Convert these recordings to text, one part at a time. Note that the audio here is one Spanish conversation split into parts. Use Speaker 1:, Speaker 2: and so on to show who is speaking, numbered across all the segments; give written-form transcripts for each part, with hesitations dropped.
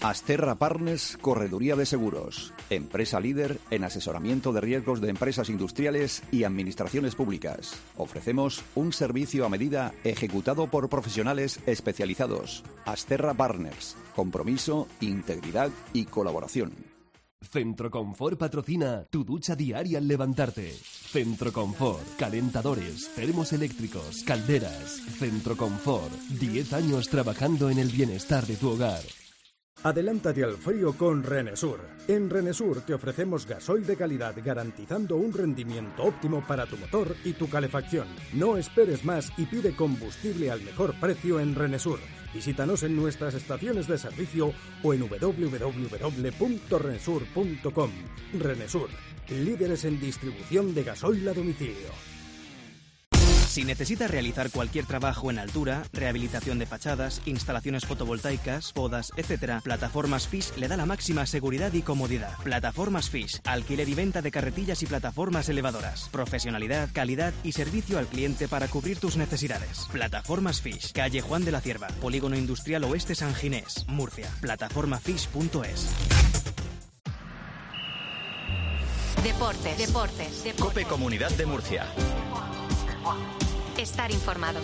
Speaker 1: Asterra Partners Correduría de Seguros, empresa líder en asesoramiento de riesgos de empresas industriales y administraciones públicas. Ofrecemos un servicio a medida ejecutado por profesionales especializados. Asterra Partners, compromiso, integridad y colaboración.
Speaker 2: Centro Confort patrocina tu ducha diaria al levantarte. Centro Confort, calentadores, termos eléctricos, calderas. Centro Confort, 10 años trabajando en el bienestar de tu hogar.
Speaker 3: Adélántate al frío con Renesur. En Renesur te ofrecemos gasoil de calidad garantizando un rendimiento óptimo para tu motor y tu calefacción. No esperes más y pide combustible al mejor precio en Renesur. Visítanos en nuestras estaciones de servicio o en www.renesur.com. Renesur, líderes en distribución de gasoil a domicilio.
Speaker 4: Si necesitas realizar cualquier trabajo en altura, rehabilitación de fachadas, instalaciones fotovoltaicas, podas, etc., Plataformas Fish le da la máxima seguridad y comodidad. Plataformas Fish, alquiler y venta de carretillas y plataformas elevadoras. Profesionalidad, calidad y servicio al cliente para cubrir tus necesidades. Plataformas Fish, calle Juan de la Cierva, Polígono Industrial Oeste San Ginés, Murcia. Plataformafish.es.
Speaker 5: Deportes.
Speaker 6: COPE Comunidad de Murcia.
Speaker 5: Estar informado.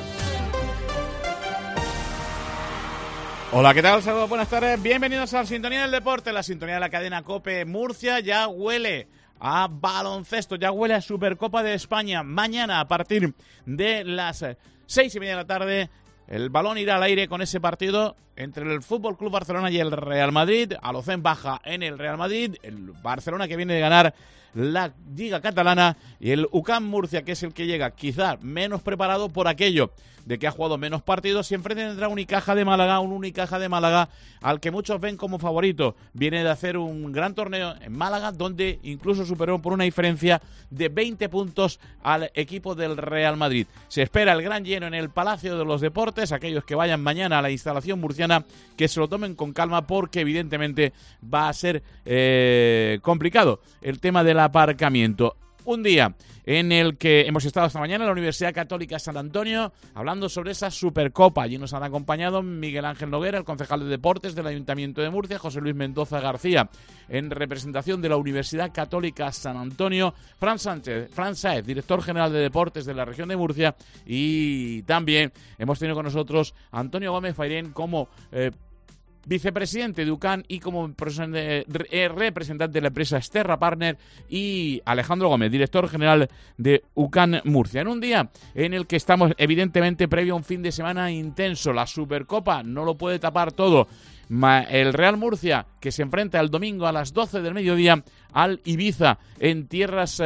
Speaker 7: Hola, ¿qué tal? Saludos, buenas tardes. Bienvenidos a la Sintonía del Deporte, la sintonía de la cadena COPE Murcia. Ya huele a baloncesto, ya huele a Supercopa de España. Mañana, a partir de las 6:30 de la tarde, el balón irá al aire con ese partido entre el Fútbol Club Barcelona y el Real Madrid. Alocén baja en el Real Madrid, el Barcelona que viene de ganar la Liga Catalana, y el UCAM Murcia, que es el que llega quizá menos preparado por aquello de que ha jugado menos partidos, y enfrente tendrá un Unicaja de Málaga al que muchos ven como favorito. Viene de hacer un gran torneo en Málaga, donde incluso superó por una diferencia de 20 puntos al equipo del Real Madrid. Se espera el gran lleno en el Palacio de los Deportes. Aquellos que vayan mañana a la instalación murciana, que se lo tomen con calma, porque evidentemente va a ser complicado el tema del aparcamiento. Un día en el que hemos estado esta mañana en la Universidad Católica San Antonio hablando sobre esa Supercopa. Allí nos han acompañado Miguel Ángel Noguera, el concejal de Deportes del Ayuntamiento de Murcia, José Luis Mendoza García, en representación de la Universidad Católica San Antonio, Fran Sáez, director general de Deportes de la región de Murcia, y también hemos tenido con nosotros a Antonio Gómez Fairén como vicepresidente de UCAN y como representante de la empresa Asterra Partners, y Alejandro Gómez, director general de UCAN Murcia. En un día en el que estamos evidentemente previo a un fin de semana intenso, la Supercopa no lo puede tapar todo. El Real Murcia, que se enfrenta el domingo a las 12 del mediodía al Ibiza en tierras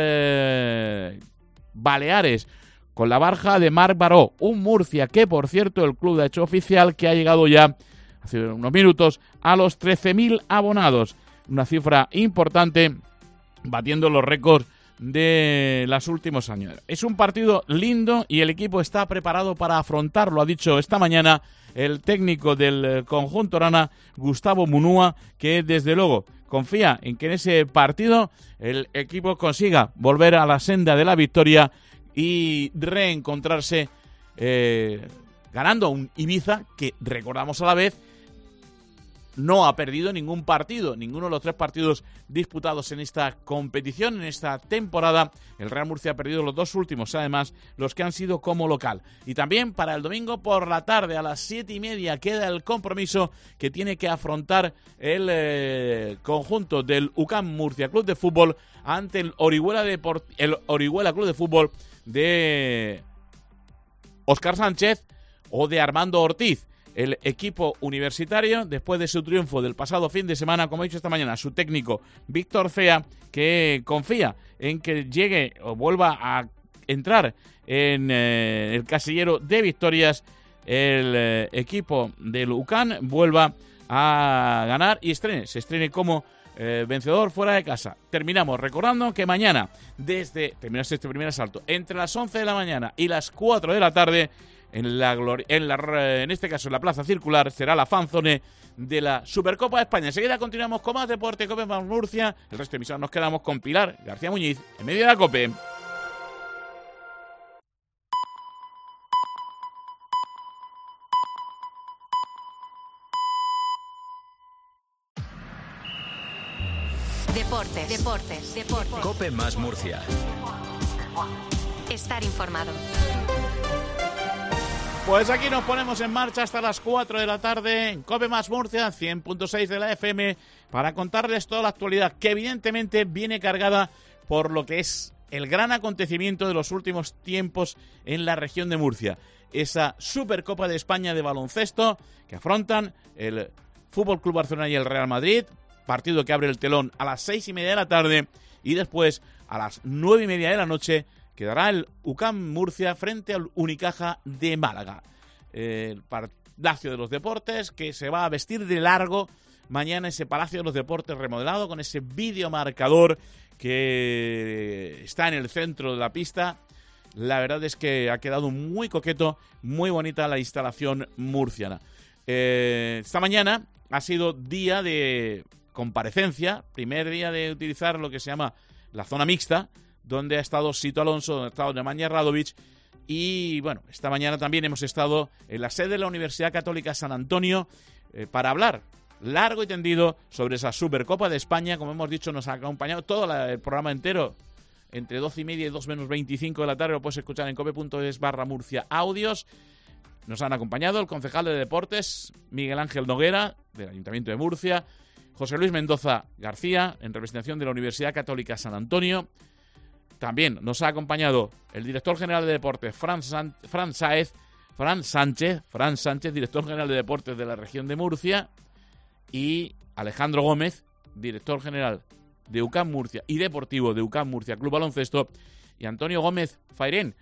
Speaker 7: Baleares, con la barja de Marc Baró. Un Murcia que, por cierto, el club ha hecho oficial que ha llegado ya hace unos minutos a los 13.000 abonados. Una cifra importante, batiendo los récords de los últimos años. Es un partido lindo y el equipo está preparado para afrontarlo. Ha dicho esta mañana el técnico del conjunto Rana, Gustavo Munúa, que desde luego confía en que en ese partido el equipo consiga volver a la senda de la victoria y reencontrarse ganando a un Ibiza que, recordamos a la vez, no ha perdido ningún partido, ninguno de los 3 partidos disputados en esta competición, en esta temporada. El Real Murcia ha perdido los 2 últimos, además, los que han sido como local. Y también para el domingo por la tarde, a las 7:30, queda el compromiso que tiene que afrontar el conjunto del UCAM Murcia Club de Fútbol ante el Orihuela Club de Fútbol de Óscar Sánchez o de Armando Ortiz. El equipo universitario, después de su triunfo del pasado fin de semana, como he dicho esta mañana, su técnico Víctor Cea, que confía en que llegue o vuelva a entrar en el casillero de victorias, el equipo del UCAN vuelva a ganar y se estrene como vencedor fuera de casa. Terminamos recordando que mañana, terminarse este primer asalto, entre las 11 de la mañana y las 4 de la tarde, en este caso en la Plaza Circular, será la fanzone de la Supercopa de España. Enseguida continuamos con más deporte, COPE más Murcia. El resto de emisoras nos quedamos con Pilar García Muñiz en medio de la COPE.
Speaker 5: Deportes.
Speaker 6: COPE más Murcia.
Speaker 5: Estar informado.
Speaker 7: Pues aquí nos ponemos en marcha hasta las 4 de la tarde en COPE más Murcia, 100.6 de la FM, para contarles toda la actualidad, que evidentemente viene cargada por lo que es el gran acontecimiento de los últimos tiempos en la región de Murcia. Esa Supercopa de España de baloncesto que afrontan el Fútbol Club Barcelona y el Real Madrid, partido que abre el telón a las 6:30 de la tarde y después a las 9:30 de la noche quedará el UCAM Murcia frente al Unicaja de Málaga. El Palacio de los Deportes, que se va a vestir de largo mañana, ese Palacio de los Deportes remodelado con ese videomarcador que está en el centro de la pista. La verdad es que ha quedado muy coqueto, muy bonita la instalación murciana. Esta mañana ha sido día de comparecencia, primer día de utilizar lo que se llama la zona mixta, donde ha estado Sito Alonso, donde ha estado Nemanja Radovic, y bueno, esta mañana también hemos estado en la sede de la Universidad Católica San Antonio para hablar largo y tendido sobre esa Supercopa de España. Como hemos dicho, nos ha acompañado todo el programa entero, entre 12:30 y 2 menos 25 de la tarde, lo puedes escuchar en cope.es/Murcia Audios. Nos han acompañado el concejal de Deportes, Miguel Ángel Noguera, del Ayuntamiento de Murcia, José Luis Mendoza García, en representación de la Universidad Católica San Antonio. También nos ha acompañado el director general de Deportes, Fran Sánchez, director general de Deportes de la región de Murcia, y Alejandro Gómez, director general de UCAM Murcia y deportivo de UCAM Murcia Club Baloncesto, y Antonio Gómez Fairén,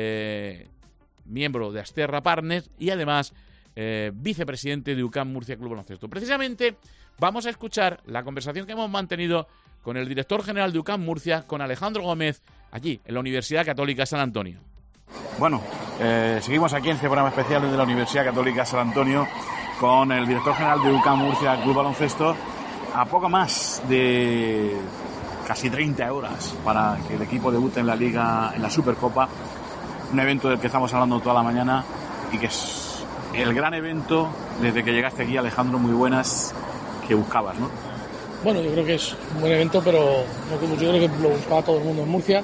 Speaker 7: miembro de Asterra Partners y además vicepresidente de UCAM Murcia Club Baloncesto. Precisamente vamos a escuchar la conversación que hemos mantenido con el director general de UCAM Murcia, con Alejandro Gómez, allí en la Universidad Católica San Antonio.
Speaker 8: Bueno, seguimos aquí en este programa especial de la Universidad Católica San Antonio con el director general de UCAM Murcia Club Baloncesto, a poco más de casi 30 horas para que el equipo debute en la Liga, en la Supercopa, un evento del que estamos hablando toda la mañana y que es el gran evento desde que llegaste aquí, Alejandro, muy buenas, que buscabas, ¿no?
Speaker 9: Bueno, yo creo que es un buen evento, pero yo creo que lo buscaba todo el mundo en Murcia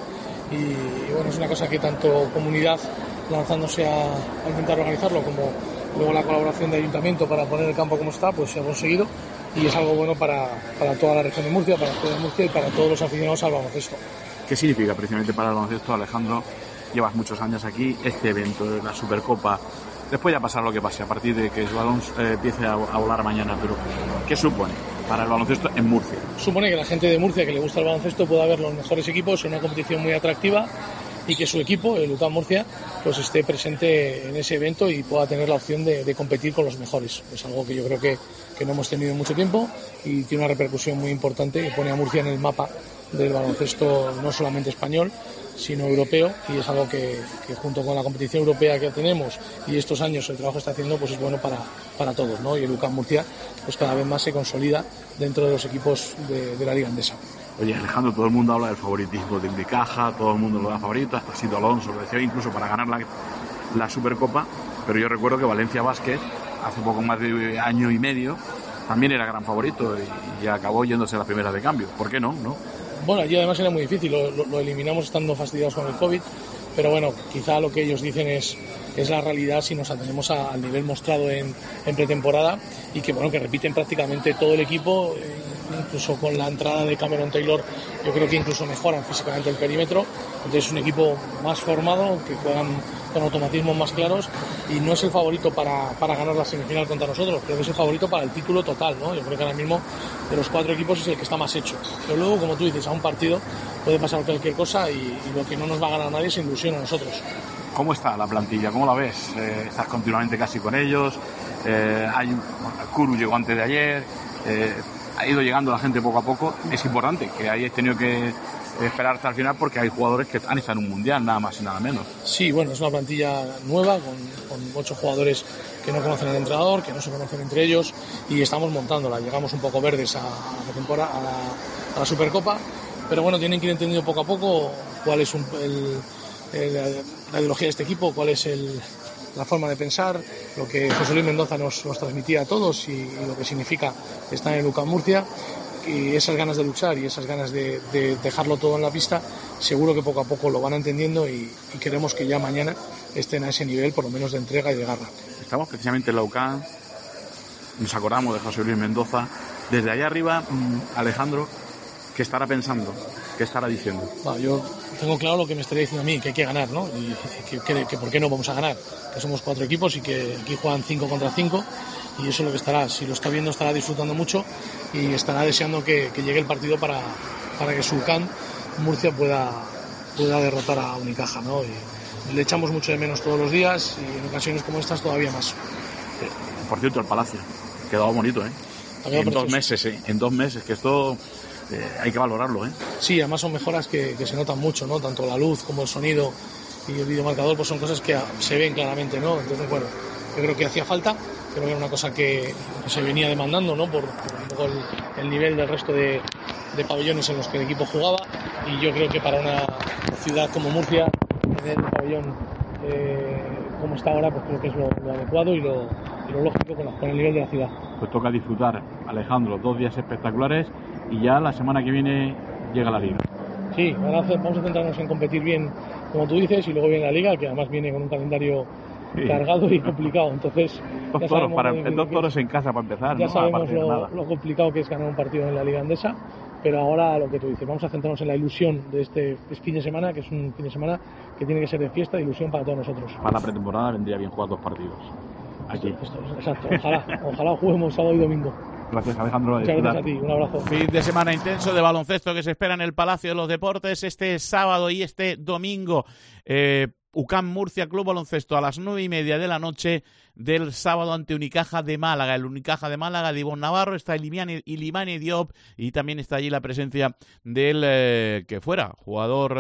Speaker 9: y bueno, es una cosa que tanto comunidad lanzándose a intentar organizarlo como luego la colaboración de ayuntamiento para poner el campo como está, pues se ha conseguido y es algo bueno para toda la región de Murcia, para toda Murcia y para todos los aficionados al baloncesto.
Speaker 8: ¿Qué significa precisamente para el baloncesto, Alejandro? Llevas muchos años aquí, este evento de la Supercopa, después ya pasará lo que pase, a partir de que el balón empiece a volar mañana, pero ¿qué supone para el baloncesto en Murcia?
Speaker 9: Supone que la gente de Murcia que le gusta el baloncesto pueda ver los mejores equipos en una competición muy atractiva y que su equipo, el UCAM Murcia, pues esté presente en ese evento y pueda tener la opción de competir con los mejores. Es algo que yo creo que no hemos tenido en mucho tiempo y tiene una repercusión muy importante que pone a Murcia en el mapa del baloncesto no solamente español, sino europeo, y es algo que junto con la competición europea que tenemos y estos años el trabajo que está haciendo, pues es bueno para todos, ¿no? Y el UCAM Murcia pues cada vez más se consolida dentro de los equipos de la Liga Endesa.
Speaker 8: Oye, Alejandro, todo el mundo habla del favoritismo de Unicaja, todo el mundo lo da favorito, hasta Sito Alonso lo decía incluso para ganar la Supercopa, pero yo recuerdo que Valencia Basket hace poco más de año y medio también era gran favorito y acabó yéndose a la primera de cambio. ¿Por qué no?
Speaker 9: Bueno, allí además era muy difícil, lo eliminamos estando fastidiados con el COVID, pero bueno, quizá lo que ellos dicen es la realidad si nos atenemos al nivel mostrado en pretemporada y que bueno, que repiten prácticamente todo el equipo, incluso con la entrada de Cameron Taylor yo creo que incluso mejoran físicamente el perímetro, entonces es un equipo más formado, que juegan con automatismos más claros y no es el favorito para ganar la semifinal contra nosotros, creo que es el favorito para el título total, ¿no? Yo creo que ahora mismo de los 4 equipos es el que está más hecho, pero luego, como tú dices, a un partido puede pasar cualquier cosa y lo que no nos va a ganar nadie es ilusión a nosotros.
Speaker 8: ¿Cómo está la plantilla? ¿Cómo la ves? Estás continuamente casi con ellos, Kuru llegó antes de ayer, ha ido llegando la gente poco a poco, es importante que hayáis tenido que esperar hasta el final porque hay jugadores que han estado en un mundial, nada más y nada menos. Sí, bueno, es una plantilla nueva con 8 jugadores que no conocen al entrenador, que no se conocen entre ellos y estamos montándola. Llegamos un poco verdes a la temporada, a la Supercopa, pero bueno, tienen que ir entendiendo poco a poco cuál es la ideología de este equipo, cuál es la forma de pensar, lo que José Luis Mendoza nos transmitía a todos y lo que significa estar en el UCAM Murcia,
Speaker 9: esas ganas de luchar y esas ganas de dejarlo todo en la pista, seguro que poco a poco lo van entendiendo y queremos que ya mañana estén a ese nivel, por lo menos de entrega y de garra.
Speaker 8: Estamos precisamente en la UCAM, nos acordamos de José Luis Mendoza. Desde allá arriba, Alejandro, ¿qué estará pensando? ¿Qué estará diciendo?
Speaker 9: Bueno, yo tengo claro lo que me estaría diciendo a mí, que hay que ganar, ¿no? Y que por qué no vamos a ganar, que somos 4 equipos y que aquí juegan 5 contra 5, y eso es lo que estará, si lo está viendo estará disfrutando mucho y estará deseando que llegue el partido para que su UCAM Murcia pueda derrotar a Unicaja, ¿no? Y le echamos mucho de menos todos los días y en ocasiones como estas todavía más.
Speaker 8: Por cierto, el Palacio, ha quedado bonito, ¿eh? En 2 meses, en 2 meses, que esto hay que valorarlo, ¿eh?
Speaker 9: Sí, además son mejoras que se notan mucho, ¿no? Tanto la luz como el sonido y el videomarcador, pues son cosas que se ven claramente, ¿no? Entonces, bueno, yo creo que hacía falta, creo que era una cosa que se venía demandando, ¿no? Por un poco el nivel del resto de pabellones en los que el equipo jugaba, y yo creo que para una ciudad como Murcia tener un pabellón como está ahora, pues creo que es lo adecuado y lo lógico con el nivel de la ciudad.
Speaker 8: Pues toca disfrutar, Alejandro, 2 días espectaculares y ya la semana que viene llega la Liga.
Speaker 9: Sí, ahora vamos a centrarnos en competir bien, como tú dices, y luego viene la Liga, que además viene con un calendario cargado y complicado. Entonces,
Speaker 8: dos toros en casa para empezar.
Speaker 9: Ya
Speaker 8: ¿no?
Speaker 9: sabemos lo complicado que es ganar un partido en la Liga Endesa, pero ahora lo que tú dices, vamos a centrarnos en la ilusión de este fin de semana, que es un fin de semana que tiene que ser de fiesta, de ilusión para todos nosotros.
Speaker 8: Para la pretemporada vendría bien jugar 2 partidos. Aquí.
Speaker 9: Exacto, ojalá juguemos sábado y domingo.
Speaker 8: Gracias, Alejandro.
Speaker 9: Muchas gracias a ti, un abrazo.
Speaker 7: Fin de semana intenso de baloncesto que se espera en el Palacio de los Deportes este sábado y este domingo. UCAM Murcia Club Baloncesto a las 9:30 de la noche del sábado ante Unicaja de Málaga. El Unicaja de Málaga de Ivonne Navarro, está Ilimani Diop y también está allí la presencia del que fuera jugador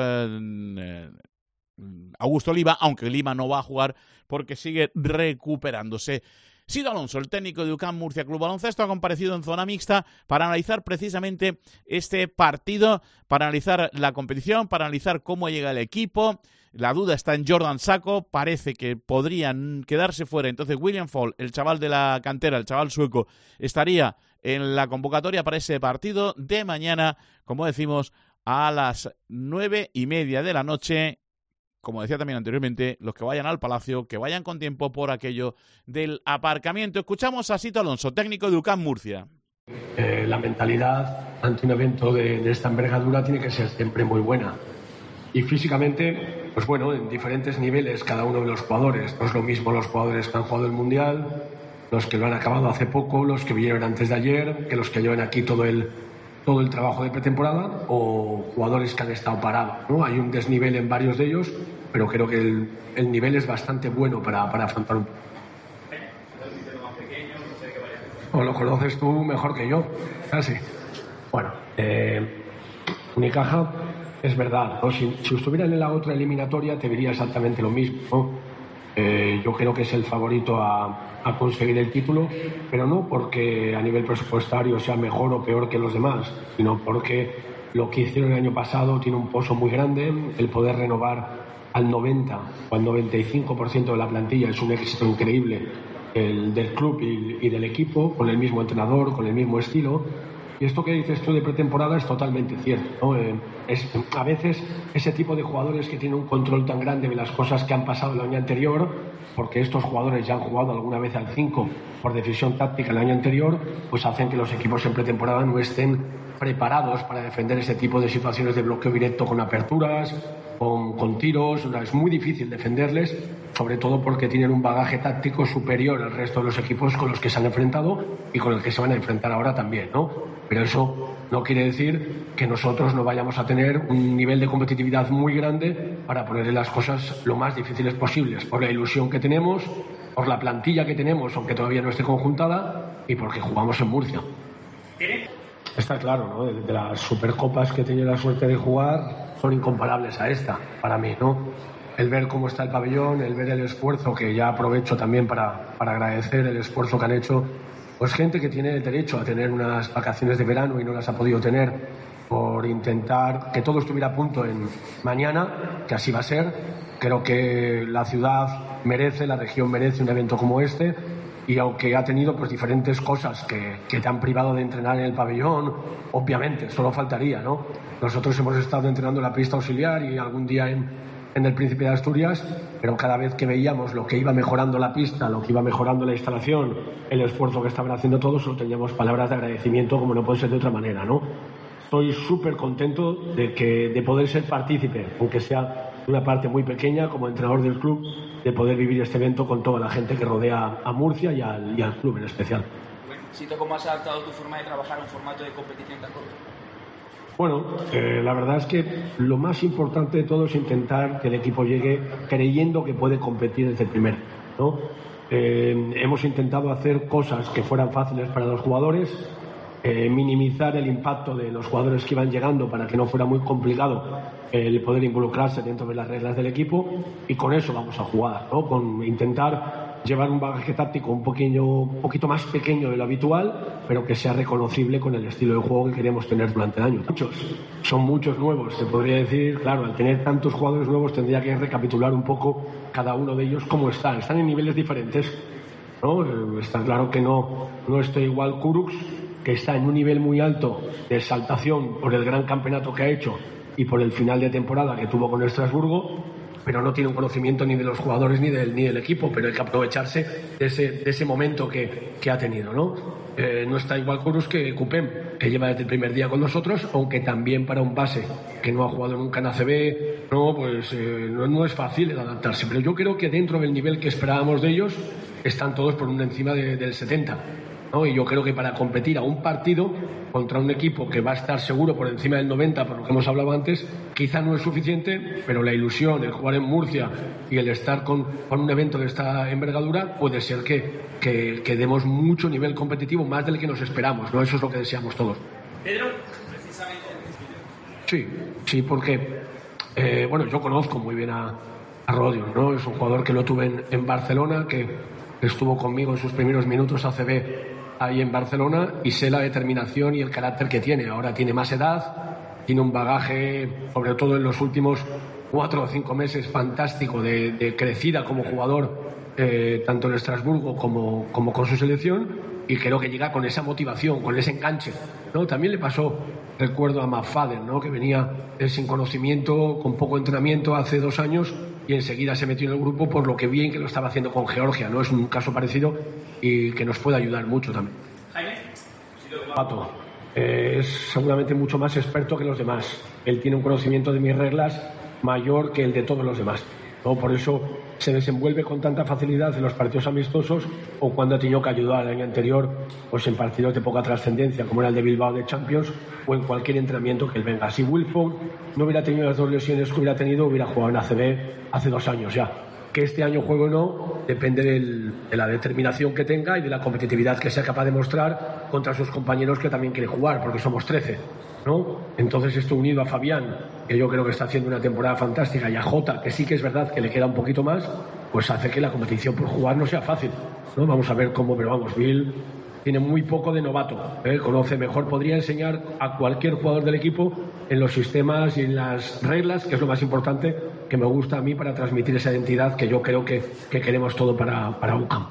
Speaker 7: Augusto Oliva, aunque Lima no va a jugar porque sigue recuperándose. Sido Alonso, el técnico de UCAM Murcia Club Baloncesto, ha comparecido en zona mixta para analizar precisamente este partido, para analizar la competición, para analizar cómo llega el equipo. La duda está en Jordan Sacco, parece que podrían quedarse fuera. Entonces William Fall, el chaval de la cantera, el chaval sueco, estaría en la convocatoria para ese partido de mañana, como decimos, a las 9:30 de la noche. Como decía también anteriormente, los que vayan al Palacio, que vayan con tiempo por aquello del aparcamiento. Escuchamos a Sito Alonso, técnico de UCAM Murcia.
Speaker 5: La mentalidad ante un evento de esta envergadura tiene que ser siempre muy buena. Y físicamente, pues bueno, en diferentes niveles cada uno de los jugadores. No es lo mismo los jugadores que han jugado el Mundial, los que lo han acabado hace poco, los que vinieron antes de ayer, que los que llevan aquí todo el trabajo de pretemporada, o jugadores que han estado parados, ¿no? Hay un desnivel en varios de ellos, pero creo que el nivel es bastante bueno para afrontar un... O lo conoces tú mejor que yo, casi. Bueno, Unicaja, es verdad, ¿no? Si estuvieran en la otra eliminatoria te diría exactamente lo mismo, ¿no? Yo creo que es el favorito a conseguir el título, pero no porque a nivel presupuestario sea mejor o peor que los demás, sino porque lo que hicieron el año pasado tiene un pozo muy grande. El poder renovar al 90 o al 95% de la plantilla es un éxito increíble del club y del equipo, con el mismo entrenador, con el mismo estilo. Y esto que dices tú de pretemporada es totalmente cierto, ¿no? A veces ese tipo de jugadores que tienen un control tan grande de las cosas que han pasado el año anterior, porque estos jugadores ya han jugado alguna vez al 5 por decisión táctica el año anterior, pues hacen que los equipos en pretemporada no estén preparados para defender ese tipo de situaciones de bloqueo directo con aperturas, con tiros. Es muy difícil defenderles, sobre todo porque tienen un bagaje táctico superior al resto de los equipos con los que se han enfrentado y con el que se van a enfrentar ahora también, ¿no? Pero eso no quiere decir que nosotros no vayamos a tener un nivel de competitividad muy grande para ponerle las cosas lo más difíciles posibles, por la ilusión que tenemos, por la plantilla que tenemos, aunque todavía no esté conjuntada, y porque jugamos en Murcia. Está claro, ¿no? De las Supercopas que he tenido la suerte de jugar, son incomparables a esta, para mí, ¿no? El ver cómo está el pabellón, el ver el esfuerzo, que ya aprovecho también para agradecer el esfuerzo que han hecho, pues gente que tiene derecho a tener unas vacaciones de verano y no las ha podido tener, por intentar que todo estuviera a punto en mañana, que así va a ser. Creo que la ciudad merece, la región merece un evento como este, y aunque ha tenido pues diferentes cosas que te han privado de entrenar en el pabellón, obviamente, solo faltaría, ¿no? Nosotros hemos estado entrenando en la pista auxiliar y algún día en el Príncipe de Asturias, pero cada vez que veíamos lo que iba mejorando la pista, lo que iba mejorando la instalación, el esfuerzo que estaban haciendo todos, solo teníamos palabras de agradecimiento, como no puede ser de otra manera, ¿no? Estoy súper contento de poder ser partícipe, aunque sea una parte muy pequeña, como entrenador del club, de poder vivir este evento con toda la gente que rodea a Murcia y al club en especial.
Speaker 10: Bueno, Sito, ¿cómo has adaptado tu forma de trabajar a un formato de competición tan corto?
Speaker 5: Bueno, la verdad es que lo más importante de todo es intentar que el equipo llegue creyendo que puede competir desde el primer día, ¿no? Hemos intentado hacer cosas que fueran fáciles para los jugadores, minimizar el impacto de los jugadores que iban llegando para que no fuera muy complicado el poder involucrarse dentro de las reglas del equipo, y con eso vamos a jugar, ¿no? Con intentar llevar un bagaje táctico un poquito más pequeño de lo habitual, pero que sea reconocible con el estilo de juego que queremos tener durante el año. Son muchos nuevos, se podría decir. Claro, al tener tantos jugadores nuevos tendría que recapitular un poco cada uno de ellos cómo están en niveles diferentes, ¿no? Está claro que no está igual Kurucs, que está en un nivel muy alto de exaltación por el gran campeonato que ha hecho y por el final de temporada que tuvo con Estrasburgo, pero no tiene un conocimiento ni de los jugadores ni del equipo, pero hay que aprovecharse de ese momento que ha tenido, ¿no? No está igual Kurucs que Cupem, que lleva desde el primer día con nosotros, aunque también para un base que no ha jugado nunca en ACB, no es fácil el adaptarse, pero yo creo que dentro del nivel que esperábamos de ellos están todos por encima del 70, ¿no? Y yo creo que para competir a un partido contra un equipo que va a estar seguro por encima del 90, por lo que hemos hablado antes, quizá no es suficiente, pero la ilusión, el jugar en Murcia y el estar con un evento de esta envergadura puede ser que demos mucho nivel competitivo, más del que nos esperamos, ¿no? Eso es lo que deseamos todos.
Speaker 10: Pedro, precisamente.
Speaker 5: Sí, porque yo conozco muy bien a Rodion, ¿no? Es un jugador que lo tuve en Barcelona, que estuvo conmigo en sus primeros minutos ACB ahí en Barcelona, y sé la determinación y el carácter que tiene. Ahora tiene más edad, tiene un bagaje, sobre todo en los últimos 4 o 5 meses, fantástico de crecida como jugador, tanto en Estrasburgo como con su selección, y creo que llega con esa motivación, con ese enganche, ¿no? También le pasó, recuerdo, a Maffaden, ¿no? Que venía sin conocimiento, con poco entrenamiento hace 2 años, y enseguida se metió en el grupo por lo que bien que lo estaba haciendo con Georgia, ¿no? Es un caso parecido y que nos puede ayudar mucho también.
Speaker 10: Jaime,
Speaker 5: Pato es seguramente mucho más experto que los demás. Él tiene un conocimiento de mis reglas mayor que el de todos los demás, ¿no? Por eso se desenvuelve con tanta facilidad en los partidos amistosos, o cuando ha tenido que ayudar el año anterior pues en partidos de poca trascendencia, como era el de Bilbao de Champions, o en cualquier entrenamiento que él venga. Si Wilford no hubiera tenido las 2 lesiones que hubiera jugado en ACB hace 2 años ya. Que este año juegue o no depende de la determinación que tenga y de la competitividad que sea capaz de mostrar contra sus compañeros que también quieren jugar, porque somos 13, ¿no? Entonces esto unido a Fabián, que yo creo que está haciendo una temporada fantástica, y a Jota, que sí que es verdad que le queda un poquito más, pues hace que la competición por jugar no sea fácil, ¿no? Vamos a ver cómo, pero vamos, Bill tiene muy poco de novato, conoce mejor, podría enseñar a cualquier jugador del equipo en los sistemas y en las reglas, que es lo más importante, que me gusta a mí para transmitir esa identidad que yo creo que queremos todo para UCAM.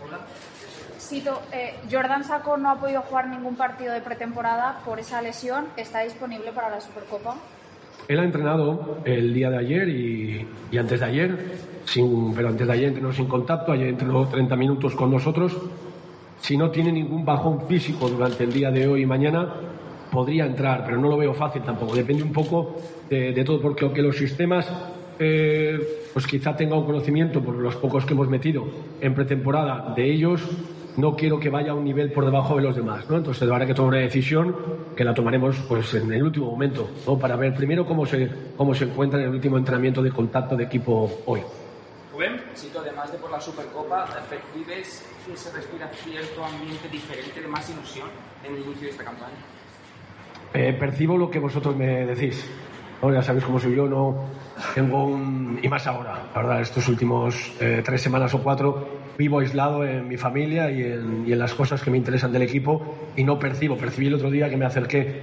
Speaker 11: Sito, Jordan Sacco no ha podido jugar ningún partido de pretemporada por esa lesión. ¿Está disponible para la Supercopa?
Speaker 5: Él ha entrenado el día de ayer y antes de ayer, pero antes de ayer entrenó sin contacto, ayer entrenó 30 minutos con nosotros. Si no tiene ningún bajón físico durante el día de hoy y mañana, podría entrar, pero no lo veo fácil tampoco. Depende un poco de todo, porque aunque los sistemas pues quizá tenga un conocimiento por los pocos que hemos metido en pretemporada de ellos, no quiero que vaya a un nivel por debajo de los demás, ¿no? Entonces habrá que tomar una decisión que la tomaremos pues en el último momento, ¿no? Para ver primero cómo se encuentra en el último entrenamiento de contacto de equipo hoy.
Speaker 10: Rubén, Sito, además de por la Supercopa, ¿percibes que se respira cierto ambiente diferente de más ilusión en el inicio de esta campaña?
Speaker 5: Percibo lo que vosotros me decís, ¿no? Ya sabéis cómo soy yo, no tengo y más ahora, la verdad, estos últimos 3 semanas o 4 vivo aislado en mi familia y en las cosas que me interesan del equipo, y no percibí el otro día que me acerqué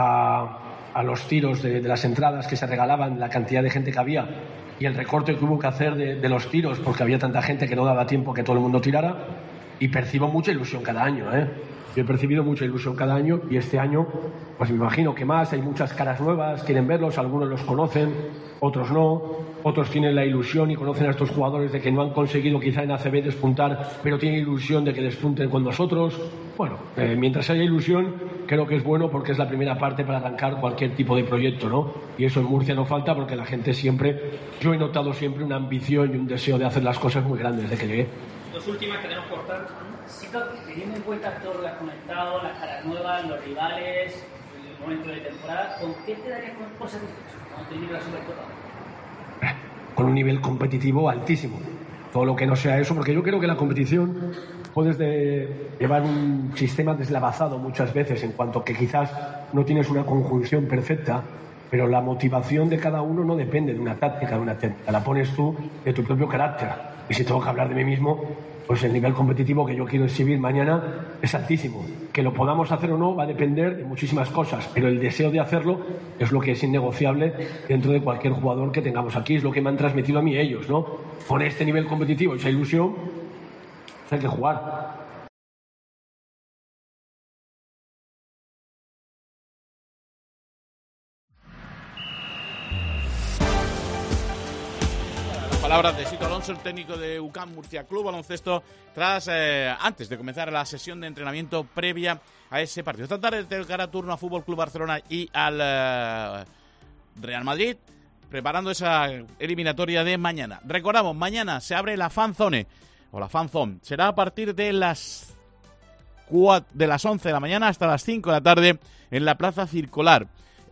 Speaker 5: a los tiros de las entradas que se regalaban, la cantidad de gente que había y el recorte que hubo que hacer de los tiros porque había tanta gente que no daba tiempo que todo el mundo tirara. y percibo mucha ilusión cada año, Yo he percibido mucha ilusión cada año y este año, pues me imagino que más, hay muchas caras nuevas, quieren verlos, algunos los conocen, otros no, otros tienen la ilusión y conocen a estos jugadores de que no han conseguido quizá en ACB despuntar, pero tienen ilusión de que despunten con nosotros. Bueno, mientras haya ilusión, creo que es bueno porque es la primera parte para arrancar cualquier tipo de proyecto, ¿no? Y eso en Murcia no falta porque la gente siempre, yo he notado siempre una ambición y un deseo de hacer las cosas muy grandes desde que llegué.
Speaker 12: Dos últimas que tenemos que cortar. Sí, teniendo en cuenta todo lo que has comentado, las caras nuevas, los rivales, el momento de temporada, ¿con qué te darías por satisfecho cuando termine la Supercopa?
Speaker 5: Con un nivel competitivo altísimo. Todo lo que no sea eso, porque yo creo que la competición puedes llevar un sistema deslavazado muchas veces en cuanto que quizás no tienes una conjunción perfecta, pero la motivación de cada uno no depende de una táctica, de una técnica, la pones tú de tu propio carácter. Y si tengo que hablar de mí mismo, pues el nivel competitivo que yo quiero exhibir mañana es altísimo. Que lo podamos hacer o no va a depender de muchísimas cosas, pero el deseo de hacerlo es lo que es innegociable dentro de cualquier jugador que tengamos aquí, es lo que me han transmitido a mí ellos, ¿no? Con este nivel competitivo y esa ilusión, pues hay que jugar.
Speaker 7: Palabras de Sito Alonso, el técnico de UCAM Murcia Club Baloncesto, tras antes de comenzar la sesión de entrenamiento previa a ese partido. Esta tarde tocará turno a Fútbol Club Barcelona y al Real Madrid, preparando esa eliminatoria de mañana. Recordamos, mañana se abre la Fan Zone, o la Fan Zone. Será a partir de las 11 de la mañana hasta las 5 de la tarde en la Plaza Circular.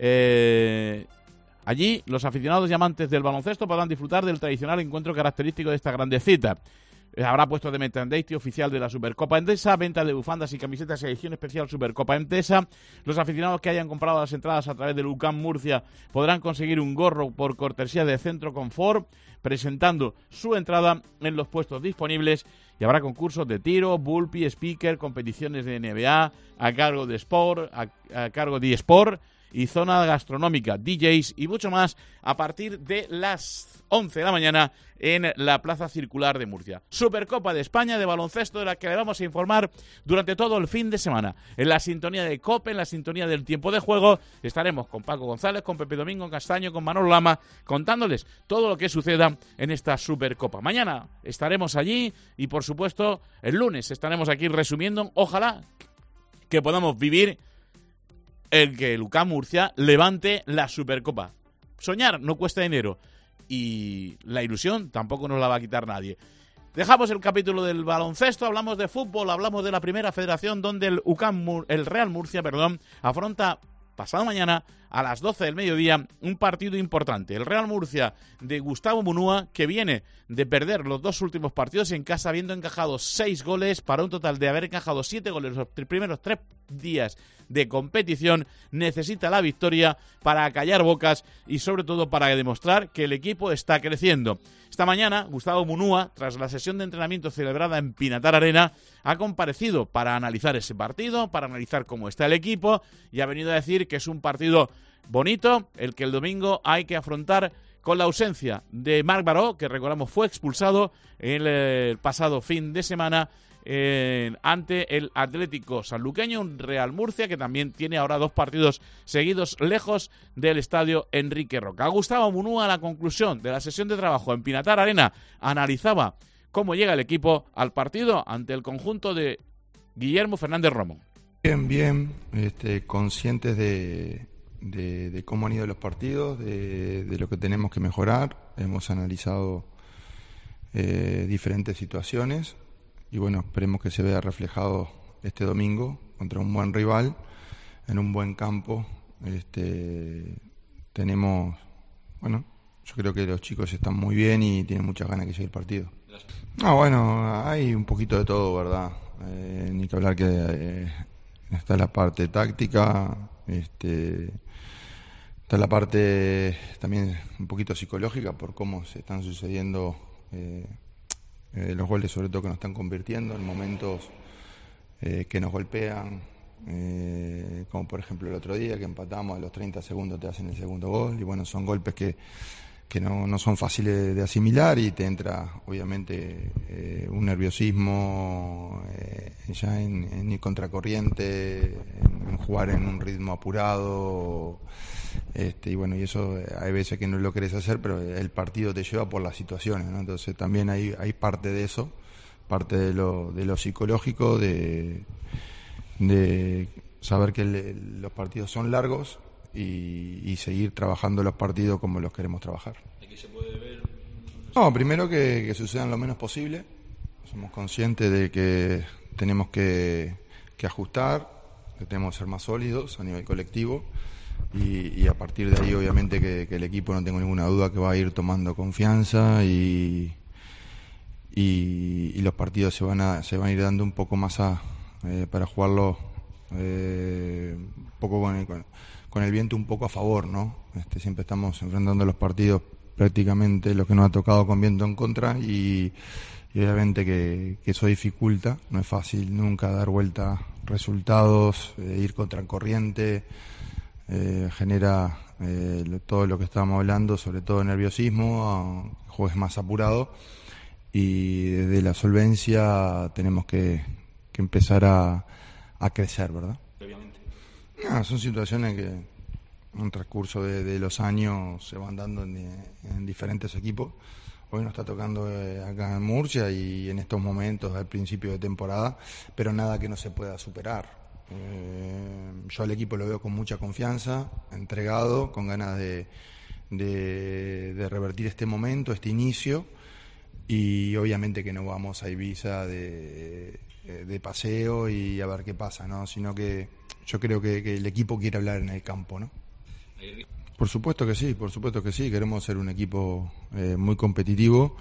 Speaker 7: Allí, los aficionados y amantes del baloncesto podrán disfrutar del tradicional encuentro característico de esta grande cita. Habrá puestos de merchandising oficial de la Supercopa Endesa, venta de bufandas y camisetas y edición especial Supercopa Endesa. Los aficionados que hayan comprado las entradas a través del UCAM Murcia podrán conseguir un gorro por cortesía de Centro Confort, presentando su entrada en los puestos disponibles. Y habrá concursos de tiro, bullpy, speaker, competiciones de NBA a cargo de Sport, a cargo de eSport, y zona gastronómica, DJs y mucho más a partir de las 11 de la mañana en la Plaza Circular de Murcia. Supercopa de España de baloncesto, de la que le vamos a informar durante todo el fin de semana. En la sintonía de COPE, en la sintonía del tiempo de juego, estaremos con Paco González, con Pepe Domingo Castaño, con Manolo Lama, contándoles todo lo que suceda en esta Supercopa. Mañana estaremos allí y, por supuesto, el lunes estaremos aquí resumiendo. Ojalá que podamos vivir el que el UCAM Murcia levante la Supercopa. Soñar no cuesta dinero y la ilusión tampoco nos la va a quitar nadie. Dejamos el capítulo del baloncesto, hablamos de fútbol, hablamos de la primera federación donde el Real Murcia, afronta pasado mañana a las 12 del mediodía un partido importante. El Real Murcia de Gustavo Munúa, que viene de perder los dos últimos partidos en casa, habiendo encajado 6 goles para un total de haber encajado 7 goles los primeros 3 días de competición, necesita la victoria para acallar bocas y sobre todo para demostrar que el equipo está creciendo. Esta mañana, Gustavo Munúa, tras la sesión de entrenamiento celebrada en Pinatar Arena, ha comparecido para analizar ese partido, para analizar cómo está el equipo y ha venido a decir que es un partido bonito, el que el domingo hay que afrontar con la ausencia de Marc Baró, que recordamos fue expulsado el pasado fin de semana ante el Atlético Sanluqueño, un Real Murcia que también tiene ahora 2 partidos seguidos lejos del estadio Enrique Roca. Gustavo Munúa, a la conclusión de la sesión de trabajo en Pinatar Arena, analizaba cómo llega el equipo al partido ante el conjunto de Guillermo Fernández Romo.
Speaker 13: Bien, conscientes de cómo han ido los partidos, de lo que tenemos que mejorar. Hemos analizado diferentes situaciones y bueno, esperemos que se vea reflejado este domingo contra un buen rival, en un buen campo. Tenemos, yo creo que los chicos están muy bien y tienen muchas ganas de que llegue el partido. Hay un poquito de todo, ¿verdad? Ni que hablar que está la parte táctica, está la parte también un poquito psicológica por cómo se están sucediendo los goles, sobre todo que nos están convirtiendo en momentos que nos golpean, como por ejemplo el otro día que empatamos, a los 30 segundos te hacen el segundo gol y bueno, son golpes que no son fáciles de asimilar, y te entra obviamente un nerviosismo ya en ir contracorriente, en jugar en un ritmo apurado, y bueno, y eso hay veces que no lo querés hacer, pero el partido te lleva por las situaciones, ¿no? Entonces también hay parte de eso, parte de lo psicológico, de saber que los partidos son largos y seguir trabajando los partidos como los queremos trabajar.
Speaker 14: ¿Aquí se puede ver?
Speaker 13: No, primero que sucedan lo menos posible. Somos conscientes de que tenemos que ajustar, que tenemos que ser más sólidos a nivel colectivo, y a partir de ahí obviamente que el equipo, no tengo ninguna duda, que va a ir tomando confianza y los partidos se van a ir dando un poco más para jugarlo un poco con el viento un poco a favor, ¿no? Siempre estamos enfrentando los partidos prácticamente lo que nos ha tocado con viento en contra, y obviamente que eso dificulta. No es fácil nunca dar vuelta resultados, ir contra corriente, genera todo lo que estábamos hablando, sobre todo nerviosismo, juegues más apurado, y desde la solvencia tenemos que empezar a crecer, ¿verdad? Son situaciones que en el transcurso de los años se van dando en diferentes equipos. Hoy nos está tocando acá en Murcia y en estos momentos al principio de temporada, pero nada que no se pueda superar. Yo al equipo lo veo con mucha confianza, entregado, con ganas de revertir este momento, este inicio, y obviamente que no vamos a Ibiza de paseo y a ver qué pasa, ¿no? Sino que yo creo que el equipo quiere hablar en el campo, ¿no? Por supuesto que sí, queremos ser un equipo muy competitivo,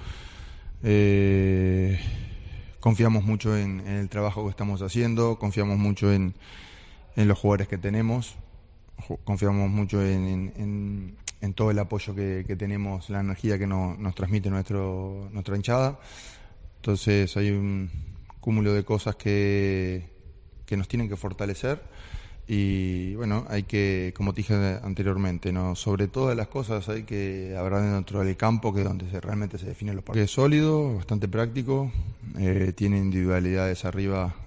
Speaker 13: confiamos mucho en el trabajo que estamos haciendo, confiamos mucho en los jugadores que tenemos, confiamos mucho en todo el apoyo que tenemos, la energía que nos transmite nuestra hinchada. Entonces hay un cúmulo de cosas que nos tienen que fortalecer, y bueno, hay que, como te dije anteriormente, no, sobre todas las cosas hay que hablar dentro del campo, que es donde realmente se definen los partidos. Es sólido, bastante práctico, tiene individualidades arriba,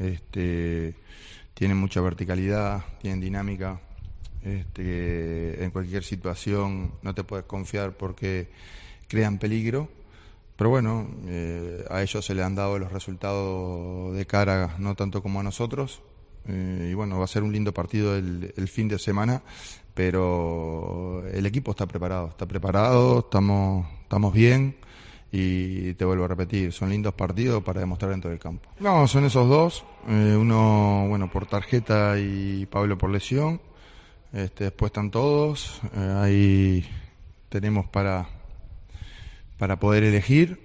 Speaker 13: tiene mucha verticalidad, tienen dinámica, en cualquier situación no te puedes confiar porque crean peligro. Pero bueno, a ellos se le han dado los resultados de cara, no tanto como a nosotros. Y bueno, va a ser un lindo partido el fin de semana, pero el equipo está preparado, estamos bien, y te vuelvo a repetir, son lindos partidos para demostrar dentro del campo. No, son esos dos, uno bueno por tarjeta y Pablo por lesión, después están todos, ahí tenemos para poder elegir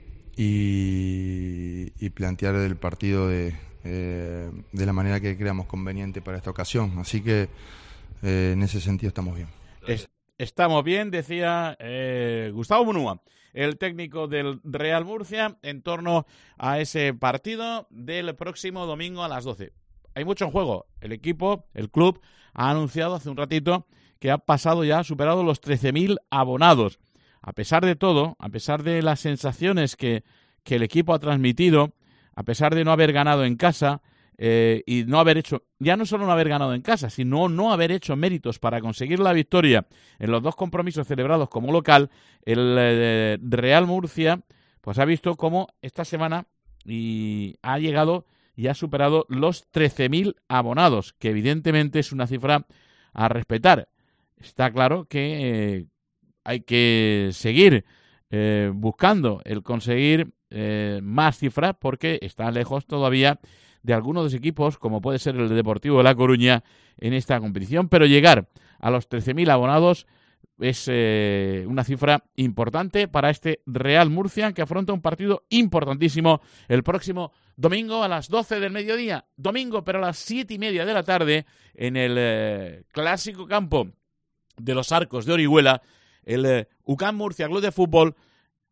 Speaker 13: y plantear el partido de la manera que creamos conveniente para esta ocasión. Así que en ese sentido estamos bien.
Speaker 7: Estamos bien, decía Gustavo Munúa, el técnico del Real Murcia, en torno a ese partido del próximo domingo a las 12. Hay mucho en juego. El equipo, el club, ha anunciado hace un ratito que ha superado los 13.000 abonados. A pesar de todo, a pesar de las sensaciones que el equipo ha transmitido, a pesar de no haber ganado en casa y no haber hecho, ya no solo no haber ganado en casa, sino no haber hecho méritos para conseguir la victoria en los dos compromisos celebrados como local, el Real Murcia pues ha visto cómo esta semana ha llegado y ha superado los 13.000 abonados, que evidentemente es una cifra a respetar. Está claro que hay que seguir buscando el conseguir más cifras, porque está lejos todavía de algunos de los equipos, como puede ser el Deportivo de La Coruña, en esta competición, pero llegar a los 13.000 abonados es una cifra importante para este Real Murcia, que afronta un partido importantísimo el próximo domingo a las 12 del mediodía, domingo pero a las 7:30 de la tarde, en el clásico campo de los Arcos de Orihuela, el UCAM Murcia Club de Fútbol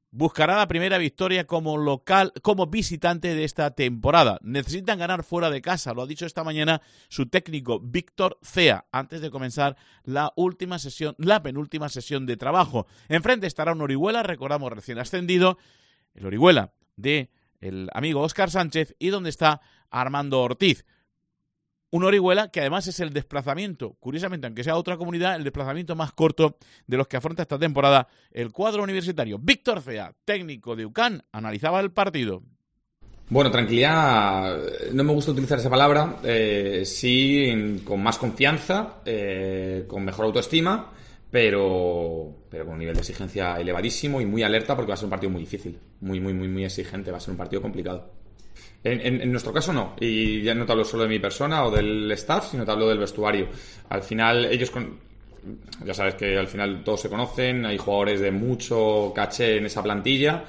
Speaker 7: buscará la primera victoria como visitante de esta temporada. Necesitan ganar fuera de casa, lo ha dicho esta mañana su técnico Víctor Cea, antes de comenzar la penúltima sesión de trabajo. Enfrente estará un Orihuela, recordamos, recién ascendido, el Orihuela de el amigo Óscar Sánchez, y donde está Armando Ortiz. Un Orihuela que además es el desplazamiento, curiosamente, aunque sea otra comunidad, el desplazamiento más corto de los que afronta esta temporada el cuadro universitario. Víctor Cea, técnico de UCAN, analizaba el partido.
Speaker 14: Bueno, tranquilidad, no me gusta utilizar esa palabra, sí con más confianza, con mejor autoestima, pero con un nivel de exigencia elevadísimo y muy alerta porque va a ser un partido muy difícil, muy exigente, va a ser un partido complicado. En nuestro caso no, y ya no te hablo solo de mi persona o del staff, sino te hablo del vestuario. Al final ellos, ya sabes que al final todos se conocen, hay jugadores de mucho caché en esa plantilla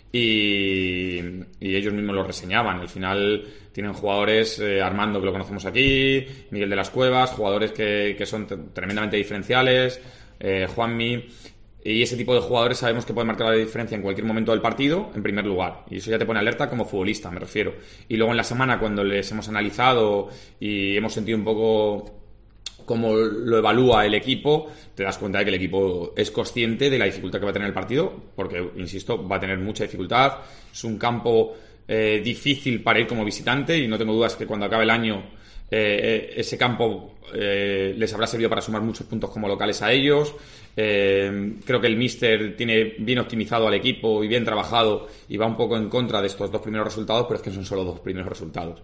Speaker 14: y ellos mismos lo reseñaban. Al final tienen jugadores, Armando, que lo conocemos aquí, Miguel de las Cuevas, jugadores que son tremendamente diferenciales, Juanmi. Y ese tipo de jugadores sabemos que pueden marcar la diferencia en cualquier momento del partido, en primer lugar. Y eso ya te pone alerta como futbolista, me refiero. Y luego en la semana, cuando les hemos analizado y hemos sentido un poco cómo lo evalúa el equipo, te das cuenta de que el equipo es consciente de la dificultad que va a tener el partido, porque, insisto, va a tener mucha dificultad. Es un campo difícil para ir como visitante y no tengo dudas que cuando acabe el año ese campo les habrá servido para sumar muchos puntos como locales a ellos. Creo que el míster tiene bien optimizado al equipo y bien trabajado y va un poco en contra de estos dos primeros resultados, pero es que son solo dos primeros resultados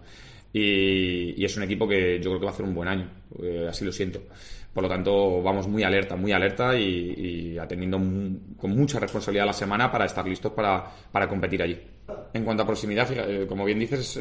Speaker 14: y es un equipo que yo creo que va a hacer un buen año, así lo siento. Por lo tanto, vamos muy alerta y atendiendo con mucha responsabilidad la semana para estar listos para competir allí. En cuanto a proximidad, como bien dices,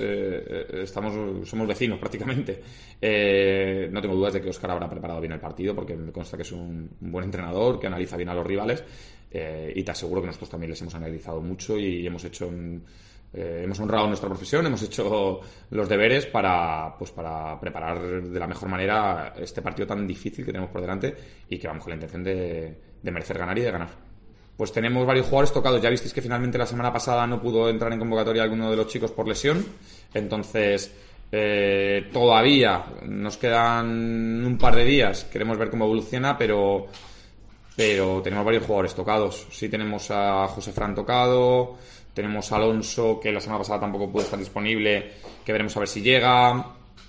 Speaker 14: somos vecinos prácticamente. No tengo dudas de que Óscar habrá preparado bien el partido, porque me consta que es un buen entrenador, que analiza bien a los rivales, y te aseguro que nosotros también les hemos analizado mucho y hemos honrado nuestra profesión, hemos hecho los deberes para preparar de la mejor manera este partido tan difícil que tenemos por delante y que vamos con la intención de merecer ganar y de ganar. Pues tenemos varios jugadores tocados. Ya visteis que finalmente la semana pasada no pudo entrar en convocatoria alguno de los chicos por lesión. Entonces, todavía nos quedan un par de días. Queremos ver cómo evoluciona, pero tenemos varios jugadores tocados. Sí, tenemos a José Fran tocado, tenemos a Alonso, que la semana pasada tampoco pudo estar disponible, que veremos a ver si llega.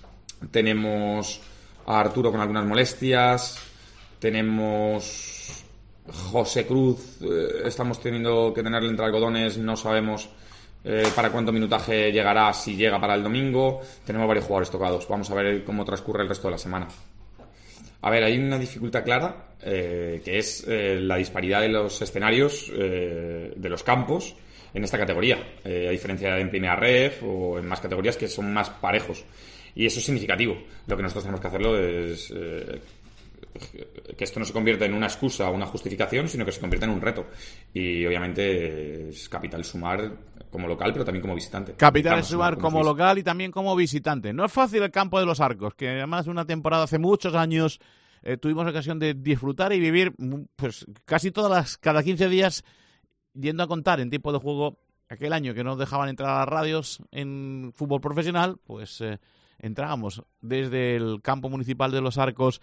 Speaker 14: Tenemos a Arturo con algunas molestias. Tenemos José Cruz, estamos teniendo que tenerle entre algodones, no sabemos para cuánto minutaje llegará, si llega para el domingo. Tenemos varios jugadores tocados, vamos a ver cómo transcurre el resto de la semana. A ver, hay una dificultad clara, que es la disparidad de los escenarios, de los campos en esta categoría, a diferencia de en primera ref o en más categorías que son más parejos, y eso es significativo. Lo que nosotros tenemos que hacerlo es que esto no se convierta en una excusa o una justificación, sino que se convierta en un reto. Y obviamente es capital sumar como local, pero también como visitante.
Speaker 7: Capital sumar como local y también como visitante. No es fácil el campo de los Arcos, que además de una temporada hace muchos años tuvimos ocasión de disfrutar y vivir pues casi cada 15 días yendo a contar en tiempo de juego. Aquel año que no dejaban entrar a las radios en fútbol profesional, pues entrábamos desde el campo municipal de los Arcos.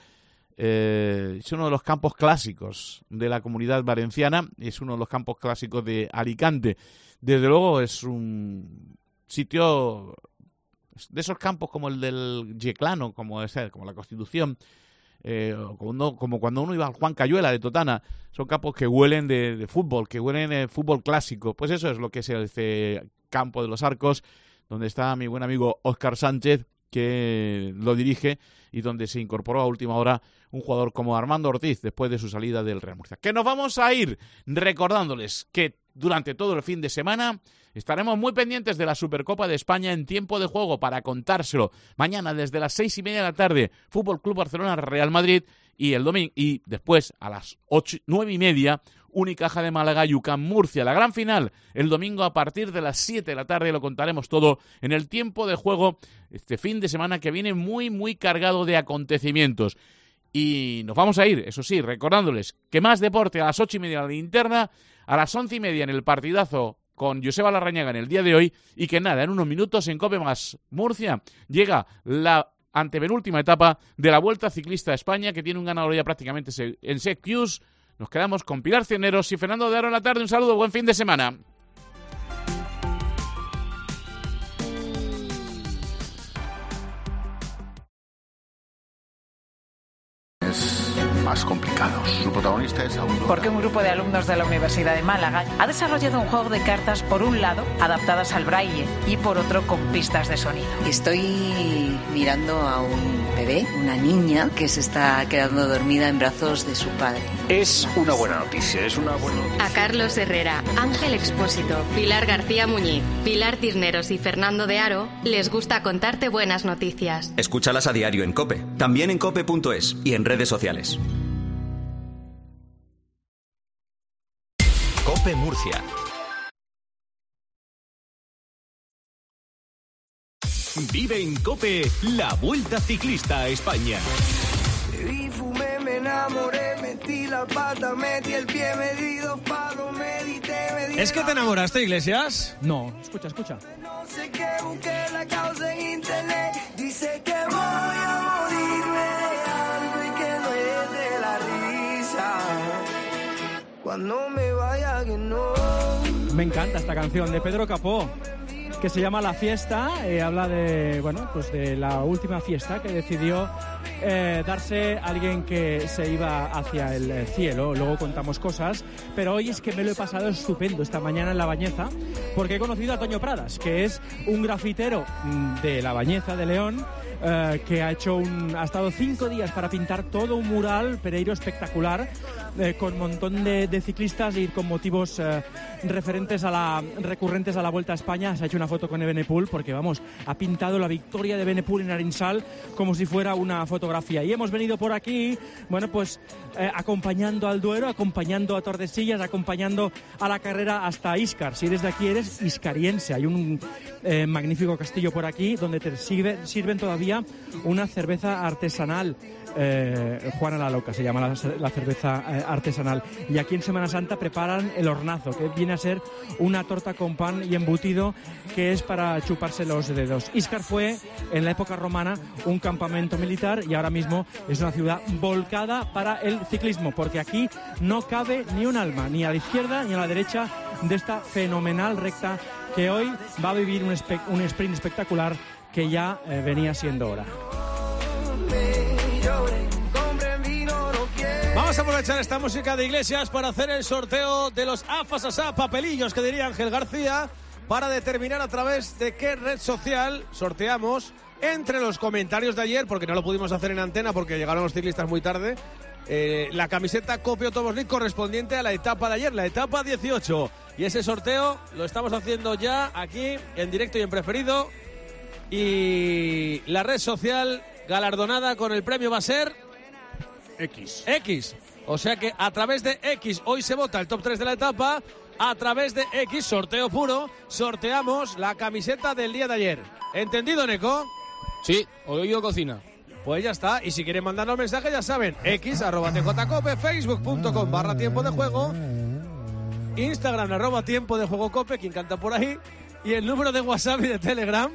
Speaker 7: Es uno de los campos clásicos de la Comunidad Valenciana, es uno de los campos clásicos de Alicante. Desde luego es un sitio de esos campos como el del Yeclano, como la Constitución, como cuando uno iba al Juan Cayuela de Totana. Son campos que huelen de fútbol, que huelen de fútbol clásico. Pues eso es lo que es el campo de los Arcos, donde está mi buen amigo Óscar Sánchez, que lo dirige, y donde se incorporó a última hora un jugador como Armando Ortiz después de su salida del Real Murcia. Que nos vamos a ir recordándoles que durante todo el fin de semana estaremos muy pendientes de la Supercopa de España en tiempo de juego para contárselo. Mañana desde las 6:30 de la tarde, Fútbol Club Barcelona Real Madrid, y el domingo, y después a las 9:30, Unicaja de Málaga y UCAM Murcia. La gran final el domingo a partir de las 7 de la tarde. Lo contaremos todo en el tiempo de juego este fin de semana, que viene muy cargado de acontecimientos. Y nos vamos a ir, eso sí, recordándoles que más deporte a las 8:30 en la linterna, a las 11:30 en el partidazo con Joseba Larrañaga en el día de hoy, y que nada, en unos minutos en COPE Más Murcia llega la antepenúltima etapa de la Vuelta Ciclista a España, que tiene un ganador ya prácticamente en Secus. Nos quedamos con Pilar Cisneros y Fernando de Aro en la tarde. Un saludo, buen fin de semana.
Speaker 15: Más complicados. Su protagonista es Aurora.
Speaker 16: Porque un grupo de alumnos de la Universidad de Málaga ha desarrollado un juego de cartas, por un lado, adaptadas al braille, y por otro, con pistas de sonido.
Speaker 17: Estoy mirando a un bebé, una niña, que se está quedando dormida en brazos de su padre.
Speaker 15: Es una buena noticia,
Speaker 18: A Carlos Herrera, Ángel Expósito, Pilar García Muñiz, Pilar Cisneros y Fernando de Aro les gusta contarte buenas noticias.
Speaker 19: Escúchalas a diario en COPE, también en cope.es y en redes sociales. COPE Murcia.
Speaker 2: Vive en COPE la Vuelta Ciclista a España.
Speaker 20: Bebí, fumé, me enamoré, metí la pata, metí el pie, me di 2 palos, medité.
Speaker 21: ¿Es que te enamoraste, Iglesias? No, escucha.
Speaker 20: No sé qué, busqué la causa en internet, dice que voy a morirme de algo y que no es de la risa. Cuando me vaya que no.
Speaker 21: Me encanta esta canción de Pedro Capó, que se llama La Fiesta. Habla de, pues de la última fiesta que decidió darse alguien que se iba hacia el cielo. Luego contamos cosas, pero hoy es que me lo he pasado estupendo esta mañana en La Bañeza, porque he conocido a Toño Pradas, que es un grafitero de La Bañeza de León, que ha estado 5 días para pintar todo un mural Pereiro espectacular, con un montón de ciclistas y con motivos recurrentes a la Vuelta a España. Se ha hecho una foto con Evenepoel, porque ha pintado la victoria de Evenepoel en Arinsal como si fuera una fotografía. Y hemos venido por aquí, acompañando al Duero, acompañando a Tordesillas, acompañando a la carrera hasta Íscar. Si eres de aquí, eres iscariense. Hay un magnífico castillo por aquí donde te sirven todavía una cerveza artesanal. Juana la Loca se llama la cerveza artesanal. Y aquí en Semana Santa preparan el hornazo, que viene a ser una torta con pan y embutido, que es para chuparse los dedos. Íscar fue en la época romana un campamento militar, y ahora mismo es una ciudad volcada para el ciclismo, porque aquí no cabe ni un alma, ni a la izquierda ni a la derecha de esta fenomenal recta, que hoy va a vivir un sprint espectacular que ya venía siendo hora. Vamos a aprovechar esta música de Iglesias para hacer el sorteo de los AFASASA, papelillos que diría Ángel García, para determinar a través de qué red social sorteamos entre los comentarios de ayer, porque no lo pudimos hacer en antena porque llegaron los ciclistas muy tarde, la camiseta COPE Automos League correspondiente a la etapa de ayer, la etapa 18. Y ese sorteo lo estamos haciendo ya aquí en directo y en preferido. Y la red social galardonada con el premio va a ser X. O sea que a través de X hoy se vota el top 3 de la etapa. A través de X, sorteo puro, sorteamos la camiseta del día de ayer. ¿Entendido, Neco?
Speaker 22: Sí, oído cocina.
Speaker 21: Pues ya está. Y si quieren mandarnos mensajes, ya saben, x@tjcope, facebook.com/tiempo de juego, Instagram @tiempo de juego cope, quien canta por ahí. Y el número de WhatsApp y de Telegram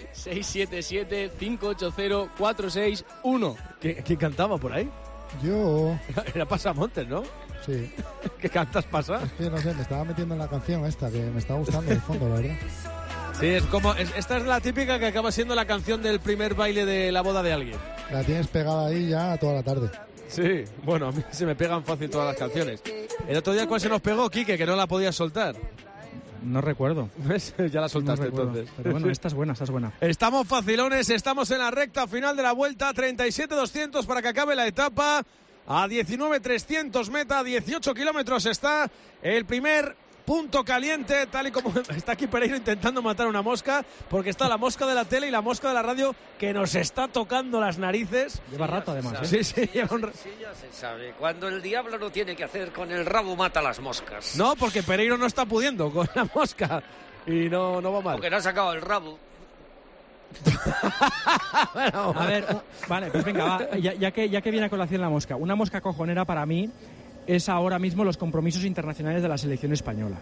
Speaker 22: 677-580-461.
Speaker 21: ¿Quién cantaba por ahí?
Speaker 23: Yo.
Speaker 21: Era Pasamontes, ¿no?
Speaker 23: Sí.
Speaker 21: ¿Qué cantas, Pasa?
Speaker 23: Es que no sé, me estaba metiendo en la canción esta, que me estaba gustando de fondo, la verdad.
Speaker 21: Sí, es como... esta es la típica que acaba siendo la canción del primer baile de la boda de alguien.
Speaker 23: La tienes pegada ahí ya toda la tarde.
Speaker 21: Sí, bueno, a mí se me pegan fácil todas las canciones. El otro día, ¿cuál se nos pegó, Quique, que no la podías soltar? No recuerdo. ¿Ves? Ya la soltaste entonces.
Speaker 23: Pero bueno, esta es buena.
Speaker 21: Estamos facilones, estamos en la recta final de la vuelta. 37.200 para que acabe la etapa. A 19.300 meta, 18 kilómetros está el primer punto caliente, tal y como está aquí Pereiro intentando matar una mosca, porque está la mosca de la tele y la mosca de la radio que nos está tocando las narices.
Speaker 23: Lleva rato además,
Speaker 21: Sí, lleva un
Speaker 24: Sí, ya se sabe. Cuando el diablo no tiene que hacer, con el rabo mata las moscas.
Speaker 21: No, porque Pereiro no está pudiendo con la mosca y no va mal.
Speaker 24: Porque no ha sacado el rabo.
Speaker 21: A ver, vale, pues venga, va, ya que viene a colación la mosca. Una mosca cojonera para mí es ahora mismo los compromisos internacionales de la selección española.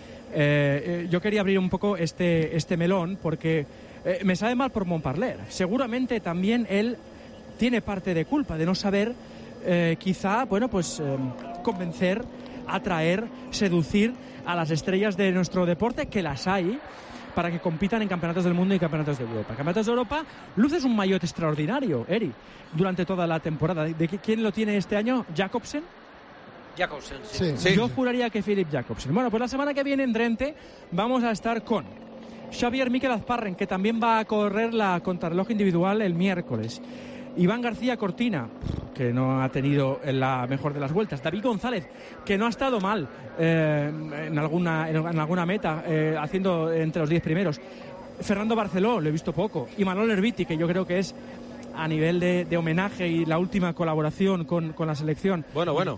Speaker 21: Yo quería abrir un poco este melón porque me sabe mal por Montparler. Seguramente también él tiene parte de culpa de no saber quizá, bueno, pues convencer, atraer, seducir a las estrellas de nuestro deporte, que las hay, para que compitan en campeonatos del mundo y campeonatos de Europa. Campeonatos de Europa, luces un maillot extraordinario, Eri, durante toda la temporada. ¿De quién lo tiene este año? ¿Jacobsen?
Speaker 24: Jacobsen,
Speaker 23: sí.
Speaker 21: Yo juraría que Philip Jacobsen. Bueno, pues la semana que viene en Drenthe vamos a estar con Xavier Miquel Azparren, que también va a correr la contrarreloj individual el miércoles. Iván García Cortina, que no ha tenido la mejor de las vueltas. David González, que no ha estado mal en alguna meta, haciendo entre los 10 primeros. Fernando Barceló, lo he visto poco. Y Manuel Herbiti, que yo creo que es, a nivel de homenaje y la última colaboración con la selección.
Speaker 1: Bueno,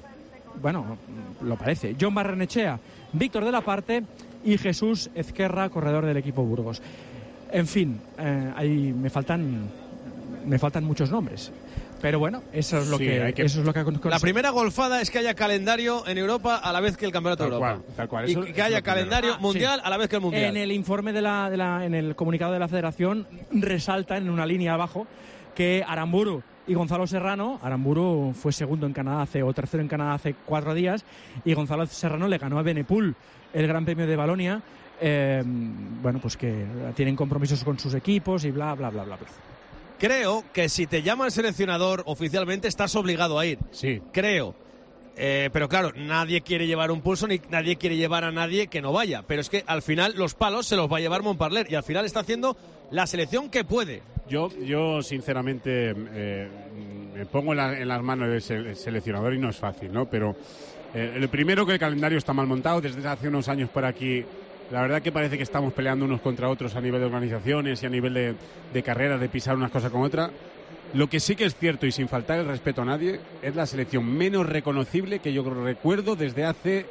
Speaker 21: lo parece. John Barrenechea, Víctor de la Parte y Jesús Ezquerra, corredor del equipo Burgos. En fin, ahí me faltan muchos nombres. Pero bueno, eso es lo que
Speaker 1: La primera golfada es que haya calendario en Europa a la vez que el Campeonato de Europa.
Speaker 3: Tal cual.
Speaker 1: Y que haya calendario mundial a la vez que el mundial.
Speaker 21: En el informe en el comunicado de la Federación resalta en una línea abajo que Aramburu y Gonzalo Serrano, Aramburu fue segundo en Canadá tercero en Canadá hace 4 días, y Gonzalo Serrano le ganó a Benepul el Gran Premio de Valonia. Bueno, pues que tienen compromisos con sus equipos y bla, bla, bla, bla, bla.
Speaker 1: Creo que si te llama el seleccionador oficialmente estás obligado a ir.
Speaker 3: Sí.
Speaker 1: Creo. Pero claro, nadie quiere llevar un pulso ni nadie quiere llevar a nadie que no vaya. Pero es que al final los palos se los va a llevar Montparler y al final está haciendo la selección que puede.
Speaker 3: Yo sinceramente me pongo en las manos del seleccionador y no es fácil, ¿no? Pero lo primero, que el calendario está mal montado. Desde hace unos años por aquí, la verdad que parece que estamos peleando unos contra otros a nivel de organizaciones y a nivel de carreras, de pisar unas cosas con otras. Lo que sí que es cierto, y sin faltar el respeto a nadie, es la selección menos reconocible que yo recuerdo desde hace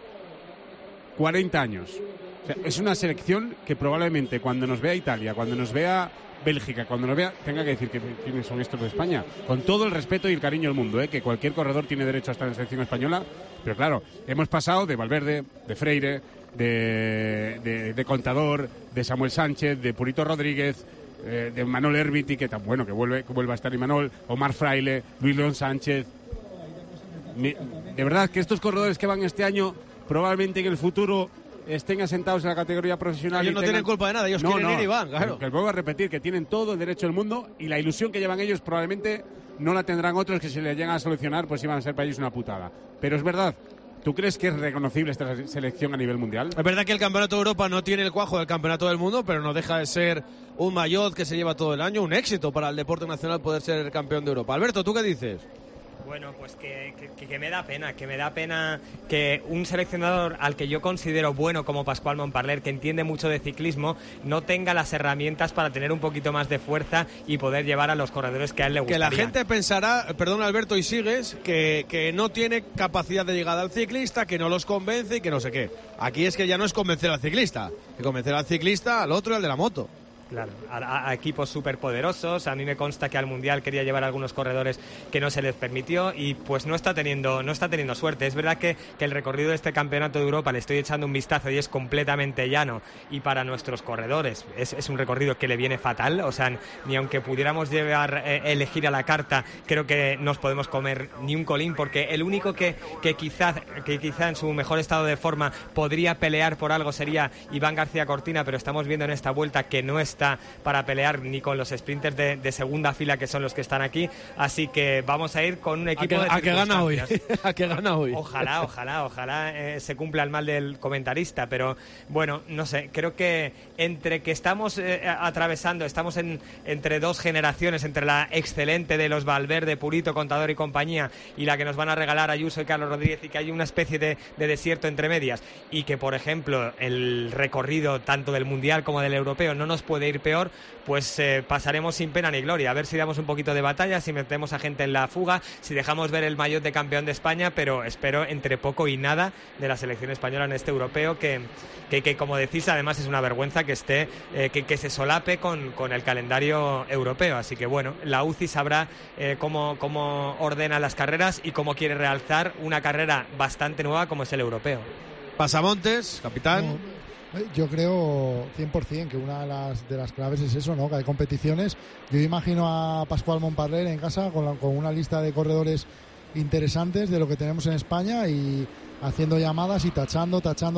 Speaker 3: 40 años. O sea, es una selección que probablemente cuando nos vea Italia, cuando nos vea Bélgica, cuando nos vea, tenga que decir que quiénes son estos de España. Con todo el respeto y el cariño del mundo, que cualquier corredor tiene derecho a estar en la selección española. Pero claro, hemos pasado de Valverde, de Freire, de Contador, de Samuel Sánchez, de Purito Rodríguez, de Manuel Herbiti, que tan bueno que vuelve a estar Imanol, Omar Fraile, Luis León Sánchez. De verdad que estos corredores que van este año, probablemente en el futuro estén asentados en la categoría profesional.
Speaker 1: Ellos no tienen culpa de nada, ellos quieren ir y van, claro.
Speaker 3: Que vuelvo a repetir, que tienen todo el derecho del mundo, y la ilusión que llevan ellos probablemente no la tendrán otros, que si le llegan a solucionar pues iban a ser para ellos una putada. Pero es verdad. ¿Tú crees que es reconocible esta selección a nivel mundial?
Speaker 1: Es verdad que el Campeonato de Europa no tiene el cuajo del Campeonato del Mundo, pero no deja de ser un maillot que se lleva todo el año, un éxito para el deporte nacional poder ser campeón de Europa. Alberto, ¿tú qué dices?
Speaker 4: Bueno, pues que me da pena que un seleccionador al que yo considero bueno como Pascual Montparler, que entiende mucho de ciclismo, no tenga las herramientas para tener un poquito más de fuerza y poder llevar a los corredores que a él le gustaría.
Speaker 1: Que la gente pensará, perdón Alberto, y sigues, que no tiene capacidad de llegada al ciclista, que no los convence y que no sé qué. Aquí es que ya no es convencer al ciclista, que convencer al ciclista, al otro y al de la moto.
Speaker 4: Claro, a equipos súper poderosos. A mí me consta que al Mundial quería llevar a algunos corredores que no se les permitió y pues no está teniendo suerte. Es verdad que el recorrido de este Campeonato de Europa le estoy echando un vistazo y es completamente llano, y para nuestros corredores es un recorrido que le viene fatal. O sea, ni aunque pudiéramos elegir a la carta, creo que nos podemos comer ni un colín, porque el único que quizá en su mejor estado de forma podría pelear por algo sería Iván García Cortina, pero estamos viendo en esta vuelta que no está para pelear ni con los sprinters de segunda fila, que son los que están aquí. Así que vamos a ir con un equipo
Speaker 1: a que gana hoy. A que gana hoy.
Speaker 4: Ojalá se cumpla el mal del comentarista, pero bueno, no sé, creo que entre que estamos atravesando, estamos entre dos generaciones, entre la excelente de los Valverde, Purito, Contador y compañía, y la que nos van a regalar Ayuso y Carlos Rodríguez, y que hay una especie de desierto entre medias, y que por ejemplo el recorrido tanto del Mundial como del Europeo no nos puede puede ir peor, pues pasaremos sin pena ni gloria. A ver si damos un poquito de batalla, si metemos a gente en la fuga, si dejamos ver el maillot de campeón de España, pero espero entre poco y nada de la selección española en este europeo, que como decís, además es una vergüenza que esté que se solape con el calendario europeo. Así que bueno, la UCI sabrá cómo ordena las carreras y cómo quiere realzar una carrera bastante nueva como es el europeo.
Speaker 1: Pasamontes, capitán.
Speaker 23: Yo creo 100% que una de las claves es eso, ¿no? Que hay competiciones. Yo imagino a Pascual Montparler en casa con una lista de corredores interesantes de lo que tenemos en España y haciendo llamadas y tachando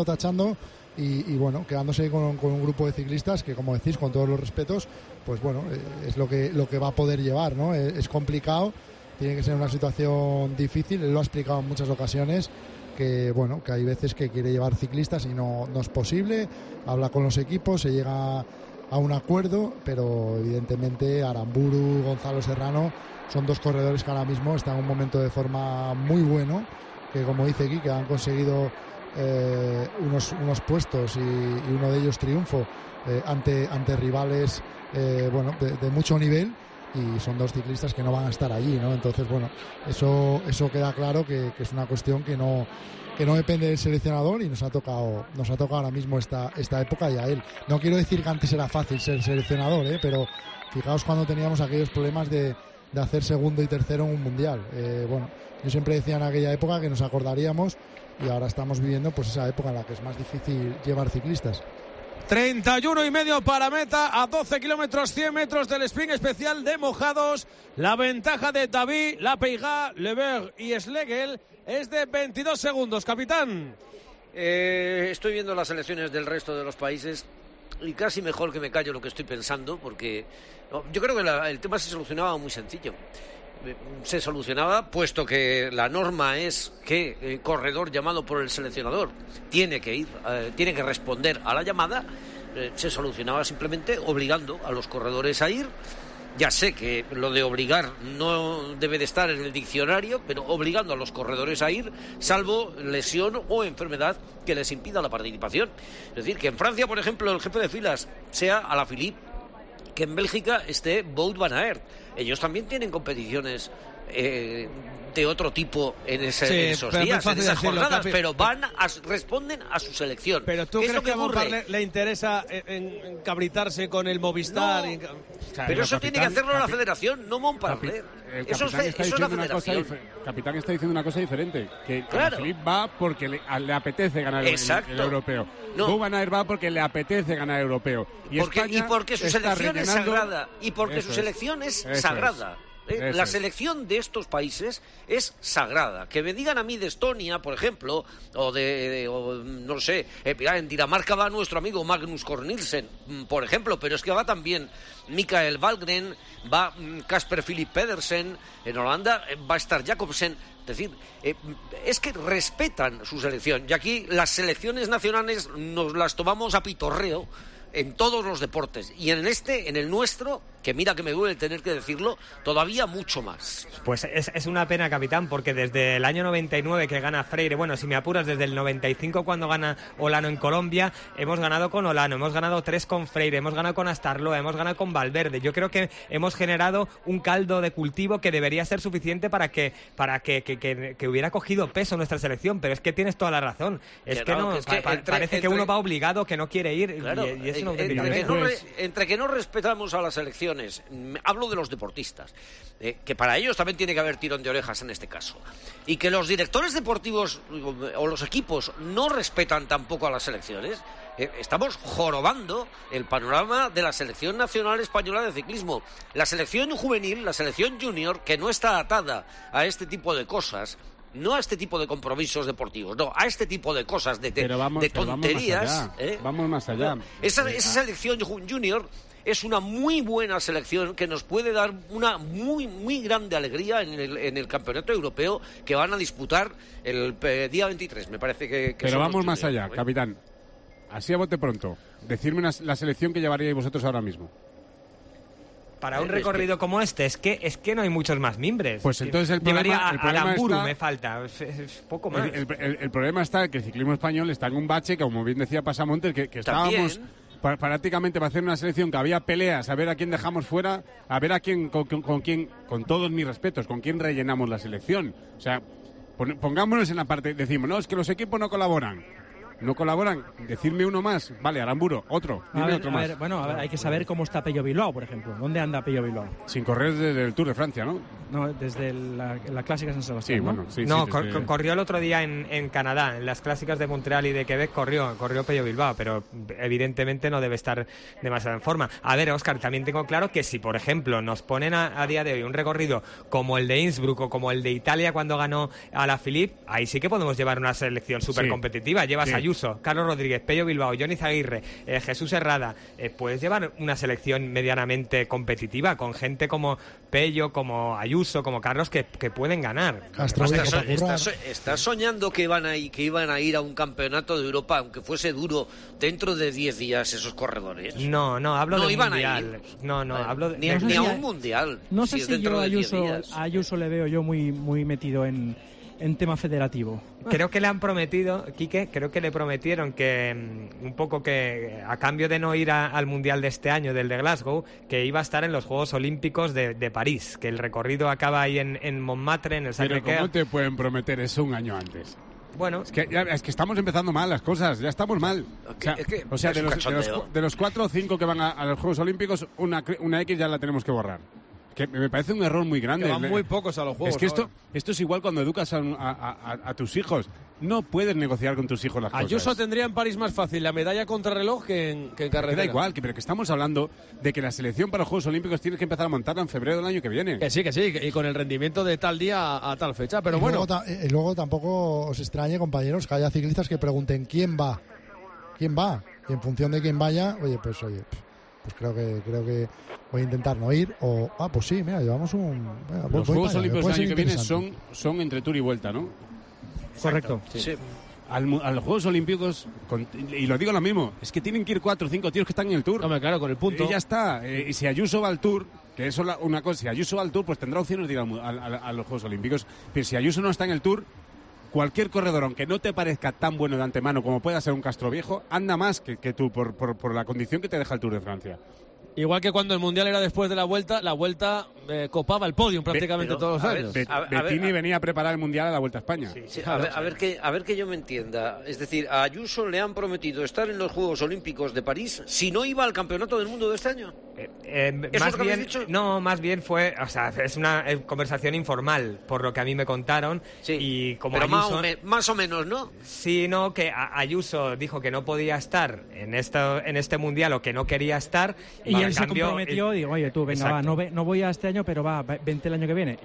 Speaker 23: y bueno, quedándose con un grupo de ciclistas que, como decís, con todos los respetos, pues bueno, es lo que va a poder llevar, ¿no? Es complicado, tiene que ser una situación difícil. Él lo ha explicado en muchas ocasiones, que bueno, que hay veces que quiere llevar ciclistas y no es posible. Habla con los equipos, se llega a un acuerdo, pero evidentemente Aramburu, Gonzalo Serrano son dos corredores que ahora mismo están en un momento de forma muy bueno, que como dice aquí, que han conseguido unos puestos y uno de ellos triunfo ante rivales de mucho nivel, y son dos ciclistas que no van a estar allí, ¿no? Entonces, bueno, eso queda claro que es una cuestión que no depende del seleccionador, y nos ha tocado ahora mismo esta época y a él. No quiero decir que antes era fácil ser seleccionador, pero fijaos cuando teníamos aquellos problemas de hacer segundo y tercero en un mundial. Bueno, yo siempre decía en aquella época que nos acordaríamos, y ahora estamos viviendo pues esa época en la que es más difícil llevar ciclistas.
Speaker 1: 31,5 para meta, a 12 kilómetros 100 metros del sprint especial de mojados. La ventaja de David, Lapeyga, Leberg y Schlegel es de 22 segundos, capitán.
Speaker 24: Estoy viendo las selecciones del resto de los países y casi mejor que me callo lo que estoy pensando, porque yo creo que el tema se solucionaba muy sencillo. Se solucionaba, puesto que la norma es que el corredor llamado por el seleccionador tiene que responder a la llamada. Se solucionaba simplemente obligando a los corredores a ir. Ya sé que lo de obligar no debe de estar en el diccionario, pero obligando a los corredores a ir, salvo lesión o enfermedad que les impida la participación. Es decir, que en Francia, por ejemplo, el jefe de filas sea Alaphilippe, que en Bélgica esté Wout van Aert. Ellos también tienen competiciones de otro tipo en esos días, en esas jornadas, pero responden a su selección.
Speaker 1: Pero ¿tú crees que a Montparler le interesa encabritarse con el Movistar?
Speaker 24: No, pero eso tiene que hacerlo la federación, no Montparler. Eso es la federación.
Speaker 3: Capitán está diciendo una cosa diferente, que
Speaker 24: claro.
Speaker 3: Philippe va porque le apetece ganar el europeo. Wout van Aert va porque le apetece ganar el europeo. Y
Speaker 24: porque su selección es sagrada. Y porque su selección es sagrada. La selección de estos países es sagrada. Que me digan a mí de Estonia, por ejemplo, o no sé, en Dinamarca va nuestro amigo Magnus Cort Nielsen, por ejemplo, pero es que va también Mikael Valgren, va Casper Philip Pedersen, en Holanda va a estar Jacobsen. Es decir, es que respetan su selección, y aquí las selecciones nacionales nos las tomamos a pitorreo en todos los deportes, y en el nuestro, que mira que me duele tener que decirlo, todavía mucho más.
Speaker 4: Pues es una pena, capitán, porque desde el año 99 que gana Freire, bueno, si me apuras, desde el 95 cuando gana Olano en Colombia, hemos ganado con Olano, hemos ganado 3 con Freire, hemos ganado con Astarloa, hemos ganado con Valverde. Yo creo que hemos generado un caldo de cultivo que debería ser suficiente para que hubiera cogido peso nuestra selección, pero es que tienes toda la razón. Parece que uno va obligado, que no quiere ir,
Speaker 24: claro,
Speaker 4: y es
Speaker 24: entre que no respetamos a las selecciones, hablo de los deportistas, que para ellos también tiene que haber tirón de orejas en este caso, y que los directores deportivos o los equipos no respetan tampoco a las selecciones. Estamos jorobando el panorama de la selección nacional española de ciclismo. La selección juvenil, la selección junior, que no está atada a este tipo de cosas, no a este tipo de compromisos deportivos, no, a este tipo de cosas, de tonterías.
Speaker 3: Vamos más allá.
Speaker 24: Esa selección junior es una muy buena selección que nos puede dar una muy, muy grande alegría en el campeonato europeo que van a disputar el día 23, me parece que
Speaker 3: pero vamos más allá, capitán. Así a bote pronto, decidme la selección que llevaríais vosotros ahora mismo.
Speaker 4: Para un recorrido como este, es que no hay muchos más mimbres.
Speaker 3: Pues entonces el problema
Speaker 4: a Aramburu me falta, es poco más.
Speaker 3: El problema está que el ciclismo español está en un bache, que como bien decía Pasamontes, que estábamos prácticamente para hacer una selección que había peleas, a ver a quién dejamos fuera, a ver a quién, con quién, con todos mis respetos, con quién rellenamos la selección. O sea, pongámonos en la parte, decimos, no, es que los equipos no colaboran. No colaboran, decirme uno más. Vale, Aramburu, otro. Dime otro más.
Speaker 21: Hay que saber cómo está Pello Bilbao, por ejemplo. ¿Dónde anda Pello Bilbao?
Speaker 3: Sin correr desde el Tour de Francia, ¿no?
Speaker 21: No, desde la Clásica San Sebastián.
Speaker 3: Sí,
Speaker 21: ¿no?
Speaker 3: bueno, sí.
Speaker 4: No,
Speaker 3: desde...
Speaker 4: corrió el otro día en Canadá, en las Clásicas de Montreal y de Quebec corrió Pello Bilbao, pero evidentemente no debe estar demasiado en forma. A ver, Óscar, también tengo claro que si, por ejemplo, nos ponen a día de hoy un recorrido como el de Innsbruck o como el de Italia cuando ganó a la Philippe, ahí sí que podemos llevar una selección súper competitiva. Llevas a Ayuso, Carlos Rodríguez, Pello Bilbao, Johnny Zaguirre, Jesús Herrada. Puedes llevar una selección medianamente competitiva con gente como Pello, como Ayuso, como Carlos, que pueden ganar.
Speaker 24: ¿Estás soñando que iban a ir a un campeonato de Europa, aunque fuese duro, dentro de 10 días esos corredores?
Speaker 4: No, hablo de un mundial. Hablo
Speaker 24: ni a un mundial.
Speaker 21: No sé si yo
Speaker 24: a
Speaker 21: Ayuso le veo yo muy metido en tema federativo.
Speaker 4: Creo que le han prometido, Quique, le prometieron que un poco que a cambio de no ir al Mundial de este año, del de Glasgow, que iba a estar en los Juegos Olímpicos de París, que el recorrido acaba ahí en Montmartre, en el Sacré-Cœur.
Speaker 3: Pero ¿cómo te pueden prometer eso un año antes?
Speaker 4: Bueno,
Speaker 3: es que estamos empezando mal las cosas, ya estamos mal. O sea, de los 4 o 5 que van a los Juegos Olímpicos, una X ya la tenemos que borrar. Que me parece un error muy grande.
Speaker 1: Que van muy pocos a los juegos.
Speaker 3: Es que esto es igual cuando educas a tus hijos. No puedes negociar con tus hijos las cosas.
Speaker 1: Ayuso tendría en París más fácil la medalla contrarreloj que en carretera.
Speaker 3: Da igual, pero que estamos hablando de que la selección para los Juegos Olímpicos tienes que empezar a montarla en febrero del año que viene.
Speaker 1: Que sí, y con el rendimiento de tal día a tal fecha. Pero
Speaker 23: y luego tampoco os extrañe, compañeros, que haya ciclistas que pregunten ¿quién va? ¿Quién va? Y en función de quién vaya, pues creo que voy a intentar no ir pues sí, mira, llevamos
Speaker 3: los Juegos Olímpicos del año que viene son entre Tour y Vuelta, ¿no?
Speaker 21: Correcto.
Speaker 3: Sí. A los Juegos Olímpicos, y lo digo lo mismo, es que tienen que ir 4 o 5 tíos que están en el Tour.
Speaker 1: Hombre, claro, con el punto.
Speaker 3: Y ya está. Y si Ayuso va al Tour, que eso es una cosa, si Ayuso va al Tour, pues tendrá opciones de ir a los Juegos Olímpicos. Pero si Ayuso no está en el Tour, cualquier corredor, aunque no te parezca tan bueno de antemano como pueda ser un Castroviejo, anda más que tú por la condición que te deja el Tour de Francia.
Speaker 1: Igual que cuando el Mundial era después de la Vuelta copaba el podium prácticamente todos los años.
Speaker 3: Bettini venía a preparar el Mundial a la Vuelta a España.
Speaker 24: Sí, a ver que yo me entienda. Es decir, a Ayuso le han prometido estar en los Juegos Olímpicos de París si no iba al Campeonato del Mundo de este año. ¿Eso es lo que habéis dicho?
Speaker 4: No, más bien fue, es una conversación informal, por lo que a mí me contaron.
Speaker 24: Sí,
Speaker 4: y como
Speaker 24: pero
Speaker 4: Ayuso,
Speaker 24: más o menos, ¿no?
Speaker 4: Sí, no, que Ayuso dijo que no podía estar en este Mundial o que no quería estar.
Speaker 21: Y él se comprometió, digo, oye, tú, venga, no voy a este año, pero vente el año que viene.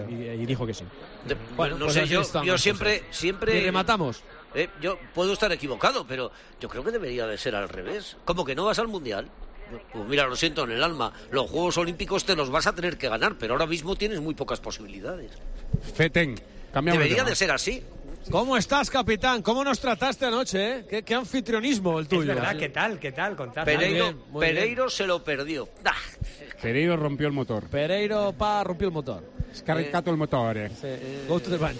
Speaker 21: Y dijo que sí.
Speaker 24: Bueno, no sé, yo siempre...
Speaker 1: Y rematamos.
Speaker 24: Yo puedo estar equivocado, pero yo creo que debería de ser al revés. ¿Cómo que no vas al Mundial? Pues mira, lo siento en el alma, los Juegos Olímpicos te los vas a tener que ganar, pero ahora mismo tienes muy pocas posibilidades.
Speaker 3: Feten, cambiamos.
Speaker 24: Debería de ser así.
Speaker 1: ¿Cómo estás, capitán? ¿Cómo nos trataste anoche, ¿Qué anfitrionismo el tuyo?
Speaker 4: Es verdad, ¿qué tal? Contad.
Speaker 24: Pereiro se lo perdió.
Speaker 3: Pereiro rompió el motor.
Speaker 1: Rompió el motor.
Speaker 3: Scaricato el motor.
Speaker 1: Go to the bench.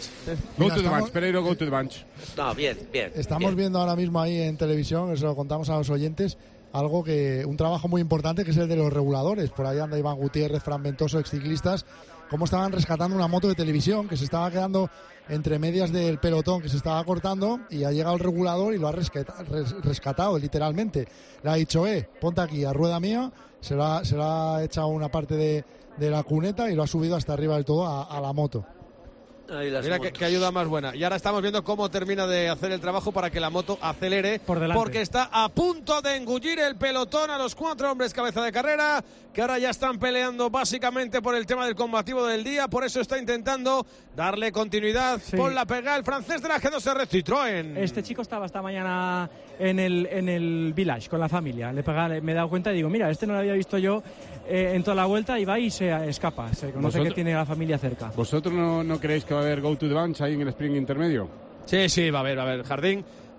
Speaker 3: Pereiro, go to the bench.
Speaker 24: No, bien.
Speaker 23: Estamos viendo ahora mismo ahí en televisión, eso lo contamos a los oyentes, un trabajo muy importante que es el de los reguladores. Por ahí anda Iván Gutiérrez, Fran Ventoso, exciclistas, cómo estaban rescatando una moto de televisión que se estaba quedando entre medias del pelotón, que se estaba cortando, y ha llegado el regulador y lo ha rescatado literalmente. Le ha dicho, ponte aquí a rueda mía, se lo ha echado una parte de la cuneta y lo ha subido hasta arriba del todo a la moto.
Speaker 1: Mira qué ayuda más buena. Y ahora estamos viendo cómo termina de hacer el trabajo para que la moto acelere, porque está a punto de engullir el pelotón a los 4 hombres cabeza de carrera, que ahora ya están peleando básicamente por el tema del combativo del día. Por eso está intentando darle continuidad por la pega el francés de la G2R Citroën.
Speaker 21: Este chico estaba esta mañana en el village con la familia. Me he dado cuenta y digo, mira, este no lo había visto yo en toda la vuelta, y va y se escapa. Se conoce que tiene a la familia cerca.
Speaker 3: ¿Vosotros no creéis que va a haber go to the bench ahí en el sprint intermedio?
Speaker 1: Sí, va a haber. Jardín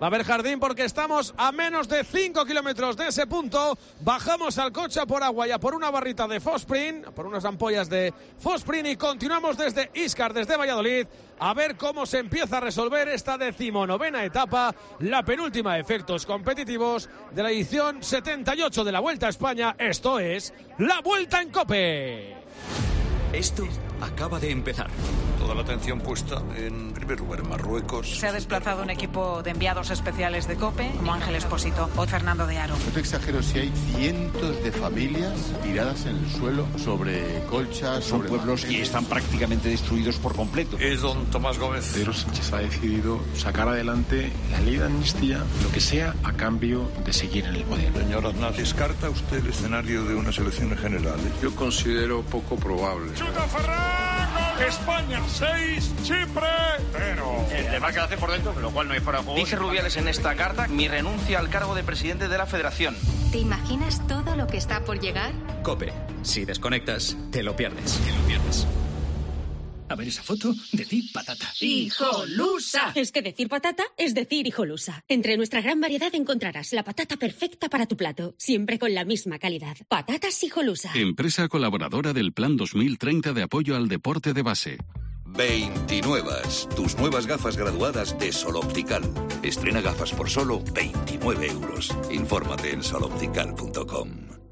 Speaker 1: Va a haber jardín porque estamos a menos de 5 kilómetros de ese punto. Bajamos al coche a por agua y a por una barrita de Fosprin, por unas ampollas de Fosprin, y continuamos desde Íscar, desde Valladolid, a ver cómo se empieza a resolver esta 19ª etapa, la penúltima de efectos competitivos de la edición 78 de la Vuelta a España. Esto es la Vuelta en COPE.
Speaker 6: Esto acaba de empezar. Toda la atención puesta en primer lugar en Marruecos.
Speaker 16: Se ha desplazado un equipo de enviados especiales de COPE, como Ángel Expósito o Fernando de Aro.
Speaker 15: No te exagero si hay cientos de familias tiradas en el suelo sobre colchas,
Speaker 6: Son pueblos que están prácticamente destruidos por completo. Es don Tomás Gómez.
Speaker 8: Pedro Sánchez ha decidido sacar adelante la ley de amnistía, lo que sea a cambio de seguir en el poder.
Speaker 6: Señor Aznar, ¿descarta usted el escenario de unas elecciones generales?
Speaker 8: Yo considero poco probable.
Speaker 6: ¡Chuta Ferran!
Speaker 8: España 6, Chipre 0.
Speaker 9: El tema que hace por dentro, lo cual no hay fuera de juego. Dice Rubiales en esta carta mi renuncia al cargo de presidente de la Federación.
Speaker 18: ¿Te imaginas todo lo que está por llegar?
Speaker 19: COPE. Si desconectas, te lo pierdes. Te lo pierdes.
Speaker 11: A ver esa foto, decir patata.
Speaker 25: ¡Hijolusa! Es que decir patata es decir hijolusa. Entre nuestra gran variedad encontrarás la patata perfecta para tu plato, siempre con la misma calidad. Patatas Hijolusa.
Speaker 26: Empresa colaboradora del Plan 2030 de apoyo al deporte de base.
Speaker 6: 29. Tus nuevas gafas graduadas de Sol Optical. Estrena gafas por solo 29 euros. Infórmate en soloptical.com.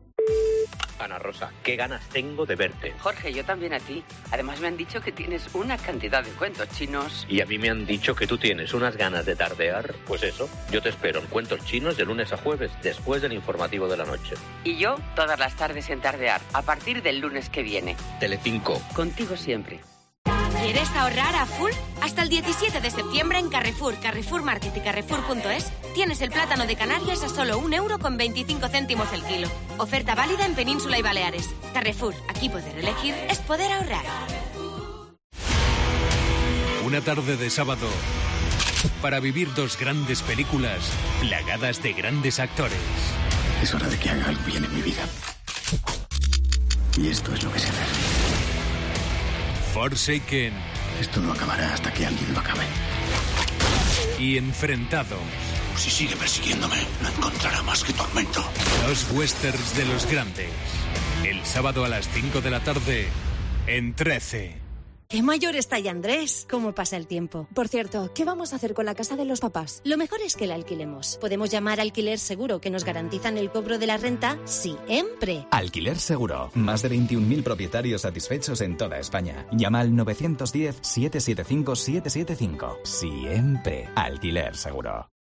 Speaker 27: Ana Rosa, qué ganas tengo de verte.
Speaker 28: Jorge, yo también a ti. Además me han dicho que tienes una cantidad de cuentos chinos.
Speaker 27: Y a mí me han dicho que tú tienes unas ganas de tardear. Pues eso, yo te espero en Cuentos Chinos de lunes a jueves, después del informativo de la noche.
Speaker 28: Y yo todas las tardes en tardear, a partir del lunes que viene.
Speaker 27: Telecinco.
Speaker 28: Contigo siempre.
Speaker 18: ¿Quieres ahorrar a full? Hasta el 17 de septiembre en Carrefour, Carrefour Market y Carrefour.es tienes el plátano de Canarias a solo 1,25 € el kilo. Oferta válida en Península y Baleares. Carrefour, aquí poder elegir es poder ahorrar.
Speaker 29: Una tarde de sábado para vivir dos grandes películas plagadas de grandes actores.
Speaker 8: Es hora de que haga algo bien en mi vida. Y esto es lo que se hace.
Speaker 29: Forsaken.
Speaker 8: Esto no acabará hasta que alguien lo acabe.
Speaker 29: Y Enfrentados.
Speaker 6: Si sigue persiguiéndome, no encontrará más que tormento.
Speaker 29: Los westerns de los grandes. El sábado a las 5 de la tarde en 13.
Speaker 30: ¡Qué mayor está ya Andrés! ¿Cómo pasa el tiempo? Por cierto, ¿qué vamos a hacer con la casa de los papás? Lo mejor es que la alquilemos. Podemos llamar Alquiler Seguro, que nos garantizan el cobro de la renta siempre.
Speaker 31: Alquiler Seguro. Más de 21.000 propietarios satisfechos en toda España. Llama al 910-775-775. Siempre. Alquiler Seguro.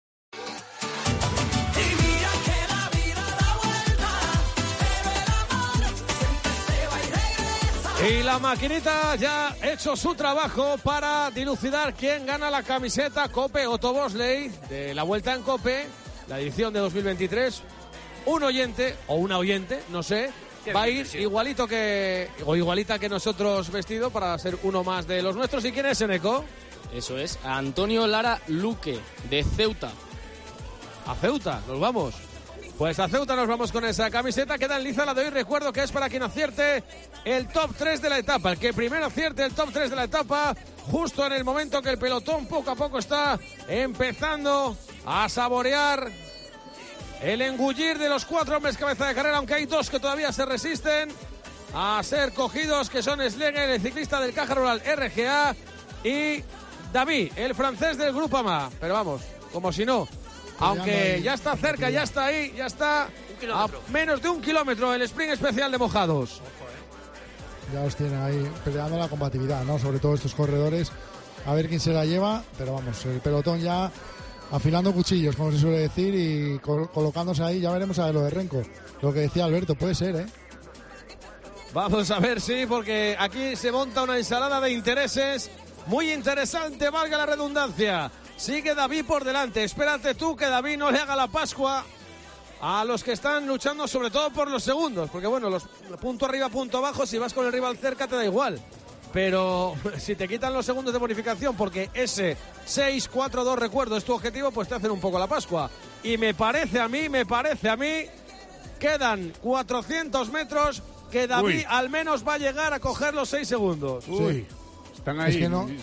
Speaker 1: Y la maquinita ya ha hecho su trabajo para dilucidar quién gana la camiseta COPE Otto Bosley de la Vuelta en COPE, la edición de 2023. Un oyente, o una oyente, no sé, va a ir igualito que, o igualita que nosotros vestido para ser uno más de los nuestros. ¿Y quién es, Eneco?
Speaker 22: Eso es, Antonio Lara Luque, de Ceuta.
Speaker 1: ¿A Ceuta? ¿Nos vamos? Pues a Ceuta nos vamos con esa camiseta. Queda en liza la de hoy. Recuerdo que es para quien acierte el top 3 de la etapa. El que primero acierte el top 3 de la etapa, justo en el momento que el pelotón poco a poco está empezando a saborear el engullir de los 4 hombres cabeza de carrera, aunque hay 2 que todavía se resisten a ser cogidos, que son Schlegel, el ciclista del Caja Rural RGA, y David, el francés del Groupama. Pero vamos, como si no. Aunque ya está cerca, ya está ahí, ya está a menos de 1 kilómetro el sprint especial de Mojados.
Speaker 23: Ya los tienen ahí peleando la combatividad, ¿no? Sobre todo estos corredores, a ver quién se la lleva, pero vamos, el pelotón ya afilando cuchillos, como se suele decir, y colocándose ahí. Ya veremos a ver lo de Renko, lo que decía Alberto, puede ser, ¿eh?
Speaker 1: Vamos a ver, sí, porque aquí se monta una ensalada de intereses muy interesante, valga la redundancia. Sigue David por delante. Espérate tú que David no le haga la Pascua a los que están luchando, sobre todo por los segundos. Porque bueno, los punto arriba, punto abajo, si vas con el rival cerca te da igual. Pero si te quitan los segundos de bonificación porque ese 6-4-2, recuerdo, es tu objetivo, pues te hacen un poco la Pascua. Y me parece a mí, quedan 400 metros que David al menos va a llegar a coger los 6 segundos.
Speaker 3: Sí. Están ahí.
Speaker 23: Es que no,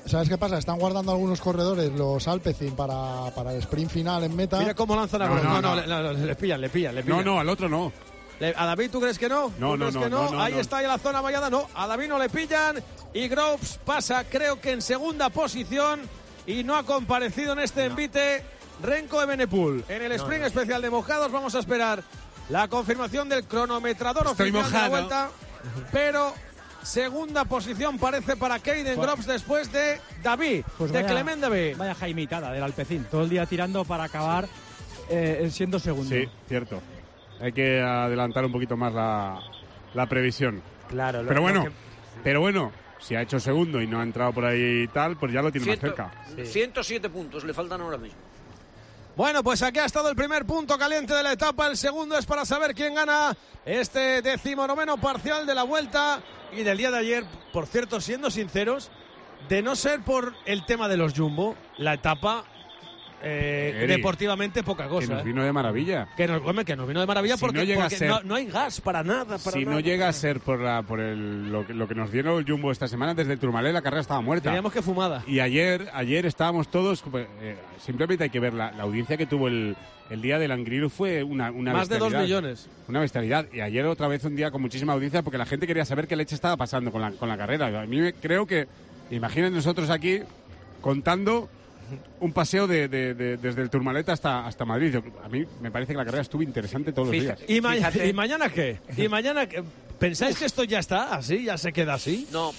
Speaker 23: ¿Sabes qué pasa? Están guardando algunos corredores, los Alpecin, para el sprint final en meta.
Speaker 1: Mira cómo lanzan a Groves. Le pillan.
Speaker 3: No, al otro no.
Speaker 1: ¿A David tú crees que no?
Speaker 3: No.
Speaker 1: Ahí está ya la zona vallada. No, a David no le pillan. Y Groves pasa, creo que en segunda posición. Y no ha comparecido en este envite Renko de Benepul. En el sprint especial de mojados vamos a esperar la confirmación del cronometrador oficial de la vuelta. Pero segunda posición parece para Kaden Groves después de David, Clement David.
Speaker 21: Vaya jaimitada del Alpecin. Todo el día tirando para acabar siendo segundo.
Speaker 3: Sí, cierto. Hay que adelantar un poquito más la previsión.
Speaker 2: Claro.
Speaker 3: Pero bueno, si ha hecho segundo y no ha entrado por ahí y tal, pues ya lo tiene más cerca.
Speaker 2: 107 puntos le faltan ahora mismo.
Speaker 1: Bueno, pues aquí ha estado el primer punto caliente de la etapa. El segundo es para saber quién gana este 19º parcial de la Vuelta y del día de ayer. Por cierto, siendo sinceros, de no ser por el tema de los Jumbo, la etapa deportivamente poca cosa.
Speaker 3: Que nos vino de maravilla.
Speaker 1: Que nos vino de maravilla
Speaker 3: si
Speaker 1: porque no hay gas para nada.
Speaker 3: No llega a ser por lo que nos dieron el Jumbo esta semana desde el Tourmalet, la carrera estaba muerta.
Speaker 1: Teníamos que fumada.
Speaker 3: Y ayer estábamos todos, simplemente hay que ver la audiencia que tuvo el día del Angriru fue una
Speaker 1: más de 2 millones.
Speaker 3: Una bestialidad. Y ayer otra vez un día con muchísima audiencia porque la gente quería saber qué leche estaba pasando con la carrera. A mí creo que, imaginen nosotros aquí contando un paseo desde el Tourmalet hasta Madrid. A mí me parece que la carrera estuvo interesante todos los días.
Speaker 1: ¿Y mañana qué? ¿Y mañana qué? ¿Pensáis que esto ya está así? ¿Ya se queda así?
Speaker 2: No,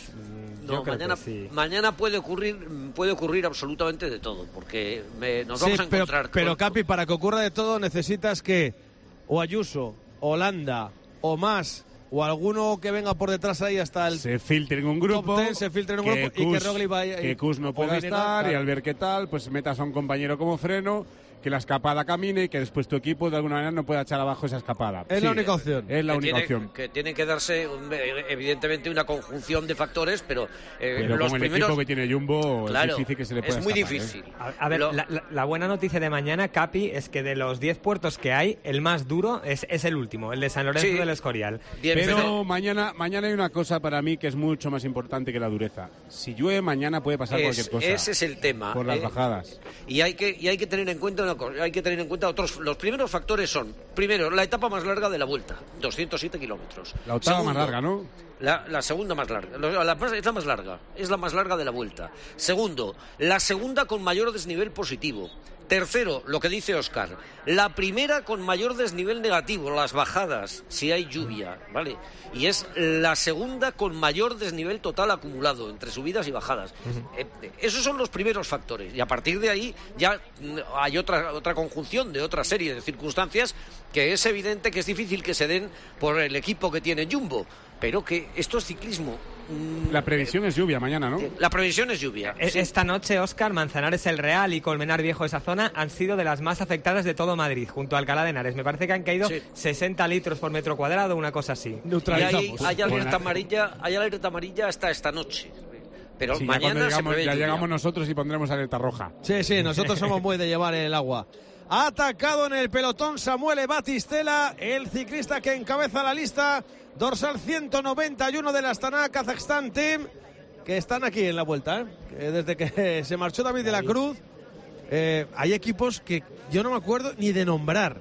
Speaker 2: mañana puede ocurrir absolutamente de todo, porque nos vamos a encontrar.
Speaker 1: Pero Capi, para que ocurra de todo necesitas que o Ayuso, Holanda o más o alguno que venga por detrás ahí hasta el
Speaker 3: se filtre en un grupo,
Speaker 1: y que Roglic vaya
Speaker 3: que Kuss no pueda estar y al ver qué tal, pues metas a un compañero como freno, que la escapada camine y que después tu equipo de alguna manera no pueda echar abajo esa escapada.
Speaker 1: Es la única opción.
Speaker 3: Es la única opción.
Speaker 2: Que tiene que darse evidentemente una conjunción de factores, pero los
Speaker 3: como
Speaker 2: primeros...
Speaker 3: el equipo que tiene Jumbo,
Speaker 2: claro,
Speaker 3: es difícil que se le pueda
Speaker 2: es muy
Speaker 3: escapar,
Speaker 2: difícil.
Speaker 4: A ver, la buena noticia de mañana, Capi, es que de los 10 puertos que hay, el más duro es el último, el de San Lorenzo del Escorial.
Speaker 3: Pero mañana hay una cosa para mí que es mucho más importante que la dureza. Si llueve mañana puede pasar cualquier cosa.
Speaker 2: Ese es el tema.
Speaker 3: Por las bajadas.
Speaker 2: Y hay que tener en cuenta una cosa, los primeros factores son, primero, la etapa más larga de la Vuelta, 207 kilómetros.
Speaker 3: La octava más larga, ¿no?
Speaker 2: La segunda más larga, es la más larga de la Vuelta. Segundo, la segunda con mayor desnivel positivo. Tercero, lo que dice Óscar, la primera con mayor desnivel negativo, las bajadas, si hay lluvia, ¿vale? Y es la segunda con mayor desnivel total acumulado, entre subidas y bajadas. Esos son los primeros factores. Y a partir de ahí ya hay otra conjunción de otra serie de circunstancias que es evidente que es difícil que se den por el equipo que tiene Jumbo. Pero que esto es ciclismo.
Speaker 3: La previsión es lluvia mañana, ¿no?
Speaker 2: La previsión es lluvia.
Speaker 4: Esta noche, Óscar, Manzanares el Real y Colmenar Viejo, esa zona, han sido de las más afectadas de todo Madrid, junto a Alcalá de Henares. Me parece que han caído 60 litros por metro cuadrado, una cosa así.
Speaker 2: Y hay alerta amarilla hasta esta noche. Pero
Speaker 3: sí,
Speaker 2: mañana
Speaker 3: ya llegamos nosotros y pondremos alerta roja.
Speaker 1: Sí, nosotros somos muy de llevar el agua. Ha atacado en el pelotón Samuele Batistela, el ciclista que encabeza la lista, dorsal 191 del Astana Kazajstán Team, que están aquí en la Vuelta, desde que se marchó David de la Cruz. Hay equipos que yo no me acuerdo ni de nombrar.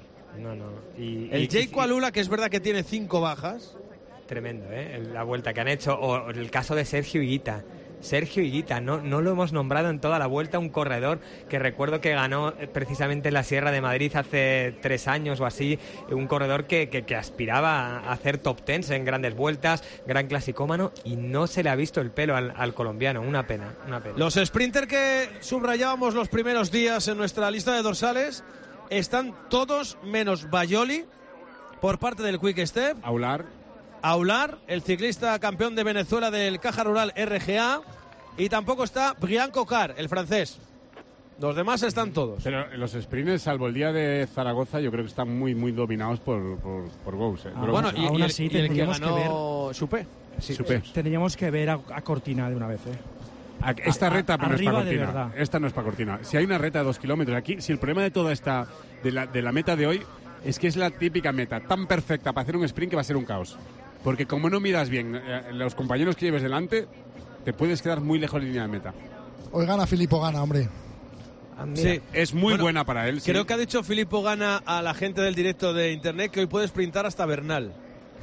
Speaker 1: El Jayco Alula, que es verdad que tiene 5 bajas.
Speaker 4: Tremendo, la Vuelta que han hecho, o el caso de Sergio Higuita. Sergio Higuita, no lo hemos nombrado en toda la Vuelta, un corredor que recuerdo que ganó precisamente en la Sierra de Madrid hace 3 años o así, un corredor que aspiraba a hacer top 10 en grandes vueltas, gran clasicómano, y no se le ha visto el pelo al colombiano, una pena.
Speaker 1: Los sprinters que subrayábamos los primeros días en nuestra lista de dorsales están todos menos Bayoli por parte del Quick Step. Aular, el ciclista campeón de Venezuela del Caja Rural RGA, y tampoco está Brian Cocard, el francés. Los demás están todos.
Speaker 3: Pero los sprints, salvo el día de Zaragoza, yo creo que están muy dominados por Gous.
Speaker 1: Bueno, y aún así el que ganó Supé.
Speaker 21: Tendríamos que ver a Cortina de una vez.
Speaker 3: Esta reta no es para
Speaker 21: Cortina.
Speaker 3: Esta no es para Cortina. Si hay una reta de 2 kilómetros aquí, si el problema de toda esta, de la meta de hoy, es que es la típica meta tan perfecta para hacer un sprint que va a ser un caos. Porque como no miras bien los compañeros que lleves delante, te puedes quedar muy lejos de línea de meta.
Speaker 23: Hoy gana Filippo Ganna, hombre.
Speaker 3: Sí, es muy buena para él.
Speaker 1: Creo que ha dicho Filippo Ganna a la gente del directo de internet que hoy puede sprintar hasta Bernal.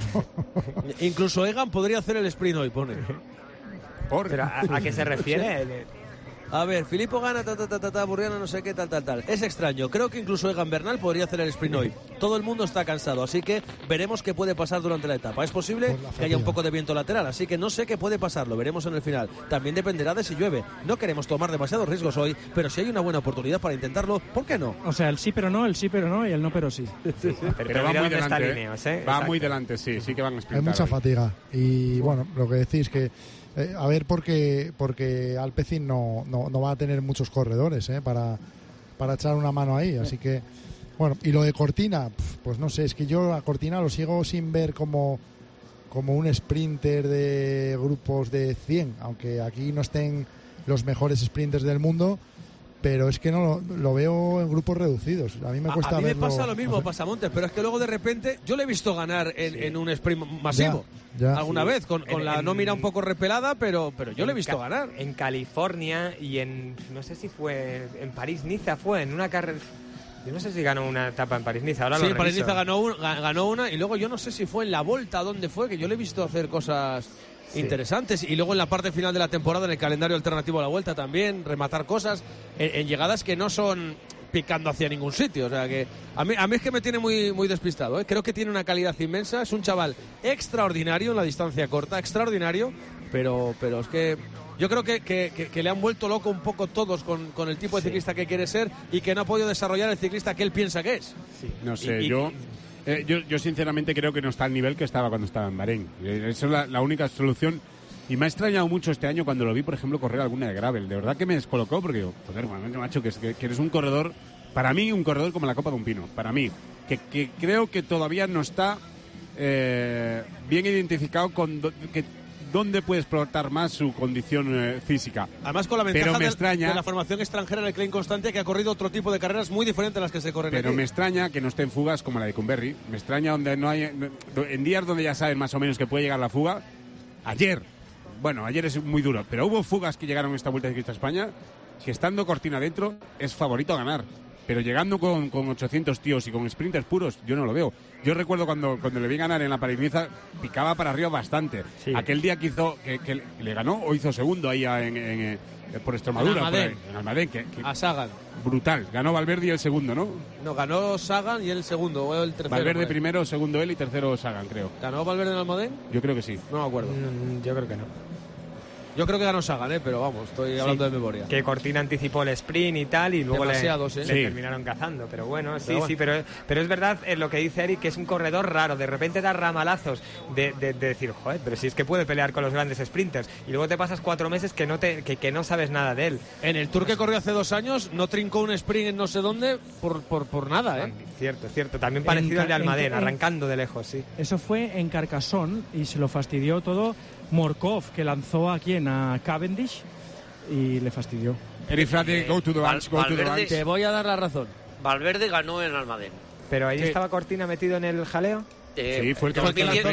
Speaker 1: Incluso Egan podría hacer el sprint hoy, pone.
Speaker 4: ¿Pero a qué se refiere?
Speaker 1: A ver, Filippo Ganna, Burriana, no sé qué, tal. Es extraño. Creo que incluso Egan Bernal podría hacer el sprint hoy. Todo el mundo está cansado, así que veremos qué puede pasar durante la etapa. Es posible que haya un poco de viento lateral, así que no sé qué puede pasar. Lo veremos en el final. También dependerá de si llueve. No queremos tomar demasiados riesgos hoy, pero si hay una buena oportunidad para intentarlo, ¿por qué no?
Speaker 21: O sea, el sí pero no y el no pero sí.
Speaker 3: Pero va muy delante, Va muy delante, sí que van a sprintar.
Speaker 23: Hay mucha
Speaker 3: hoy.
Speaker 23: fatiga. Y bueno, lo que decís que a ver porque Alpecin no va a tener muchos corredores para echar una mano ahí, así que bueno, y lo de Cortina, pues no sé, es que yo a Cortina lo sigo sin ver como un sprinter de grupos de 100, aunque aquí no estén los mejores sprinters del mundo, pero es que no lo veo en grupos reducidos. A mí me cuesta
Speaker 1: a mí me
Speaker 23: verlo,
Speaker 1: pasa lo mismo,
Speaker 23: no sé.
Speaker 1: Pasamontes, pero es que luego de repente yo le he visto ganar en un sprint masivo. Alguna vez, con la nómina un poco repelada, pero yo le he visto ganar.
Speaker 4: En California y no sé si fue en París-Niza, fue en una carrera. Yo no sé si ganó una etapa en París-Niza. Ahora
Speaker 1: sí,
Speaker 4: lo
Speaker 1: en París-Niza ganó una, y luego yo no sé si fue en la Volta donde fue, que yo le he visto hacer cosas interesantes, y luego en la parte final de la temporada en el calendario alternativo a la Vuelta también rematar cosas en llegadas que no son picando hacia ningún sitio. O sea que a mí es que me tiene muy, muy despistado, ¿eh? Creo que tiene una calidad inmensa, es un chaval extraordinario en la distancia corta, extraordinario, pero es que yo creo que le han vuelto loco un poco todos con el tipo de ciclista que quiere ser y que no ha podido desarrollar el ciclista que él piensa que es.
Speaker 3: No sé, yo sinceramente creo que no está al nivel que estaba cuando estaba en Bahrein. Esa es la única solución. Y me ha extrañado mucho este año cuando lo vi, por ejemplo, correr alguna de gravel. De verdad que me descolocó porque digo, joder, macho, que eres un corredor, para mí, un corredor como la copa de un pino. Para mí, que creo que todavía no está bien identificado con dónde puede explotar más su condición física.
Speaker 1: Además, con la ventaja de la formación extranjera en el Klein Constante, que ha corrido otro tipo de carreras muy diferentes a las que se corren
Speaker 3: Pero
Speaker 1: aquí.
Speaker 3: me extraña que no esté en fugas como la de Cumberry. Me extraña donde no hay, en días donde ya saben más o menos que puede llegar la fuga. Ayer es muy duro, pero hubo fugas que llegaron a esta Vuelta Ciclista a España que estando Cortina dentro es favorito a ganar. Pero llegando con 800 tíos y con sprinters puros, yo no lo veo. Yo recuerdo cuando le vi ganar en la París-Niza, picaba para arriba bastante. Sí. Aquel día que le ganó o hizo segundo ahí por Extremadura, en Almadén.
Speaker 1: A Sagan.
Speaker 3: Brutal. Ganó Valverde y el segundo, ¿no?
Speaker 1: No, ganó Sagan y el segundo, o el tercero.
Speaker 3: Valverde primero, segundo él y tercero Sagan, creo.
Speaker 1: ¿Ganó Valverde en Almadén?
Speaker 3: Yo creo que sí.
Speaker 1: No me acuerdo.
Speaker 4: Yo creo que no.
Speaker 1: Yo creo que ganó Sagan, pero vamos, estoy hablando de memoria.
Speaker 4: Que Cortina anticipó el sprint y tal, y luego le
Speaker 1: sí.
Speaker 4: terminaron cazando. Pero bueno, pero es verdad lo que dice Eric, que es un corredor raro. De repente da ramalazos de decir, joder, pero si es que puede pelear con los grandes sprinters. Y luego te pasas 4 meses que no sabes nada de él.
Speaker 1: En el Tour que corrió hace 2 años, no trincó un sprint en no sé dónde por nada, ¿eh?
Speaker 4: Cierto. También parecido al de Almadén, arrancando de lejos, sí.
Speaker 21: Eso fue en Carcassonne y se lo fastidió todo Morkov, que lanzó a Cavendish y le fastidió.
Speaker 3: Eric Frade, go to the bench.
Speaker 1: Te voy a dar la razón.
Speaker 2: Valverde ganó en Almadén.
Speaker 4: ¿Pero ahí estaba Cortina metido en el jaleo?
Speaker 3: Sí, fue el que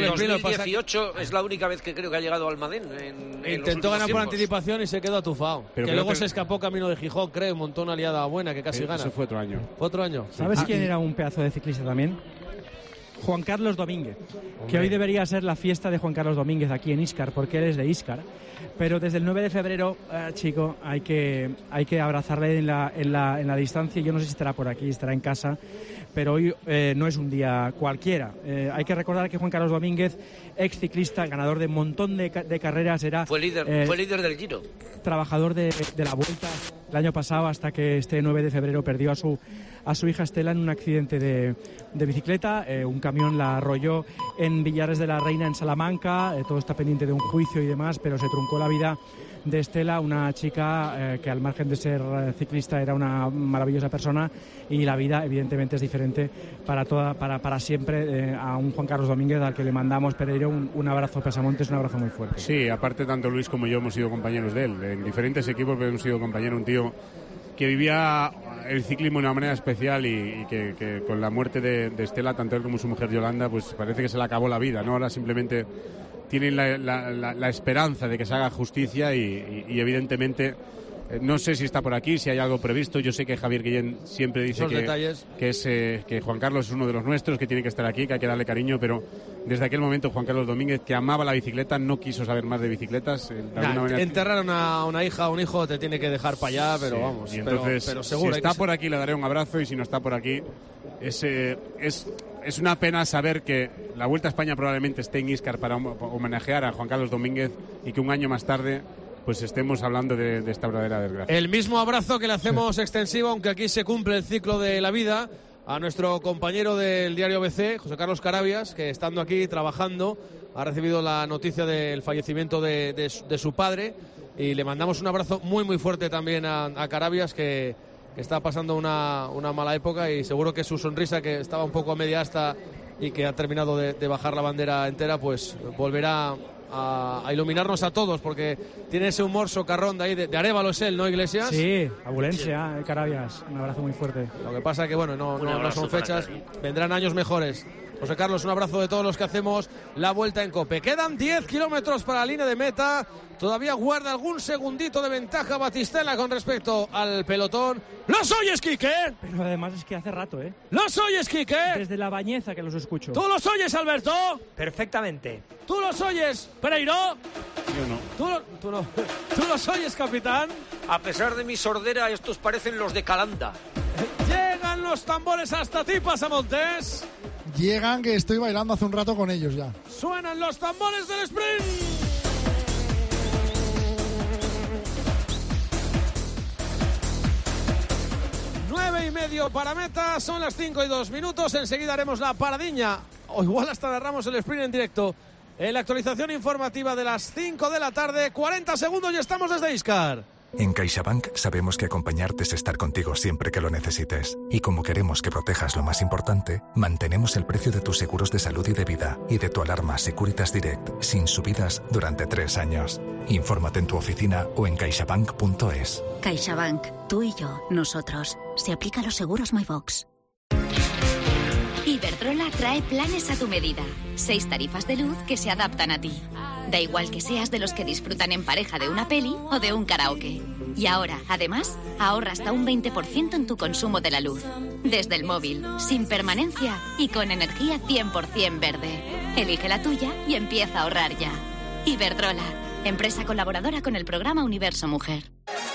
Speaker 2: 2018 es la única vez que creo que ha llegado a Almadén.
Speaker 1: Intentó ganar por anticipación y se quedó atufado.
Speaker 3: Pero
Speaker 1: que luego se escapó camino de Gijón, creo, montó una aliada buena que casi gana.
Speaker 3: Eso fue otro año.
Speaker 1: ¿Fue otro año?
Speaker 21: ¿Sabes quién era un pedazo de ciclista también? Juan Carlos Domínguez, que hoy debería ser la fiesta de Juan Carlos Domínguez aquí en Íscar, porque él es de Íscar. Pero desde el 9 de febrero, chico, hay que abrazarle en la distancia. Yo no sé si estará por aquí, estará en casa, pero hoy no es un día cualquiera. Hay que recordar que Juan Carlos Domínguez, ex ciclista, ganador de un montón de carreras, fue
Speaker 2: líder del Giro.
Speaker 21: Trabajador de la Vuelta el año pasado, hasta que este 9 de febrero perdió a su hija Estela en un accidente de bicicleta. Un camión la arrolló en Villares de la Reina, en Salamanca. Todo está pendiente de un juicio y demás, pero se truncó la vida de Estela, una chica que al margen de ser ciclista era una maravillosa persona, y la vida evidentemente es diferente para siempre. A un Juan Carlos Domínguez al que le mandamos, Pereiro, un abrazo, Pesamontes, un abrazo muy fuerte.
Speaker 3: Sí, aparte tanto Luis como yo hemos sido compañeros de él, en diferentes equipos, pero hemos sido compañeros, un tío que vivía el ciclismo de una manera especial y que con la muerte de Estela, tanto él como su mujer Yolanda, pues parece que se le acabó la vida, ¿no? Ahora simplemente tienen la esperanza de que se haga justicia y evidentemente No sé si está por aquí, si hay algo previsto. Yo sé que Javier Guillén siempre dice que Juan Carlos es uno de los nuestros, que tiene que estar aquí, que hay que darle cariño, pero desde aquel momento Juan Carlos Domínguez, que amaba la bicicleta, no quiso saber más de bicicletas.
Speaker 1: Enterrar a una hija o un hijo te tiene que dejar para allá, pero vamos.
Speaker 3: Y entonces,
Speaker 1: pero seguro,
Speaker 3: si está por aquí le daré un abrazo, y si no está por aquí, es una pena saber que la Vuelta a España probablemente esté en Íscar para homenajear a Juan Carlos Domínguez y que un año más tarde pues estemos hablando de esta verdadera desgracia.
Speaker 1: El mismo abrazo que le hacemos extensivo, aunque aquí se cumple el ciclo de la vida, a nuestro compañero del diario ABC, José Carlos Carabias, que estando aquí trabajando ha recibido la noticia del fallecimiento de su padre, y le mandamos un abrazo muy muy fuerte también a Carabias, que está pasando una mala época, y seguro que su sonrisa, que estaba un poco a media asta y que ha terminado de bajar la bandera entera, pues volverá a iluminarnos a todos, porque tiene ese humor socarrón de ahí, de Arévalo es él, ¿no, Iglesias?
Speaker 21: Sí, Abulencia, Carabias, un abrazo muy fuerte.
Speaker 1: Lo que pasa es que, bueno, no son fechas, vendrán años mejores. José Carlos, un abrazo de todos los que hacemos la Vuelta en COPE. Quedan 10 kilómetros para la línea de meta. Todavía guarda algún segundito de ventaja Batistela con respecto al pelotón. ¿Los oyes, Quique?
Speaker 21: Pero además es que hace rato, ¿eh?
Speaker 1: ¿Los oyes, Quique?
Speaker 21: Desde la Bañeza que los escucho.
Speaker 1: ¿Tú los oyes, Alberto?
Speaker 4: Perfectamente.
Speaker 1: ¿Tú los oyes, Pereiro?
Speaker 3: Yo no.
Speaker 1: ¿Tú los oyes, capitán?
Speaker 2: A pesar de mi sordera, estos parecen los de Calanda.
Speaker 1: Llegan los tambores hasta ti, Pasamontes.
Speaker 23: Llegan, que estoy bailando hace un rato con ellos ya.
Speaker 1: Suenan los tambores del sprint. Nueve y medio para meta, son las 5:02. Enseguida haremos la paradiña, o igual hasta narramos el sprint en directo, en la actualización informativa de las 5 de la tarde. 40 segundos y estamos desde Íscar.
Speaker 5: En CaixaBank sabemos que acompañarte es estar contigo siempre que lo necesites. Y como queremos que protejas lo más importante, mantenemos el precio de tus seguros de salud y de vida y de tu alarma Securitas Direct sin subidas durante 3 años. Infórmate en tu oficina o en caixabank.es.
Speaker 7: CaixaBank, tú y yo, nosotros. Se aplica a los seguros MyBox.
Speaker 10: Iberdrola trae planes a tu medida. 6 tarifas de luz que se adaptan a ti. Da igual que seas de los que disfrutan en pareja de una peli o de un karaoke. Y ahora, además, ahorra hasta un 20% en tu consumo de la luz. Desde el móvil, sin permanencia y con energía 100% verde. Elige la tuya y empieza a ahorrar ya. Iberdrola, empresa colaboradora con el programa Universo Mujer.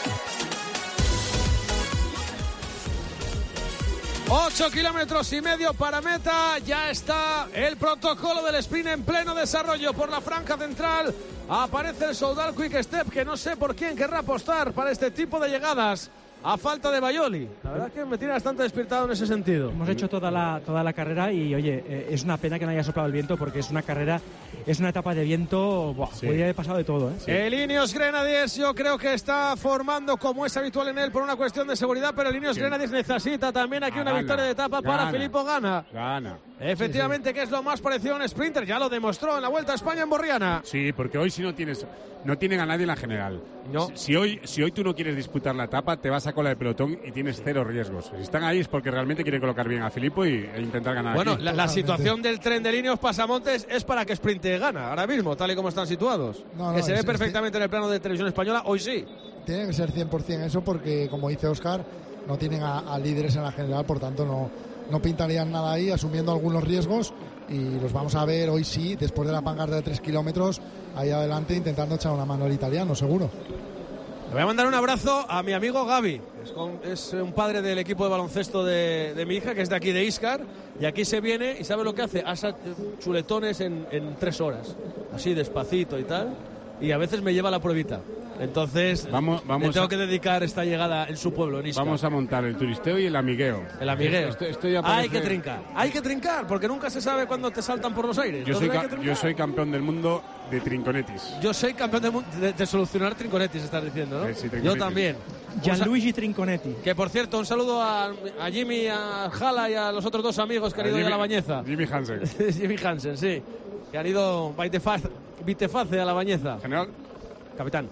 Speaker 1: 8 kilómetros y medio para meta. Ya está el protocolo del sprint en pleno desarrollo por la franja central. Aparece el Soudal Quick Step, que no sé por quién querrá apostar para este tipo de llegadas a falta de Baioli. La verdad es que me tiene bastante despiertado en ese sentido.
Speaker 21: Hemos hecho toda la carrera y, oye, es una pena que no haya soplado el viento, porque es una carrera, es una etapa de viento, podría haber pasado de todo, ¿eh?
Speaker 1: Sí. El Ineos Grenadiers yo creo que está formando, como es habitual en él, por una cuestión de seguridad, pero el Ineos Grenadiers necesita también aquí una victoria de etapa para Filippo Ganna. Efectivamente, que es lo más parecido a un sprinter, ya lo demostró en la Vuelta a España en Borriana.
Speaker 3: Sí, porque hoy si no tienen a nadie en la general. No. Si hoy tú no quieres disputar la etapa, te vas a cola de pelotón y tienes 0 riesgos. Si están ahí es porque realmente quieren colocar bien a Filippo e intentar ganar.
Speaker 1: Bueno,
Speaker 3: aquí.
Speaker 1: La situación del tren de Ineos Pasamontes es para que sprinte Ganna ahora mismo, tal y como están situados. Que se ve perfectamente en el plano de televisión española, hoy sí.
Speaker 23: Tiene que ser 100% eso, porque como dice Óscar, no tienen a líderes en la general, por tanto no pintarían nada ahí, asumiendo algunos riesgos, y los vamos a ver hoy sí, después de la pancarta de 3 kilómetros, ahí adelante intentando echar una mano al italiano, seguro.
Speaker 1: Le voy a mandar un abrazo a mi amigo Gaby, es un padre del equipo de baloncesto de mi hija, que es de aquí de Íscar, y aquí se viene y ¿sabe lo que hace? Asa chuletones en 3 horas, así despacito y tal, y a veces me lleva la pruebita. Entonces,
Speaker 3: vamos
Speaker 1: le tengo que dedicar esta llegada en su pueblo, en Íscar.
Speaker 3: Vamos a montar el turisteo y el amigueo.
Speaker 1: El amigueo.
Speaker 3: Esto ya parece...
Speaker 1: Hay que trincar, porque nunca se sabe cuándo te saltan por los aires.
Speaker 3: Yo soy campeón del mundo de trinconetis.
Speaker 1: Yo soy campeón del mundo de solucionar trinconetis, estás diciendo, ¿no?
Speaker 3: Sí,
Speaker 1: yo también.
Speaker 21: Gianluigi Trinconetti.
Speaker 1: Que, por cierto, un saludo a Jimmy, a Jala y a los otros 2 amigos que han ido ya a la Bañeza.
Speaker 3: Jimmy Hansen.
Speaker 1: Jimmy Hansen, sí. Que han ido Viteface a la Bañeza.
Speaker 3: General.
Speaker 1: Capitán.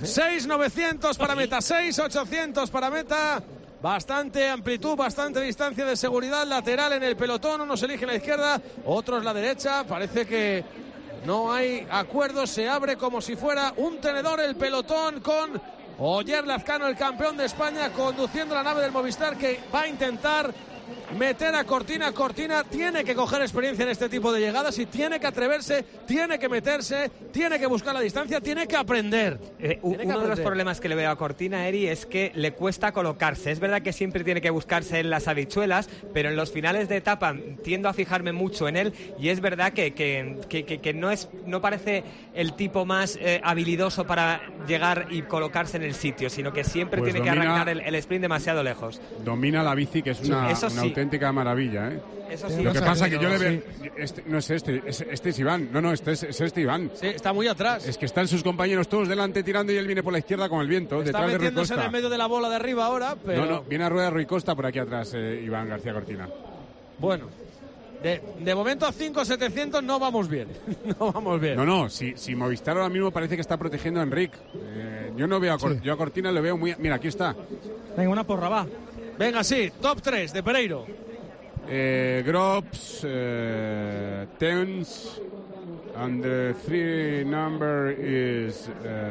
Speaker 1: 6.900 para meta, 6.800 para meta. Bastante amplitud, bastante distancia de seguridad lateral en el pelotón. Unos eligen la izquierda, otros la derecha. Parece que no hay acuerdo. Se abre como si fuera un tenedor el pelotón con Oyer Lazcano, el campeón de España, conduciendo la nave del Movistar, que va a intentar meter a Cortina. Cortina tiene que coger experiencia en este tipo de llegadas y tiene que atreverse, tiene que meterse, tiene que buscar la distancia, tiene que aprender.
Speaker 4: Uno de los problemas que le veo a Cortina, Eri, es que le cuesta colocarse. Es verdad que siempre tiene que buscarse en las habichuelas, pero en los finales de etapa tiendo a fijarme mucho en él, y es verdad que no parece el tipo más habilidoso para llegar y colocarse en el sitio, sino que siempre tiene que arrancar el sprint demasiado lejos.
Speaker 3: Domina la bici, que es una auténtica maravilla, ¿eh?
Speaker 4: Eso sí.
Speaker 3: Lo que pasa es que yo le veo... No es este es Iván. No, es este Iván.
Speaker 1: Sí, está muy atrás.
Speaker 3: Es que están sus compañeros todos delante tirando y él viene por la izquierda con el viento,
Speaker 1: está
Speaker 3: detrás de Rui
Speaker 1: metiéndose
Speaker 3: Costa.
Speaker 1: en el medio de la bola de arriba ahora, pero...
Speaker 3: No, viene a rueda Rui Costa por aquí atrás, Iván García Cortina.
Speaker 1: Bueno, de momento a 5.700 no vamos bien. No vamos bien.
Speaker 3: No, si Movistar ahora mismo parece que está protegiendo a Enric. Yo no veo yo a Cortina le veo muy... Mira, aquí está.
Speaker 21: Venga, una porra, va.
Speaker 1: Venga, sí, top 3 de Pereiro.
Speaker 3: Grops, Teuns, and the 3 number is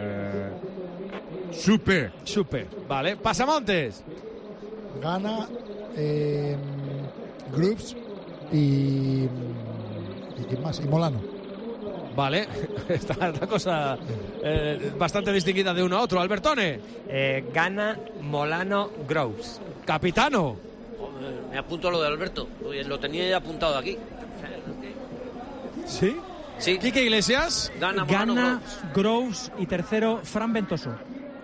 Speaker 3: Supe.
Speaker 1: Vale, Pasamontes.
Speaker 23: Gana Grooves y ¿quién más? Y Molano.
Speaker 1: Vale, esta cosa bastante distinguida de uno a otro. Albertone.
Speaker 4: Gana Molano Groves.
Speaker 1: Capitano.
Speaker 2: Me apunto a lo de Alberto, lo tenía ya apuntado aquí.
Speaker 1: ¿Sí?
Speaker 2: Sí.
Speaker 1: Quique Iglesias.
Speaker 2: Gana
Speaker 21: Groves y tercero Fran Ventoso.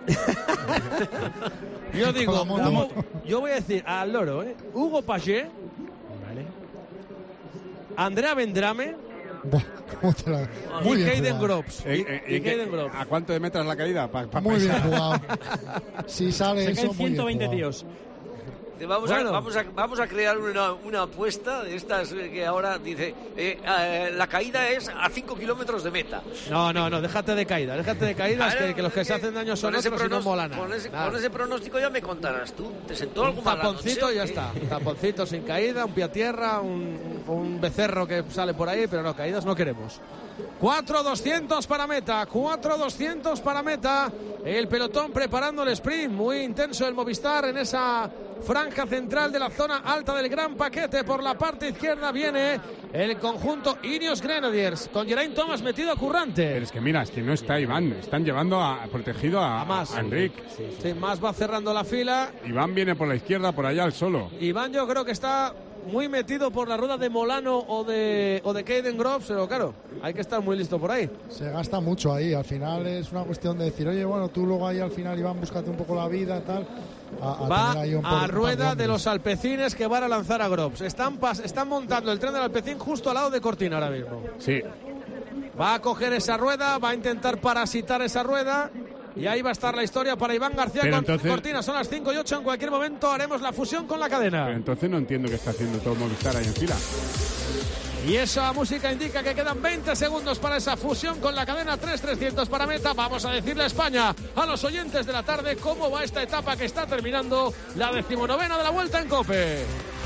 Speaker 1: Yo digo, yo voy a decir al loro, Hugo Paget. Vale. Andrea Vendrame.
Speaker 23: Muy
Speaker 1: y
Speaker 23: bien
Speaker 1: Hayden
Speaker 23: jugado.
Speaker 1: Groves.
Speaker 3: ¿A cuánto de metros la caída?
Speaker 23: Muy bien jugado. Si sale
Speaker 21: se
Speaker 23: eso,
Speaker 21: caen 120 tíos.
Speaker 2: Vamos a crear una apuesta de estas que ahora dice la caída es a 5 kilómetros de meta.
Speaker 1: No, déjate de caídas, claro, que los que se hacen daño son otros y no molan.
Speaker 2: Con ese pronóstico ya me contarás tú. ¿Te sentó algún
Speaker 1: taponcito y ya está? Taponcito sin caída, un pie a tierra, un becerro que sale por ahí, pero no, caídas no queremos. 4.200 para meta, 4.200 para meta. El pelotón preparando el sprint, muy intenso el Movistar en esa franja central de la zona alta del gran paquete. Por la parte izquierda viene el conjunto Ineos Grenadiers con Geraint Thomas metido a currante.
Speaker 3: Pero es que mira, es que no está Iván, están llevando protegido a Enric.
Speaker 1: Sí, más va cerrando la fila.
Speaker 3: Iván viene por la izquierda, por allá al solo.
Speaker 1: Iván yo creo que está muy metido por la rueda de Molano o de Hayden Groves, pero claro, hay que estar muy listo por ahí.
Speaker 23: Se gasta mucho ahí, al final es una cuestión de decir, oye, bueno, tú luego ahí al final, Iván, búscate un poco la vida y tal.
Speaker 1: Va a rueda de los alpecines que van a lanzar a Groves. Están montando el tren del Alpecín justo al lado de Cortina ahora mismo.
Speaker 3: Sí.
Speaker 1: Va a coger esa rueda, va a intentar parasitar esa rueda. Y ahí va a estar la historia para Iván García con Cortina. Son las 5 y 8. En cualquier momento haremos la fusión con la cadena.
Speaker 3: Pero entonces no entiendo qué está haciendo todo Movistar ahí en fila.
Speaker 1: Y esa música indica que quedan 20 segundos para esa fusión con la cadena. 3.300 para meta. Vamos a decirle a España, a los oyentes de la tarde, cómo va esta etapa que está terminando, la 19ª de la Vuelta en COPE.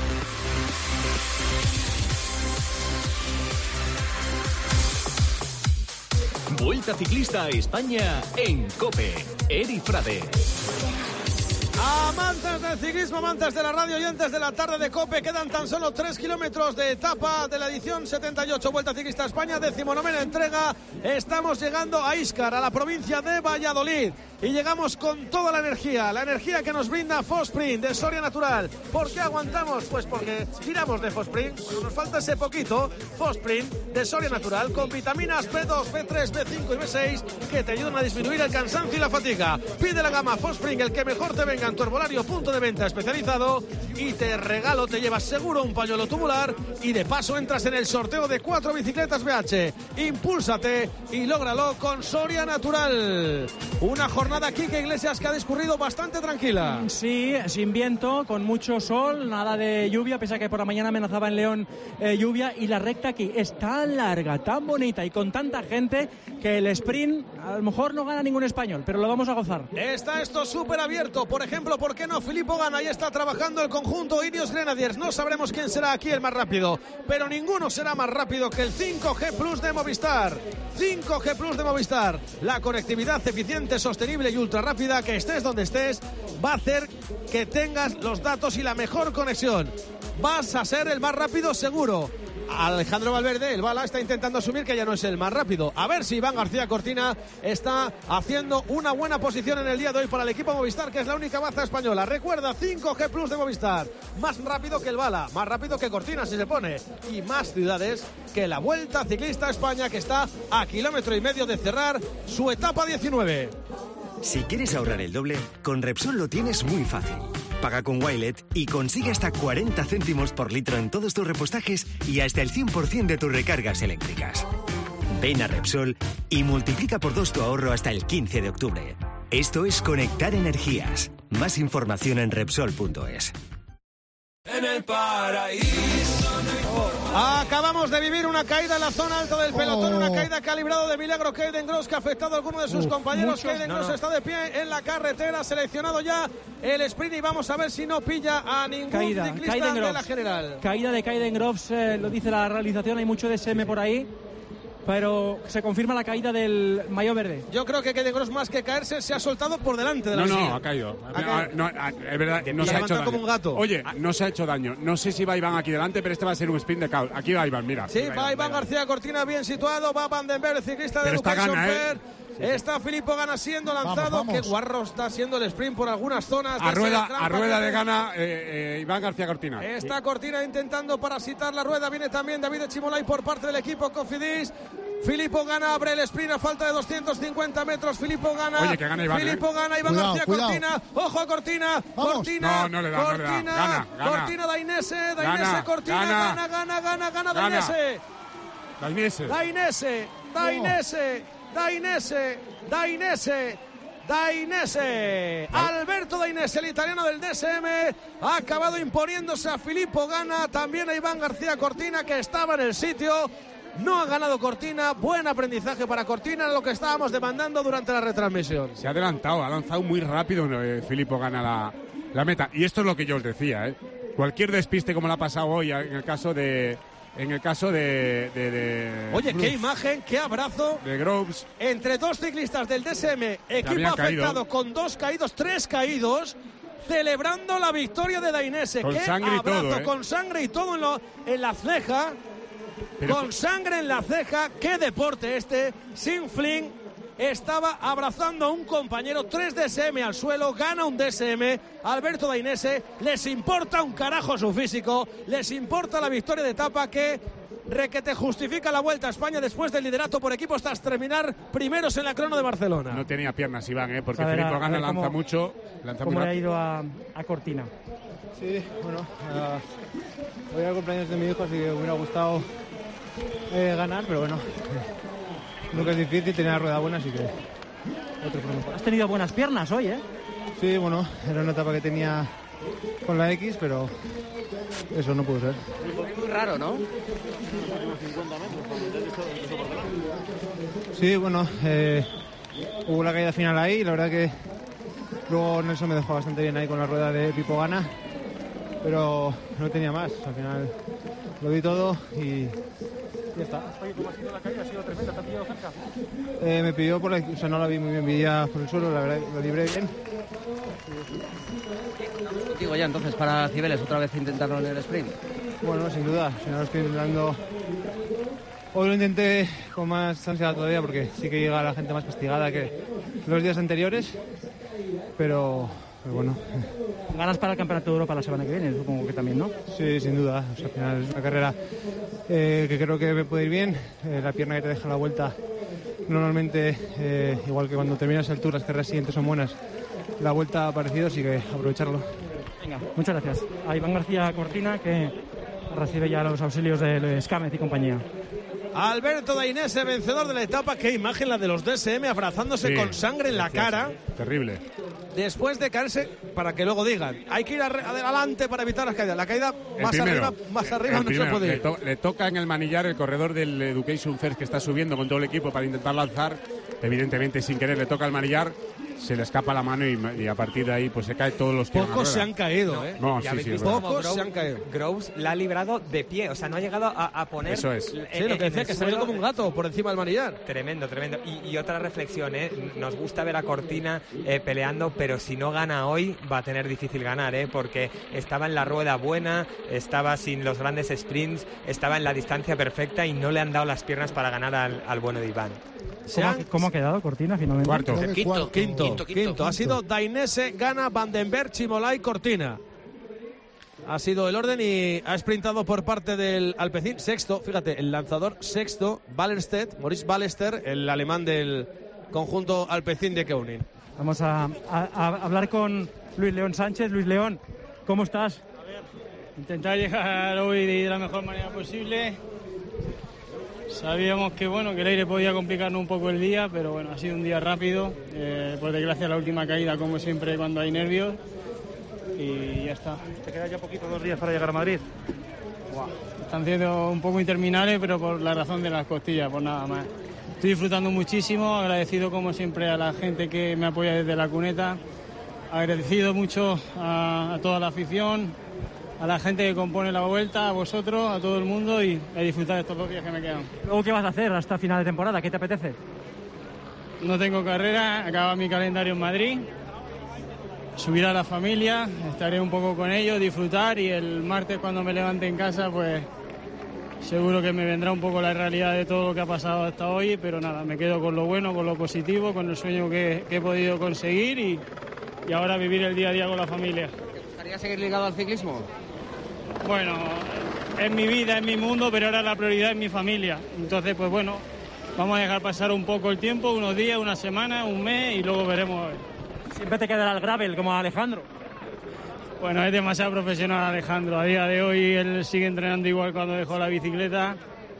Speaker 29: Vuelta Ciclista a España en COPE. Eri Frade.
Speaker 1: Amantes del ciclismo, amantes de la radio, oyentes de la tarde de COPE, quedan tan solo 3 kilómetros de etapa de la edición 78 Vuelta Ciclista a España, 19ª entrega. Estamos llegando a Íscar, a la provincia de Valladolid, y llegamos con toda la energía que nos brinda Fosprint de Soria Natural. ¿Por qué aguantamos? Pues porque tiramos de Fosprint, cuando nos falta ese poquito. Fosprint de Soria Natural, con vitaminas B2, B3, B5 y B6 que te ayudan a disminuir el cansancio y la fatiga. Pide la gama Fosprint, el que mejor te venga en tu herbolario, punto de venta especializado, y te llevas seguro un pañuelo tubular, y de paso entras en el sorteo de 4 bicicletas BH. Impúlsate y lógralo con Soria Natural. Una jornada aquí que Iglesias que ha discurrido bastante tranquila.
Speaker 21: Sí, sin viento, con mucho sol, nada de lluvia, pese a que por la mañana amenazaba en León lluvia, y la recta aquí es tan larga, tan bonita y con tanta gente que el sprint a lo mejor no gana ningún español, pero lo vamos a gozar.
Speaker 1: Está esto súper abierto. Por ejemplo, ¿por qué no? Filippo Ganna, ahí está trabajando el conjunto Ineos Grenadiers. No sabremos quién será aquí el más rápido, pero ninguno será más rápido que el 5G Plus de Movistar. 5G Plus de Movistar, la conectividad eficiente eficiente, sostenible y ultra rápida, que estés donde estés, va a hacer que tengas los datos y la mejor conexión. Vas a ser el más rápido seguro. Alejandro Valverde, el bala, está intentando asumir que ya no es el más rápido. A ver si Iván García Cortina está haciendo una buena posición en el día de hoy para el equipo Movistar, que es la única baza española. Recuerda, 5G Plus de Movistar. Más rápido que el bala, más rápido que Cortina si se pone. Y más ciudades que la Vuelta Ciclista a España, que está a 1,5 kilómetros de cerrar su etapa 19.
Speaker 9: Si quieres ahorrar el doble, con Repsol lo tienes muy fácil. Paga con Wilet y consigue hasta 40 céntimos por litro en todos tus repostajes y hasta el 100% de tus recargas eléctricas. Ven a Repsol y multiplica por 2 tu ahorro hasta el 15 de octubre. Esto es conectar energías. Más información en Repsol.es.
Speaker 1: En el paraíso. Acabamos de vivir una caída en la zona alta del pelotón, una caída que ha librado de milagro Caden Gross, que ha afectado a alguno de sus compañeros. Caden Gross está de pie en la carretera, seleccionado ya el sprint, y vamos a ver si no pilla a ningún ciclista de la general.
Speaker 21: Caída de Caden Gross, lo dice la realización, hay mucho DSM por ahí, pero se confirma la caída del maillot verde.
Speaker 1: Yo creo que Caden Gross, más que caerse, se ha soltado por delante de la
Speaker 3: No, ha caído. Es verdad, no se ha hecho daño.
Speaker 1: Como un gato.
Speaker 3: Oye, no se ha hecho daño. No sé si va Iván aquí delante, pero este va a ser un sprint de caos. Aquí va Iván, mira.
Speaker 1: Sí, va Iván García Cortina bien situado, va Van den Berg, ciclista de Education Fair. Está Filippo Ganna siendo lanzado.
Speaker 23: Vamos.
Speaker 1: Qué guarro está siendo el sprint por algunas zonas.
Speaker 3: A rueda de Ganna, Iván García Cortina.
Speaker 1: Está Cortina intentando parasitar la rueda. Viene también David Chimolai por parte del equipo Cofidis. Filippo Ganna abre el sprint a falta de 250 metros. Filippo Ganna.
Speaker 3: Oye, que gana Iván.
Speaker 1: Filippo Ganna, Iván García Cortina. Ojo a Cortina. Cortina.
Speaker 3: No le da. Gana.
Speaker 1: Cortina, Dainese, Cortina. Gana, Dainese. Alberto Dainese, el italiano del DSM, ha acabado imponiéndose a Filippo Ganna, también a Iván García Cortina, que estaba en el sitio. No ha ganado Cortina, buen aprendizaje para Cortina, lo que estábamos demandando durante la retransmisión.
Speaker 3: Se ha adelantado, ha lanzado muy rápido Filippo Ganna la meta. Y esto es lo que yo os decía, cualquier despiste como le ha pasado hoy en el caso de
Speaker 1: Oye, qué imagen, qué abrazo
Speaker 3: de Groves
Speaker 1: entre dos ciclistas del DSM, equipo afectado, con 2 caídos, 3 caídos, celebrando la victoria de Dainese.
Speaker 3: Con
Speaker 1: qué
Speaker 3: sangre
Speaker 1: abrazo,
Speaker 3: y todo,
Speaker 1: con sangre y todo en la ceja. Con sangre en la ceja. Qué deporte este, sin fling. Estaba abrazando a un compañero, 3 DSM al suelo, gana un DSM, Alberto Dainese. Les importa un carajo su físico, les importa la victoria de etapa, que requete justifica la Vuelta a España después del liderato por equipos tras terminar primeros en la crono de Barcelona.
Speaker 3: No tenía piernas Iván, porque Filippo Ganna lanza mucho.
Speaker 21: ¿Cómo le ha ido a Cortina?
Speaker 11: Sí, bueno, hoy era el cumpleaños de mi hijo, así que me hubiera gustado ganar, pero bueno. Nunca es difícil, tenía la rueda buena, así que otro problema.
Speaker 21: Has tenido buenas piernas hoy,
Speaker 11: Sí, bueno, era una etapa que tenía con la X, pero eso no pudo ser.
Speaker 12: Muy raro, ¿no?
Speaker 11: Sí, bueno, hubo la caída final ahí, la verdad que luego Nelson me dejó bastante bien ahí con la rueda de Filippo Ganna, pero no tenía más, al final lo di todo y ya está.
Speaker 21: Oye, ¿cómo ha sido la caída? ¿Ha sido tremenda? ¿Te ha pillado cerca?
Speaker 11: Me pilló por o sea, no la vi muy bien, vi ya por el suelo, la verdad, lo libré bien.
Speaker 12: Digo ya, entonces, para Cibeles otra vez intentarlo en el sprint.
Speaker 11: Bueno, sin duda, si no lo estoy intentando. Hoy lo intenté con más ansiedad todavía, porque sí que llega la gente más castigada que los días anteriores, pero bueno.
Speaker 21: Ganas para el Campeonato de Europa la semana que viene, supongo que también, ¿no?
Speaker 11: Sí, sin duda. O sea, al final es una carrera que creo que me puede ir bien. La pierna que te deja la Vuelta, normalmente, igual que cuando terminas el Tour, las carreras siguientes son buenas. La Vuelta ha aparecido, así que aprovecharlo.
Speaker 21: Venga, muchas gracias. A Iván García Cortina, que recibe ya los auxilios de Escámez y compañía.
Speaker 1: Alberto Dainese, vencedor de la etapa. Qué imagen la de los DSM abrazándose con sangre en la cara.
Speaker 3: Terrible.
Speaker 1: Después de caerse, para que luego digan, hay que ir adelante para evitar las caídas. La caída más arriba no se puede ir.
Speaker 3: Le toca en el manillar el corredor del Education First, que está subiendo con todo el equipo para intentar lanzar. Evidentemente, sin querer, le toca el manillar. se le escapa la mano y a partir de ahí pues se cae todos los tiros.
Speaker 1: Pocos se han caído, ¿eh?
Speaker 3: No,
Speaker 4: Ya
Speaker 3: sí,
Speaker 4: habéis
Speaker 3: sí,
Speaker 4: visto cómo
Speaker 1: pocos se han caído.
Speaker 4: Groves la ha librado de pie, o sea, no ha llegado a poner...
Speaker 3: Eso es.
Speaker 1: Sí, lo que decía, que salió como un gato por encima del manillar.
Speaker 4: Tremendo, tremendo. Y otra reflexión, nos gusta ver a Cortina peleando, pero si no gana hoy va a tener difícil ganar, porque estaba en la rueda buena, estaba sin los grandes sprints, estaba en la distancia perfecta y no le han dado las piernas para ganar al bueno de Iván.
Speaker 21: ¿Cómo ha quedado Cortina finalmente?
Speaker 3: Cuarto.
Speaker 1: Quinto. Ha sido Dainese, Gana, Vandenberg, Chimolai, Cortina. Ha sido el orden y ha sprintado por parte del Alpecin. Sexto, fíjate, el lanzador sexto, Ballerstedt, Maurice Ballester, el alemán del conjunto Alpecin de Keunin.
Speaker 21: Vamos a hablar con Luis León Sánchez. Luis León, ¿cómo estás?
Speaker 13: Intentar llegar hoy de la mejor manera posible. Sabíamos que que el aire podía complicarnos un poco el día, pero bueno, ha sido un día rápido. Por desgracia la última caída, como siempre, cuando hay nervios. Y ya está.
Speaker 21: ¿Te queda ya poquito, 2 días para llegar a Madrid?
Speaker 13: Están siendo un poco interminables, pero por la razón de las costillas, por nada más. Estoy disfrutando muchísimo, agradecido como siempre a la gente que me apoya desde la cuneta. Agradecido mucho a toda la afición, a la gente que compone la vuelta, a vosotros, a todo el mundo y a disfrutar de estos 2 días que me quedan.
Speaker 21: ¿Luego qué vas a hacer hasta final de temporada? ¿Qué te apetece?
Speaker 13: No tengo carrera, acaba mi calendario en Madrid. Subir a la familia, estaré un poco con ellos, disfrutar y el martes cuando me levante en casa pues seguro que me vendrá un poco la realidad de todo lo que ha pasado hasta hoy, pero nada, me quedo con lo bueno, con lo positivo, con el sueño que he podido conseguir y ahora vivir el día a día con la familia.
Speaker 12: ¿Te gustaría seguir ligado al ciclismo?
Speaker 13: Bueno, es mi vida, es mi mundo, pero ahora la prioridad es mi familia. Entonces, pues bueno, vamos a dejar pasar un poco el tiempo, unos días, una semana, un mes y luego veremos.
Speaker 21: ¿Siempre te quedará el gravel como a Alejandro?
Speaker 13: Bueno, es demasiado profesional Alejandro. A día de hoy él sigue entrenando igual cuando dejó la bicicleta.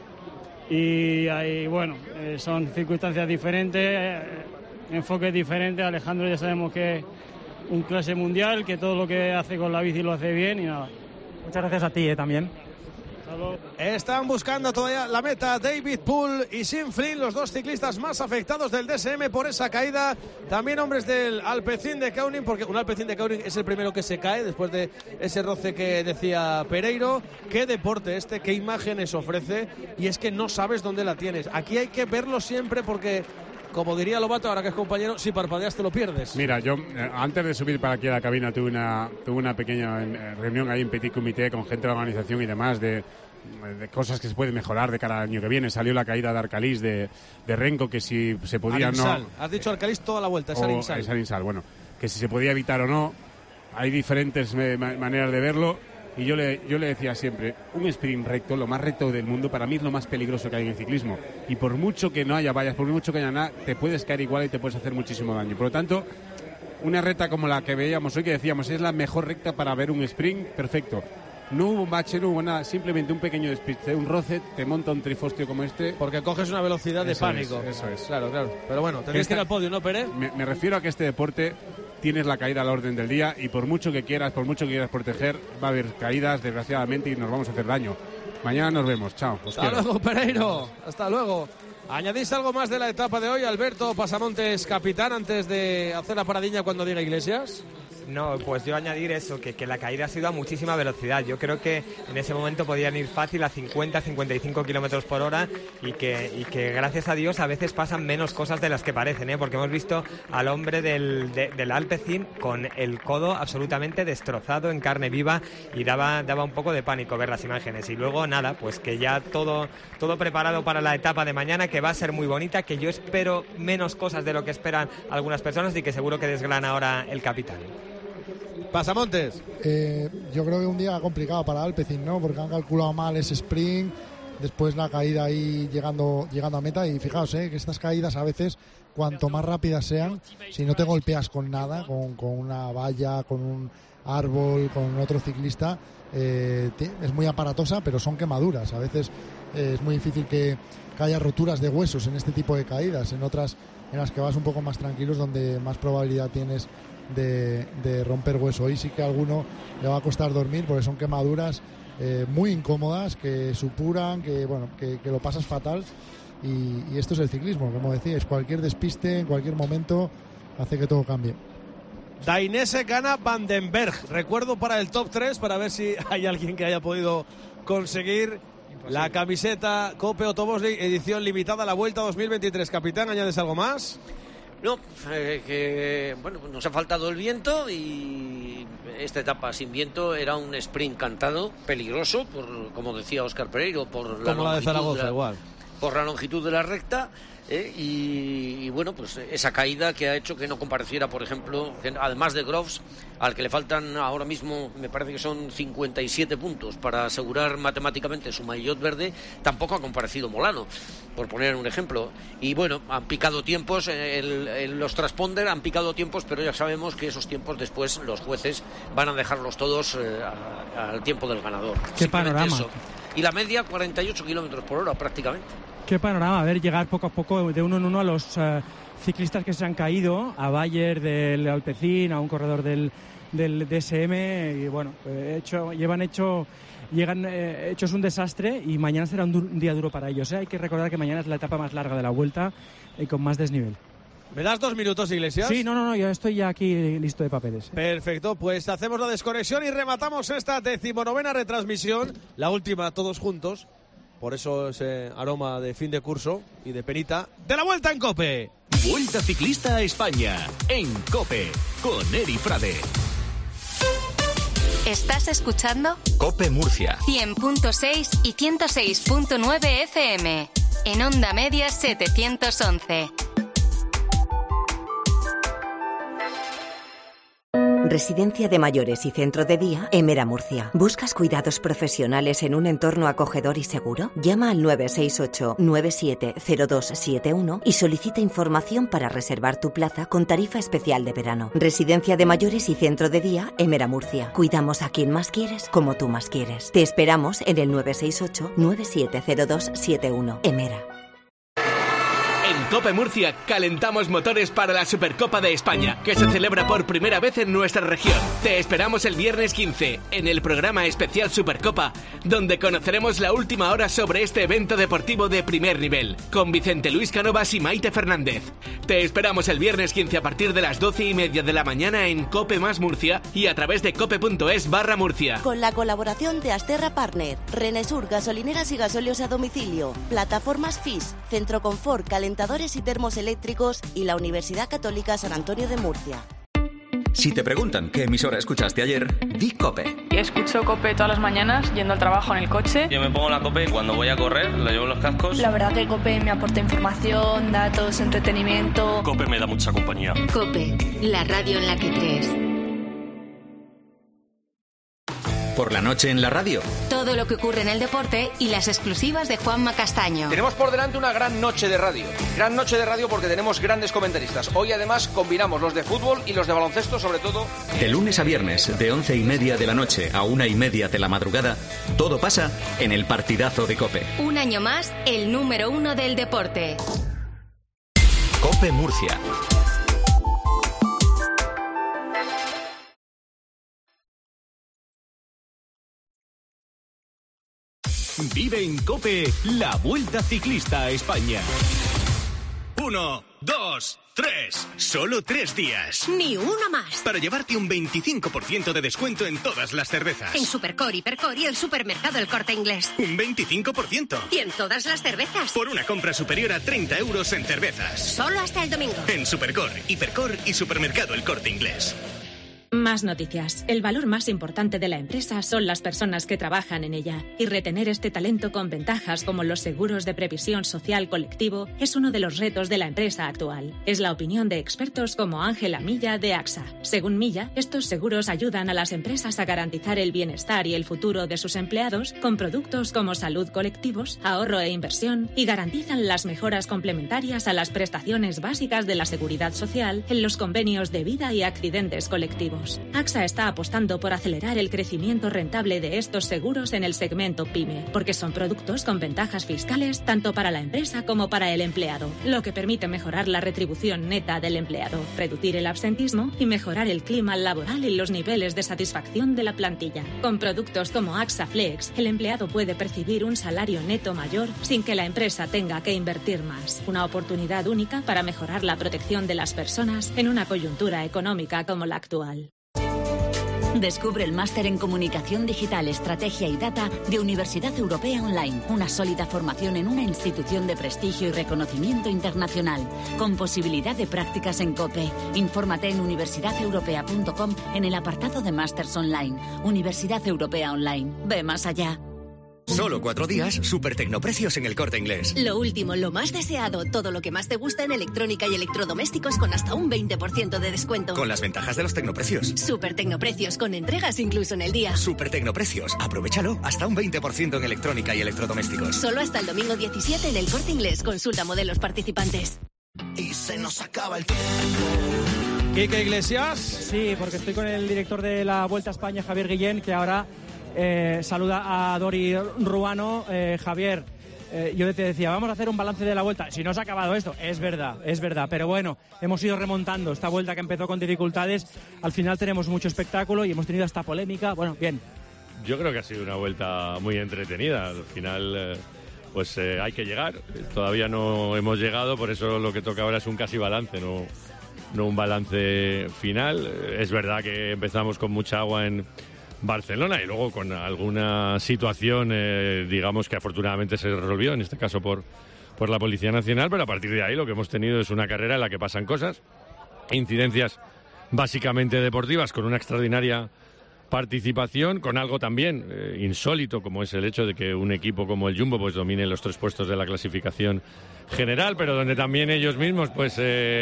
Speaker 13: Y ahí, son circunstancias diferentes, enfoques diferentes. Alejandro ya sabemos que es un clase mundial, que todo lo que hace con la bici lo hace bien y nada.
Speaker 21: Muchas gracias a ti también.
Speaker 1: Están buscando todavía la meta David Poole y Sim Flynn, los 2 ciclistas más afectados del DSM por esa caída. También hombres del Alpecin de Keunin, porque un Alpecin de Keunin es el primero que se cae después de ese roce que decía Pereiro. Qué deporte qué imágenes ofrece, y es que no sabes dónde la tienes. Aquí hay que verlo siempre porque, como diría Lobato, ahora que es compañero, si parpadeas te lo pierdes.
Speaker 3: Mira, yo antes de subir para aquí a la cabina tuve una pequeña reunión ahí en Petit Comité con gente de la organización y demás de cosas que se pueden mejorar de cara al año que viene. Salió la caída de Arcalís de Renko, que si se podía
Speaker 1: Arinsal.
Speaker 3: no...
Speaker 1: Has dicho Arcalís toda la vuelta, es Arinsal.
Speaker 3: Es Arinsal, bueno, que si se podía evitar o no. Hay diferentes maneras de verlo. Y yo le decía siempre, un sprint recto, lo más recto del mundo, para mí es lo más peligroso que hay en el ciclismo. Y por mucho que no haya vallas, por mucho que haya nada, te puedes caer igual y te puedes hacer muchísimo daño. Por lo tanto, una recta como la que veíamos hoy, que decíamos, es la mejor recta para ver un sprint perfecto. No hubo bache, no hubo nada, simplemente un pequeño despiste, un roce, te monta un trifostio como este.
Speaker 1: Porque coges una velocidad de pánico.
Speaker 3: Eso es.
Speaker 1: Claro. Pero bueno, tenéis que ir al podio, ¿no, Pérez?
Speaker 3: Me refiero a que este deporte tienes la caída a la orden del día y por mucho que quieras proteger, va a haber caídas, desgraciadamente, y nos vamos a hacer daño. Mañana nos vemos, chao.
Speaker 1: Hasta luego, Pereiro. Hasta luego. ¿Añadís algo más de la etapa de hoy, Alberto Pasamontes, capitán, antes de hacer la paradiña cuando diga Iglesias?
Speaker 4: No, pues yo añadir eso, que la caída ha sido a muchísima velocidad. Yo creo que en ese momento podían ir fácil a 50-55 kilómetros por hora y que gracias a Dios a veces pasan menos cosas de las que parecen, porque hemos visto al hombre del Alpecin con el codo absolutamente destrozado en carne viva y daba un poco de pánico ver las imágenes. Y luego nada, pues que ya todo preparado para la etapa de mañana, que va a ser muy bonita, que yo espero menos cosas de lo que esperan algunas personas y que seguro que desglana ahora el capitán.
Speaker 1: Pasamontes.
Speaker 23: Yo creo que un día complicado para Alpecin, ¿no? Porque han calculado mal ese sprint, después la caída ahí llegando a meta. Y fijaos, que estas caídas a veces, cuanto más rápidas sean, si no te golpeas con nada, con una valla, con un árbol, con otro ciclista, es muy aparatosa, pero son quemaduras. A veces es muy difícil que haya roturas de huesos en este tipo de caídas. En otras, en las que vas un poco más tranquilos, donde más probabilidad tienes de romper hueso. Hoy sí que a alguno le va a costar dormir porque son quemaduras muy incómodas, que supuran, que lo pasas fatal. Y esto es el ciclismo, como decíais, cualquier despiste en cualquier momento hace que todo cambie.
Speaker 1: Dainese gana Vandenberg. Recuerdo para el top 3, para ver si hay alguien que haya podido conseguir la camiseta Cope Autobosley edición limitada a la Vuelta 2023. Capitán, ¿añades algo más?
Speaker 2: No, que bueno, nos ha faltado el viento y esta etapa sin viento era un sprint cantado, peligroso, como decía Óscar Pereiro, por
Speaker 1: la de Zaragoza, igual.
Speaker 2: Por la longitud de la recta. Y bueno, pues esa caída que ha hecho que no compareciera, por ejemplo, que además de Groves, al que le faltan ahora mismo, me parece que son 57 puntos para asegurar matemáticamente su maillot verde, tampoco ha comparecido Molano, por poner un ejemplo. Y bueno, han picado tiempos, los transponder han picado tiempos, pero ya sabemos que esos tiempos después los jueces van a dejarlos todos al tiempo del ganador.
Speaker 21: Qué panorama.
Speaker 2: Eso. Y la media 48 kilómetros por hora prácticamente.
Speaker 21: Qué panorama, a ver, llegar poco a poco de uno en uno a los ciclistas que se han caído, a Bayer del Alpecin, a un corredor del DSM, y bueno, llegan hechos un desastre, y mañana será un día duro para ellos, ¿eh? Hay que recordar que mañana es la etapa más larga de la Vuelta y con más desnivel.
Speaker 1: ¿Me das 2 minutos, Iglesias?
Speaker 21: Sí, no, yo estoy ya aquí listo de papeles.
Speaker 1: Perfecto, pues hacemos la desconexión y rematamos esta 19ª retransmisión, la última todos juntos. Por eso ese aroma de fin de curso y de penita de la Vuelta en COPE.
Speaker 29: Vuelta Ciclista a España en COPE con Eri Frade.
Speaker 18: ¿Estás escuchando?
Speaker 31: COPE Murcia
Speaker 18: 100.6 y 106.9 FM. En onda media 711.
Speaker 14: Residencia de mayores y centro de día, Emera Murcia. ¿Buscas cuidados profesionales en un entorno acogedor y seguro? Llama al 968-970271 y solicita información para reservar tu plaza con tarifa especial de verano. Residencia de mayores y centro de día, Emera Murcia. Cuidamos a quien más quieres, como tú más quieres. Te esperamos en el 968-970271. Emera.
Speaker 29: En COPE Murcia calentamos motores para la Supercopa de España, que se celebra por primera vez en nuestra región. Te esperamos el viernes 15 en el programa especial Supercopa, donde conoceremos la última hora sobre este evento deportivo de primer nivel, con Vicente Luis Cánovas y Maite Fernández. Te esperamos el viernes 15 a partir de las 12:30 de la mañana en COPE más Murcia y a través de cope.es/Murcia.
Speaker 15: Con la colaboración de Asterra Partner, Renesur, gasolineras y gasóleos a domicilio, plataformas FIS, Centro Confort, calentadores y termos eléctricos y la Universidad Católica San Antonio de Murcia.
Speaker 31: Si te preguntan qué emisora escuchaste ayer, di COPE.
Speaker 16: Escucho COPE todas las mañanas yendo al trabajo en el coche.
Speaker 17: Yo me pongo la COPE cuando voy a correr, la llevo en los cascos.
Speaker 16: La verdad que COPE me aporta información, datos, entretenimiento.
Speaker 17: COPE me da mucha compañía.
Speaker 10: COPE, la radio en la que crees.
Speaker 31: Por la noche en la radio.
Speaker 10: Todo lo que ocurre en el deporte y las exclusivas de Juanma Castaño.
Speaker 19: Tenemos por delante una gran noche de radio. Gran noche de radio porque tenemos grandes comentaristas. Hoy además combinamos los de fútbol y los de baloncesto, sobre todo.
Speaker 31: De lunes a viernes, de 11:30 de la noche a 1:30 de la madrugada, todo pasa en el partidazo de COPE.
Speaker 10: Un año más, el número 1 del deporte.
Speaker 31: COPE Murcia.
Speaker 29: Vive en COPE la Vuelta Ciclista a España. 1, 2, 3. Solo 3 días.
Speaker 10: Ni uno más.
Speaker 29: Para llevarte un 25% de descuento en todas las cervezas.
Speaker 10: En Supercor, Hipercor y el supermercado El Corte Inglés.
Speaker 29: Un 25%.
Speaker 10: Y en todas las cervezas.
Speaker 29: Por una compra superior a 30 euros en cervezas.
Speaker 10: Solo hasta el domingo.
Speaker 29: En Supercor, Hipercor y supermercado El Corte Inglés.
Speaker 20: Más noticias. El valor más importante de la empresa son las personas que trabajan en ella. Y retener este talento con ventajas como los seguros de previsión social colectivo es uno de los retos de la empresa actual. Es la opinión de expertos como Ángela Milla de AXA. Según Milla, estos seguros ayudan a las empresas a garantizar el bienestar y el futuro de sus empleados con productos como salud colectivos, ahorro e inversión y garantizan las mejoras complementarias a las prestaciones básicas de la seguridad social en los convenios de vida y accidentes colectivos. autónomos. AXA está apostando por acelerar el crecimiento rentable de estos seguros en el segmento PYME, porque son productos con ventajas fiscales tanto para la empresa como para el empleado, lo que permite mejorar la retribución neta del empleado, reducir el absentismo y mejorar el clima laboral y los niveles de satisfacción de la plantilla. Con productos como AXA Flex, el empleado puede percibir un salario neto mayor sin que la empresa tenga que invertir más. Una oportunidad única para mejorar la protección de las personas en una coyuntura económica como la actual.
Speaker 10: Descubre el máster en Comunicación Digital, Estrategia y Data de Universidad Europea Online. Una sólida formación en una institución de prestigio y reconocimiento internacional, con posibilidad de prácticas en COPE. Infórmate en universidadeuropea.com en el apartado de Másters Online. Universidad Europea Online. Ve más allá.
Speaker 5: Solo 4 días, super tecnoprecios en El Corte Inglés.
Speaker 6: Lo último, lo más deseado, todo lo que más te gusta en electrónica y electrodomésticos con hasta un 20% de descuento.
Speaker 5: Con las ventajas de los tecnoprecios.
Speaker 6: Super tecnoprecios con entregas incluso en el día.
Speaker 5: Super tecnoprecios, aprovéchalo, hasta un 20% en electrónica y electrodomésticos.
Speaker 6: Solo hasta el domingo 17 en El Corte Inglés. Consulta modelos participantes.
Speaker 7: Y se nos acaba el tiempo.
Speaker 1: ¿Quique Iglesias?
Speaker 21: Sí, porque estoy con el director de la Vuelta a España, Javier Guillén, que ahora saluda a Dori Ruano. Javier, yo te decía, vamos a hacer un balance de la Vuelta. Si no se ha acabado esto, es verdad, pero bueno, hemos ido remontando esta Vuelta que empezó con dificultades. Al final tenemos mucho espectáculo y hemos tenido hasta polémica. Bueno, bien.
Speaker 8: Yo creo que ha sido una Vuelta muy entretenida. Al final, hay que llegar. Todavía no hemos llegado, por eso lo que toca ahora es un casi balance, no un balance final. Es verdad que empezamos con mucha agua en Barcelona y luego con alguna situación, digamos que afortunadamente se resolvió, en este caso por la Policía Nacional, pero a partir de ahí lo que hemos tenido es una carrera en la que pasan cosas, incidencias básicamente deportivas, con una extraordinaria participación, con algo también insólito, como es el hecho de que un equipo como el Jumbo pues domine los 3 puestos de la clasificación general, pero donde también ellos mismos pues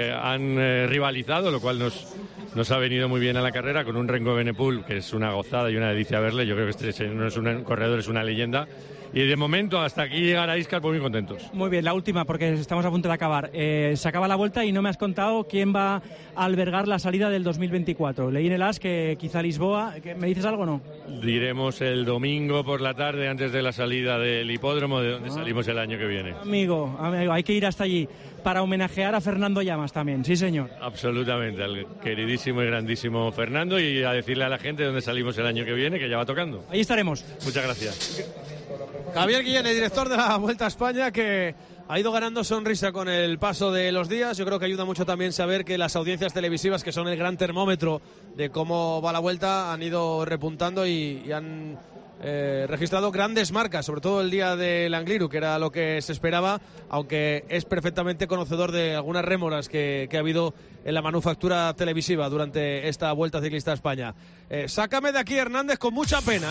Speaker 8: han rivalizado, lo cual nos ha venido muy bien a la carrera, con un Renko Evenepoel que es una gozada y una delicia verle. Yo creo que este no es un corredor, es una leyenda. Y de momento, hasta aquí llegar a Íscar, pues muy contentos.
Speaker 21: Muy bien, la última, porque estamos a punto de acabar. Se acaba la Vuelta y no me has contado quién va a albergar la salida del 2024. Leí en el AS que quizá Lisboa. ¿Me dices algo o no?
Speaker 8: Diremos el domingo por la tarde, antes de la salida del hipódromo, de donde salimos el año que viene.
Speaker 21: Amigo, hay que ir hasta allí para homenajear a Fernando Llamas también, sí señor.
Speaker 8: Absolutamente, al queridísimo y grandísimo Fernando, y a decirle a la gente dónde salimos el año que viene, que ya va tocando.
Speaker 21: Ahí estaremos.
Speaker 8: Muchas gracias.
Speaker 1: Javier Guillén, el director de la Vuelta a España, que ha ido ganando sonrisa con el paso de los días. Yo creo que ayuda mucho también saber que las audiencias televisivas, que son el gran termómetro de cómo va la Vuelta, han ido repuntando y han registrado grandes marcas, sobre todo el día del Angliru, que era lo que se esperaba, aunque es perfectamente conocedor de algunas rémoras que ha habido en la manufactura televisiva durante esta Vuelta Ciclista a España. Sácame de aquí, Hernández, con mucha pena,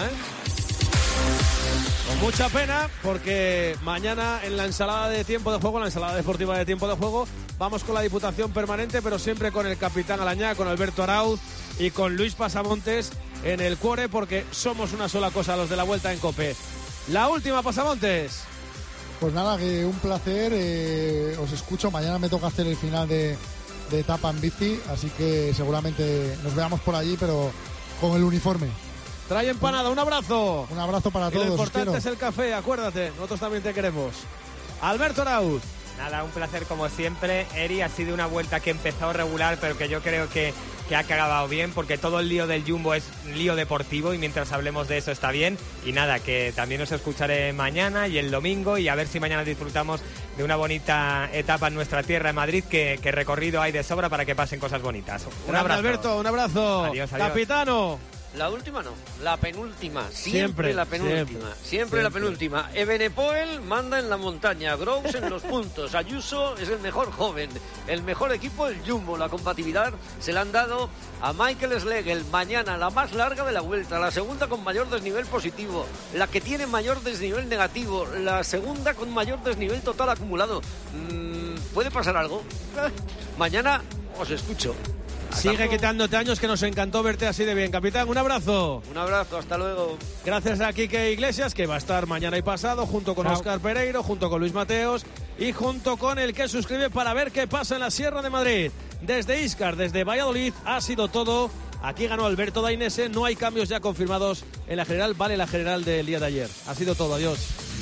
Speaker 1: Con mucha pena, porque mañana en la ensalada de tiempo de juego, la ensalada deportiva de tiempo de juego, vamos con la Diputación Permanente, pero siempre con el capitán Alañá, con Alberto Arauz y con Luis Pasamontes en el cuore, porque somos una sola cosa los de la Vuelta en COPE. La última, Pasamontes.
Speaker 23: Pues nada, que un placer, os escucho. Mañana me toca hacer el final de etapa en bici, así que seguramente nos veamos por allí, pero con el uniforme.
Speaker 1: Trae empanada, un abrazo.
Speaker 23: Un abrazo para todos.
Speaker 1: Y lo importante es el café, acuérdate, nosotros también te queremos. Alberto Arauz.
Speaker 4: Nada, un placer como siempre. Eri, ha sido una Vuelta que empezó regular, pero que yo creo que ha acabado bien, porque todo el lío del Jumbo es lío deportivo y mientras hablemos de eso está bien. Y nada, que también os escucharé mañana y el domingo, y a ver si mañana disfrutamos de una bonita etapa en nuestra tierra, en Madrid, que recorrido hay de sobra para que pasen cosas bonitas. Un abrazo.
Speaker 1: Alberto, un abrazo.
Speaker 4: Adiós, adiós.
Speaker 1: Capitano.
Speaker 2: La última no, la penúltima. Siempre la penúltima. Siempre la penúltima. Evenepoel manda en la montaña, Groves en los puntos, Ayuso es el mejor joven, el mejor equipo el Jumbo. La compatibilidad se la han dado a Michael Schlegel. Mañana la más larga de la Vuelta, la segunda con mayor desnivel positivo, la que tiene mayor desnivel negativo, la segunda con mayor desnivel total acumulado. ¿Puede pasar algo? Mañana os escucho.
Speaker 1: Sigue quitándote años, que nos encantó verte así de bien, capitán. Un abrazo.
Speaker 2: Un abrazo, hasta luego.
Speaker 1: Gracias a Quique Iglesias, que va a estar mañana y pasado, junto con Óscar Pereiro, junto con Luis Mateos y junto con el que suscribe para ver qué pasa en la Sierra de Madrid. Desde Íscar, desde Valladolid, ha sido todo. Aquí ganó Alberto Dainese. No hay cambios ya confirmados en la general. Vale la general del día de ayer. Ha sido todo. Adiós.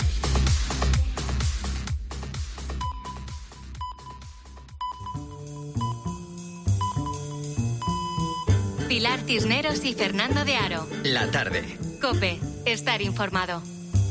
Speaker 18: Pilar Cisneros y Fernando de Aro.
Speaker 31: La tarde.
Speaker 18: COPE. Estar informado.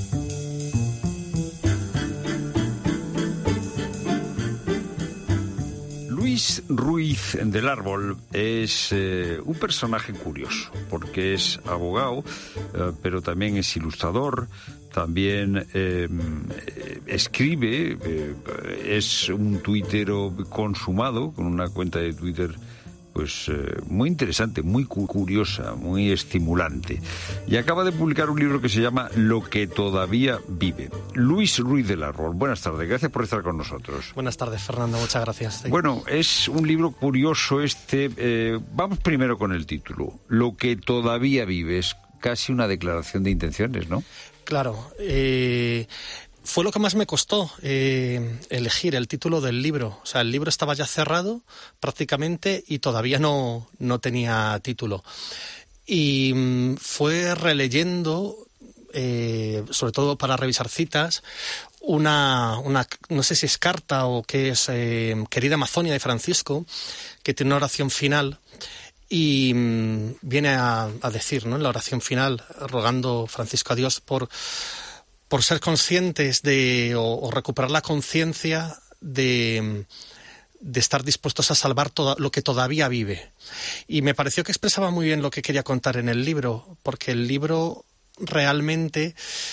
Speaker 9: Luis Ruiz del Árbol es un personaje curioso, porque es abogado, pero también es ilustrador, también escribe, es un tuitero consumado, con una cuenta de Twitter pues muy interesante, muy curiosa, muy estimulante. Y acaba de publicar un libro que se llama Lo que todavía vive. Luis Ruiz del Árbol, buenas tardes, gracias por estar con nosotros.
Speaker 11: Buenas tardes, Fernando, muchas gracias.
Speaker 9: Bueno, es un libro curioso vamos primero con el título. Lo que todavía vive, es casi una declaración de intenciones, ¿no?
Speaker 11: Claro, fue lo que más me costó elegir el título del libro. O sea, el libro estaba ya cerrado prácticamente y todavía no tenía título. Y fue releyendo, sobre todo para revisar citas, una no sé si es carta o qué es, Querida Amazonia de Francisco, que tiene una oración final. Y viene a decir, ¿no?, en la oración final, rogando Francisco a Dios por ser conscientes o recuperar la conciencia de estar dispuestos a salvar todo lo que todavía vive. Y me pareció que expresaba muy bien lo que quería contar en el libro, porque el libro realmente,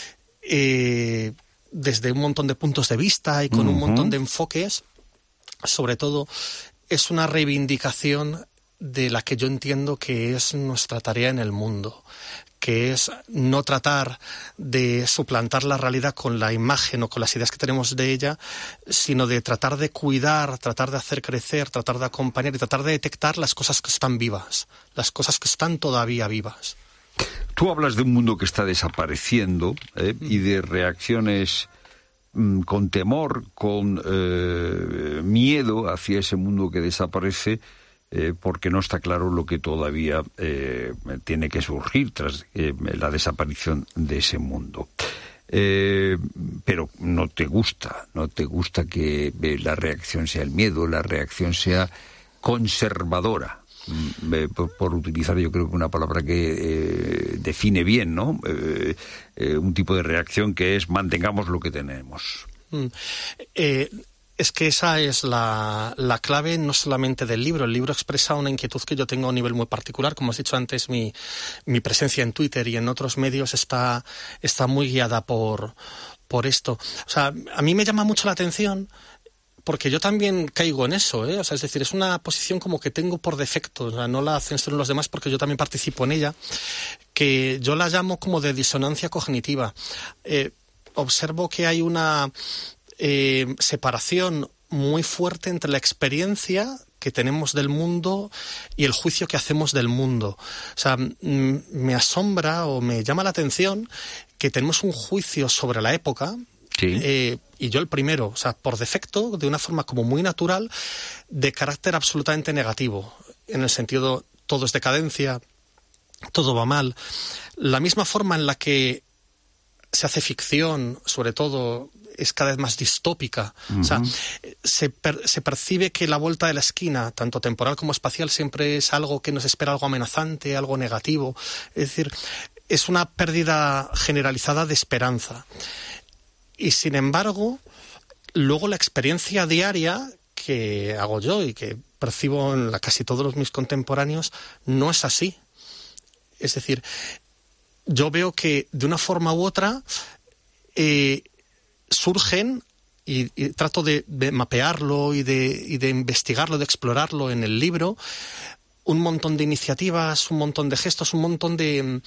Speaker 11: desde un montón de puntos de vista y con un montón de enfoques, sobre todo es una reivindicación de la que yo entiendo que es nuestra tarea en el mundo, que es no tratar de suplantar la realidad con la imagen o con las ideas que tenemos de ella, sino de tratar de cuidar, tratar de hacer crecer, tratar de acompañar y tratar de detectar las cosas que están vivas, las cosas que están todavía vivas.
Speaker 9: Tú hablas de un mundo que está desapareciendo y de reacciones con temor, con miedo hacia ese mundo que desaparece, porque no está claro lo que todavía tiene que surgir tras la desaparición de ese mundo. Pero no te gusta que la reacción sea el miedo, la reacción sea conservadora, por utilizar yo creo que una palabra que define bien, ¿no? Un tipo de reacción que es mantengamos lo que tenemos.
Speaker 11: Es que esa es la clave no solamente del libro. El libro expresa una inquietud que yo tengo a un nivel muy particular. Como has dicho antes, mi presencia en Twitter y en otros medios está muy guiada por esto. O sea, a mí me llama mucho la atención porque yo también caigo en eso, ¿eh? O sea, es decir, es una posición como que tengo por defecto. O sea, no la censuro los demás porque yo también participo en ella, que yo la llamo como de disonancia cognitiva. Observo que hay una separación muy fuerte entre la experiencia que tenemos del mundo y el juicio que hacemos del mundo. O sea, me asombra o me llama la atención que tenemos un juicio sobre la época, sí. Y yo el primero, o sea, por defecto, de una forma como muy natural, de carácter absolutamente negativo, en el sentido todo es decadencia, todo va mal. La misma forma en la que se hace ficción, sobre todo, es cada vez más distópica. O sea, se percibe que la vuelta de la esquina, tanto temporal como espacial, siempre es algo que nos espera, algo amenazante, algo negativo. Es decir, es una pérdida generalizada de esperanza. Y sin embargo, luego la experiencia diaria que hago yo y que percibo en casi todos mis contemporáneos no es así. Es decir, yo veo que de una forma u otra surgen, y trato de mapearlo y de investigarlo, de explorarlo en el libro, un montón de iniciativas, un montón de gestos, un montón de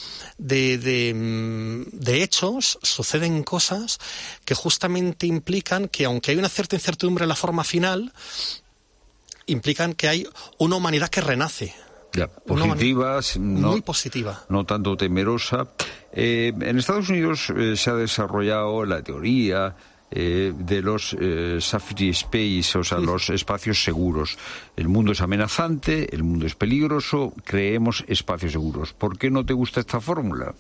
Speaker 11: hechos, suceden cosas que justamente implican que, aunque hay una cierta incertidumbre en la forma final, implican que hay una humanidad que renace.
Speaker 9: Ya, positivas,
Speaker 11: muy positiva.
Speaker 9: No tanto temerosa. En Estados Unidos se ha desarrollado la teoría de los safety space, o sea, los espacios seguros. El mundo es amenazante, el mundo es peligroso, creemos espacios seguros. ¿Por qué no te gusta esta fórmula?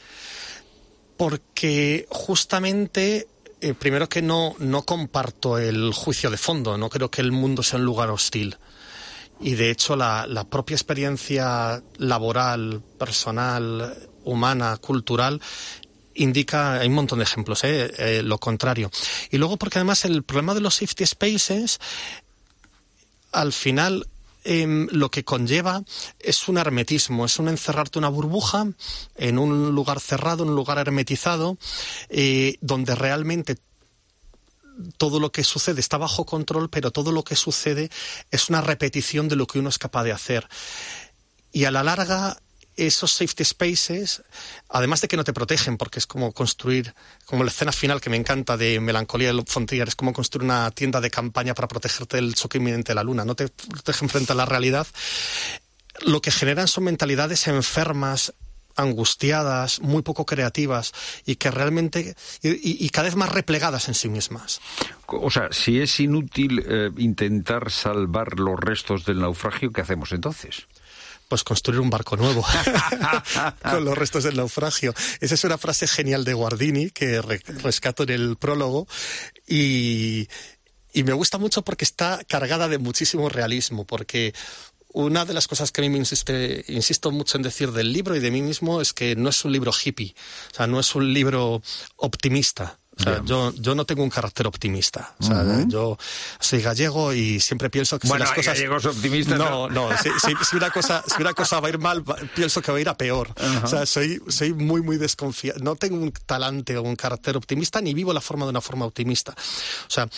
Speaker 11: Porque justamente, primero que no comparto el juicio de fondo, no creo que el mundo sea un lugar hostil. Y de hecho la propia experiencia laboral, personal, humana, cultural, indica, hay un montón de ejemplos, lo contrario. Y luego porque además el problema de los safety spaces, al final lo que conlleva es un hermetismo, es un encerrarte una burbuja en un lugar cerrado, en un lugar hermetizado, donde realmente todo lo que sucede está bajo control, pero todo lo que sucede es una repetición de lo que uno es capaz de hacer. Y a la larga, esos safety spaces, además de que no te protegen, porque es como construir, como la escena final que me encanta de Melancolía de Fontrier, es como construir una tienda de campaña para protegerte del choque inminente de la luna, no te protegen frente a la realidad. Lo que generan son mentalidades enfermas, angustiadas, muy poco creativas y que realmente y cada vez más replegadas en sí mismas.
Speaker 9: O sea, si es inútil intentar salvar los restos del naufragio, ¿qué hacemos entonces?
Speaker 11: Pues construir un barco nuevo con los restos del naufragio. Esa es una frase genial de Guardini que rescato en el prólogo y me gusta mucho porque está cargada de muchísimo realismo, porque una de las cosas que a mí me insisto mucho en decir del libro y de mí mismo es que no es un libro hippie, o sea, no es un libro optimista. O sea, yo no tengo un carácter optimista. O sea, yo soy gallego y siempre pienso que si las cosas...
Speaker 9: gallegos optimistas...
Speaker 11: No, si una cosa va a ir mal, pienso que va a ir a peor. O sea, soy muy, muy desconfiado. No tengo un talante o un carácter optimista, ni vivo la forma de una forma optimista. O sea,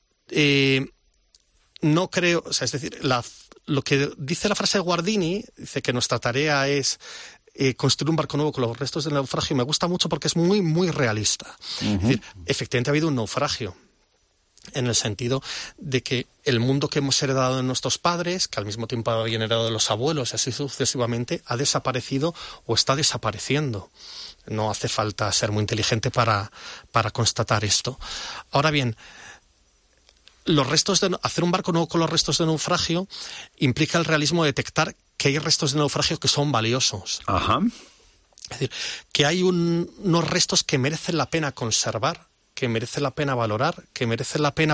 Speaker 11: no creo... O sea, es decir, lo que dice la frase de Guardini, dice que nuestra tarea es construir un barco nuevo con los restos del naufragio, y me gusta mucho porque es muy, muy realista. Es decir, efectivamente ha habido un naufragio, en el sentido de que el mundo que hemos heredado de nuestros padres, que al mismo tiempo habían heredado de los abuelos, y así sucesivamente, ha desaparecido o está desapareciendo. No hace falta ser muy inteligente para constatar esto. Ahora bien, hacer un barco nuevo con los restos de naufragio implica el realismo de detectar que hay restos de naufragio que son valiosos.
Speaker 9: Ajá.
Speaker 11: Es decir, que hay unos restos que merecen la pena conservar, que merece la pena valorar, que merece la pena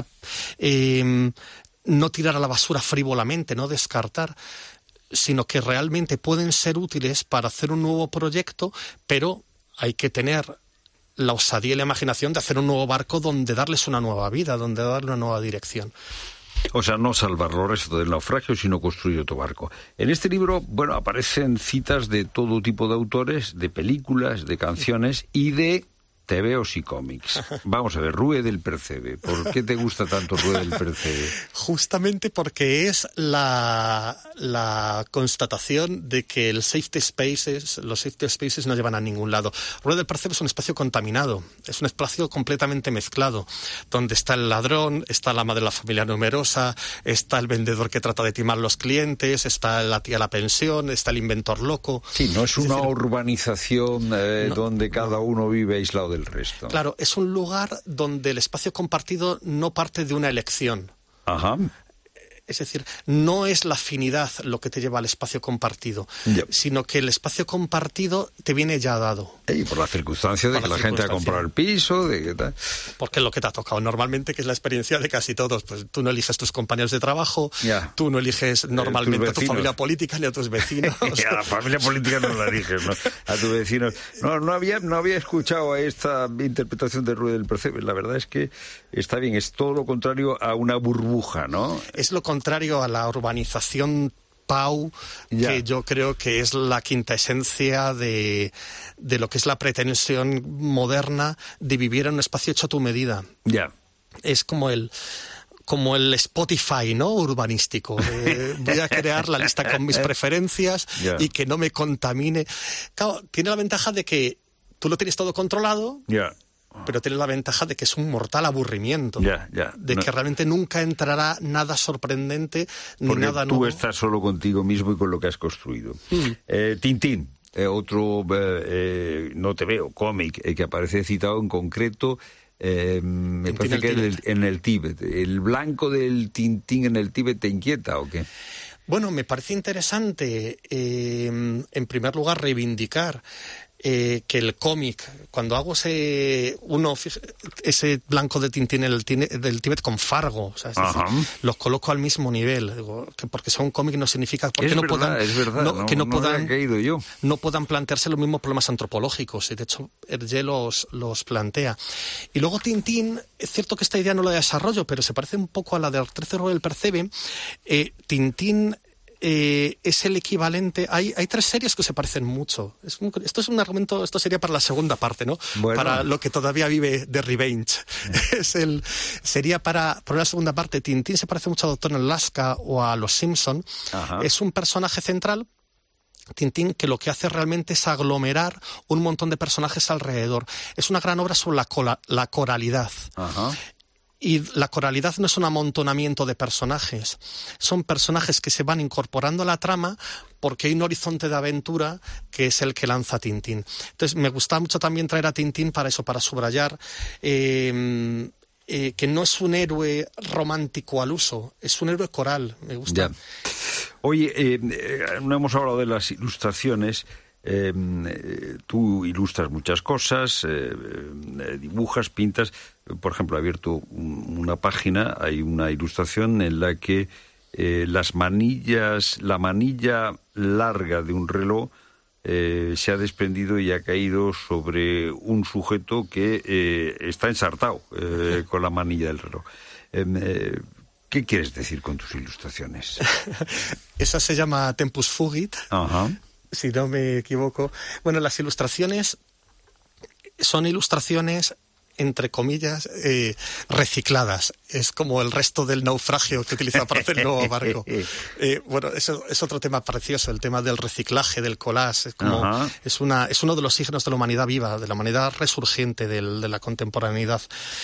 Speaker 11: no tirar a la basura frívolamente, no descartar, sino que realmente pueden ser útiles para hacer un nuevo proyecto, pero hay que tener la osadía y la imaginación de hacer un nuevo barco donde darles una nueva vida, donde darle una nueva dirección.
Speaker 9: O sea, no salvar los restos del naufragio, sino construir otro barco. En este libro, bueno, aparecen citas de todo tipo de autores, de películas, de canciones y de tebeos y cómics. Vamos a ver, Rue del Percebe. ¿Por qué te gusta tanto Rue del Percebe?
Speaker 11: Justamente porque es la constatación de que los safety spaces no llevan a ningún lado. Rue del Percebe es un espacio contaminado, es un espacio completamente mezclado, donde está el ladrón, está la madre de la familia numerosa, está el vendedor que trata de timar a los clientes, está la tía de la pensión, está el inventor loco.
Speaker 9: Sí, no es una urbanización donde cada uno vive aislado del resto.
Speaker 11: Claro, es un lugar donde el espacio compartido no parte de una elección.
Speaker 9: Ajá.
Speaker 11: Es decir, no es la afinidad lo que te lleva al espacio compartido, sino que el espacio compartido te viene ya dado.
Speaker 9: Y por la circunstancia de que la gente ha comprado el piso, de qué tal.
Speaker 11: Porque es lo que te ha tocado normalmente, que es la experiencia de casi todos. Pues tú no eliges tus compañeros de trabajo, tú no eliges normalmente a tu familia política ni a tus vecinos.
Speaker 9: A la familia política no la eliges, ¿no? A tus vecinos. No había escuchado a esta interpretación de Rue del Percebe. La verdad es que está bien, es todo lo contrario a una burbuja, ¿no?
Speaker 11: Es lo contrario a la urbanización Pau, que yo creo que es la quinta esencia de lo que es la pretensión moderna de vivir en un espacio hecho a tu medida. Es como el Spotify, ¿no?, urbanístico. Voy a crear la lista con mis preferencias y que no me contamine. Claro, tiene la ventaja de que tú lo tienes todo controlado. Pero tiene la ventaja de que es un mortal aburrimiento. Que realmente nunca entrará nada sorprendente ni
Speaker 9: porque
Speaker 11: nada nuevo.
Speaker 9: Tú estás solo contigo mismo y con lo que has construido. Tintín, otro no te veo cómic que aparece citado en concreto Me parece que en el Tíbet. ¿El blanco del Tintín en el Tíbet te inquieta o qué?
Speaker 11: Bueno, me parece interesante, en primer lugar, reivindicar que el cómic, cuando hago ese blanco de Tintín del Tíbet con Fargo, o sea, es decir, los coloco al mismo nivel, digo, que porque sea un cómic no significa que no puedan plantearse los mismos problemas antropológicos, y de hecho Hergé los plantea. Y luego Tintín, es cierto que esta idea no la desarrollo, pero se parece un poco a la del 13 del Percebe. Tintín es el equivalente. Hay 3 series que se parecen mucho. Esto es un argumento, esto sería para la segunda parte, ¿no? Bueno. Para lo que todavía vive de Revenge. Sería para la segunda parte. Tintín se parece mucho a Doctor Alaska o a Los Simpson. Es un personaje central, Tintín, que lo que hace realmente es aglomerar un montón de personajes alrededor. Es una gran obra sobre la coralidad. Y la coralidad no es un amontonamiento de personajes, son personajes que se van incorporando a la trama porque hay un horizonte de aventura que es el que lanza Tintín. Entonces me gusta mucho también traer a Tintín para eso, para subrayar que no es un héroe romántico al uso, es un héroe coral, me gusta. Ya.
Speaker 9: Oye, no hemos hablado de las ilustraciones. Tú ilustras muchas cosas, dibujas, pintas. Por ejemplo, he abierto una página, hay una ilustración en la que la manilla larga de un reloj se ha desprendido y ha caído sobre un sujeto que está ensartado con la manilla del reloj. ¿Qué quieres decir con tus ilustraciones?
Speaker 11: Esa se llama Tempus Fugit. Si no me equivoco. Bueno, las ilustraciones son ilustraciones, entre comillas, recicladas. Es como el resto del naufragio que utilizaba para hacer el nuevo barco. Bueno, eso es otro tema precioso, el tema del reciclaje, del collage. Es uno de los signos de la humanidad viva, de la humanidad resurgente, de la contemporaneidad.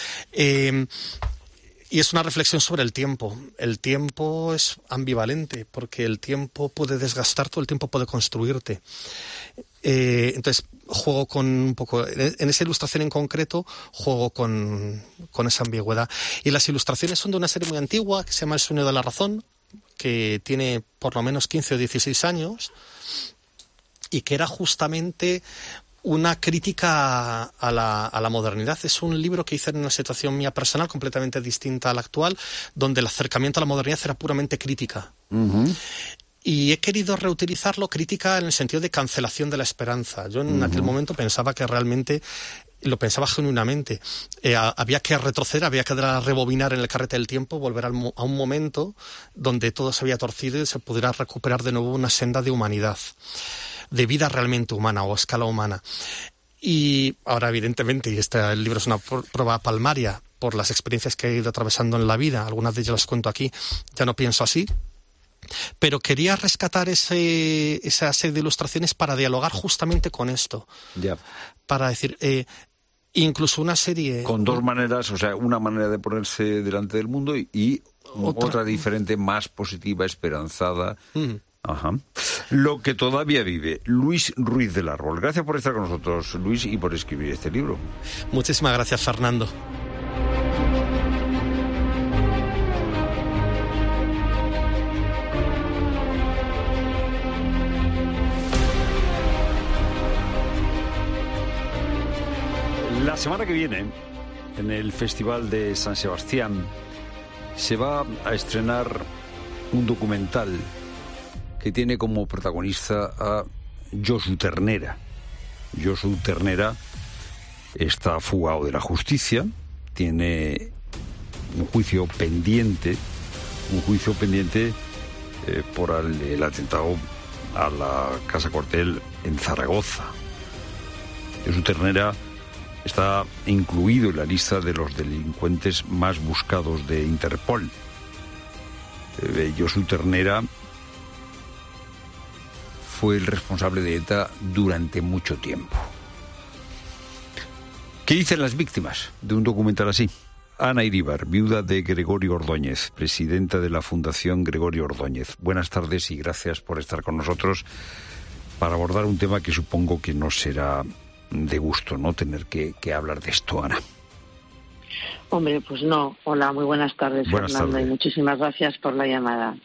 Speaker 11: Y es una reflexión sobre el tiempo. El tiempo es ambivalente, porque el tiempo puede desgastarte o el tiempo puede construirte. Entonces, juego con un poco... En esa ilustración en concreto, juego con esa ambigüedad. Y las ilustraciones son de una serie muy antigua, que se llama El sueño de la razón, que tiene por lo menos 15 o 16 años, y que era justamente una crítica a la modernidad. Es un libro que hice en una situación mía personal completamente distinta a la actual, donde el acercamiento a la modernidad era puramente crítica. Y he querido reutilizarlo, crítica en el sentido de cancelación de la esperanza. Yo en aquel momento pensaba que realmente, lo pensaba genuinamente, había que retroceder, había que rebobinar en el carrete del tiempo, volver a un momento donde todo se había torcido y se pudiera recuperar de nuevo una senda de humanidad, de vida realmente humana o a escala humana. Y ahora, evidentemente, y el libro es una prueba palmaria por las experiencias que he ido atravesando en la vida, algunas de ellas las cuento aquí, ya no pienso así, pero quería rescatar esa serie de ilustraciones para dialogar justamente con esto. Para decir, incluso una serie...
Speaker 9: Con dos maneras, o sea, una manera de ponerse delante del mundo y otra diferente, más positiva, esperanzada... Lo que todavía vive. Luis Ruiz del Árbol. Gracias por estar con nosotros, Luis, y por escribir este libro.
Speaker 11: Muchísimas gracias, Fernando.
Speaker 9: La semana que viene, en el Festival de San Sebastián, se va a estrenar un documental que tiene como protagonista a Josu Ternera. Josu Ternera está fugado de la justicia, tiene un juicio pendiente por el atentado a la Casa Cuartel en Zaragoza. Josu Ternera está incluido en la lista de los delincuentes más buscados de Interpol. Josu Ternera fue el responsable de ETA durante mucho tiempo. ¿Qué dicen las víctimas de un documental así? Ana Iríbar, viuda de Gregorio Ordóñez, presidenta de la Fundación Gregorio Ordóñez. Buenas tardes y gracias por estar con nosotros para abordar un tema que supongo que no será de gusto, ¿no?, tener que hablar de esto, Ana.
Speaker 3: Hombre, pues no. Hola, muy buenas tardes, Fernando, y muchísimas gracias por la llamada.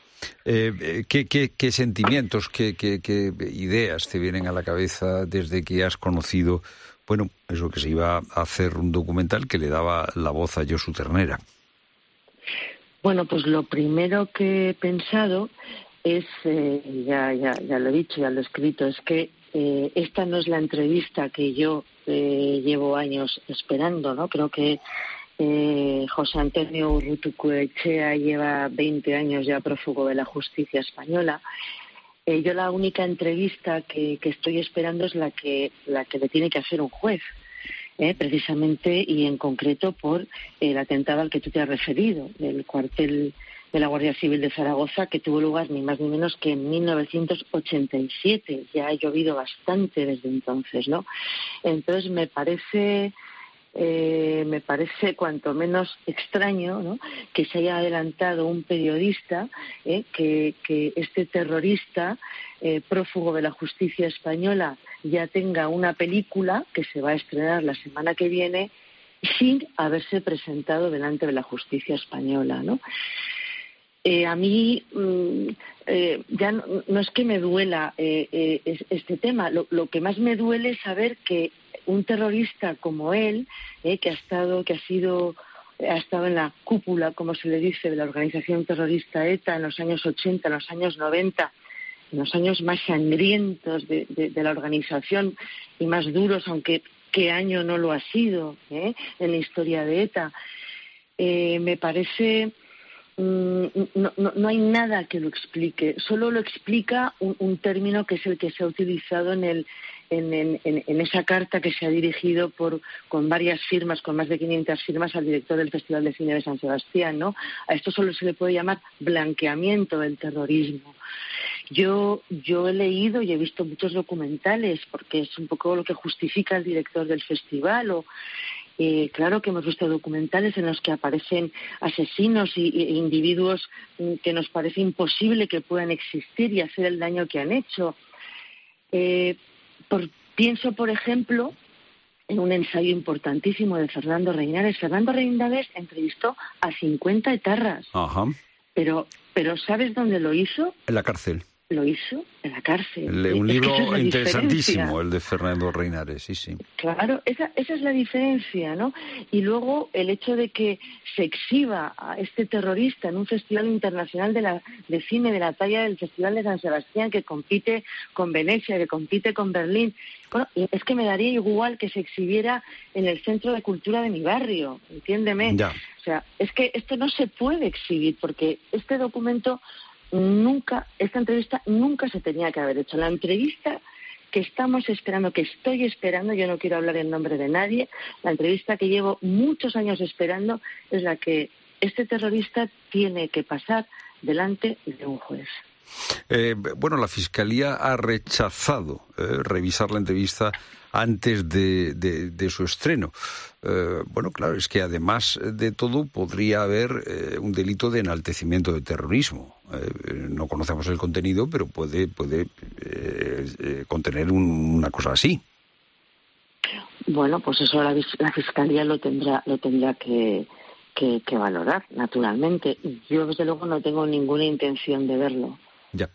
Speaker 9: ¿Qué sentimientos, qué ideas te vienen a la cabeza desde que has conocido, bueno, eso que se iba a hacer un documental que le daba la voz a Josu Ternera?
Speaker 3: Bueno, pues lo primero que he pensado es, ya lo he dicho, ya lo he escrito, es que esta no es la entrevista que yo llevo años esperando, ¿no? Creo que José Antonio Urruticoechea lleva 20 años ya prófugo de la justicia española. Yo la única entrevista que estoy esperando es la que le tiene que hacer un juez, precisamente y en concreto por el atentado al que tú te has referido, del cuartel de la Guardia Civil de Zaragoza, que tuvo lugar ni más ni menos que en 1987. Ya ha llovido bastante desde entonces, ¿no? Entonces me parece cuanto menos extraño, ¿no?, que se haya adelantado un periodista, que este terrorista prófugo de la justicia española ya tenga una película que se va a estrenar la semana que viene sin haberse presentado delante de la justicia española, ¿no? A mí ya no es que me duela este tema, lo que más me duele es saber que un terrorista como él, que ha estado en la cúpula, como se le dice, de la organización terrorista ETA en los años 80, en los años 90, en los años más sangrientos de la organización y más duros, aunque qué año no lo ha sido en la historia de ETA, me parece... No hay nada que lo explique, solo lo explica un término que es el que se ha utilizado en esa carta que se ha dirigido con varias firmas, con más de 500 firmas, al director del Festival de Cine de San Sebastián, ¿no? A esto solo se le puede llamar blanqueamiento del terrorismo. Yo he leído y he visto muchos documentales, porque es un poco lo que justifica el director del festival, claro que hemos visto documentales en los que aparecen asesinos e individuos que nos parece imposible que puedan existir y hacer el daño que han hecho. Pienso, por ejemplo, en un ensayo importantísimo de Fernando Reinares. Fernando Reinares entrevistó a 50 etarras.
Speaker 9: Ajá.
Speaker 3: Pero ¿sabes dónde lo hizo?
Speaker 9: En la cárcel.
Speaker 3: Lo hizo en la cárcel.
Speaker 9: Un libro interesantísimo, el de Fernando Reinares, sí.
Speaker 3: Claro, esa es la diferencia, ¿no? Y luego el hecho de que se exhiba a este terrorista en un festival internacional de cine de la talla del Festival de San Sebastián, que compite con Venecia, que compite con Berlín. Bueno, es que me daría igual que se exhibiera en el Centro de Cultura de mi barrio, entiéndeme.
Speaker 9: Ya.
Speaker 3: O sea, es que esto no se puede exhibir, porque este documento... esta entrevista nunca se tenía que haber hecho. La entrevista que estamos esperando, que estoy esperando, yo no quiero hablar en nombre de nadie, la entrevista que llevo muchos años esperando es la que este terrorista tiene que pasar delante de un juez.
Speaker 9: La Fiscalía ha rechazado revisar la entrevista antes de su estreno. Claro, es que además de todo podría haber un delito de enaltecimiento de terrorismo. No conocemos el contenido, pero puede contener una cosa así.
Speaker 3: Bueno, pues eso la Fiscalía lo tendrá que valorar, naturalmente. Yo, desde luego, no tengo ninguna intención de verlo.
Speaker 9: Ya.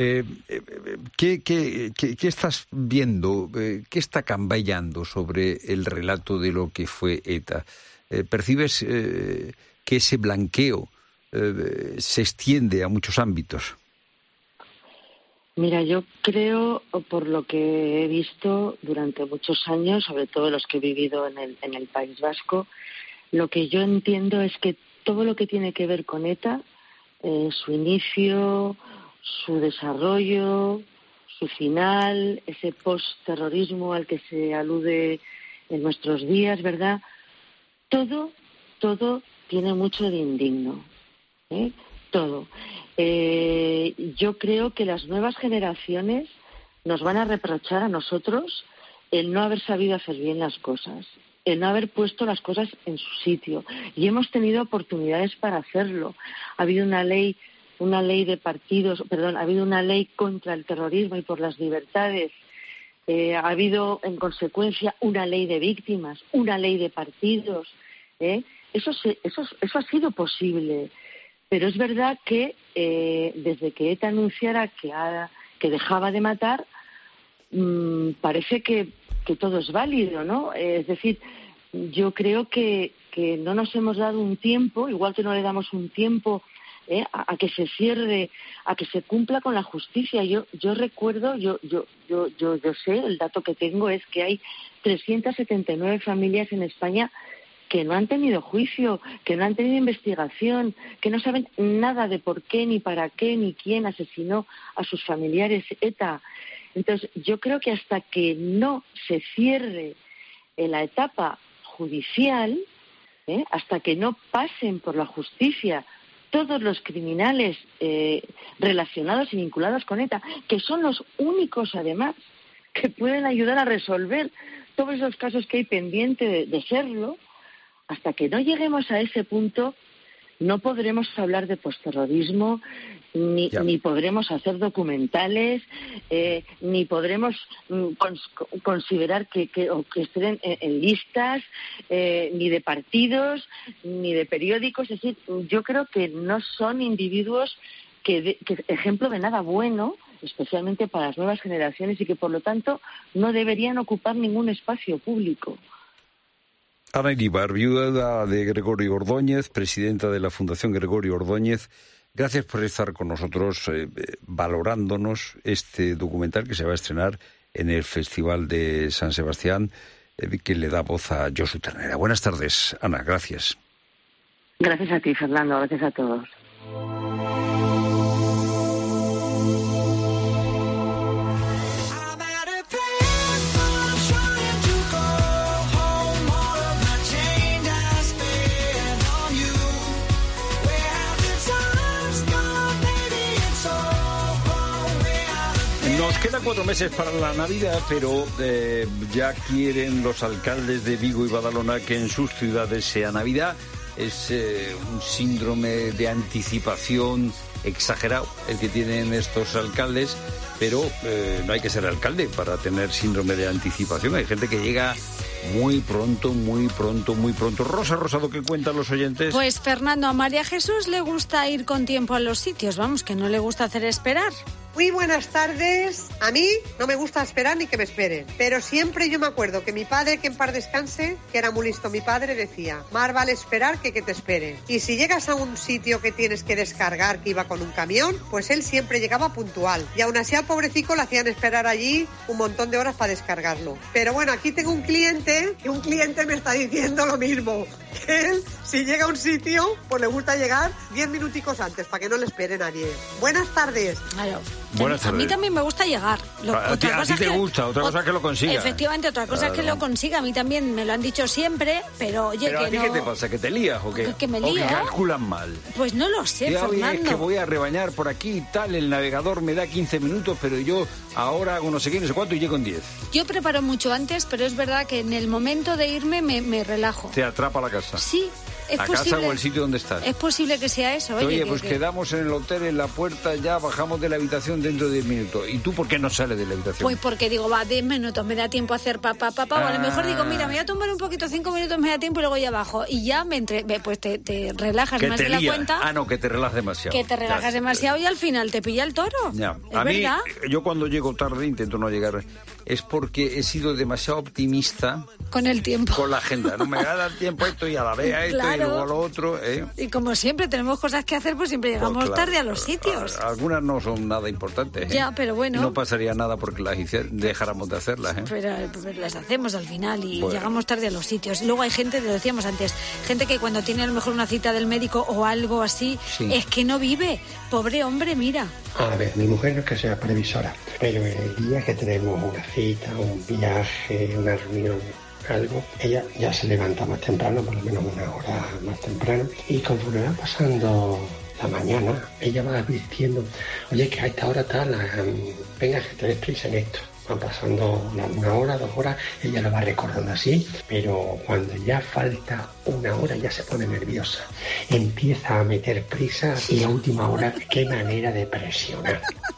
Speaker 9: ¿Qué estás viendo? ¿Qué está cambiando sobre el relato de lo que fue ETA? ¿Percibes que ese blanqueo se extiende a muchos ámbitos?
Speaker 3: Mira, yo creo, por lo que he visto durante muchos años, sobre todo los que he vivido en el País Vasco, lo que yo entiendo es que todo lo que tiene que ver con ETA, su inicio, su desarrollo, su final, ese post-terrorismo al que se alude en nuestros días, ¿verdad? Todo tiene mucho de indigno, todo. Yo creo que las nuevas generaciones nos van a reprochar a nosotros el no haber sabido hacer bien las cosas, el no haber puesto las cosas en su sitio. Y hemos tenido oportunidades para hacerlo. Ha habido una ley de partidos, ha habido una ley contra el terrorismo y por las libertades. Ha habido, en consecuencia, una ley de víctimas, una ley de partidos. eso ha sido posible. Pero es verdad que desde que ETA anunciara que dejaba de matar, parece que todo es válido, ¿no? Es decir, yo creo que no nos hemos dado un tiempo, igual que no le damos un tiempo a que se cierre, a que se cumpla con la justicia. Yo recuerdo, yo sé, el dato que tengo es que hay 379 familias en España que no han tenido juicio, que no han tenido investigación, que no saben nada de por qué, ni para qué, ni quién asesinó a sus familiares ETA. Entonces, yo creo que hasta que no se cierre en la etapa judicial, hasta que no pasen por la justicia todos los criminales relacionados y vinculados con ETA, que son los únicos, además, que pueden ayudar a resolver todos esos casos que hay pendiente de serlo, hasta que no lleguemos a ese punto, no podremos hablar de postterrorismo, ni podremos hacer documentales, ni podremos considerar que estén en listas, ni de partidos, ni de periódicos. Es decir, yo creo que no son individuos que ejemplo de nada bueno, especialmente para las nuevas generaciones, y que por lo tanto no deberían ocupar ningún espacio público.
Speaker 9: Ana Iribar, viuda de Gregorio Ordóñez, presidenta de la Fundación Gregorio Ordóñez, gracias por estar con nosotros valorándonos este documental que se va a estrenar en el Festival de San Sebastián, que le da voz a Josu Ternera. Buenas tardes, Ana, gracias.
Speaker 3: Gracias a ti, Fernando, gracias a todos.
Speaker 9: Nos quedan 4 meses para la Navidad, pero ya quieren los alcaldes de Vigo y Badalona que en sus ciudades sea Navidad. Es un síndrome de anticipación exagerado el que tienen estos alcaldes, pero no hay que ser alcalde para tener síndrome de anticipación. Hay gente que llega muy pronto, muy pronto, muy pronto. Rosa Rosado, ¿qué cuentan los oyentes?
Speaker 12: Pues Fernando, a María Jesús le gusta ir con tiempo a los sitios, vamos, que no le gusta hacer esperar.
Speaker 13: Muy buenas tardes. A mí no me gusta esperar ni que me esperen, pero siempre yo me acuerdo que mi padre, que en paz descanse, que era muy listo mi padre, decía: más vale esperar que te esperen. Y si llegas a un sitio que tienes que descargar, que iba con un camión, pues él siempre llegaba puntual. Y aún así al pobrecito le hacían esperar allí un montón de horas para descargarlo. Pero bueno, aquí tengo un cliente, y un cliente me está diciendo lo mismo, que él, si llega a un sitio, pues le gusta llegar 10 minuticos antes, para que no le espere nadie. Buenas tardes.
Speaker 12: Claro.
Speaker 9: Buenas tardes.
Speaker 12: A mí también me gusta llegar.
Speaker 9: A ti te gusta, otra cosa es que lo consiga.
Speaker 12: Efectivamente, otra cosa es que lo consiga. A mí también me lo han dicho siempre, pero oye,
Speaker 9: ¿pero
Speaker 12: que
Speaker 9: a ti
Speaker 12: no...
Speaker 9: qué te pasa? ¿Que te lías o qué?
Speaker 12: ¿Que me lío?
Speaker 9: ¿O que calculan mal?
Speaker 12: Pues no lo sé, Fernando.
Speaker 9: Es que voy a rebañar por aquí y tal, el navegador me da 15 minutos, pero yo ahora hago no sé qué, no sé cuánto y llego en 10.
Speaker 12: Yo preparo mucho antes, pero es verdad que en el momento de irme me relajo.
Speaker 9: ¿Te atrapa la casa?
Speaker 12: Sí.
Speaker 9: ¿A casa o el sitio donde estás?
Speaker 12: Es posible que sea eso.
Speaker 9: Oye, pues quedamos en el hotel, en la puerta, ya bajamos de la habitación dentro de 10 minutos. ¿Y tú por qué no sales de la habitación?
Speaker 12: Pues porque digo, 10 minutos, me da tiempo a hacer papá. O a lo mejor digo, mira, me voy a tomar un poquito, 5 minutos me da tiempo y luego ya bajo. Y ya pues te relajas más de la cuenta.
Speaker 9: Ah, no, que te relajas demasiado.
Speaker 12: Que te relajas demasiado y al final te pilla el toro.
Speaker 9: Ya.
Speaker 12: A mí, ¿verdad?
Speaker 9: Yo cuando llego tarde, intento no llegar, es porque he sido demasiado optimista.
Speaker 12: Con el tiempo.
Speaker 9: Con la agenda. No me va a dar tiempo esto y a la vez a esto y luego a lo otro.
Speaker 12: Y como siempre tenemos cosas que hacer, pues siempre llegamos tarde a los sitios.
Speaker 9: Algunas no son nada importantes.
Speaker 12: Ya, pero bueno.
Speaker 9: No pasaría nada porque las dejáramos de hacerlas.
Speaker 12: Pero las hacemos al final y llegamos tarde a los sitios. Luego hay gente, lo decíamos antes, gente que cuando tiene a lo mejor una cita del médico o algo así, es que no vive. Pobre hombre, mira.
Speaker 14: A ver, mi mujer no es que sea previsora, pero el día que tenemos una cita, un viaje, una reunión, algo, ella ya se levanta más temprano, por lo menos una hora más temprano, y conforme va pasando la mañana, ella va advirtiendo, oye, que a esta hora tal, venga, que te des prisa en esto. Van pasando una hora, 2 horas, ella lo va recordando así, pero cuando ya falta una hora ya se pone nerviosa, empieza a meter prisa y a última hora, qué manera de presionar.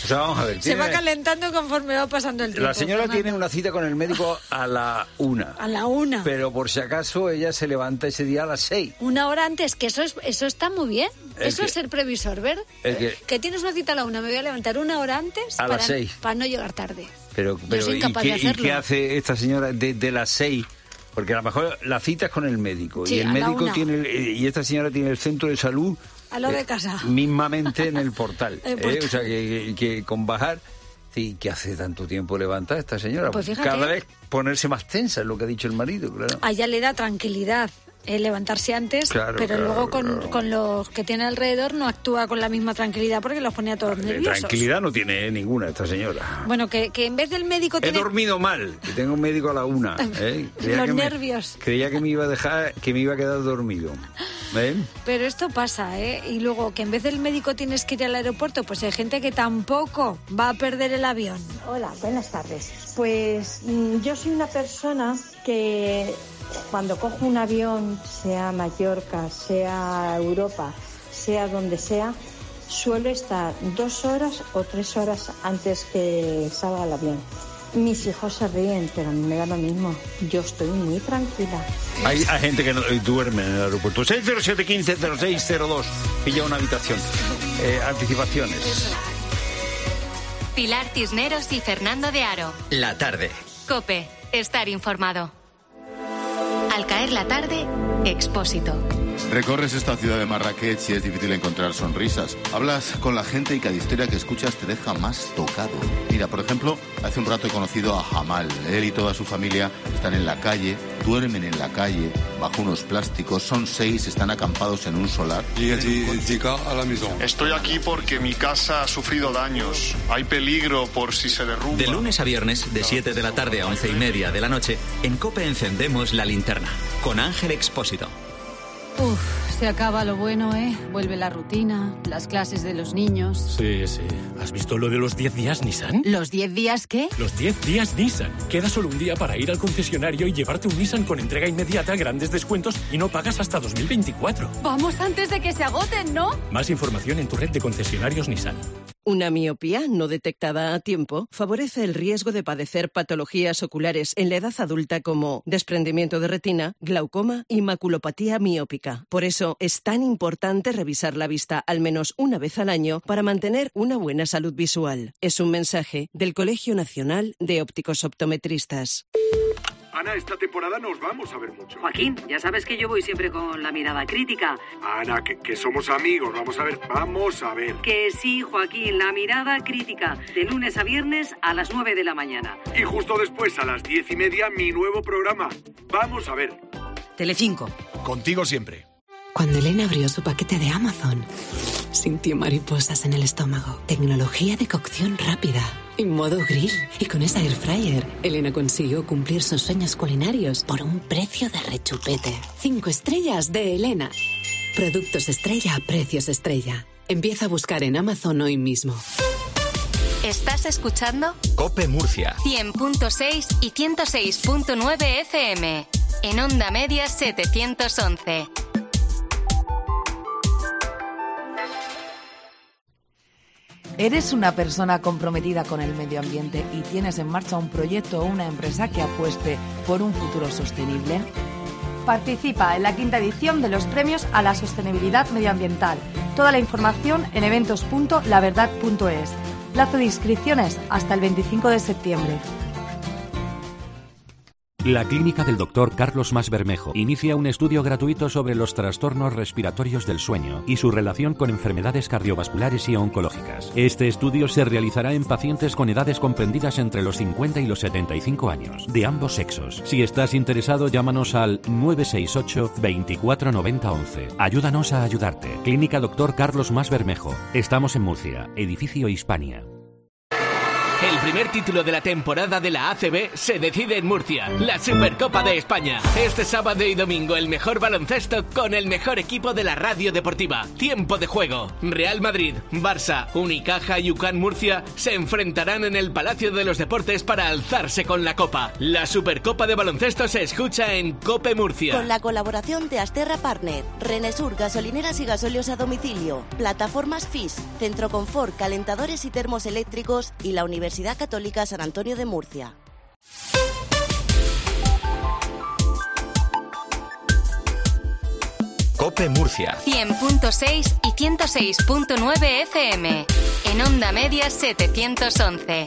Speaker 9: O sea, vamos a ver.
Speaker 12: Se va calentando conforme va pasando el tiempo.
Speaker 9: La señora tiene una cita con el médico a la 1.
Speaker 12: A la 1.
Speaker 9: Pero por si acaso ella se levanta ese día a las 6.
Speaker 12: Una hora antes, que eso está muy bien. Eso es ser previsor, ¿verdad? Que tienes una cita a la 1, me voy a levantar una hora antes
Speaker 9: a las 6.
Speaker 12: Para no llegar tarde.
Speaker 9: Pero
Speaker 12: soy incapaz de hacerlo.
Speaker 9: ¿Y qué hace esta señora de las 6? Porque a lo mejor la cita es con el médico.
Speaker 12: Sí,
Speaker 9: y el médico y esta señora tiene el centro de salud
Speaker 12: a lo de casa.
Speaker 9: Mismamente en el portal. O sea, que con bajar... Sí, ¿qué hace tanto tiempo levantar esta señora?
Speaker 12: Pues fíjate,
Speaker 9: cada vez ponerse más tensa, es lo que ha dicho el marido, claro.
Speaker 12: A ella le da tranquilidad levantarse antes, pero luego con los que tiene alrededor no actúa con la misma tranquilidad porque los pone a todos nerviosos.
Speaker 9: Tranquilidad no tiene ninguna esta señora.
Speaker 12: Bueno, que en vez del médico
Speaker 9: He dormido mal, que tengo un médico a la 1.
Speaker 12: Los nervios.
Speaker 9: Creía que me iba a dejar, que me iba a quedar dormido.
Speaker 12: Pero esto pasa, y luego que en vez del médico tienes que ir al aeropuerto, pues hay gente que tampoco va a perder el avión.
Speaker 15: Hola, buenas tardes. Pues yo soy una persona que cuando cojo un avión, sea Mallorca, sea Europa, sea donde sea, suelo estar 2 horas o 3 horas antes que salga el avión. Mis hijos se ríen, pero a mí me da lo mismo. Yo estoy muy tranquila.
Speaker 9: Hay gente que no duerme en el aeropuerto. 607-15-0602. Pilla una habitación. Anticipaciones.
Speaker 18: Pilar Cisneros y Fernando de Aro.
Speaker 31: La tarde.
Speaker 18: COPE. Estar informado. Al caer la tarde, Expósito.
Speaker 16: Recorres esta ciudad de Marrakech y es difícil encontrar sonrisas. Hablas con la gente y cada historia que escuchas te deja más tocado. Mira, por ejemplo, hace un rato he conocido a Jamal. Él y toda su familia están en la calle, duermen en la calle, bajo unos plásticos. Son 6, están acampados en un solar.
Speaker 17: Estoy aquí porque mi casa ha sufrido daños. Hay peligro por si se derrumba.
Speaker 31: De lunes a viernes, de 7 de la tarde a 11:30 de la noche, en COPE encendemos la linterna. Con Ángel Expósito.
Speaker 19: Se acaba lo bueno, ¿eh? Vuelve la rutina, las clases de los niños.
Speaker 22: Sí. ¿Has visto lo de los 10 días Nissan?
Speaker 19: ¿Los 10 días qué?
Speaker 22: Los 10 días Nissan. Queda solo un día para ir al concesionario y llevarte un Nissan con entrega inmediata, grandes descuentos y no pagas hasta 2024.
Speaker 19: Vamos antes de que se agoten, ¿no?
Speaker 22: Más información en tu red de concesionarios Nissan.
Speaker 24: Una miopía no detectada a tiempo favorece el riesgo de padecer patologías oculares en la edad adulta como desprendimiento de retina, glaucoma y maculopatía miópica. Por eso es tan importante revisar la vista al menos una vez al año para mantener una buena salud visual. Es un mensaje del Colegio Nacional de Ópticos Optometristas.
Speaker 25: Ana, esta temporada nos vamos a ver mucho.
Speaker 26: Joaquín, ya sabes que yo voy siempre con la mirada crítica.
Speaker 25: Ana, que somos amigos, vamos a ver.
Speaker 26: Que sí, Joaquín, la mirada crítica, de lunes a viernes a las 9 de la mañana.
Speaker 25: Y justo después, a las 10:30, mi nuevo programa. Vamos a ver.
Speaker 26: Telecinco.
Speaker 25: Contigo siempre.
Speaker 27: Cuando Elena abrió su paquete de Amazon, sintió mariposas en el estómago. Tecnología de cocción rápida, en modo grill. Y con esa airfryer, Elena consiguió cumplir sus sueños culinarios por un precio de rechupete. 5 estrellas de Elena. Productos estrella a precios estrella. Empieza a buscar en Amazon hoy mismo.
Speaker 18: ¿Estás escuchando?
Speaker 31: COPE Murcia.
Speaker 18: 100.6 y 106.9 FM. En Onda Media 711.
Speaker 28: ¿Eres una persona comprometida con el medio ambiente y tienes en marcha un proyecto o una empresa que apueste por un futuro sostenible?
Speaker 30: Participa en la 5ª edición de los premios a la sostenibilidad medioambiental. Toda la información en eventos.laverdad.es. Plazo de inscripciones hasta el 25 de septiembre.
Speaker 31: La clínica del Dr. Carlos Mas Bermejo inicia un estudio gratuito sobre los trastornos respiratorios del sueño y su relación con enfermedades cardiovasculares y oncológicas. Este estudio se realizará en pacientes con edades comprendidas entre los 50 y los 75 años, de ambos sexos. Si estás interesado, llámanos al 968 24 90 11. Ayúdanos a ayudarte. Clínica Dr. Carlos Mas Bermejo. Estamos en Murcia, edificio Hispania.
Speaker 2: El primer título de la temporada de la ACB se decide en Murcia, la Supercopa de España. Este sábado y domingo el mejor baloncesto con el mejor equipo de la radio deportiva. Tiempo de juego. Real Madrid, Barça, Unicaja y UCAM Murcia se enfrentarán en el Palacio de los Deportes para alzarse con la copa. La Supercopa de baloncesto se escucha en COPE Murcia.
Speaker 4: Con la colaboración de Asterra Partner, Renesur, gasolineras y gasóleos a domicilio, plataformas FIS, Centro Confort, calentadores y termos eléctricos y la Universidad Católica San Antonio de Murcia.
Speaker 5: COPE Murcia
Speaker 18: 100.6 y 106.9 FM. En onda media 711.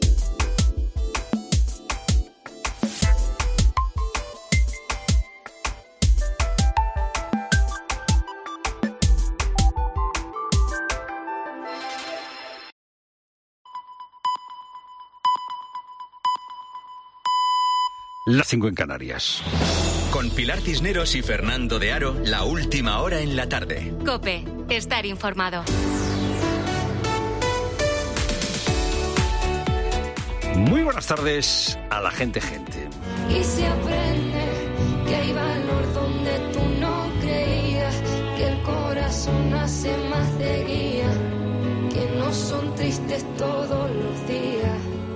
Speaker 9: Las 5 en Canarias.
Speaker 5: Con Pilar Cisneros y Fernando de Aro, la última hora en la tarde.
Speaker 18: COPE, estar informado.
Speaker 9: Muy buenas tardes a la gente.
Speaker 6: Y se aprende que hay valor donde tú no creías, que el corazón hace más de guía, que no son tristes todos los días.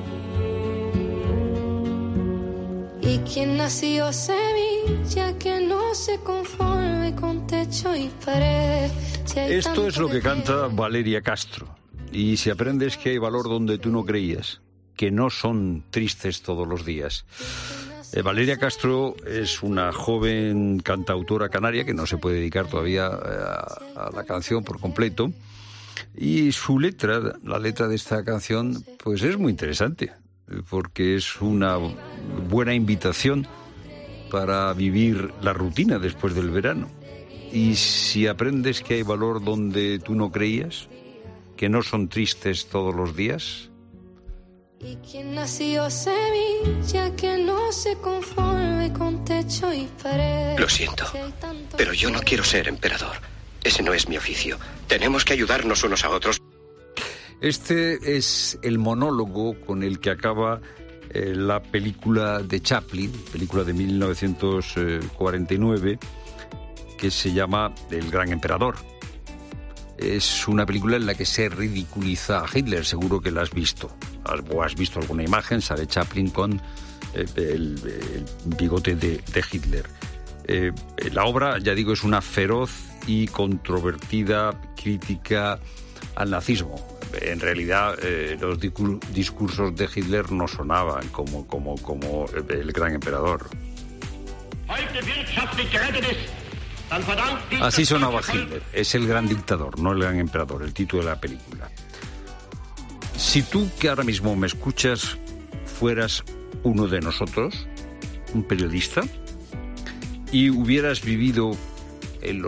Speaker 6: Y quien nació semilla que no se conforme con techo y pared.
Speaker 9: Esto es lo que canta Valeria Castro. Y si aprendes que hay valor donde tú no creías, que no son tristes todos los días. Valeria Castro es una joven cantautora canaria que no se puede dedicar todavía a la canción por completo. Y su letra, la letra de esta canción, pues es muy interesante, porque es una buena invitación para vivir la rutina después del verano. Y si aprendes que hay valor donde tú no creías, que no son tristes todos los días.
Speaker 6: Y quien nació semilla que no se conforme con techo y pared.
Speaker 7: Lo siento, pero yo no quiero ser emperador. Ese no es mi oficio. Tenemos que ayudarnos unos a otros.
Speaker 9: Este es el monólogo con el que acaba la película de Chaplin, película de 1949, que se llama El Gran Emperador. Es una película en la que se ridiculiza a Hitler, seguro que la has visto. O has visto alguna imagen, sale Chaplin con el bigote de Hitler. La obra, ya digo, es una feroz y controvertida crítica al nazismo. En realidad, los discursos de Hitler no sonaban como el gran emperador. Así sonaba Hitler. Es el gran dictador, no el gran emperador, el título de la película. Si tú, que ahora mismo me escuchas, fueras uno de nosotros, un periodista, y hubieras vivido en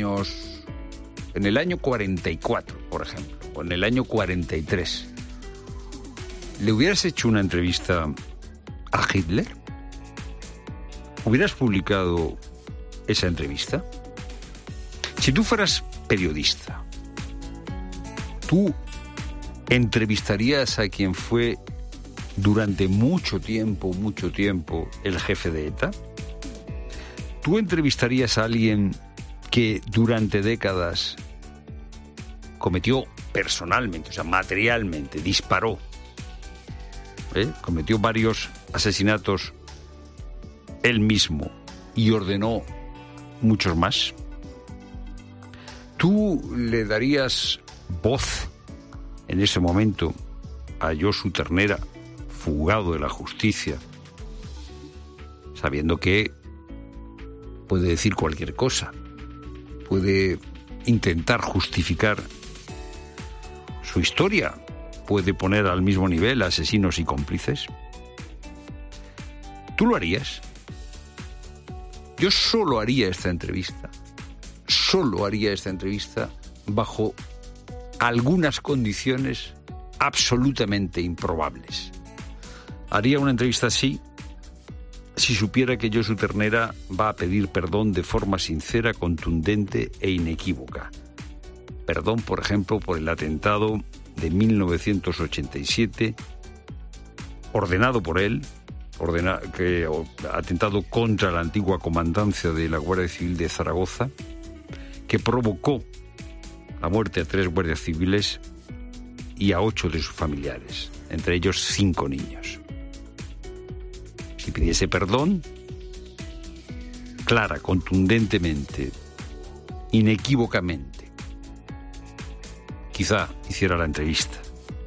Speaker 9: el año 44, por ejemplo, o en el año 43, ¿le hubieras hecho una entrevista a Hitler? ¿Hubieras publicado esa entrevista? Si tú fueras periodista, ¿tú entrevistarías a quien fue durante mucho tiempo, el jefe de ETA? ¿Tú entrevistarías a alguien que durante décadas cometió personalmente, o sea, materialmente, disparó, cometió varios asesinatos él mismo y ordenó muchos más? ¿Tú le darías voz en ese momento a Josu Ternera, fugado de la justicia, sabiendo que puede decir cualquier cosa, puede intentar justificar su historia, puede poner al mismo nivel a asesinos y cómplices? ¿Tú lo harías? Yo solo haría esta entrevista bajo algunas condiciones absolutamente improbables. Haría una entrevista así si supiera que Josu Ternera va a pedir perdón de forma sincera, contundente e inequívoca. Perdón, por ejemplo, por el atentado de 1987 ordenado por él, que ha atentado contra la antigua comandancia de la Guardia Civil de Zaragoza, que provocó la muerte a 3 guardias civiles y a 8 de sus familiares, entre ellos 5 niños. Si pidiese perdón, clara, contundentemente, inequívocamente, quizá hiciera la entrevista.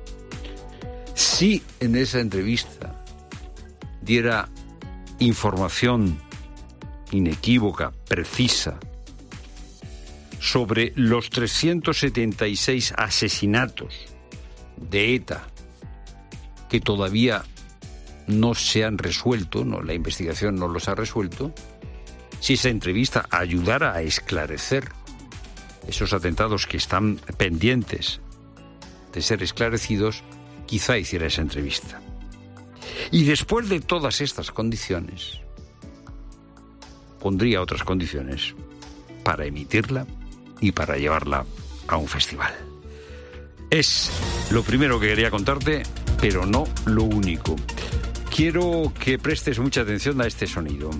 Speaker 9: Si en esa entrevista diera información inequívoca, precisa, sobre los 376 asesinatos de ETA que todavía no se han resuelto, la investigación no los ha resuelto, si esa entrevista ayudara a esclarecer esos atentados que están pendientes de ser esclarecidos, quizá hiciera esa entrevista. Y después de todas estas condiciones, pondría otras condiciones para emitirla y para llevarla a un festival. Es lo primero que quería contarte, pero no lo único. Quiero que prestes mucha atención a este sonido.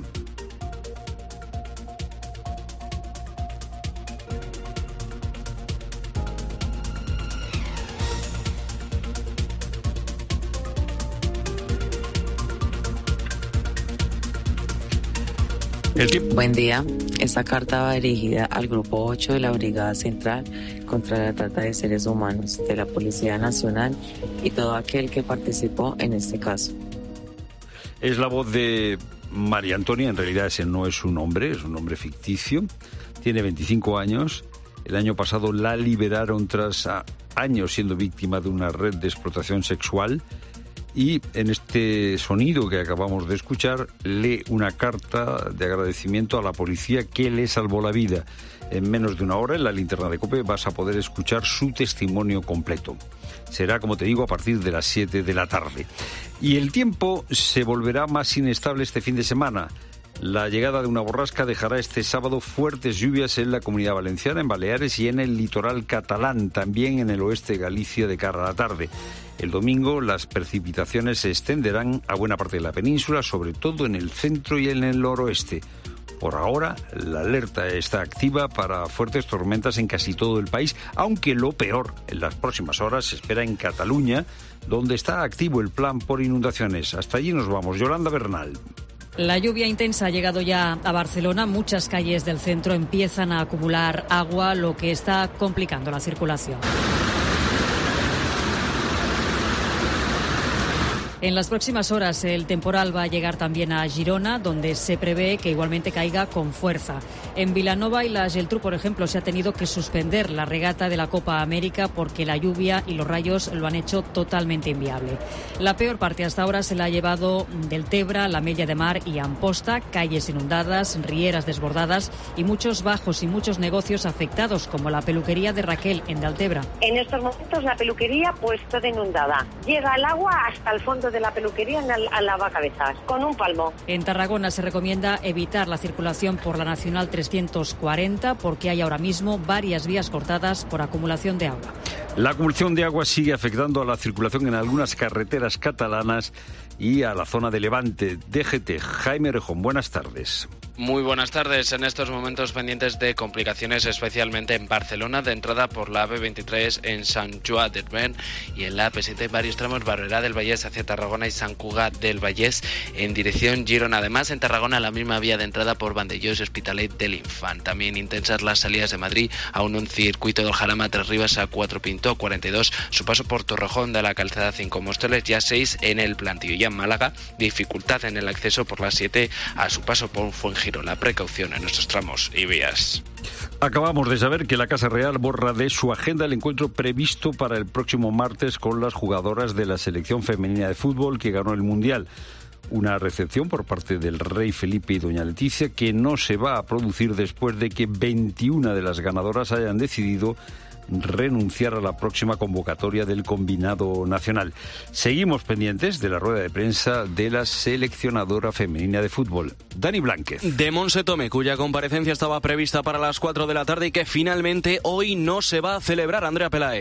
Speaker 1: Buen día. Esta carta va dirigida al Grupo 8 de la Brigada Central contra la Trata de Seres Humanos de la Policía Nacional y todo aquel que participó en este caso.
Speaker 9: Es la voz de María Antonia, en realidad ese no es su nombre, es un nombre ficticio. Tiene 25 años. El año pasado la liberaron tras años siendo víctima de una red de explotación sexual. Y en este sonido que acabamos de escuchar, lee una carta de agradecimiento a la policía que le salvó la vida. En menos de una hora, en la linterna de COPE, vas a poder escuchar su testimonio completo. Será, como te digo, a partir de las 7 de la tarde. Y el tiempo se volverá más inestable este fin de semana. La llegada de una borrasca dejará este sábado fuertes lluvias en la Comunidad Valenciana, en Baleares y en el litoral catalán, también en el oeste de Galicia de cara a la tarde. El domingo las precipitaciones se extenderán a buena parte de la península, sobre todo en el centro y en el noroeste. Por ahora, la alerta está activa para fuertes tormentas en casi todo el país, aunque lo peor en las próximas horas se espera en Cataluña, donde está activo el plan por inundaciones. Hasta allí nos vamos. Yolanda Bernal.
Speaker 3: La lluvia intensa ha llegado ya a Barcelona. Muchas calles del centro empiezan a acumular agua, lo que está complicando la circulación. En las próximas horas el temporal va a llegar también a Girona, donde se prevé que igualmente caiga con fuerza. En Vilanova y la Geltrú, por ejemplo, se ha tenido que suspender la regata de la Copa América porque la lluvia y los rayos lo han hecho totalmente inviable. La peor parte hasta ahora se la ha llevado Deltebre, la Mella de Mar y Amposta, calles inundadas, rieras desbordadas y muchos bajos y muchos negocios afectados, como la peluquería de Raquel en Deltebre.
Speaker 8: En estos momentos la peluquería pues toda inundada. Llega el agua hasta el fondo de la peluquería al lavacabezas, con un palmo.
Speaker 3: En Tarragona se recomienda evitar la circulación por la Nacional 340 porque hay ahora mismo varias vías cortadas por acumulación de agua.
Speaker 9: La acumulación de agua sigue afectando a la circulación en algunas carreteras catalanas y a la zona de Levante. DGT, Jaime Rejón, buenas tardes.
Speaker 10: Muy buenas tardes. En estos momentos pendientes de complicaciones, especialmente en Barcelona, de entrada por la AP23 en Sant Joan d'Espluga y en la AP7 varios tramos Barberà del Vallès hacia Tarragona y Sant Cugat del Vallès en dirección Girona. Además, en Tarragona la misma vía de entrada por Vandellós y Hospitalet del Infant. También intensas las salidas de Madrid a un circuito del Jarama, Tres Rivas a 4 Pinto, 42, su paso por Torrejón de la Calzada 5 Móstoles, ya 6 en el Plantío. Y en Málaga, dificultad en el acceso por la 7 a su paso por Fuengirola. La precaución en nuestros tramos y vías.
Speaker 9: Acabamos de saber que la Casa Real borra de su agenda el encuentro previsto para el próximo martes con las jugadoras de la selección femenina de fútbol que ganó el Mundial. Una recepción por parte del rey Felipe y doña Leticia que no se va a producir después de que 21 de las ganadoras hayan decidido renunciar a la próxima convocatoria del combinado nacional. Seguimos pendientes de la rueda de prensa de la seleccionadora femenina de fútbol, Dani Blánquez.
Speaker 11: De Montse Tomé, cuya comparecencia estaba prevista para las 4 de la tarde y que finalmente hoy no se va a celebrar, Andrea Peláez.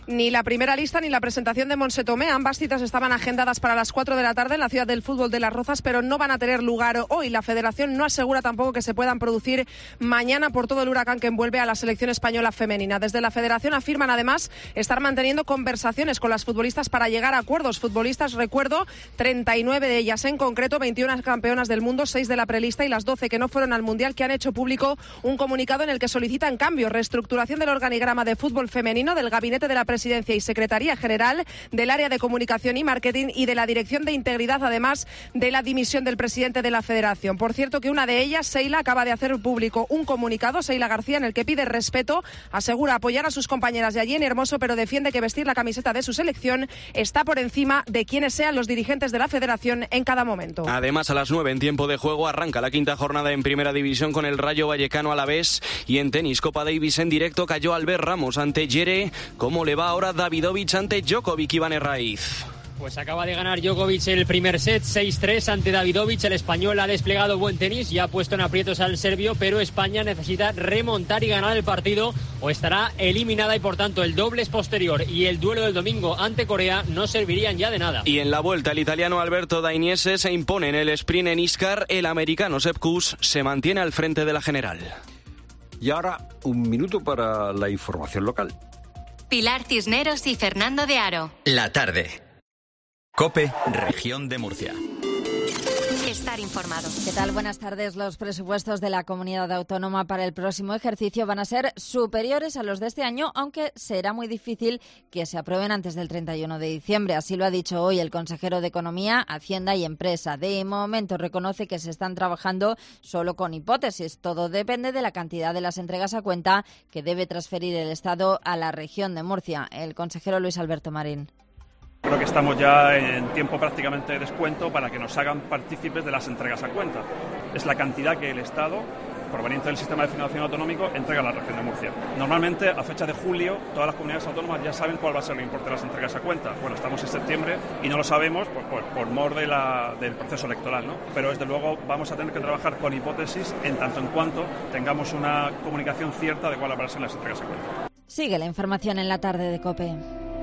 Speaker 12: ni la primera lista ni la presentación de Montse Tomé. Ambas citas estaban agendadas para las 4 de la tarde en la ciudad del fútbol de Las Rozas, pero no van a tener lugar hoy. La Federación no asegura tampoco que se puedan producir mañana por todo el huracán que envuelve a la selección española femenina. Desde la Federación afirman además estar manteniendo conversaciones con las futbolistas para llegar a acuerdos. Futbolistas, recuerdo, 39 de ellas en concreto, 21 campeonas del mundo, 6 de la prelista y las 12 que no fueron al Mundial, que han hecho público un comunicado en el que solicitan cambios, reestructuración del organigrama de fútbol femenino, del gabinete de la Presidencia y Secretaría General, del área de comunicación y marketing y de la Dirección de Integridad, además de la dimisión del presidente de la Federación. Por cierto, que una de ellas, Seila, acaba de hacer público un comunicado, Seila García, en el que pide respeto, asegura apoyar a sus compañeras de allí en Hermoso, pero defiende que vestir la camiseta de su selección está por encima de quienes sean los dirigentes de la Federación en cada momento.
Speaker 11: Además, a las 9 en tiempo de juego arranca la quinta jornada en Primera División con el Rayo Vallecano Alavés, y en tenis Copa Davis en directo cayó Albert Ramos ante Yere. ¿Cómo le va ahora Davidovich ante Djokovic, Iván Herraiz?
Speaker 13: Pues acaba de ganar Djokovic el primer set, 6-3 ante Davidovich. El español ha desplegado buen tenis y ha puesto en aprietos al serbio, pero España necesita remontar y ganar el partido o estará eliminada, y por tanto el dobles posterior y el duelo del domingo ante Corea no servirían ya de nada.
Speaker 11: Y en la vuelta el italiano Alberto Dainiese se impone en el sprint en Iscar. El americano Sepp Kuss se mantiene al frente de la general.
Speaker 9: Y ahora un minuto para la información local.
Speaker 18: Pilar Cisneros y Fernando de Aro.
Speaker 5: La tarde. COPE, Región de Murcia.
Speaker 18: Estar informado.
Speaker 14: ¿Qué tal? Buenas tardes. Los presupuestos de la comunidad autónoma para el próximo ejercicio van a ser superiores a los de este año, aunque será muy difícil que se aprueben antes del 31 de diciembre. Así lo ha dicho hoy el consejero de Economía, Hacienda y Empresa. De momento reconoce que se están trabajando solo con hipótesis. Todo depende de la cantidad de las entregas a cuenta que debe transferir el Estado a la región de Murcia. El consejero Luis Alberto Marín.
Speaker 15: Creo que estamos ya en tiempo prácticamente de descuento para que nos hagan partícipes de las entregas a cuenta. Es la cantidad que el Estado, proveniente del sistema de financiación autonómico, entrega a la región de Murcia. Normalmente, a fecha de julio, todas las comunidades autónomas ya saben cuál va a ser el importe de las entregas a cuenta. Bueno, estamos en septiembre y no lo sabemos por mor del proceso electoral, ¿no? Pero desde luego vamos a tener que trabajar con hipótesis en tanto en cuanto tengamos una comunicación cierta de cuáles van a ser las entregas a cuenta.
Speaker 14: Sigue la información en la tarde de COPE.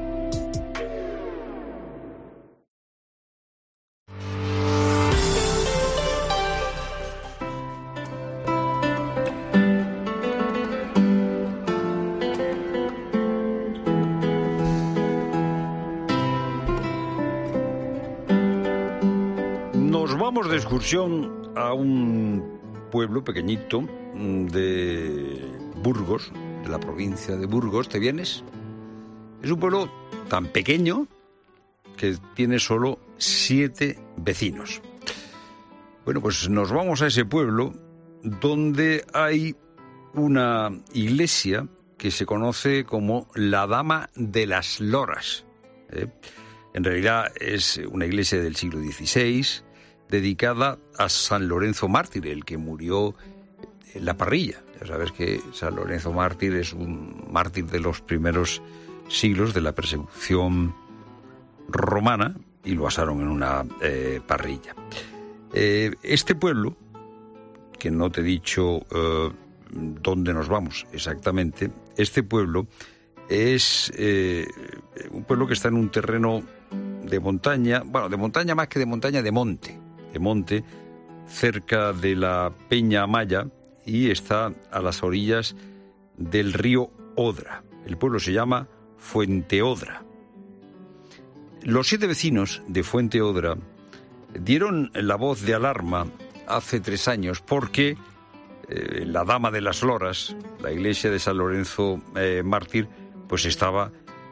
Speaker 9: Nos vamos de excursión a un pueblo pequeñito de Burgos, de la provincia de Burgos. ¿Te vienes? Es un pueblo tan pequeño que tiene solo 7 vecinos. Bueno, pues nos vamos a ese pueblo donde hay una iglesia que se conoce como la Dama de las Loras. En realidad es una iglesia del siglo XVI dedicada a San Lorenzo Mártir, el que murió en la parrilla. Ya sabes que San Lorenzo Mártir es un mártir de los primeros siglos de la persecución romana y lo asaron en una parrilla. Este pueblo, que no te he dicho dónde nos vamos exactamente, este pueblo es un pueblo que está en un terreno de montaña, bueno, de montaña más que de montaña, de monte, cerca de la Peña Amaya, y está a las orillas del río Odra. El pueblo se llama Fuenteodra. Los 7 vecinos de Fuenteodra dieron la voz de alarma hace 3 años porque la Dama de las Loras, la iglesia de San Lorenzo Mártir, pues estaba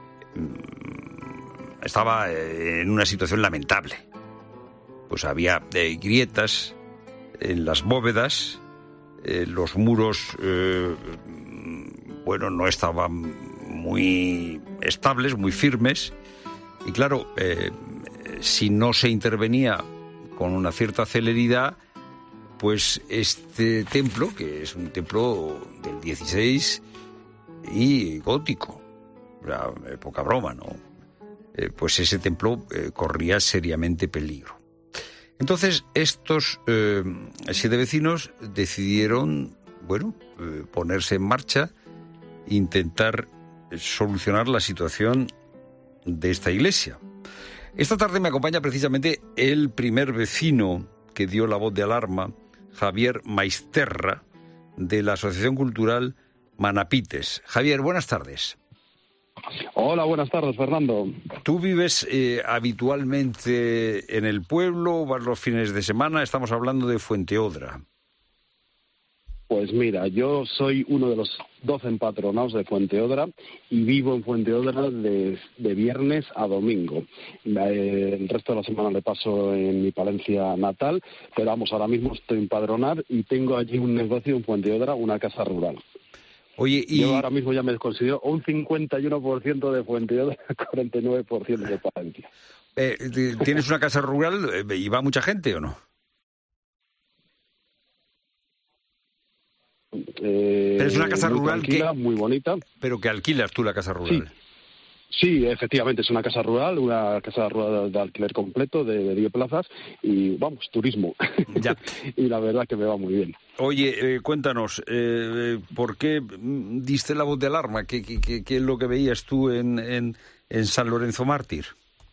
Speaker 9: en una situación lamentable. Pues había grietas en las bóvedas, los muros, no estaban muy estables, muy firmes, y claro, si no se intervenía con una cierta celeridad, pues este templo, que es un templo del 16 y gótico, poca broma, ¿no? Pues ese templo corría seriamente peligro. Entonces estos 7 vecinos decidieron, ponerse en marcha, intentar solucionar la situación de esta iglesia. Esta tarde me acompaña precisamente el primer vecino que dio la voz de alarma, Javier Maisterra, de la Asociación Cultural Manapites. Javier, buenas tardes.
Speaker 16: Hola, buenas tardes, Fernando.
Speaker 9: ¿Tú vives habitualmente en el pueblo, vas los fines de semana? Estamos hablando de Fuenteodra.
Speaker 16: Pues mira, yo soy uno de los 12 empadronados de Fuenteodra y vivo en Fuenteodra de viernes a domingo. El resto de la semana le paso en mi Palencia natal, pero vamos, ahora mismo estoy empadronado y tengo allí un negocio en Fuenteodra, una casa rural.
Speaker 9: Oye,
Speaker 16: Yo ahora mismo ya me considero un 51% de Fuenteodra, 49% de Palencia.
Speaker 9: ¿Tienes una casa rural y va mucha gente o no? Pero es una casa rural
Speaker 16: tranquila, muy bonita.
Speaker 9: Pero que alquilas tú la casa rural.
Speaker 16: Sí, efectivamente, es una casa rural de alquiler completo de 10 plazas y, vamos, turismo.
Speaker 9: Ya.
Speaker 16: Y la verdad que me va muy bien.
Speaker 9: Oye, cuéntanos, ¿por qué diste la voz de alarma? ¿Qué es lo que veías tú en San Lorenzo Mártir?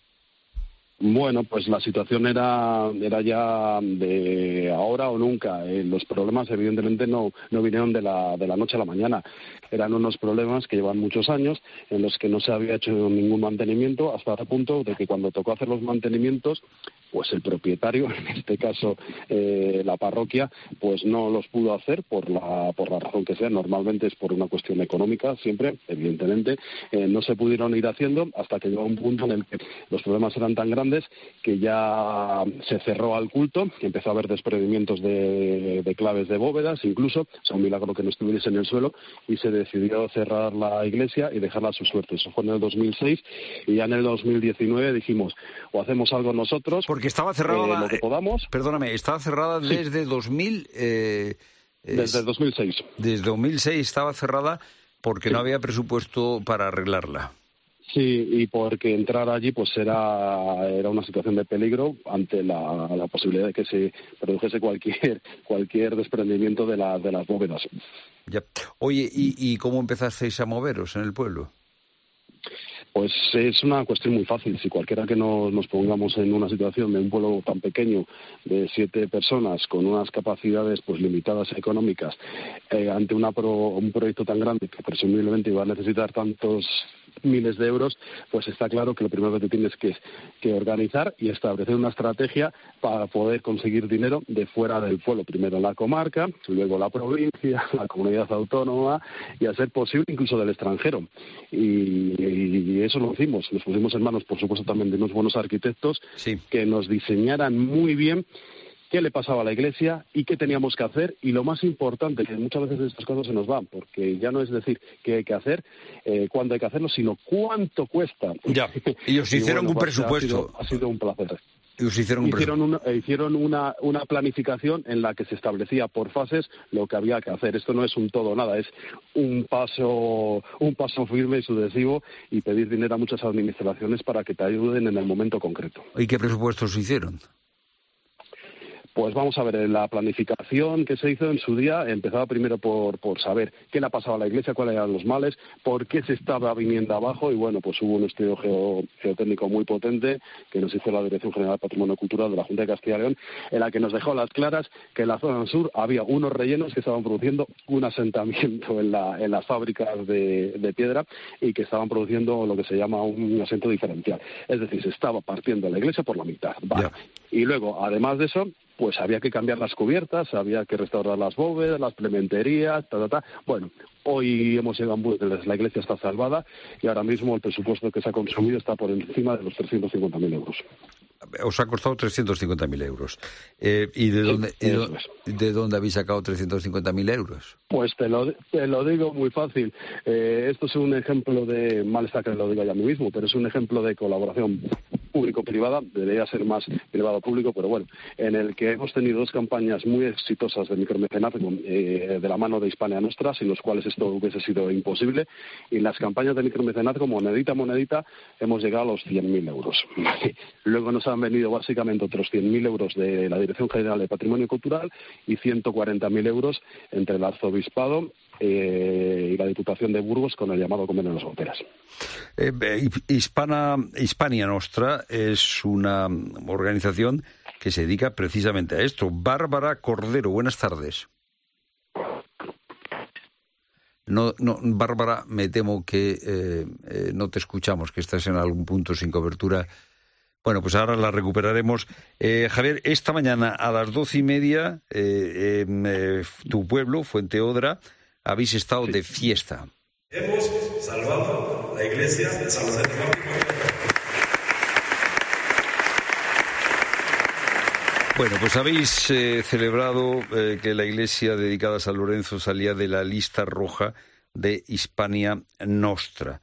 Speaker 16: Bueno, pues la situación era ya de ahora o nunca. Los problemas, evidentemente, no vinieron de la noche a la mañana. Eran unos problemas que llevan muchos años, en los que no se había hecho ningún mantenimiento, hasta el punto de que cuando tocó hacer los mantenimientos, pues el propietario, en este caso la parroquia, pues no los pudo hacer por la razón que sea. Normalmente es por una cuestión económica, siempre, evidentemente. No se pudieron ir haciendo hasta que llegó un punto en el que los problemas eran tan grandes que ya se cerró al culto, que empezó a haber desprendimientos de claves de bóvedas, incluso, o sea, un milagro que no estuviese en el suelo, y se decidió cerrar la iglesia y dejarla a su suerte. Eso fue en el 2006, y ya en el 2019 dijimos, o hacemos algo nosotros,
Speaker 9: porque estaba cerrada,
Speaker 16: lo que podamos.
Speaker 9: Perdóname, estaba cerrada desde 2000...
Speaker 16: desde el 2006.
Speaker 9: Desde 2006 estaba cerrada porque no había presupuesto para arreglarla.
Speaker 16: Sí, y porque entrar allí pues era una situación de peligro ante la posibilidad de que se produjese cualquier desprendimiento de las bóvedas.
Speaker 9: Ya. Oye, ¿y cómo empezasteis a moveros en el pueblo?
Speaker 16: Pues es una cuestión muy fácil. Si cualquiera que nos pongamos en una situación de un pueblo tan pequeño, de 7 personas, con unas capacidades pues limitadas económicas, ante un proyecto tan grande que presumiblemente iba a necesitar tantos miles de euros, pues está claro que lo primero que te tienes que organizar y establecer una estrategia para poder conseguir dinero de fuera del pueblo. Primero la comarca, luego la provincia, la comunidad autónoma y, a ser posible, incluso del extranjero. Y eso lo hicimos. Nos pusimos en manos, por supuesto, también de unos buenos arquitectos que nos diseñaran muy bien qué le pasaba a la iglesia y qué teníamos que hacer, y lo más importante, que muchas veces estas cosas se nos van, porque ya no es decir qué hay que hacer, cuándo hay que hacerlo, sino cuánto cuesta.
Speaker 9: Ya, y os hicieron un presupuesto.
Speaker 16: Ha sido un placer.
Speaker 9: Y os hicieron
Speaker 16: una planificación en la que se establecía por fases lo que había que hacer. Esto no es un todo o nada, es un paso firme y sucesivo, y pedir dinero a muchas administraciones para que te ayuden en el momento concreto.
Speaker 9: ¿Y qué presupuestos hicieron?
Speaker 16: Pues vamos a ver, la planificación que se hizo en su día empezaba primero por saber qué le ha pasado a la iglesia, cuáles eran los males, por qué se estaba viniendo abajo, y bueno, pues hubo un estudio geotécnico muy potente que nos hizo la Dirección General de Patrimonio Cultural de la Junta de Castilla y León, en la que nos dejó a las claras que en la zona sur había unos rellenos que estaban produciendo un asentamiento en las fábricas de piedra, y que estaban produciendo lo que se llama un asiento diferencial. Es decir, se estaba partiendo la iglesia por la mitad. Vale. Y luego, además de eso, pues había que cambiar las cubiertas, había que restaurar las bóvedas, las plementerías, Bueno, hoy hemos llegado a un punto en que la iglesia está salvada, y ahora mismo el presupuesto que se ha consumido está por encima de los 350.000 euros.
Speaker 9: Os ha costado 350.000 euros. ¿Y de dónde habéis sacado 350.000 euros?
Speaker 16: Pues te lo digo muy fácil. Esto es un ejemplo de, mal está que lo diga ya a mí mismo, pero es un ejemplo de colaboración público-privada, debería ser más privado-público, pero bueno, en el que hemos tenido 2 campañas muy exitosas de micromecenazgo de la mano de Hispania Nostra, sin los cuales esto hubiese sido imposible, y en las campañas de micromecenazgo, monedita a monedita, hemos llegado a los 100.000 euros. Luego nos han venido básicamente otros 100.000 euros de la Dirección General de Patrimonio Cultural y 140.000 euros entre el Arzobispado y la Diputación de Burgos con el llamado Convenio de las Fronteras.
Speaker 9: Hispania Nostra es una organización que se dedica precisamente a esto. Bárbara Cordero, buenas tardes. No, Bárbara, me temo que no te escuchamos, que estás en algún punto sin cobertura. Bueno, pues ahora la recuperaremos. Javier, esta mañana a las 12:30, tu pueblo, Fuenteodra, habéis estado de fiesta.
Speaker 17: Hemos salvado la iglesia de San Lorenzo Mártir.
Speaker 9: Bueno, pues habéis celebrado que la iglesia dedicada a San Lorenzo salía de la lista roja de Hispania Nostra.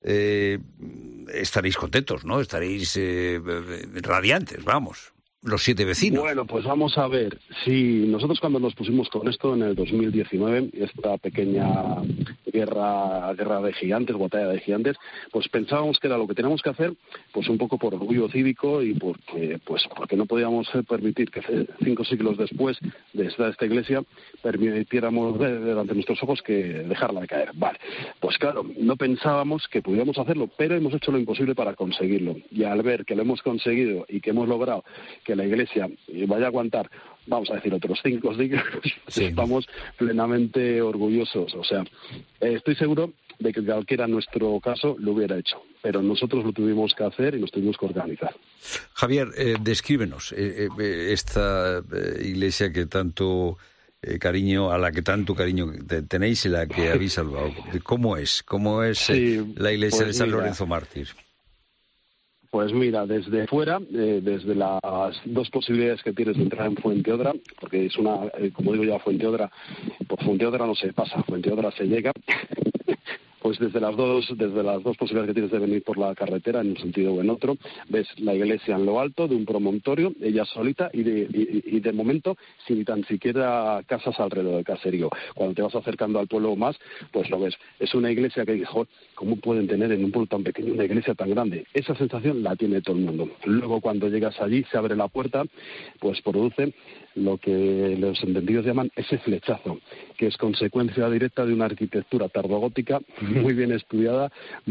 Speaker 9: Estaréis contentos, ¿no? Estaréis radiantes, vamos. Los 7 vecinos.
Speaker 16: Bueno, pues vamos a ver. Sí, nosotros cuando nos pusimos con esto en el 2019, esta pequeña guerra de gigantes, batalla de gigantes, pues pensábamos que era lo que teníamos que hacer, pues un poco por orgullo cívico y porque no podíamos permitir que 5 siglos después de esta iglesia permitiéramos ver delante de nuestros ojos que dejarla de caer. Vale, pues claro, no pensábamos que pudiéramos hacerlo, pero hemos hecho lo imposible para conseguirlo. Y al ver que lo hemos conseguido y que hemos logrado que la iglesia vaya a aguantar, vamos a decir, otros 5 siglos, sí, estamos plenamente orgullosos. O sea, estoy seguro de que cualquiera en nuestro caso lo hubiera hecho, pero nosotros lo tuvimos que hacer y nos tuvimos que organizar.
Speaker 9: Javier, descríbenos esta iglesia que tanto cariño, a la que tanto cariño tenéis y la que habéis salvado. ¿Cómo es la iglesia de San Lorenzo Mártir?
Speaker 16: Pues mira, desde fuera, desde las 2 posibilidades que tienes de entrar en Fuenteodra, porque es una, como digo yo, Fuenteodra, por Fuenteodra no se pasa, Fuenteodra se llega. Pues desde las dos posibilidades que tienes de venir por la carretera, en un sentido o en otro, ves la iglesia en lo alto de un promontorio, ella solita, y de momento sin tan siquiera casas alrededor del caserío. Cuando te vas acercando al pueblo más, pues lo ves. Es una iglesia que dices, ¿cómo pueden tener en un pueblo tan pequeño una iglesia tan grande? Esa sensación la tiene todo el mundo. Luego cuando llegas allí, se abre la puerta, pues produce lo que los entendidos llaman ese flechazo, que es consecuencia directa de una arquitectura tardogótica muy bien estudiada,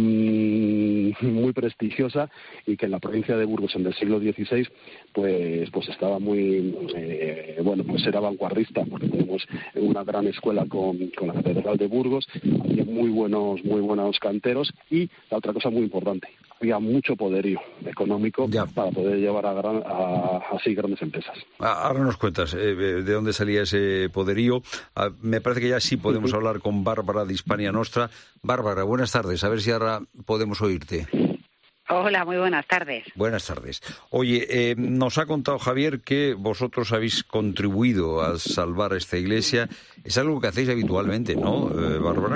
Speaker 16: muy prestigiosa, y que en la provincia de Burgos en el siglo XVI pues estaba muy pues era vanguardista, porque tenemos una gran escuela con la Catedral de Burgos, había muy buenos canteros, y la otra cosa muy importante, había mucho poderío económico para poder llevar a así grandes empresas.
Speaker 9: Ahora nos cuentas de dónde salía ese poderío. Me parece que ya sí podemos hablar con Bárbara de Hispania Nostra. Bárbara, buenas tardes. A ver si ahora podemos oírte.
Speaker 19: Hola, muy buenas tardes.
Speaker 9: Buenas tardes. Oye, nos ha contado Javier que vosotros habéis contribuido a salvar esta iglesia. Es algo que hacéis habitualmente, ¿no, Bárbara?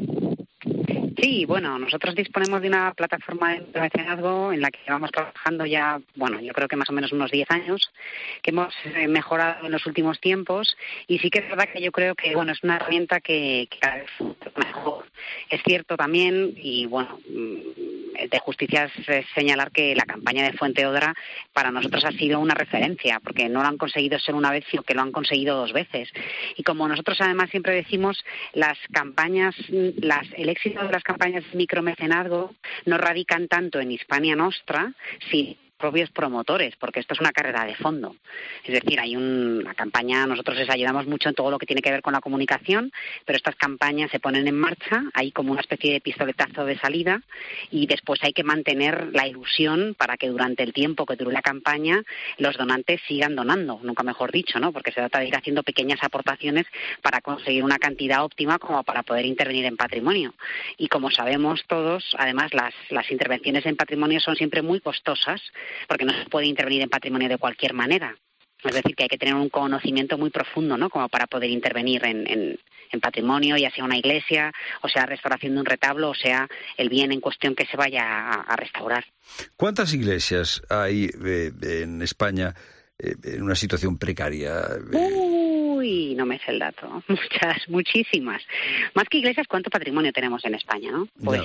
Speaker 19: Sí, bueno, nosotros disponemos de una plataforma de mecenazgo en la que llevamos trabajando ya, yo creo que más o menos unos 10 años, que hemos mejorado en los últimos tiempos, y sí que es verdad que yo creo que, es una herramienta que cada vez mejor. Es cierto también, y de justicia es señalar que la campaña de Fuenteodra para nosotros ha sido una referencia, porque no lo han conseguido ser una vez, sino que lo han conseguido 2 veces. Y como nosotros además siempre decimos, el éxito de las campañas de micromecenazgo no radican tanto en Hispania Nostra, sino propios promotores, porque esto es una carrera de fondo. Es decir, hay una campaña, nosotros les ayudamos mucho en todo lo que tiene que ver con la comunicación, pero estas campañas se ponen en marcha, hay como una especie de pistoletazo de salida, y después hay que mantener la ilusión para que durante el tiempo que dure la campaña los donantes sigan donando, nunca mejor dicho, ¿no? Porque se trata de ir haciendo pequeñas aportaciones para conseguir una cantidad óptima como para poder intervenir en patrimonio. Y como sabemos todos, además las intervenciones en patrimonio son siempre muy costosas, porque no se puede intervenir en patrimonio de cualquier manera. Es decir, que hay que tener un conocimiento muy profundo, ¿no?, como para poder intervenir en patrimonio, ya sea una iglesia, o sea restauración de un retablo, o sea el bien en cuestión que se vaya a restaurar.
Speaker 9: ¿Cuántas iglesias hay en España en una situación precaria?
Speaker 19: Uy, no me sé el dato. Muchísimas. Más que iglesias, ¿cuánto patrimonio tenemos en España, no? Pues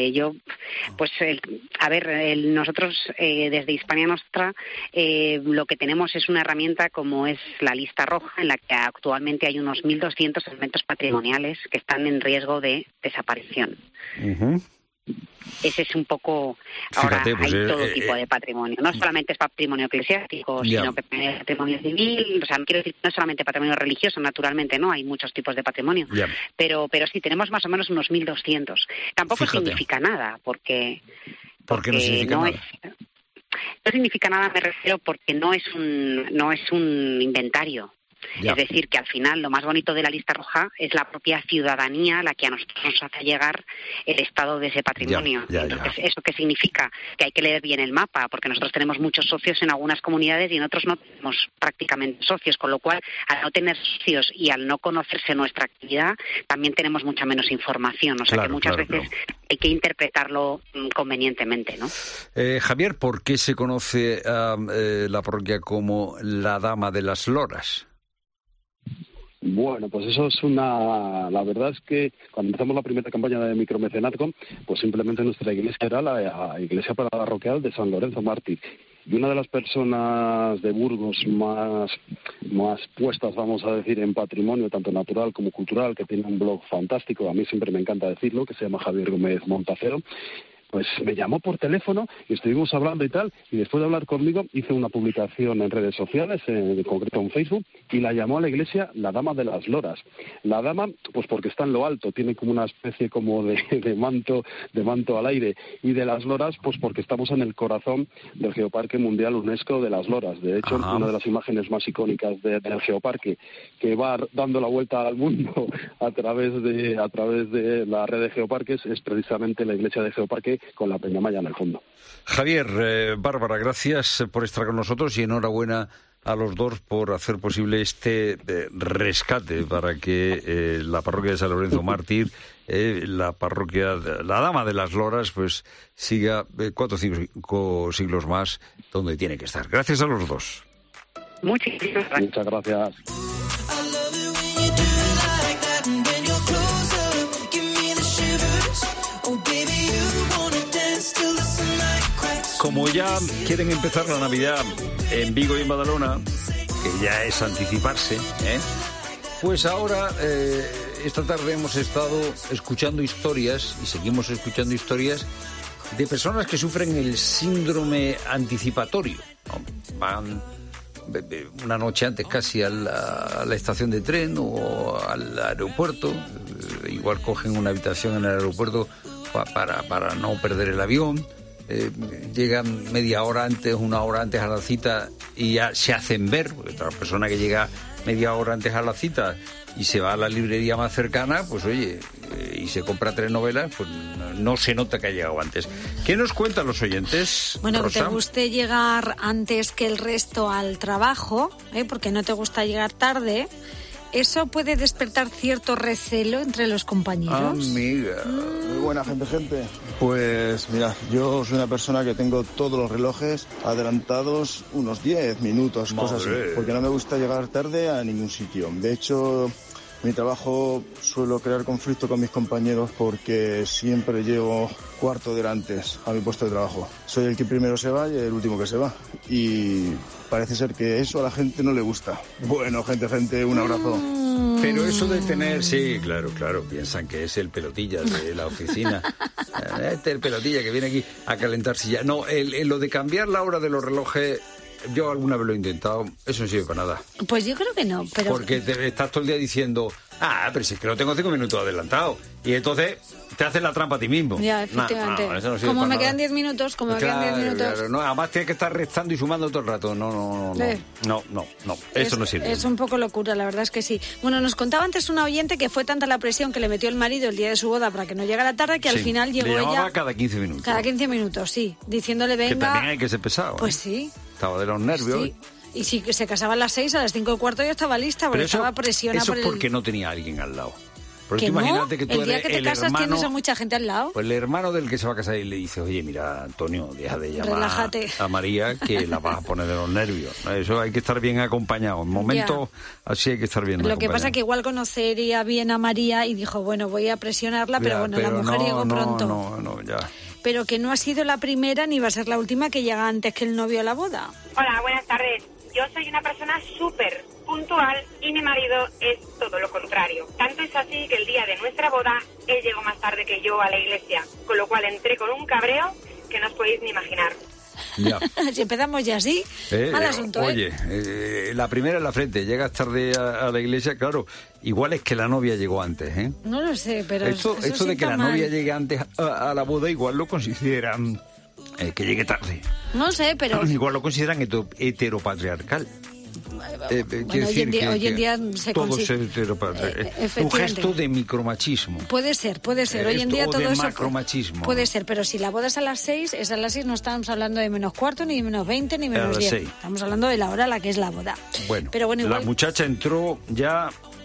Speaker 19: nosotros desde Hispania Nostra lo que tenemos es una herramienta como es la lista roja, en la que actualmente hay unos 1.200 elementos patrimoniales que están en riesgo de desaparición.
Speaker 9: Uh-huh.
Speaker 19: Ese es un poco... Ahora,
Speaker 9: fíjate, pues,
Speaker 19: hay todo tipo de patrimonio. No solamente es patrimonio eclesiástico, sino que es patrimonio civil. O sea, no quiero decir, no es solamente patrimonio religioso, naturalmente, ¿no? Hay muchos tipos de patrimonio. Pero sí, tenemos más o menos unos 1.200. Tampoco significa nada, porque
Speaker 9: ¿por qué no significa nada?
Speaker 19: No significa nada, me refiero, porque no es un inventario. Es decir, que al final lo más bonito de la lista roja es la propia ciudadanía la que a nosotros nos hace llegar el estado de ese patrimonio. Entonces, ¿eso qué significa? Que hay que leer bien el mapa, porque nosotros tenemos muchos socios en algunas comunidades y en otros no tenemos prácticamente socios, con lo cual, al no tener socios y al no conocerse nuestra actividad, también tenemos mucha menos información. O sea, que muchas veces hay que interpretarlo convenientemente, ¿no?
Speaker 9: Javier, ¿por qué se conoce a la parroquia como la Dama de las Loras?
Speaker 16: Bueno, pues eso es la verdad es que cuando empezamos la primera campaña de micromecenazgo, pues simplemente nuestra iglesia era la iglesia parroquial de San Lorenzo Mártir. Y una de las personas de Burgos más puestas, vamos a decir, en patrimonio, tanto natural como cultural, que tiene un blog fantástico, a mí siempre me encanta decirlo, que se llama Javier Gómez Montacero, pues me llamó por teléfono y estuvimos hablando y tal, y después de hablar conmigo hice una publicación en redes sociales, en concreto en Facebook, y la llamó a la iglesia la Dama de las Loras. La Dama, pues porque está en lo alto, tiene como una especie como de manto al aire, y de las Loras, pues porque estamos en el corazón del Geoparque Mundial UNESCO de las Loras. De hecho, una de las imágenes más icónicas del Geoparque, que va dando la vuelta al mundo a través de la red de geoparques, es precisamente la iglesia de Geoparque con la Peñamaya en el fondo.
Speaker 9: Javier, Bárbara, gracias por estar con nosotros y enhorabuena a los dos por hacer posible este rescate para que la parroquia de San Lorenzo Mártir, la parroquia, la Dama de las Loras, pues siga 4 o 5 siglos más donde tiene que estar. Gracias a los dos.
Speaker 19: Muchas
Speaker 16: gracias.
Speaker 9: Como ya quieren empezar la Navidad en Vigo y en Badalona, que ya es anticiparse, pues ahora esta tarde hemos estado escuchando historias y seguimos escuchando historias de personas que sufren el síndrome anticipatorio, ¿no? Van una noche antes casi a la estación de tren o al aeropuerto, igual cogen una habitación en el aeropuerto para no perder el avión. Llegan media hora antes, una hora antes a la cita y ya se hacen ver, porque otra persona que llega media hora antes a la cita y se va a la librería más cercana, pues oye, y se compra 3 novelas, pues no se nota que ha llegado antes. ¿Qué nos cuentan los oyentes,
Speaker 20: Bueno,
Speaker 9: Rosa?
Speaker 20: que te guste llegar antes que el resto al trabajo, porque no te gusta llegar tarde. ¿Eso puede despertar cierto recelo entre los compañeros?
Speaker 9: Amiga.
Speaker 21: Muy buena gente. Pues mira, yo soy una persona que tengo todos los relojes adelantados unos 10 minutos, cosas así, porque no me gusta llegar tarde a ningún sitio. De hecho, mi trabajo suelo crear conflicto con mis compañeros porque siempre llego cuarto de antes a mi puesto de trabajo. Soy el que primero se va y el último que se va. Y parece ser que eso a la gente no le gusta. Bueno, gente, un abrazo.
Speaker 9: Pero eso de tener, sí, claro, piensan que es el pelotilla de la oficina. El pelotilla que viene aquí a calentarse ya. No, lo de cambiar la hora de los relojes, yo alguna vez lo he intentado, eso no sirve para nada.
Speaker 20: Pues yo creo que no, pero...
Speaker 9: Porque estás todo el día diciendo, pero si es que lo tengo 5 minutos adelantado. Y entonces te haces la trampa a ti mismo.
Speaker 20: Ya, efectivamente.
Speaker 9: Eso no sirve
Speaker 20: como
Speaker 9: para
Speaker 20: me
Speaker 9: nada.
Speaker 20: quedan 10 minutos,
Speaker 9: Claro, no, además tienes que estar restando y sumando todo el rato. No. Eso no sirve.
Speaker 20: Es un poco locura, la verdad es que sí. Bueno, nos contaba antes una oyente que fue tanta la presión que le metió el marido el día de su boda para que no llegara tarde, que al final llegó
Speaker 9: le llamaba
Speaker 20: ella...
Speaker 9: cada 15 minutos.
Speaker 20: Cada 15 minutos, sí. Diciéndole, venga...
Speaker 9: Que también hay que ser pesado.
Speaker 20: Pues sí.
Speaker 9: Estaba de los nervios.
Speaker 20: Sí. Y si se casaba a las 6, a las 5:15 ya estaba lista, porque estaba presionada por
Speaker 9: eso es porque no tenía a alguien al lado. Porque
Speaker 20: que
Speaker 9: imagínate que tú
Speaker 20: el día
Speaker 9: eres
Speaker 20: que te
Speaker 9: el
Speaker 20: casas
Speaker 9: hermano,
Speaker 20: tienes a mucha gente al lado.
Speaker 9: Pues el hermano del que se va a casar y le dice, oye, mira, Antonio, deja de llamar
Speaker 20: Relájate.
Speaker 9: a María que la vas a poner de los nervios. Eso hay que estar bien acompañado. En momentos así hay que estar bien acompañado.
Speaker 20: Lo que pasa es que igual conocería bien a María y dijo, bueno, voy a presionarla, pero bueno, la mujer llegó pronto.
Speaker 9: No, ya.
Speaker 20: Pero que no ha sido la primera ni va a ser la última que llega antes que el novio a la boda.
Speaker 2: Hola, buenas tardes. Yo soy una persona súper puntual y mi marido es todo lo contrario. Tanto es así que el día de nuestra boda, él llegó más tarde que yo a la iglesia, con lo cual entré con un cabreo que no os podéis ni imaginar.
Speaker 9: Ya.
Speaker 20: Si empezamos ya así, mal asunto,
Speaker 9: Oye, la primera en la frente, llegas tarde a la iglesia, claro, igual es que la novia llegó antes, ¿eh?
Speaker 20: No lo sé, pero
Speaker 9: esto de que la novia llegue antes a la boda, igual lo consideran que llegue tarde.
Speaker 20: No sé, pero...
Speaker 9: Igual lo consideran heteropatriarcal.
Speaker 20: Bueno, hoy en día se
Speaker 9: todo
Speaker 20: considera...
Speaker 9: un gesto de micromachismo.
Speaker 20: Puede ser. Hoy en día todo
Speaker 9: de
Speaker 20: eso
Speaker 9: macromachismo.
Speaker 20: Puede ser, pero si la boda es a las 6, es a las 6, no estamos hablando de menos cuarto, ni de menos 20, ni menos 10. 6. Estamos hablando de la hora a la que es la boda.
Speaker 9: Bueno,
Speaker 20: pero bueno, igual...
Speaker 9: la muchacha entró ya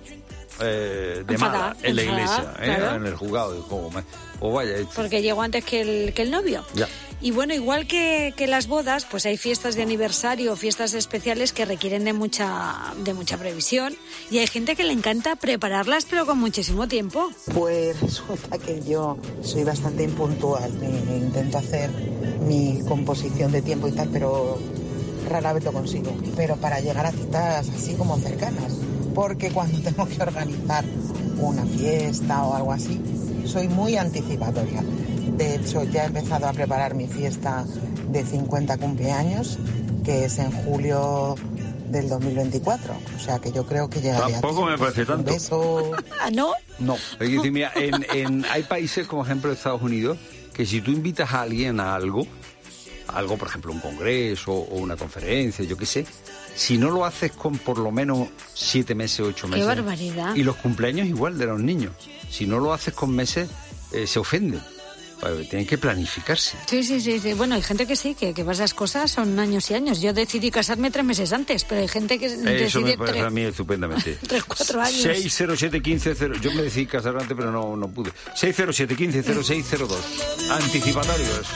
Speaker 9: de mala en la iglesia, claro. En el juzgado. O vaya,
Speaker 20: porque llegó antes que el novio.
Speaker 9: Ya.
Speaker 20: Y bueno, igual que las bodas, pues hay fiestas de aniversario, fiestas especiales que requieren de mucha previsión, y hay gente que le encanta prepararlas, pero con muchísimo tiempo.
Speaker 22: Pues resulta que yo soy bastante impuntual, intento hacer mi composición de tiempo y tal, pero rara vez lo consigo. Pero para llegar a citas así como cercanas, porque cuando tengo que organizar una fiesta o algo así, soy muy anticipatoria. De hecho, ya he empezado a preparar mi fiesta de 50 cumpleaños, que es en julio del 2024. O sea, que yo creo que llegaría.
Speaker 9: Tampoco me parece tanto.
Speaker 20: ¿Beso? ¿Ah, no?
Speaker 9: No. Es decir, mira, hay países, como ejemplo Estados Unidos, que si tú invitas a alguien a algo, por ejemplo, un congreso o una conferencia, yo qué sé, si no lo haces con por lo menos 7 meses, 8 meses...
Speaker 20: ¡Qué barbaridad!
Speaker 9: Y los cumpleaños igual de los niños. Si no lo haces con meses, se ofenden. Tienen que planificarse.
Speaker 20: Sí. Bueno, hay gente que sí, que para esas cosas son años y años. Yo decidí casarme 3 meses antes, pero hay gente que decide...
Speaker 9: Eso me parece a mí estupendamente.
Speaker 20: 3-4 años.
Speaker 9: 607-15-0... Yo me decidí casar antes, pero no pude. 607-15-0602. Anticipatorios.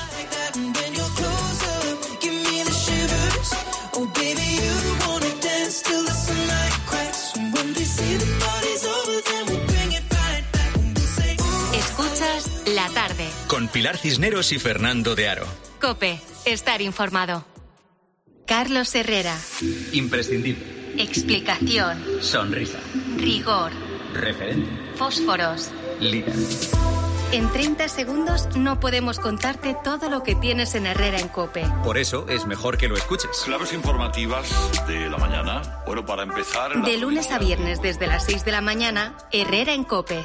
Speaker 18: Escuchas La Tarde.
Speaker 5: Con Pilar Cisneros y Fernando de Aro.
Speaker 18: COPE. Estar informado. Carlos Herrera.
Speaker 23: Imprescindible.
Speaker 18: Explicación.
Speaker 23: Sonrisa.
Speaker 18: Rigor.
Speaker 23: Referente.
Speaker 18: Fósforos.
Speaker 23: Líder.
Speaker 18: En 30 segundos no podemos contarte todo lo que tienes en Herrera en COPE.
Speaker 5: Por eso es mejor que lo escuches.
Speaker 24: Claves informativas de la mañana. Bueno, para empezar...
Speaker 18: De lunes a viernes desde las 6 de la mañana, Herrera en COPE.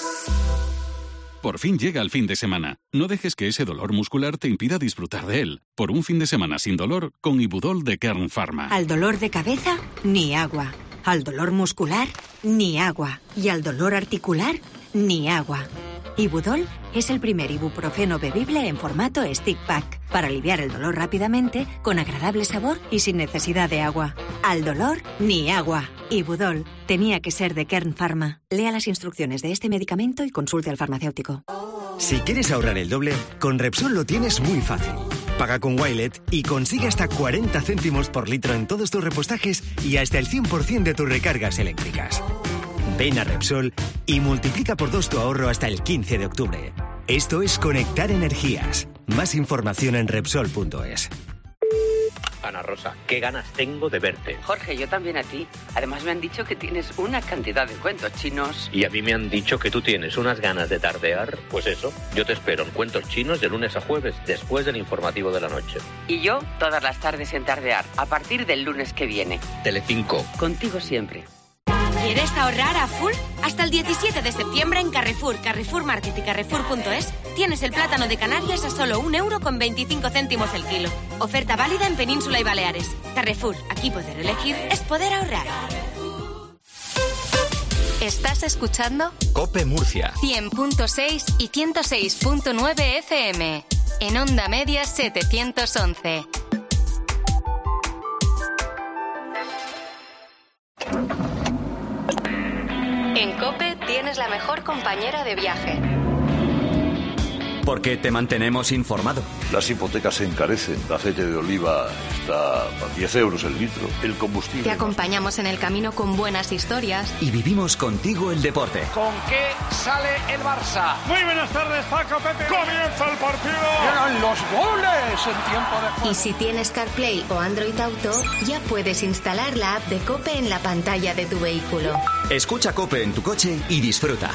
Speaker 25: Por fin llega el fin de semana. No dejes que ese dolor muscular te impida disfrutar de él. Por un fin de semana sin dolor, con Ibudol de Kern Pharma.
Speaker 26: Al dolor de cabeza, ni agua. Al dolor muscular, ni agua. Y al dolor articular, ni agua. Ibudol es el primer ibuprofeno bebible en formato stick pack para aliviar el dolor rápidamente, con agradable sabor y sin necesidad de agua. Al dolor, ni agua. Ibudol tenía que ser de Kern Pharma. Lea las instrucciones de este medicamento y consulte al farmacéutico.
Speaker 27: Si quieres ahorrar el doble, con Repsol lo tienes muy fácil. Paga con Wilet y consigue hasta 40 céntimos por litro en todos tus repostajes y hasta el 100% de tus recargas eléctricas. Ven a Repsol y multiplica por 2 tu ahorro hasta el 15 de octubre. Esto es conectar energías. Más información en Repsol.es.
Speaker 28: Ana Rosa, qué ganas tengo de verte.
Speaker 29: Jorge, yo también a ti. Además me han dicho que tienes una cantidad de cuentos chinos.
Speaker 28: Y a mí me han dicho que tú tienes unas ganas de tardear. Pues eso, yo te espero en Cuentos Chinos de lunes a jueves, después del informativo de la noche.
Speaker 29: Y yo todas las tardes en Tardear, a partir del lunes que viene.
Speaker 28: Telecinco.
Speaker 29: Contigo siempre.
Speaker 18: ¿Quieres ahorrar a full? Hasta el 17 de septiembre en Carrefour, Carrefour Market y Carrefour.es tienes el plátano de Canarias a solo 1,25 € el kilo. Oferta válida en Península y Baleares. Carrefour, aquí poder elegir es poder ahorrar. ¿Estás escuchando?
Speaker 5: COPE Murcia
Speaker 18: 100.6 y 106.9 FM. En Onda Media 711. En COPE
Speaker 1: tienes la mejor compañera de viaje.
Speaker 5: Porque te mantenemos informado.
Speaker 3: Las hipotecas se encarecen. El aceite de oliva está a 10 euros el litro. El combustible...
Speaker 1: Te acompañamos en el camino con buenas historias.
Speaker 5: Y vivimos contigo el deporte.
Speaker 4: ¿Con qué sale el Barça?
Speaker 6: Muy buenas tardes, Paco, Pepe.
Speaker 4: ¡Comienza el partido!
Speaker 6: ¡Llegan los goles en tiempo de juego!
Speaker 1: Y si tienes CarPlay o Android Auto, ya puedes instalar la app de COPE en la pantalla de tu vehículo.
Speaker 5: Escucha COPE en tu coche y disfruta.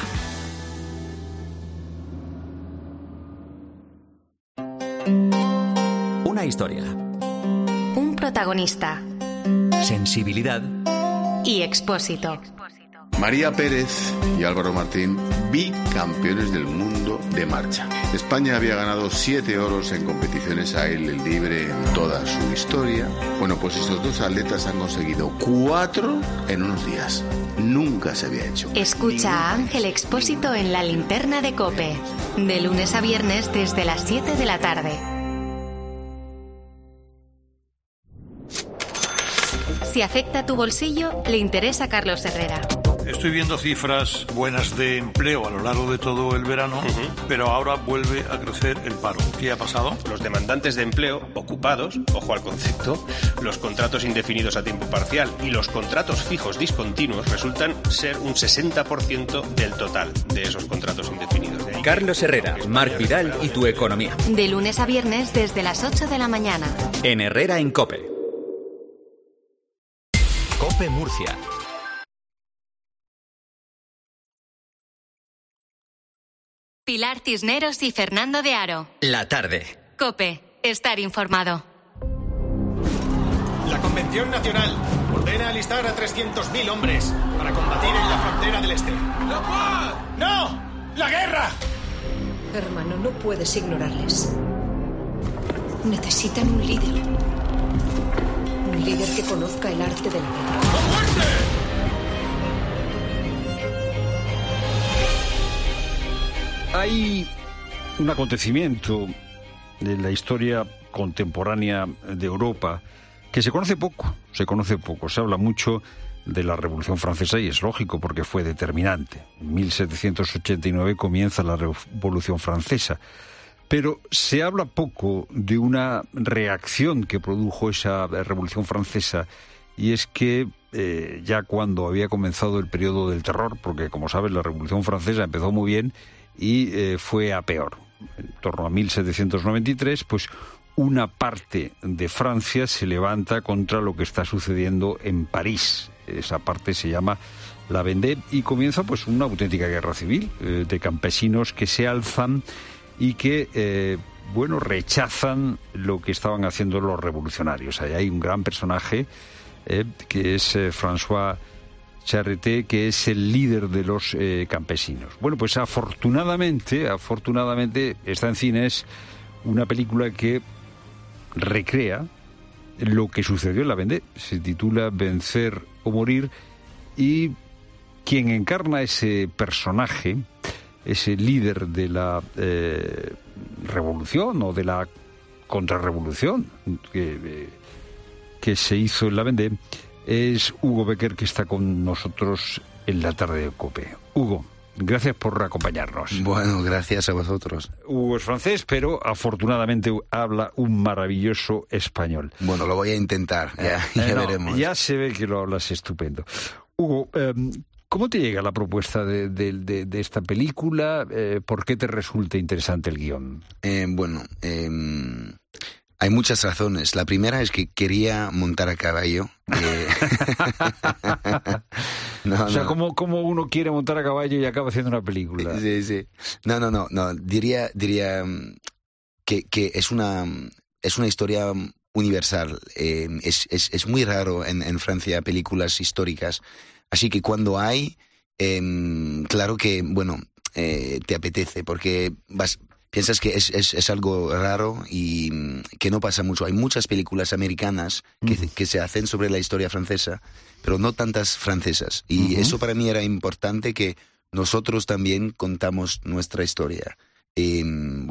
Speaker 5: Una historia.
Speaker 1: Un protagonista.
Speaker 5: Sensibilidad.
Speaker 1: Y Expósito.
Speaker 7: María Pérez y Álvaro Martín, bicampeones del mundo de marcha. España había ganado 7 oros en competiciones a aire libre en toda su historia. Bueno, pues estos dos atletas han conseguido 4 en unos días. Nunca se había hecho.
Speaker 1: Escucha a Ángel Expósito en La Linterna de COPE. De lunes a viernes desde las 7 de la tarde. Si afecta tu bolsillo, le interesa a Carlos Herrera.
Speaker 8: Estoy viendo cifras buenas de empleo a lo largo de todo el verano, pero ahora vuelve a crecer el paro. ¿Qué ha pasado?
Speaker 10: Los demandantes de empleo ocupados, ojo al concepto, los contratos indefinidos a tiempo parcial y los contratos fijos discontinuos resultan ser un 60% del total de esos contratos indefinidos.
Speaker 5: Carlos Herrera, Marc Vidal y tu economía.
Speaker 1: De lunes a viernes desde las 8 de la mañana.
Speaker 5: En Herrera en COPE. COPE Murcia.
Speaker 1: Pilar Cisneros y Fernando de Aro.
Speaker 5: La tarde.
Speaker 1: COPE. Estar informado.
Speaker 12: La Convención Nacional ordena alistar a 300.000 hombres para combatir en la frontera del este. ¡La paz! ¡No! ¡La guerra!
Speaker 13: Hermano, no puedes ignorarles. Necesitan un líder. Un líder que conozca el arte de la guerra.
Speaker 12: ¡A muerte!
Speaker 9: Hay un acontecimiento en la historia contemporánea de Europa que se conoce poco. Se habla mucho de la Revolución Francesa y es lógico porque fue determinante. En 1789 comienza la Revolución Francesa. Pero se habla poco de una reacción que produjo esa Revolución Francesa, y es que ya cuando había comenzado el periodo del terror, porque como sabes la Revolución Francesa empezó muy bien y fue a peor. En torno a 1793, pues una parte de Francia se levanta contra lo que está sucediendo en París. Esa parte se llama la Vendée y comienza pues una auténtica guerra civil de campesinos que se alzan y que, rechazan lo que estaban haciendo los revolucionarios. Ahí hay un gran personaje que es François Charité, que es el líder de los campesinos. Bueno, pues afortunadamente está en cines una película que recrea lo que sucedió en la Vendée. Se titula Vencer o Morir, y quien encarna ese personaje, ese líder de la revolución o de la contrarrevolución que se hizo en la Vendée, es Hugo Becker, que está con nosotros en la tarde de COPE. Hugo, gracias por acompañarnos.
Speaker 30: Bueno, gracias a vosotros.
Speaker 9: Hugo es francés, pero afortunadamente habla un maravilloso español.
Speaker 30: Bueno, lo voy a intentar, ya veremos.
Speaker 9: Ya se ve que lo hablas estupendo. Hugo, ¿cómo te llega la propuesta de esta película? ¿Por qué te resulta interesante el guión?
Speaker 30: Hay muchas razones. La primera es que quería montar a caballo.
Speaker 9: ¿Cómo uno quiere montar a caballo y acaba haciendo una película?
Speaker 30: Sí. No. Diría que es una historia universal. Es muy raro en Francia películas históricas. Así que cuando hay, claro que, te apetece, porque piensas que es algo raro y que no pasa mucho. Hay muchas películas americanas que se hacen sobre la historia francesa, pero no tantas francesas. Y eso para mí era importante, que nosotros también contamos nuestra historia.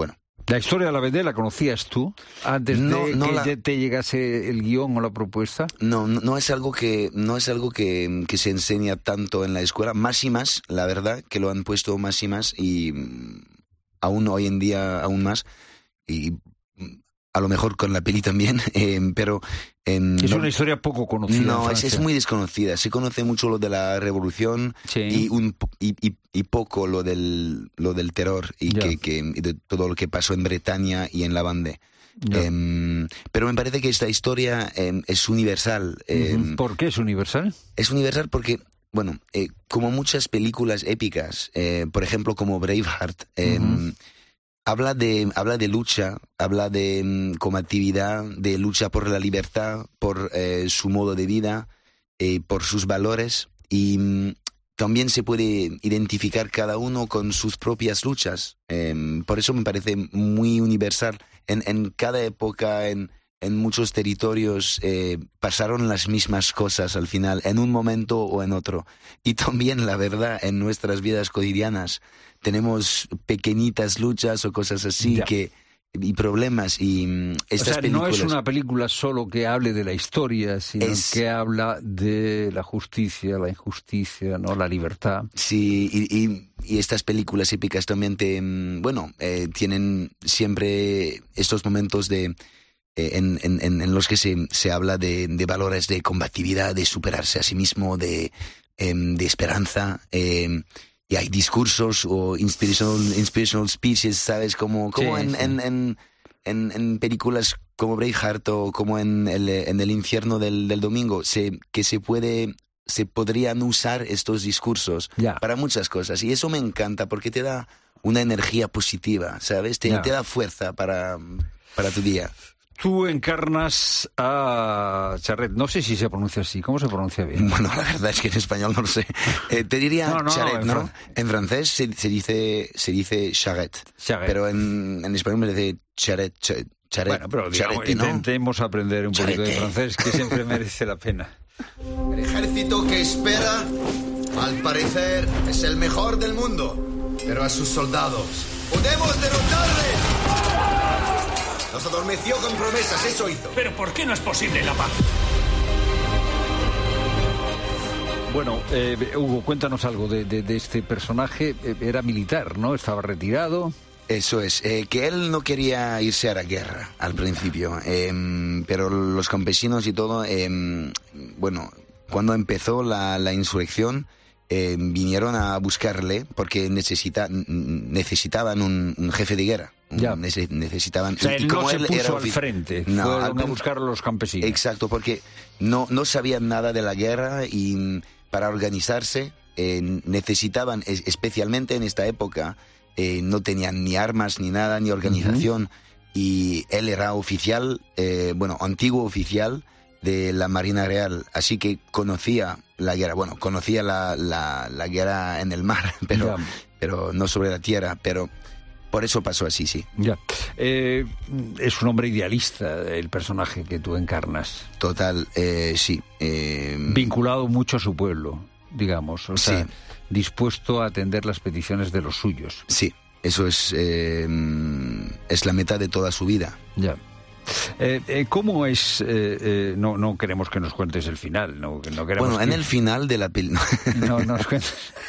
Speaker 9: ¿La historia de la Vendée la conocías tú antes de que te llegase el guión o la propuesta?
Speaker 30: No es algo que se enseña tanto en la escuela, más y más, la verdad, que lo han puesto más y más, y aún hoy en día aún más, y a lo mejor con la peli también, pero...
Speaker 9: es una historia poco conocida.
Speaker 30: No, es muy desconocida. Se conoce mucho lo de la revolución, sí, y poco lo del terror y de todo lo que pasó en Bretaña y en la Vendée. Pero me parece que esta historia es universal.
Speaker 9: ¿Por qué es universal?
Speaker 30: Es universal porque, bueno, como muchas películas épicas, por ejemplo como Braveheart, habla de lucha, habla de combatividad, de lucha por la libertad, por su modo de vida, por sus valores, y también se puede identificar cada uno con sus propias luchas. Por eso me parece muy universal. En cada época, en muchos territorios, pasaron las mismas cosas al final, en un momento o en otro. Y también, la verdad, en nuestras vidas cotidianas tenemos pequeñitas luchas o cosas así y problemas. Y estas películas...
Speaker 9: no es una película solo que hable de la historia, sino que habla de la justicia, la injusticia, ¿no? La libertad.
Speaker 30: Sí, y estas películas épicas también tienen siempre estos momentos de... En los que se habla de valores de combatividad, de superarse a sí mismo, de esperanza, y hay discursos o inspirational speeches, ¿sabes? Como en películas como Braveheart o como en el infierno del domingo, que se podrían usar estos discursos para muchas cosas, y eso me encanta porque te da una energía positiva, ¿sabes? Te da fuerza para tu día.
Speaker 9: Tú encarnas a Charret, no sé si se pronuncia así, ¿cómo se pronuncia bien?
Speaker 30: Bueno, la verdad es que en español no lo sé. Te diría Charret, ¿no? En francés se dice Charret, pero en español me dice Charret.
Speaker 9: Bueno, pero digamos, intentemos aprender un poquito de francés, que siempre merece la pena.
Speaker 2: El ejército que espera, al parecer, es el mejor del mundo, pero a sus soldados ¡podemos derrotarle! Nos adormeció con promesas, eso hizo.
Speaker 12: ¿Pero por qué no es posible la paz?
Speaker 9: Bueno, Hugo, cuéntanos algo de este personaje. Era militar, ¿no? Estaba retirado.
Speaker 30: Eso es, que él no quería irse a la guerra al principio, pero los campesinos y todo, cuando empezó la insurrección, vinieron a buscarle porque necesitaban un jefe de guerra. Necesitaban...
Speaker 9: O sea, él no se puso al frente, fueron a buscar a los campesinos.
Speaker 30: Exacto, porque no sabían nada de la guerra y para organizarse necesitaban, especialmente en esta época, no tenían ni armas ni nada, ni organización, y él era oficial, antiguo oficial de la Marina Real, así que conocía la guerra, conocía la guerra en el mar, pero no sobre la tierra, pero por eso pasó así, sí.
Speaker 9: Es un hombre idealista el personaje que tú encarnas.
Speaker 30: Total, sí.
Speaker 9: Vinculado mucho a su pueblo, digamos, o sea, dispuesto a atender las peticiones de los suyos.
Speaker 30: Sí, eso es la meta de toda su vida.
Speaker 9: Ya. ¿Cómo es? No queremos que nos cuentes el final. No queremos
Speaker 30: en el final de la película...
Speaker 9: No nos cuentes.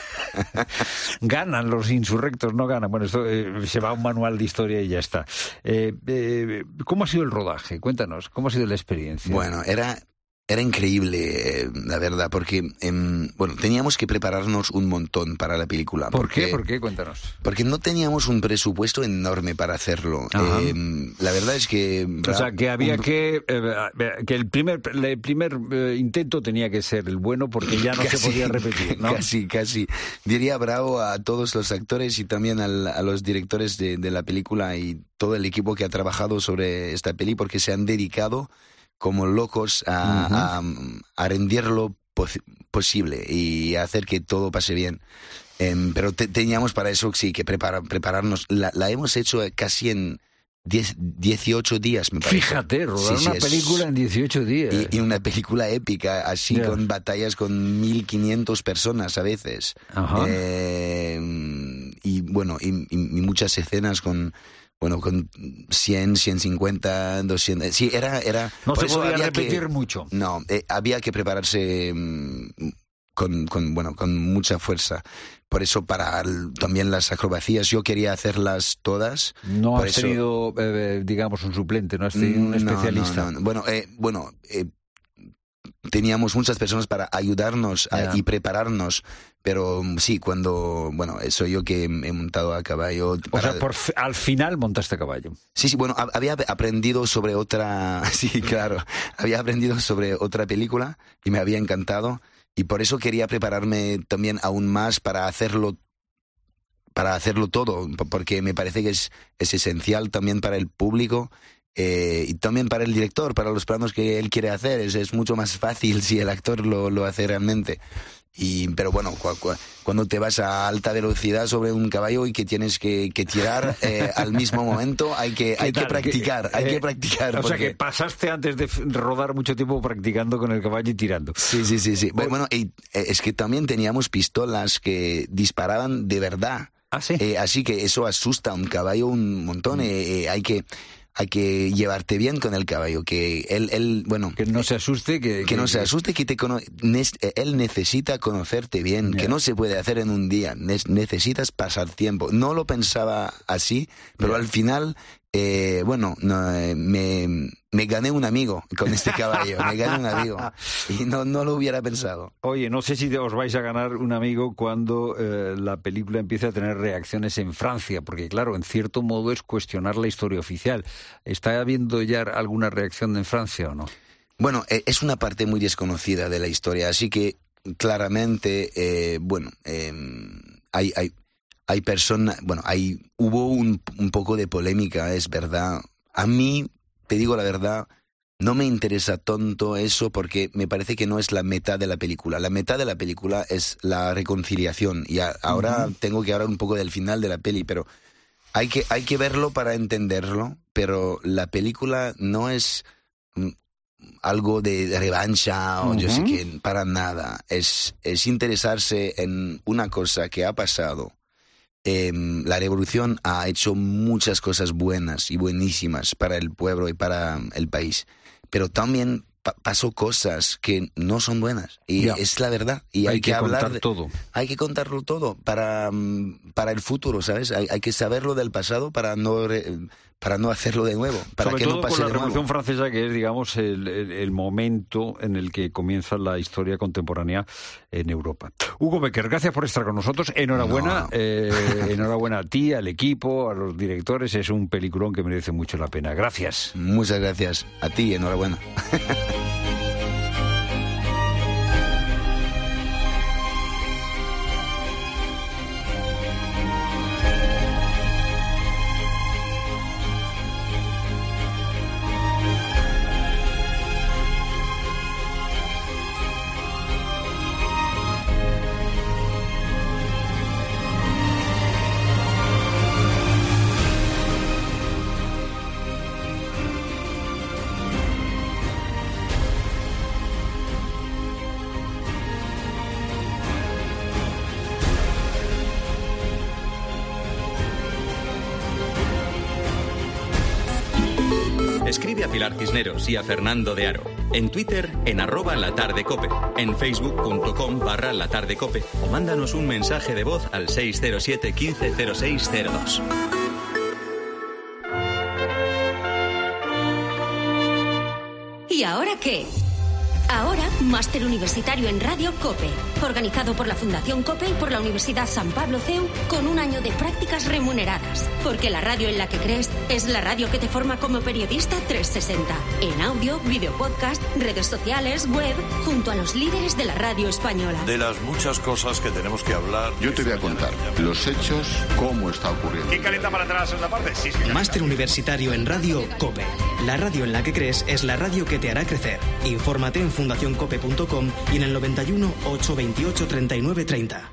Speaker 9: Ganan los insurrectos, no ganan. Bueno, esto se va a un manual de historia y ya está. ¿Cómo ha sido el rodaje? Cuéntanos, ¿cómo ha sido la experiencia?
Speaker 30: Bueno, era increíble, la verdad, porque teníamos que prepararnos un montón para la película.
Speaker 9: ¿Por qué? Cuéntanos.
Speaker 30: Porque no teníamos un presupuesto enorme para hacerlo. La verdad es que...
Speaker 9: O sea, que había que el primer intento tenía que ser el bueno porque ya no se podía repetir, ¿no?
Speaker 30: Casi. Diría bravo a todos los actores y también a los directores de la película y todo el equipo que ha trabajado sobre esta peli porque se han dedicado como locos a rendir lo posible y a hacer que todo pase bien. Pero teníamos para eso sí que prepararnos. La hemos hecho casi en 18 días, me parece.
Speaker 9: Fíjate, rodar una película en 18 días.
Speaker 30: Y una película épica, así con batallas con 1.500 personas a veces. Y muchas escenas con bueno, con 100, 150, 200... Sí, era
Speaker 9: no se podía repetir mucho.
Speaker 30: No, había que prepararse con mucha fuerza. Por eso también las acrobacias yo quería hacerlas todas.
Speaker 9: No has tenido, digamos, un suplente, no has tenido un especialista.
Speaker 30: No. Bueno, teníamos muchas personas para ayudarnos y prepararnos, pero sí, soy yo que he montado a caballo.
Speaker 9: Al final montaste a caballo.
Speaker 30: Sí, bueno, había aprendido sobre otra... Sí, claro, había aprendido sobre otra película y me había encantado. Y por eso quería prepararme también aún más para hacerlo todo, porque me parece que es esencial también para el público y también para el director, para los planos que él quiere hacer. Es mucho más fácil si el actor lo hace realmente. Pero bueno, cuando te vas a alta velocidad sobre un caballo y que tienes que tirar al mismo momento, hay que practicar.
Speaker 9: O sea que pasaste antes de rodar mucho tiempo practicando con el caballo y tirando.
Speaker 30: Sí. Bueno, es que también teníamos pistolas que disparaban de verdad.
Speaker 9: ¿Ah, sí?
Speaker 30: Así que eso asusta a un caballo un montón. Hay que llevarte bien con el caballo, que él
Speaker 9: que no se asuste, que
Speaker 30: no se asuste, que él necesita conocerte bien, que no se puede hacer en un día, necesitas pasar tiempo. No lo pensaba así, pero al final, me gané un amigo con este caballo, y no lo hubiera pensado.
Speaker 9: Oye, no sé si os vais a ganar un amigo cuando la película empiece a tener reacciones en Francia, porque claro, en cierto modo es cuestionar la historia oficial. ¿Está habiendo ya alguna reacción en Francia o no?
Speaker 30: Bueno, es una parte muy desconocida de la historia, así que claramente, hay personas, hubo un poco de polémica, es verdad. A mí, te digo la verdad, no me interesa tanto eso porque me parece que no es la meta de la película. La meta de la película es la reconciliación y ahora tengo que hablar un poco del final de la peli, pero hay que verlo para entenderlo, pero la película no es algo de revancha o yo sé qué, para nada. Es interesarse en una cosa que ha pasado. La revolución ha hecho muchas cosas buenas y buenísimas para el pueblo y para el país, pero también pasó cosas que no son buenas y es la verdad y hay que hablar
Speaker 9: todo.
Speaker 30: Hay que contarlo todo para el futuro, ¿sabes? Hay que saberlo del pasado para no hacerlo de nuevo, para
Speaker 9: sobre
Speaker 30: que
Speaker 9: todo
Speaker 30: no pase
Speaker 9: con la
Speaker 30: de
Speaker 9: Revolución
Speaker 30: nuevo.
Speaker 9: Francesa, que es, digamos, el momento en el que comienza la historia contemporánea en Europa. Hugo Becker, gracias por estar con nosotros. Enhorabuena, enhorabuena a ti, al equipo, a los directores. Es un peliculón que merece mucho la pena. Gracias.
Speaker 30: Muchas gracias. A ti, enhorabuena.
Speaker 5: Escribe a Pilar Cisneros y a Fernando de Aro. En Twitter, en @latardecope. En facebook.com/latardecope. O mándanos un mensaje de voz al 607 15 0602.
Speaker 11: ¿Y ahora qué? Ahora, Máster Universitario en Radio COPE, organizado por la Fundación COPE y por la Universidad San Pablo CEU, con un año de prácticas remuneradas. Porque la radio en la que crees es la radio que te forma como periodista 360. En audio, video podcast, redes sociales, web, junto a los líderes de la radio española.
Speaker 24: De las muchas cosas que tenemos que hablar.
Speaker 7: Yo te voy a contar los hechos, cómo está ocurriendo.
Speaker 4: ¿Quién calienta para entrar a la segunda parte? Sí,
Speaker 14: Máster Universitario en Radio COPE. La radio en la que crees es la radio que te hará crecer. Infórmate en fundacioncope.com y en el 91 828 39 30.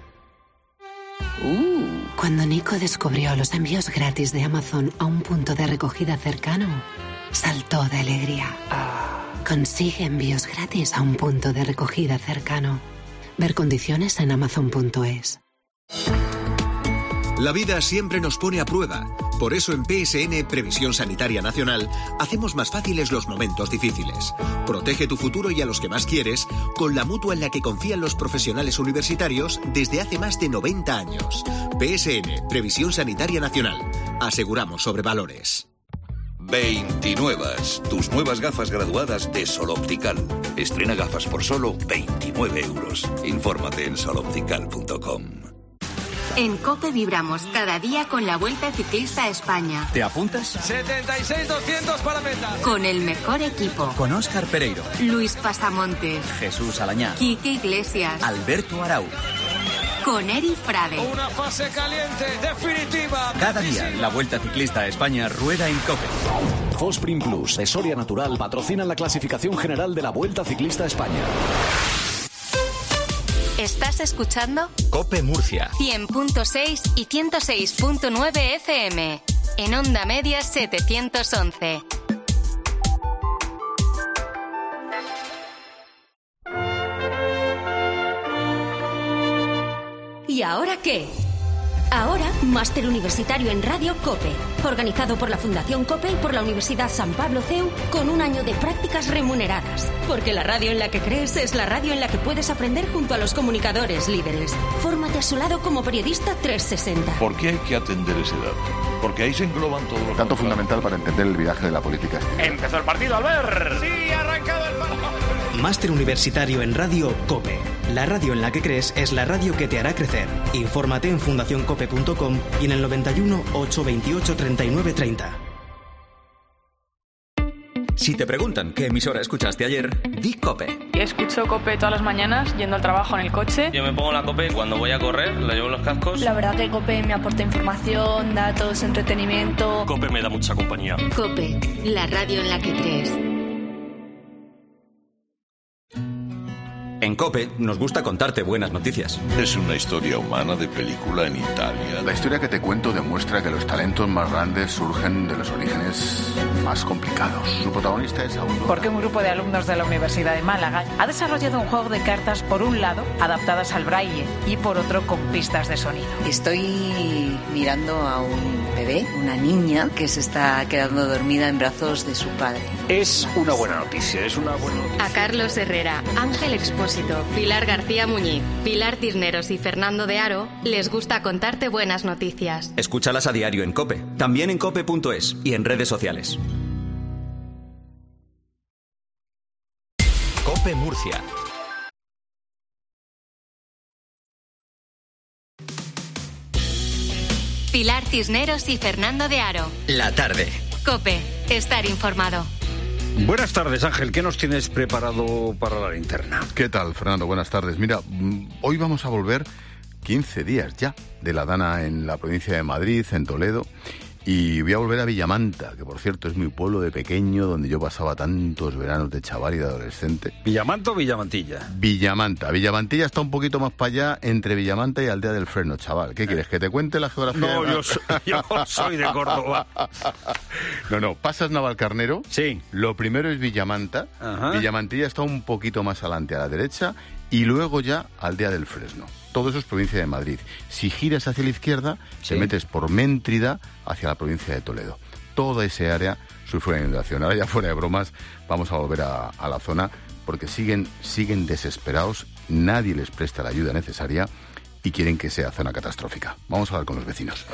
Speaker 15: Cuando Nico descubrió los envíos gratis de Amazon a un punto de recogida cercano, saltó de alegría. Consigue envíos gratis a un punto de recogida cercano. Ver condiciones en amazon.es.
Speaker 16: La vida siempre nos pone a prueba. Por eso en PSN, Previsión Sanitaria Nacional, hacemos más fáciles los momentos difíciles. Protege tu futuro y a los que más quieres con la mutua en la que confían los profesionales universitarios desde hace más de 90 años. PSN, Previsión Sanitaria Nacional. Aseguramos sobre valores.
Speaker 3: 29. Tus nuevas gafas graduadas de Sol Optical. Estrena gafas por solo 29 euros. Infórmate en soloptical.com.
Speaker 1: En COPE vibramos cada día con la Vuelta Ciclista a España.
Speaker 5: ¿Te apuntas?
Speaker 6: 76-200 para meta.
Speaker 1: Con el mejor equipo.
Speaker 5: Con Óscar Pereiro,
Speaker 1: Luis Pasamontes,
Speaker 5: Jesús Alañá,
Speaker 1: Quique Iglesias,
Speaker 5: Alberto Arau.
Speaker 1: Con Eri Frade.
Speaker 6: Una fase caliente, definitiva.
Speaker 5: Cada día, la Vuelta Ciclista a España rueda en COPE.
Speaker 17: Fosprin Plus de Soria Natural patrocinan la clasificación general de la Vuelta Ciclista a España.
Speaker 1: ¿Estás escuchando?
Speaker 5: COPE Murcia.
Speaker 1: 100.6 y 106.9 FM. En onda media 711.
Speaker 11: ¿Y ahora qué? Ahora, Máster Universitario en Radio COPE, organizado por la Fundación COPE y por la Universidad San Pablo CEU, con un año de prácticas remuneradas. Porque la radio en la que crees es la radio en la que puedes aprender junto a los comunicadores líderes. Fórmate a su lado como periodista 360.
Speaker 3: ¿Por qué hay que atender ese dato? Porque ahí se engloban todos los...
Speaker 7: Tanto fundamental para entender el viraje de la política.
Speaker 6: Empezó el partido, Albert. Sí, ha arrancado el partido.
Speaker 14: Máster Universitario en Radio COPE. La radio en la que crees es la radio que te hará crecer. Infórmate en fundacioncope.com y en el 91 828 3930.
Speaker 5: Si te preguntan qué emisora escuchaste ayer, di COPE.
Speaker 19: Escucho COPE todas las mañanas yendo al trabajo en el coche.
Speaker 20: Yo me pongo la COPE cuando voy a correr, la llevo en los cascos.
Speaker 19: La verdad que COPE me aporta información, datos, entretenimiento.
Speaker 20: COPE me da mucha compañía.
Speaker 1: COPE, la radio en la que crees.
Speaker 5: En COPE nos gusta contarte buenas noticias.
Speaker 3: Es una historia humana de película en Italia.
Speaker 7: La historia que te cuento demuestra que los talentos más grandes surgen de los orígenes más complicados. Su protagonista es Aurora.
Speaker 21: Porque un grupo de alumnos de la Universidad de Málaga ha desarrollado un juego de cartas, por un lado, adaptadas al braille y por otro, con pistas de sonido.
Speaker 22: Estoy mirando a un bebé, una niña, que se está quedando dormida en brazos de su padre.
Speaker 12: Es una buena noticia, es una buena noticia.
Speaker 1: A Carlos Herrera, Ángel Expósito, Pilar García Muñiz, Pilar Cisneros y Fernando de Aro les gusta contarte buenas noticias.
Speaker 5: Escúchalas a diario en COPE, también en cope.es y en redes sociales. COPE Murcia.
Speaker 1: Pilar Cisneros y Fernando de Aro.
Speaker 5: La tarde.
Speaker 1: COPE, estar informado.
Speaker 9: Buenas tardes, Ángel. ¿Qué nos tienes preparado para la linterna?
Speaker 7: ¿Qué tal, Fernando? Buenas tardes. Mira, hoy vamos a volver 15 días ya de la Dana en la provincia de Madrid, en Toledo. Y voy a volver a Villamanta, que por cierto es mi pueblo de pequeño, donde yo pasaba tantos veranos de chaval y de adolescente.
Speaker 9: ¿Villamanta o Villamantilla?
Speaker 7: Villamanta. Villamantilla está un poquito más para allá, entre Villamanta y Aldea del Freno, chaval. ¿Qué quieres, que te cuente la geografía?
Speaker 9: No, yo soy de Córdoba.
Speaker 7: No, pasas Navalcarnero.
Speaker 9: Sí.
Speaker 7: Lo primero es Villamanta.
Speaker 9: Ajá.
Speaker 7: Villamantilla está un poquito más adelante a la derecha y luego ya Aldea del Fresno. Todo eso es provincia de Madrid. Si giras hacia la izquierda, te metes por Méntrida hacia la provincia de Toledo. Toda ese área sufre una inundación. Ahora ya fuera de bromas, vamos a volver a la zona porque siguen desesperados, nadie les presta la ayuda necesaria y quieren que sea zona catastrófica. Vamos a hablar con los vecinos.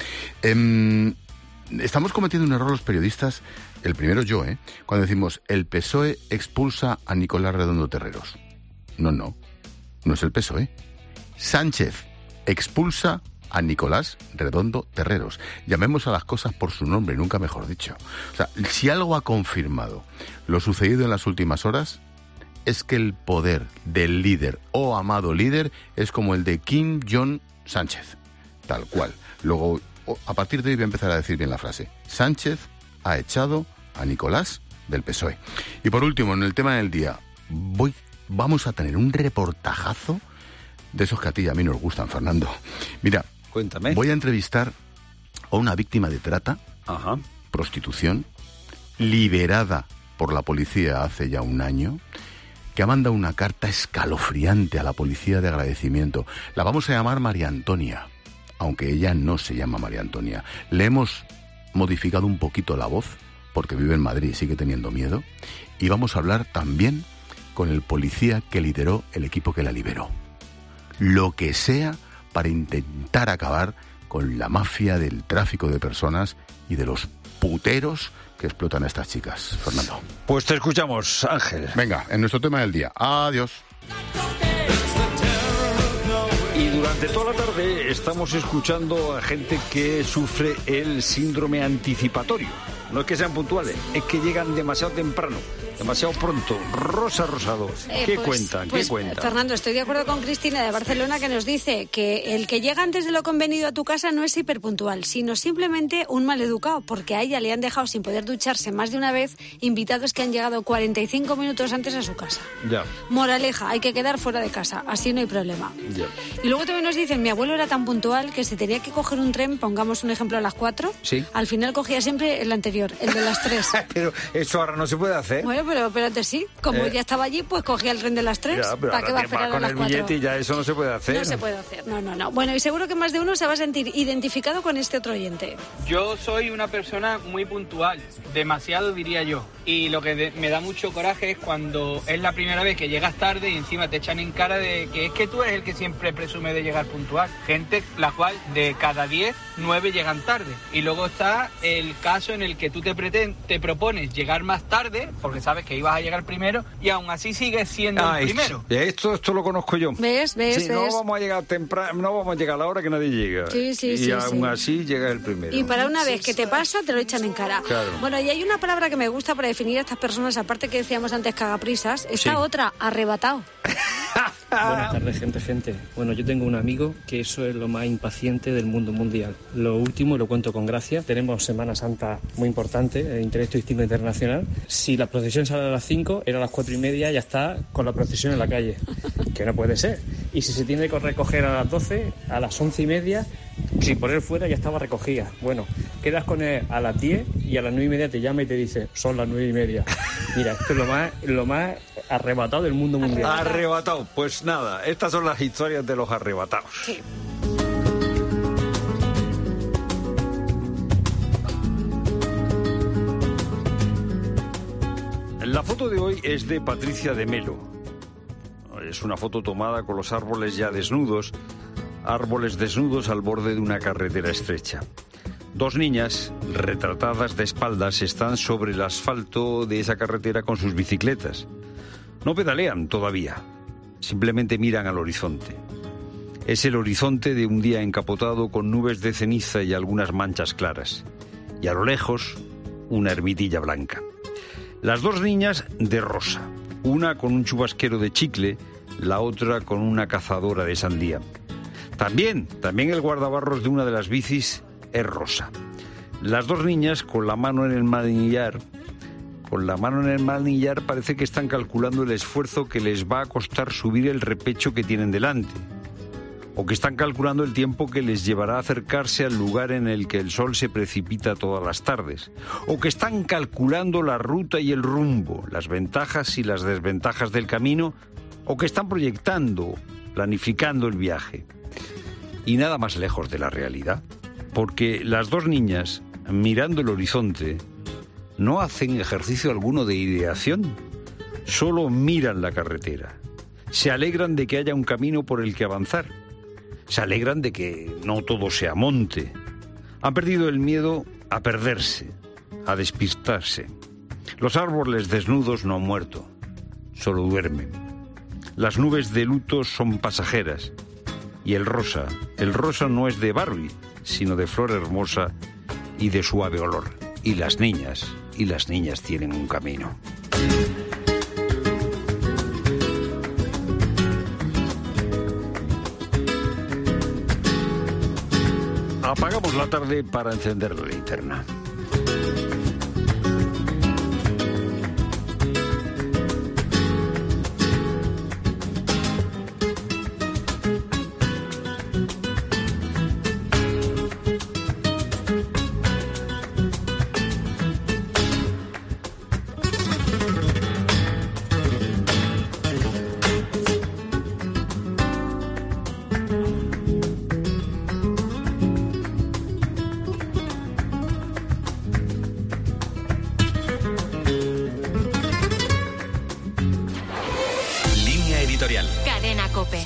Speaker 7: Estamos cometiendo un error los periodistas, el primero yo, cuando decimos el PSOE expulsa a Nicolás Redondo Terreros. No es el PSOE. Sánchez expulsa a Nicolás Redondo Terreros. Llamemos a las cosas por su nombre, nunca mejor dicho. O sea, si algo ha confirmado lo sucedido en las últimas horas, es que el poder del líder o amado líder es como el de Kim Jong Sánchez. Tal cual. Luego, a partir de hoy voy a empezar a decir bien la frase. Sánchez ha echado a Nicolás del PSOE. Y por último, en el tema del día, vamos a tener un reportajazo de esos que a ti y a mí nos gustan, Fernando. Mira,
Speaker 9: cuéntame.
Speaker 7: Voy a entrevistar a una víctima de trata, prostitución, liberada por la policía hace ya un año, que ha mandado una carta escalofriante a la policía de agradecimiento. La vamos a llamar María Antonia, aunque ella no se llama María Antonia. Le hemos modificado un poquito la voz, porque vive en Madrid y sigue teniendo miedo. Y vamos a hablar también con el policía que lideró el equipo que la liberó. Lo que sea para intentar acabar con la mafia del tráfico de personas y de los puteros que explotan a estas chicas. Fernando.
Speaker 9: Pues te escuchamos, Ángel.
Speaker 7: Venga, en nuestro tema del día. Adiós.
Speaker 9: Y durante toda la tarde estamos escuchando a gente que sufre el síndrome anticipatorio. No es que sean puntuales, es que llegan demasiado temprano, demasiado pronto. Rosa Rosado, ¿qué cuentan? ¿Qué cuentan?
Speaker 8: Fernando, estoy de acuerdo con Cristina de Barcelona, que nos dice que el que llega antes de lo convenido a tu casa no es hiperpuntual, sino simplemente un maleducado, porque a ella le han dejado sin poder ducharse más de una vez invitados que han llegado 45 minutos antes a su casa.
Speaker 9: Ya.
Speaker 8: Moraleja, hay que quedar fuera de casa, así no hay problema.
Speaker 9: Ya.
Speaker 8: Y luego también nos dicen, mi abuelo era tan puntual que si tenía que coger un tren, pongamos un ejemplo a las 4,
Speaker 9: ¿sí?
Speaker 8: Al final cogía siempre el anterior, el de las 3.
Speaker 9: Pero eso ahora no se puede hacer.
Speaker 8: Bueno, pero antes sí, como ya estaba allí, pues cogía el tren de las 3.
Speaker 9: Ya, pero
Speaker 8: ¿para qué va a esperar
Speaker 9: con
Speaker 8: a las
Speaker 9: el
Speaker 8: 4?
Speaker 9: billete y ya eso no se puede hacer.
Speaker 8: No se puede hacer, no. Bueno, y seguro que más de uno se va a sentir identificado con este otro oyente.
Speaker 10: Yo soy una persona muy puntual, demasiado diría yo. Y lo que me da mucho coraje es cuando es la primera vez que llegas tarde y encima te echan en cara de que es que tú eres el que siempre presume de llegar puntual. Gente la cual de cada 10, 9 llegan tarde. Y luego está el caso en el que tú te propones llegar más tarde, porque sabes que ibas a llegar primero, y aún así sigues siendo el primero.
Speaker 9: Esto lo conozco yo.
Speaker 8: ¿Ves?
Speaker 9: Sí, no vamos a llegar temprano, no vamos a llegar a la hora que nadie llega. Y aún así llega el primero.
Speaker 8: Y para una vez que te pasa, te lo echan en cara.
Speaker 9: Claro.
Speaker 8: Bueno, y hay una palabra que me gusta para definir a estas personas, aparte que decíamos antes cagaprisas, esta otra, arrebatado.
Speaker 13: Buenas tardes, gente. Bueno, yo tengo un amigo que eso es lo más impaciente del mundo mundial. Lo último, lo cuento con gracia, tenemos Semana Santa muy importante, interés turístico internacional. Si la procesión sale a las 5, era a las 4:30, ya está con la procesión en la calle, que no puede ser. Y si se tiene que recoger a las 12, a las 11:30, si por él fuera ya estaba recogida. Bueno, quedas con él a las 10 y a las 9:30 te llama y te dice, son las 9:30. Mira, esto es lo más arrebatado del mundo mundial.
Speaker 9: Arrebatado, pues nada, estas son las historias de los arrebatados.
Speaker 8: Sí.
Speaker 9: La foto de hoy es de Patricia de Melo. Es una foto tomada con los árboles ya desnudos, árboles desnudos al borde de una carretera estrecha. Dos niñas, retratadas de espaldas, están sobre el asfalto de esa carretera con sus bicicletas. No pedalean todavía, simplemente miran al horizonte. Es el horizonte de un día encapotado con nubes de ceniza y algunas manchas claras. Y a lo lejos, una ermitilla blanca. Las dos niñas de rosa, una con un chubasquero de chicle, la otra con una cazadora de sandía. También el guardabarros de una de las bicis es rosa. Las dos niñas con la mano en el manillar, parece que están calculando el esfuerzo que les va a costar subir el repecho que tienen delante. O que están calculando el tiempo que les llevará a acercarse al lugar en el que el sol se precipita todas las tardes. O que están calculando la ruta y el rumbo, las ventajas y las desventajas del camino. O que están planificando el viaje. Y nada más lejos de la realidad. Porque las dos niñas, mirando el horizonte, no hacen ejercicio alguno de ideación. Solo miran la carretera. Se alegran de que haya un camino por el que avanzar. Se alegran de que no todo sea monte. Han perdido el miedo a perderse, a despistarse. Los árboles desnudos no han muerto, solo duermen. Las nubes de luto son pasajeras. Y el rosa no es de Barbie, sino de flor hermosa y de suave olor. Y las niñas tienen un camino. Apagamos la tarde para encender la linterna.
Speaker 5: editorial.
Speaker 1: Cadena COPE.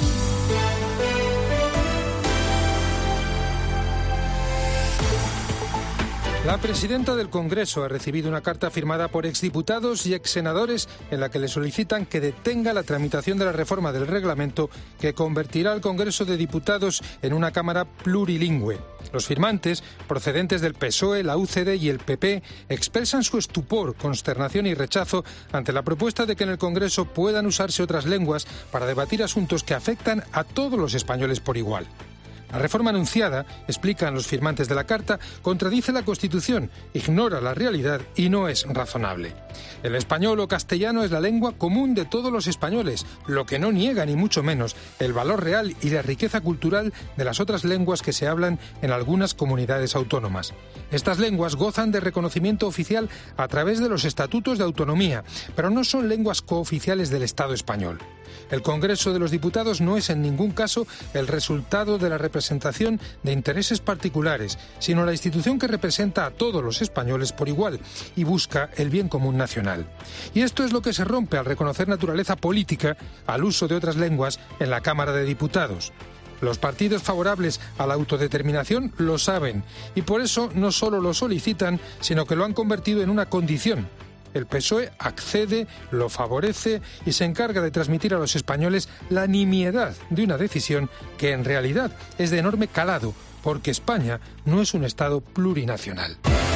Speaker 2: La presidenta del Congreso ha recibido una carta firmada por exdiputados y exsenadores en la que le solicitan que detenga la tramitación de la reforma del reglamento que convertirá al Congreso de Diputados en una Cámara plurilingüe. Los firmantes, procedentes del PSOE, la UCD y el PP, expresan su estupor, consternación y rechazo ante la propuesta de que en el Congreso puedan usarse otras lenguas para debatir asuntos que afectan a todos los españoles por igual. La reforma anunciada, explican los firmantes de la carta, contradice la Constitución, ignora la realidad y no es razonable. El español o castellano es la lengua común de todos los españoles, lo que no niega ni mucho menos el valor real y la riqueza cultural de las otras lenguas que se hablan en algunas comunidades autónomas. Estas lenguas gozan de reconocimiento oficial a través de los estatutos de autonomía, pero no son lenguas cooficiales del Estado español. El Congreso de los Diputados no es en ningún caso el resultado de la representación de intereses particulares, sino la institución que representa a todos los españoles por igual y busca el bien común nacional. Y esto es lo que se rompe al reconocer naturaleza política al uso de otras lenguas en la Cámara de Diputados. Los partidos favorables a la autodeterminación lo saben y por eso no solo lo solicitan, sino que lo han convertido en una condición. El PSOE accede, lo favorece y se encarga de transmitir a los españoles la nimiedad de una decisión que en realidad es de enorme calado, porque España no es un Estado plurinacional.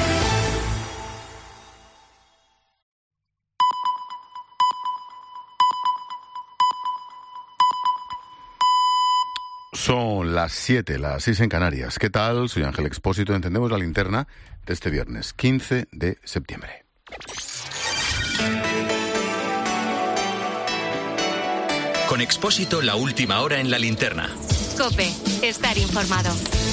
Speaker 7: Son las 7, las 6 en Canarias. ¿Qué tal? Soy Ángel Expósito. Encendemos la linterna de este viernes, 15 de septiembre.
Speaker 5: Con Expósito, la última hora en la linterna.
Speaker 1: COPE, estar informado.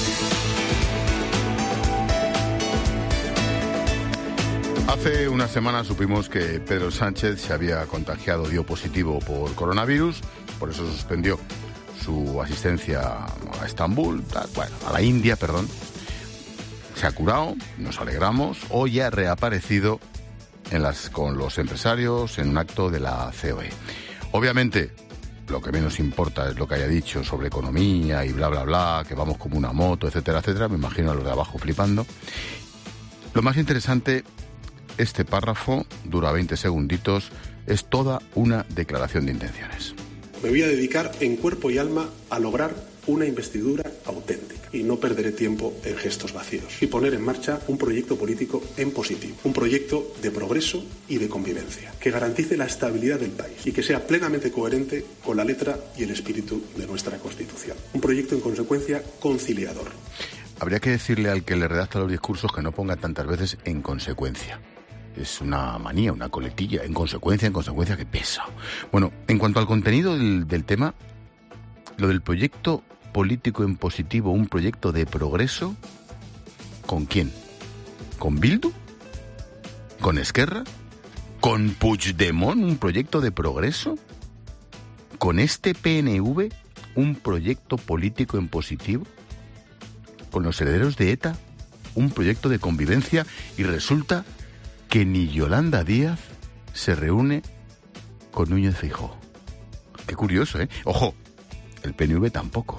Speaker 7: Hace una semana supimos que Pedro Sánchez se había contagiado, dio positivo por coronavirus, por eso suspendió su asistencia a Estambul, a la India, perdón. Se ha curado, nos alegramos, hoy ha reaparecido con los empresarios en un acto de la COE. Obviamente, lo que menos importa es lo que haya dicho sobre economía y bla, bla, bla, que vamos como una moto, etcétera, etcétera. Me imagino a los de abajo flipando. Lo más interesante, este párrafo, dura 20 segunditos, es toda una declaración de intenciones.
Speaker 18: Me voy a dedicar en cuerpo y alma a lograr una investidura auténtica y no perderé tiempo en gestos vacíos y poner en marcha un proyecto político en positivo, un proyecto de progreso y de convivencia que garantice la estabilidad del país y que sea plenamente coherente con la letra y el espíritu de nuestra Constitución. Un proyecto en consecuencia conciliador.
Speaker 7: Habría que decirle al que le redacta los discursos que no ponga tantas veces en consecuencia. Es una manía, una coletilla, en consecuencia, que pesa. Bueno, en cuanto al contenido del tema, lo del proyecto político en positivo, un proyecto de progreso, ¿con quién? ¿Con Bildu? ¿Con Esquerra? ¿Con Puigdemont, un proyecto de progreso? ¿Con este PNV, un proyecto político en positivo? ¿Con los herederos de ETA, un proyecto de convivencia? Y resulta que ni Yolanda Díaz se reúne con Núñez Feijóo. Qué curioso, ¿eh? Ojo, el PNV tampoco.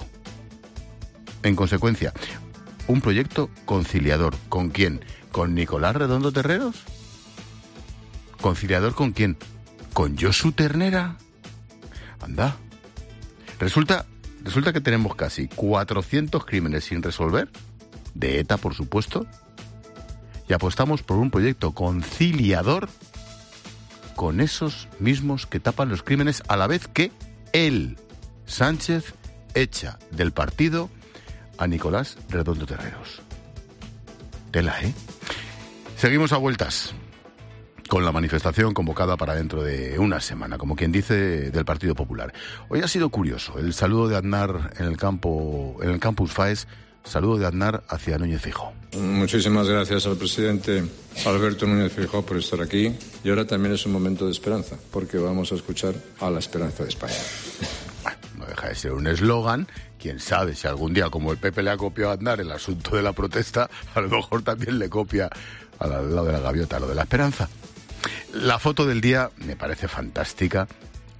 Speaker 7: En consecuencia, un proyecto conciliador. ¿Con quién? ¿Con Nicolás Redondo Terreros? ¿Conciliador con quién? ¿Con Josu Ternera? Anda. Resulta que tenemos casi 400 crímenes sin resolver, de ETA, por supuesto, y apostamos por un proyecto conciliador con esos mismos que tapan los crímenes, a la vez que él, Sánchez, echa del partido a Nicolás Redondo Terreros. Tela, ¿eh? Seguimos a vueltas con la manifestación convocada para dentro de una semana, como quien dice, del Partido Popular. Hoy ha sido curioso el saludo de Aznar en el Campus Faes, saludo de Aznar hacia Núñez Feijóo.
Speaker 23: Muchísimas gracias al presidente Alberto Núñez Feijóo por estar aquí. Y ahora también es un momento de esperanza, porque vamos a escuchar a la esperanza de España.
Speaker 7: Bueno, no deja de ser un eslogan. Quién sabe si algún día, como el PP le ha copiado a Aznar el asunto de la protesta, a lo mejor también le copia al lado de la gaviota lo de la esperanza. La foto del día me parece fantástica.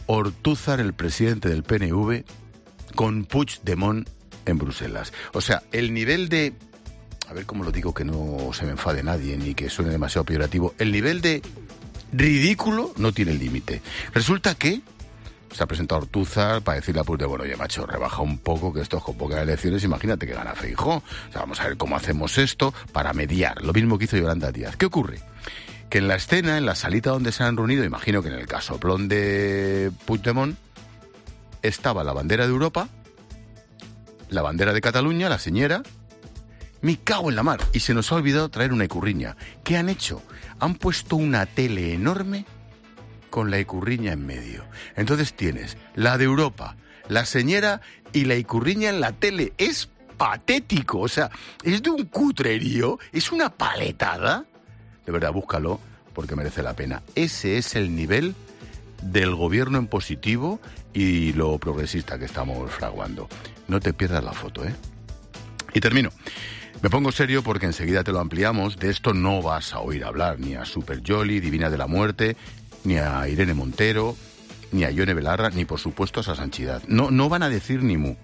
Speaker 7: Ortúzar, el presidente del PNV, con Puigdemont en Bruselas. O sea, el nivel de... A ver cómo lo digo que no se me enfade nadie ni que suene demasiado peyorativo. El nivel de ridículo no tiene límite. Resulta que se ha presentado Ortúzar para decirle a Puigdemont, oye, macho, rebaja un poco, que esto es con pocas elecciones, imagínate que gana Feijóo. O sea, vamos a ver cómo hacemos esto para mediar. Lo mismo que hizo Yolanda Díaz. ¿Qué ocurre? Que en la escena, en la salita donde se han reunido, imagino que en el casoplón de Puigdemont, estaba la bandera de Europa, la bandera de Cataluña, la señora... Me cago en la mar. Y se nos ha olvidado traer una icurriña. ¿Qué han hecho? Han puesto una tele enorme con la icurriña en medio. Entonces tienes la de Europa, la señora y la icurriña en la tele. Es patético. O sea, es de un cutrerío. Es una paletada. De verdad, búscalo porque merece la pena. Ese es el nivel del gobierno en positivo y lo progresista que estamos fraguando. No te pierdas la foto, ¿eh? Y termino. Me pongo serio porque enseguida te lo ampliamos. De esto no vas a oír hablar ni a Super Yoli, Divina de la Muerte, ni a Irene Montero, ni a Ione Belarra, ni por supuesto a Sanchidad. No van a decir ni mu.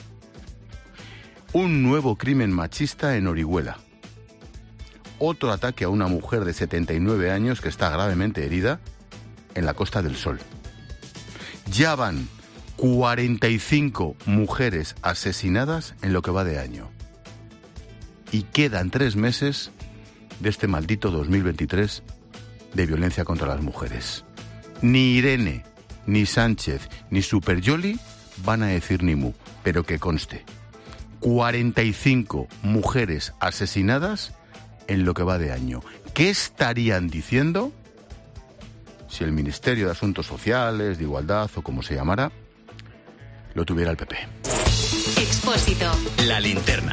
Speaker 7: Un nuevo crimen machista en Orihuela. Otro ataque a una mujer de 79 años que está gravemente herida en la Costa del Sol. Ya van 45 mujeres asesinadas en lo que va de año. Y quedan 3 meses de este maldito 2023 de violencia contra las mujeres. Ni Irene, ni Sánchez, ni Super Yoli van a decir ni mu, pero que conste. 45 mujeres asesinadas en lo que va de año. ¿Qué estarían diciendo si el Ministerio de Asuntos Sociales, de Igualdad o como se llamara, lo tuviera el PP?
Speaker 1: Expósito.
Speaker 5: La linterna.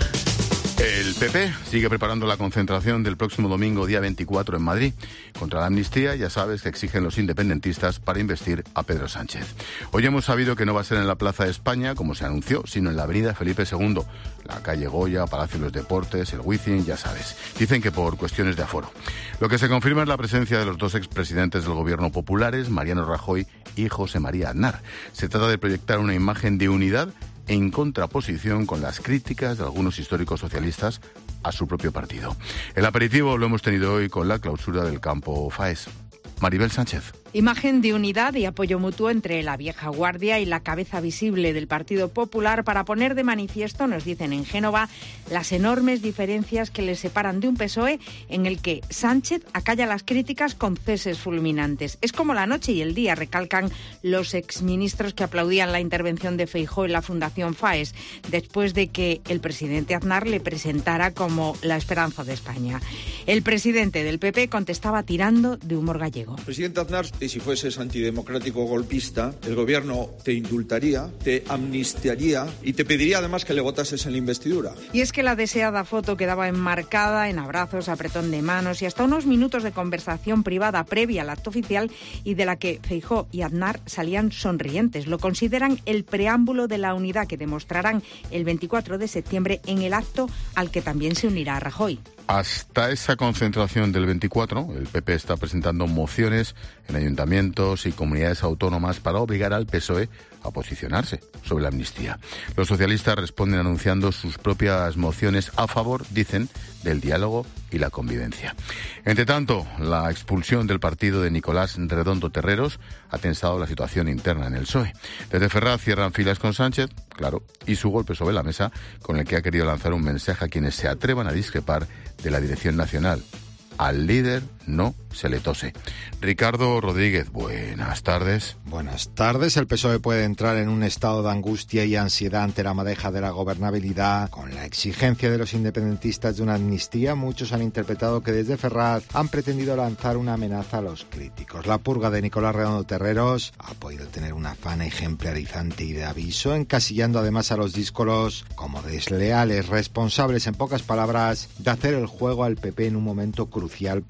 Speaker 7: El PP sigue preparando la concentración del próximo domingo, día 24, en Madrid. Contra la amnistía, ya sabes, que exigen los independentistas para investir a Pedro Sánchez. Hoy hemos sabido que no va a ser en la Plaza de España, como se anunció, sino en la Avenida Felipe II, la calle Goya, Palacio de los Deportes, el Wizzing, ya sabes. Dicen que por cuestiones de aforo. Lo que se confirma es la presencia de los 2 expresidentes del gobierno populares, Mariano Rajoy y José María Aznar. Se trata de proyectar una imagen de unidad en contraposición con las críticas de algunos históricos socialistas a su propio partido. El aperitivo lo hemos tenido hoy con la clausura del campo FAES. Maribel Sánchez.
Speaker 21: Imagen de unidad y apoyo mutuo entre la vieja guardia y la cabeza visible del Partido Popular para poner de manifiesto, nos dicen en Génova, las enormes diferencias que les separan de un PSOE en el que Sánchez acalla las críticas con ceses fulminantes. Es como la noche y el día, recalcan los exministros que aplaudían la intervención de Feijóo en la Fundación FAES, después de que el presidente Aznar le presentara como la esperanza de España. El presidente del PP contestaba tirando de humor gallego.
Speaker 4: Presidente Aznar, si fueses antidemocrático golpista, el gobierno te indultaría, te amnistiaría y te pediría además que le votases en la investidura.
Speaker 21: Y es que la deseada foto quedaba enmarcada en abrazos, apretón de manos y hasta unos minutos de conversación privada previa al acto oficial y de la que Feijóo y Aznar salían sonrientes. Lo consideran el preámbulo de la unidad que demostrarán el 24 de septiembre en el acto al que también se unirá Rajoy.
Speaker 7: Hasta esa concentración del 24, el PP está presentando mociones en ayuntamientos y comunidades autónomas para obligar al PSOE a posicionarse sobre la amnistía. Los socialistas responden anunciando sus propias mociones a favor, dicen, del diálogo y la convivencia. Entre tanto, la expulsión del partido de Nicolás Redondo Terreros ha tensado la situación interna en el PSOE. Desde Ferraz cierran filas con Sánchez, claro, y su golpe sobre la mesa, con el que ha querido lanzar un mensaje a quienes se atrevan a discrepar de la dirección nacional. Al líder no se le tose. Ricardo Rodríguez, buenas tardes.
Speaker 15: Buenas tardes. El PSOE puede entrar en un estado de angustia y ansiedad ante la madeja de la gobernabilidad. Con la exigencia de los independentistas de una amnistía, muchos han interpretado que desde Ferraz han pretendido lanzar una amenaza a los críticos. La purga de Nicolás Redondo Terreros ha podido tener un afán ejemplarizante y de aviso, encasillando además a los díscolos como desleales, responsables, en pocas palabras, de hacer el juego al PP en un momento crucial para Pedro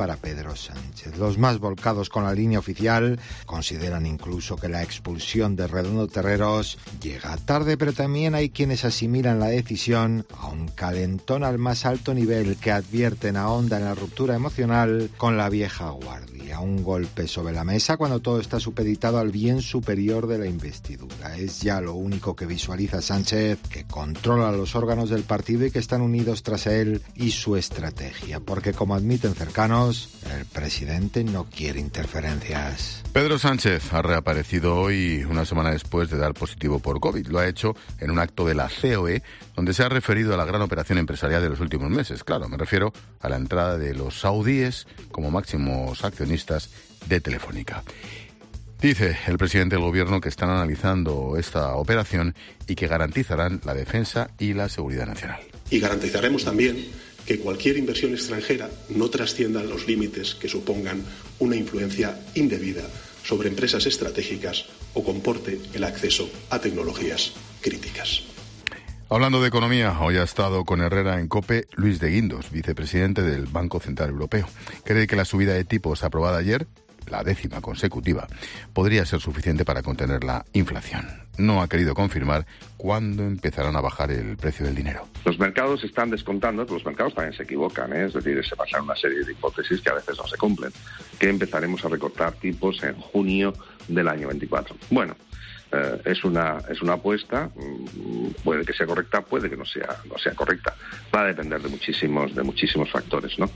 Speaker 15: Pedro Sánchez. Los más volcados con la línea oficial consideran incluso que la expulsión de Redondo Terreros llega tarde, pero también hay quienes asimilan la decisión a un calentón al más alto nivel que advierten ahonda en la ruptura emocional con la vieja guardia. Un golpe sobre la mesa cuando todo está supeditado al bien superior de la investidura. Es ya lo único que visualiza Sánchez, que controla los órganos del partido y que están unidos tras él y su estrategia, porque como admiten cercanos, el presidente no quiere interferencias.
Speaker 11: Pedro Sánchez ha reaparecido hoy, una semana después de dar positivo por COVID. Lo ha hecho en un acto de la COE, donde se ha referido a la gran operación empresarial de los últimos meses. Claro, me refiero a la entrada de los saudíes como máximos accionistas de Telefónica. Dice el presidente del gobierno que están analizando esta operación y que garantizarán la defensa y la seguridad nacional.
Speaker 18: Y garantizaremos también que cualquier inversión extranjera no trascienda los límites que supongan una influencia indebida sobre empresas estratégicas o comporte el acceso a tecnologías críticas.
Speaker 11: Hablando de economía, hoy ha estado con Herrera en COPE Luis de Guindos, vicepresidente del Banco Central Europeo. Cree que la subida de tipos aprobada ayer, la 10ª consecutiva, podría ser suficiente para contener la inflación. No ha querido confirmar cuándo empezarán a bajar el precio del dinero.
Speaker 16: Los mercados están descontando, pero los mercados también se equivocan, es decir, se basan una serie de hipótesis que a veces no se cumplen, que empezaremos a recortar tipos en junio del año 24. Bueno, es una apuesta, puede que sea correcta, puede que no sea correcta. Va a depender de muchísimos factores, ¿no?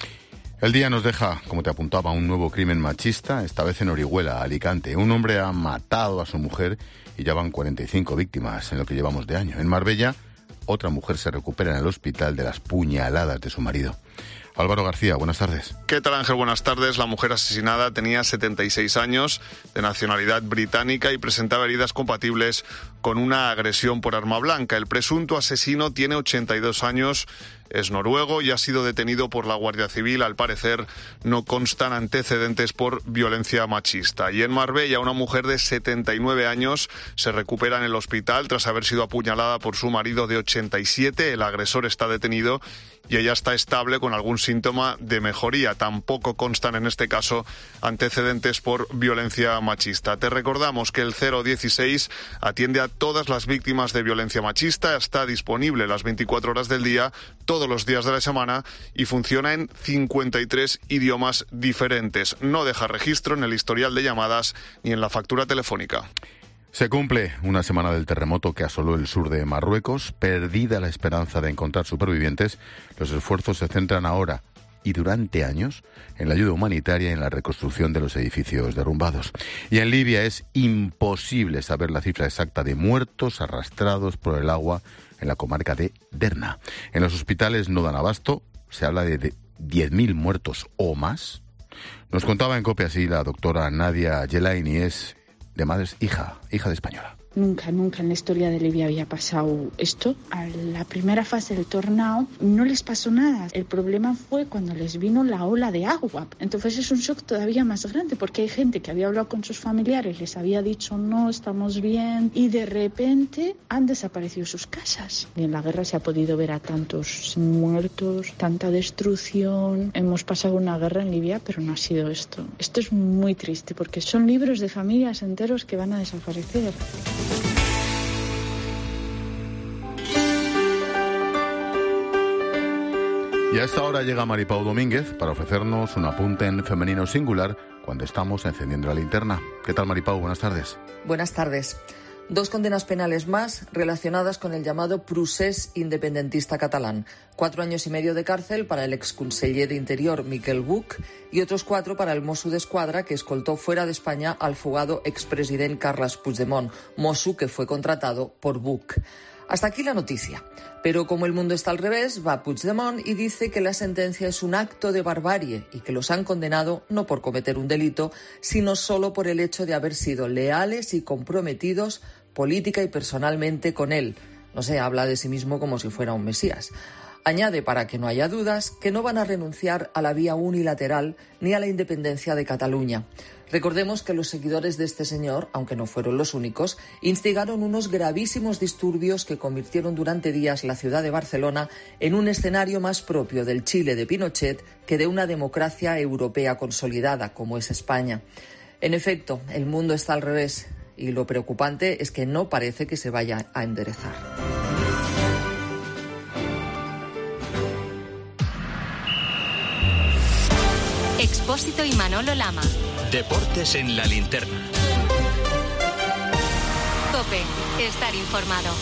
Speaker 11: El día nos deja, como te apuntaba, un nuevo crimen machista, esta vez en Orihuela, Alicante. Un hombre ha matado a su mujer y ya van 45 víctimas en lo que llevamos de año. En Marbella, otra mujer se recupera en el hospital de las puñaladas de su marido. Álvaro García, buenas tardes.
Speaker 17: ¿Qué tal, Ángel? Buenas tardes. La mujer asesinada tenía 76 años, de nacionalidad británica y presentaba heridas compatibles con una agresión por arma blanca. El presunto asesino tiene 82 años, es noruego y ha sido detenido por la Guardia Civil. Al parecer no constan antecedentes por violencia machista. Y en Marbella, una mujer de 79 años se recupera en el hospital tras haber sido apuñalada por su marido de 87. El agresor está detenido y ella está estable con algún síntoma de mejoría. Tampoco constan en este caso antecedentes por violencia machista. Te recordamos que el 016 atiende a todas las víctimas de violencia machista, está disponible las 24 horas del día, todos los días de la semana y funciona en 53 idiomas diferentes. No deja registro en el historial de llamadas ni en la factura telefónica.
Speaker 11: Se cumple una semana del terremoto que asoló el sur de Marruecos. Perdida la esperanza de encontrar supervivientes, los esfuerzos se centran ahora y durante años en la ayuda humanitaria y en la reconstrucción de los edificios derrumbados. Y en Libia es imposible saber la cifra exacta de muertos arrastrados por el agua en la comarca de Derna. En los hospitales no dan abasto, se habla de 10.000 muertos o más. Nos contaba en COPE así la doctora Nadia Gelaini, es de madres hija de española.
Speaker 24: Nunca en la historia de Libia había pasado esto. A la primera fase del tornado no les pasó nada. El problema fue cuando les vino la ola de agua. Entonces es un shock todavía más grande porque hay gente que había hablado con sus familiares, les había dicho no, estamos bien y de repente han desaparecido sus casas. Y en la guerra se ha podido ver a tantos muertos, tanta destrucción. Hemos pasado una guerra en Libia, pero no ha sido esto. Esto es muy triste porque son libros de familias enteros que van a desaparecer.
Speaker 11: Y a esta hora llega Maripau Domínguez para ofrecernos un apunte en femenino singular cuando estamos encendiendo la linterna. ¿Qué tal, Maripau? Buenas tardes.
Speaker 25: Buenas tardes. 2 condenas penales más relacionadas con el llamado procés independentista catalán. 4 años y medio de cárcel para el exconseller de Interior Miquel Buch y otros 4 para el Mossu d'Esquadra que escoltó fuera de España al fugado expresidente Carles Puigdemont, Mossu que fue contratado por Buch. Hasta aquí la noticia. Pero como el mundo está al revés, va Puigdemont y dice que la sentencia es un acto de barbarie y que los han condenado no por cometer un delito, sino solo por el hecho de haber sido leales y comprometidos política y personalmente con él. No sé, habla de sí mismo como si fuera un mesías. Añade, para que no haya dudas, que no van a renunciar a la vía unilateral ni a la independencia de Cataluña. Recordemos que los seguidores de este señor, aunque no fueron los únicos, instigaron unos gravísimos disturbios que convirtieron durante días la ciudad de Barcelona en un escenario más propio del Chile de Pinochet que de una democracia europea consolidada como es España. En efecto, el mundo está al revés y lo preocupante es que no parece que se vaya a enderezar.
Speaker 1: Expósito y Manolo Lama.
Speaker 5: Deportes en la linterna.
Speaker 1: COPE. Estar informado.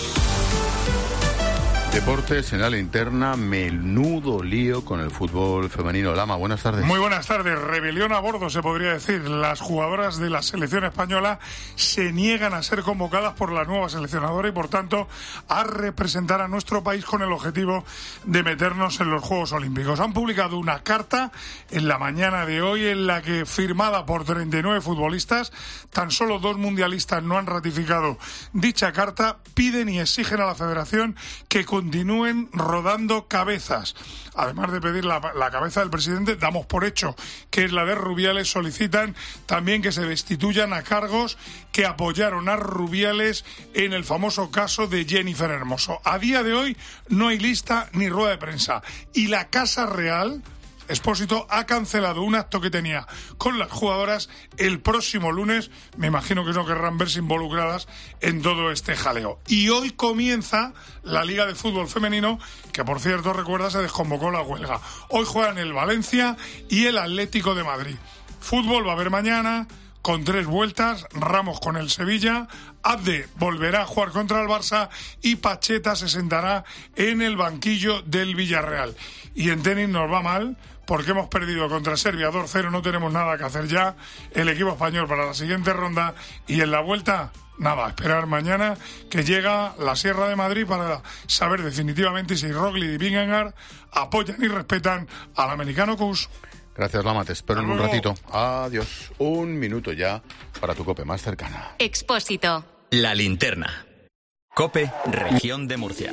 Speaker 11: Deportes en la linterna, menudo lío con el fútbol femenino. Lama, buenas tardes.
Speaker 3: Muy buenas tardes. Rebelión a bordo, se podría decir. Las jugadoras de la selección española se niegan a ser convocadas por la nueva seleccionadora y, por tanto, a representar a nuestro país con el objetivo de meternos en los Juegos Olímpicos. Han publicado una carta en la mañana de hoy en la que, firmada por 39 futbolistas, tan solo 2 mundialistas no han ratificado dicha carta, piden y exigen a la federación que continúen rodando cabezas. Además de pedir la cabeza del presidente, damos por hecho que es la de Rubiales, solicitan también que se destituyan a cargos que apoyaron a Rubiales en el famoso caso de Jennifer Hermoso. A día de hoy no hay lista ni rueda de prensa. Y la Casa Real, Expósito, ha cancelado un acto que tenía con las jugadoras el próximo lunes. Me imagino que no querrán verse involucradas en todo este jaleo. Y hoy comienza la Liga de Fútbol Femenino, que por cierto, recuerda, se desconvocó la huelga. Hoy juegan el Valencia y el Atlético de Madrid. Fútbol va a haber mañana, con 3 vueltas, Ramos con el Sevilla, Abde volverá a jugar contra el Barça y Pacheta se sentará en el banquillo del Villarreal. Y en tenis nos va mal, porque hemos perdido contra Serbia 2-0, no tenemos nada que hacer ya, el equipo español para la siguiente ronda, y en la vuelta, nada, esperar mañana que llega la Sierra de Madrid para saber definitivamente si Roglic y Vingegaard apoyan y respetan al americano Kuss.
Speaker 11: Gracias, Lama, te espero en un ratito. Adiós. Un minuto ya para tu COPE más cercana.
Speaker 1: Expósito.
Speaker 5: La linterna. COPE, región de Murcia.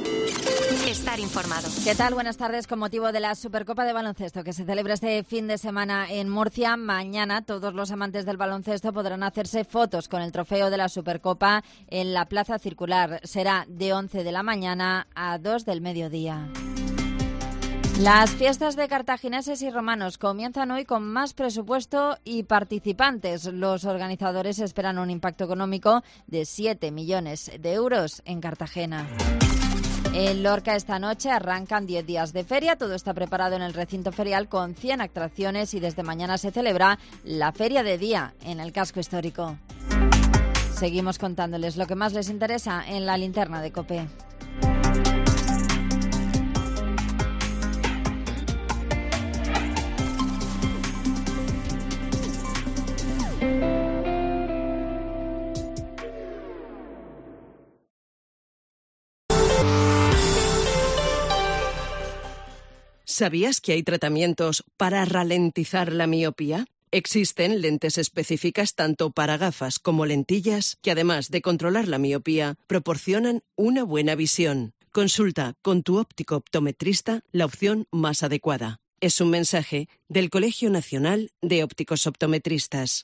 Speaker 1: Estar informado.
Speaker 6: ¿Qué tal? Buenas tardes. Con motivo de la Supercopa de Baloncesto que se celebra este fin de semana en Murcia, mañana todos los amantes del baloncesto podrán hacerse fotos con el trofeo de la Supercopa en la Plaza Circular. Será de 11 de la mañana a 2 del mediodía. Las fiestas de cartagineses y romanos comienzan hoy con más presupuesto y participantes. Los organizadores esperan un impacto económico de 7 millones de euros en Cartagena. En Lorca esta noche arrancan 10 días de feria. Todo está preparado en el recinto ferial con 100 atracciones y desde mañana se celebra la Feria de Día en el casco histórico. Seguimos contándoles lo que más les interesa en la linterna de COPE.
Speaker 14: ¿Sabías que hay tratamientos para ralentizar la miopía? Existen lentes específicas tanto para gafas como lentillas que, además de controlar la miopía, proporcionan una buena visión. Consulta con tu óptico optometrista la opción más adecuada. Es un mensaje del Colegio Nacional de Ópticos Optometristas.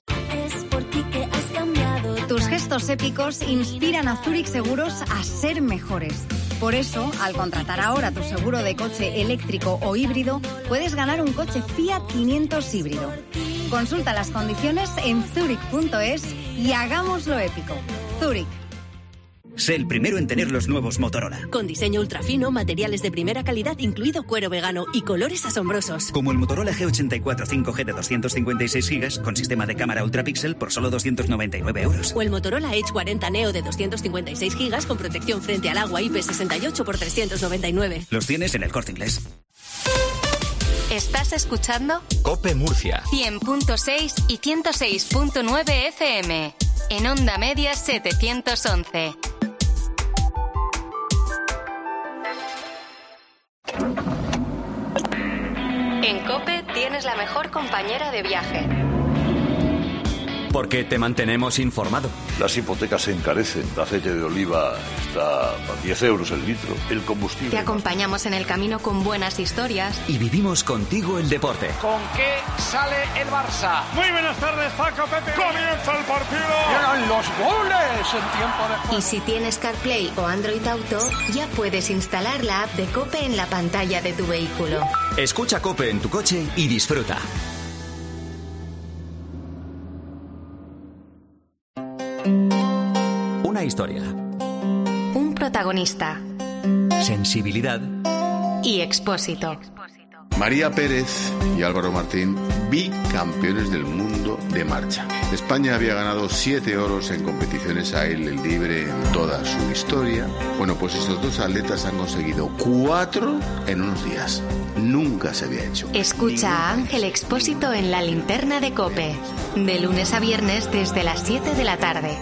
Speaker 19: Tus gestos épicos inspiran a Zurich Seguros a ser mejores. Por eso, al contratar ahora tu seguro de coche eléctrico o híbrido, puedes ganar un coche Fiat 500 híbrido. Consulta las condiciones en zurich.es y hagámoslo épico. Zurich.
Speaker 20: Sé el primero en tener los nuevos Motorola.
Speaker 26: Con diseño ultrafino, materiales de primera calidad, incluido cuero vegano y colores asombrosos.
Speaker 20: Como el Motorola G84 5G de 256 GB con sistema de cámara ultrapíxel por solo 299 euros.
Speaker 26: O el Motorola Edge 40 Neo de 256 GB con protección frente al agua IP68 por 399.
Speaker 20: Los tienes en El Corte Inglés.
Speaker 1: ¿Estás escuchando?
Speaker 5: COPE Murcia.
Speaker 1: 100.6 y 106.9 FM. En onda media 711. En COPE tienes la mejor compañera de viaje.
Speaker 5: Porque te mantenemos informado.
Speaker 8: Las hipotecas se encarecen, el aceite de oliva está a 10 euros el litro, el combustible...
Speaker 1: Te acompañamos en el camino con buenas historias.
Speaker 5: Y vivimos contigo el deporte.
Speaker 9: ¿Con qué sale el Barça?
Speaker 3: Muy buenas tardes, Paco, Pepe. ¡Comienza el partido!
Speaker 9: ¡Llegan los goles en tiempo de juego!
Speaker 1: Y si tienes CarPlay o Android Auto, ya puedes instalar la app de COPE en la pantalla de tu vehículo.
Speaker 5: Escucha COPE en tu coche y disfruta. Una historia.
Speaker 1: Un protagonista.
Speaker 5: Sensibilidad.
Speaker 1: Y Expósito.
Speaker 7: María Pérez y Álvaro Martín, bicampeones del mundo de marcha. España había ganado 7 oros en competiciones a aire libre en toda su historia. Bueno, pues estos dos atletas han conseguido 4 en unos días. Nunca se había hecho.
Speaker 1: Escucha a Ángel Expósito en La Linterna de COPE. De lunes a viernes desde las 7 de la tarde.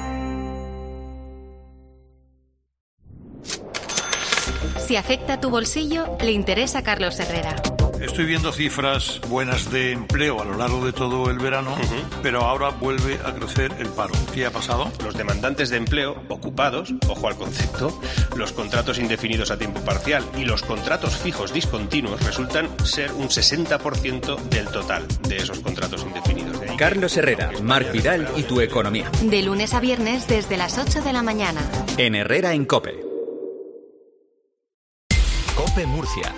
Speaker 1: Si afecta tu bolsillo, le interesa a Carlos Herrera.
Speaker 8: Estoy viendo cifras buenas de empleo a lo largo de todo el verano, pero ahora vuelve a crecer el paro. ¿Qué ha pasado?
Speaker 10: Los demandantes de empleo ocupados, ojo al concepto, los contratos indefinidos a tiempo parcial y los contratos fijos discontinuos resultan ser un 60% del total de esos contratos indefinidos.
Speaker 5: Carlos Herrera, Marc Vidal y tu economía.
Speaker 1: De lunes a viernes desde las 8 de la mañana.
Speaker 5: En Herrera en COPE. COPE Murcia.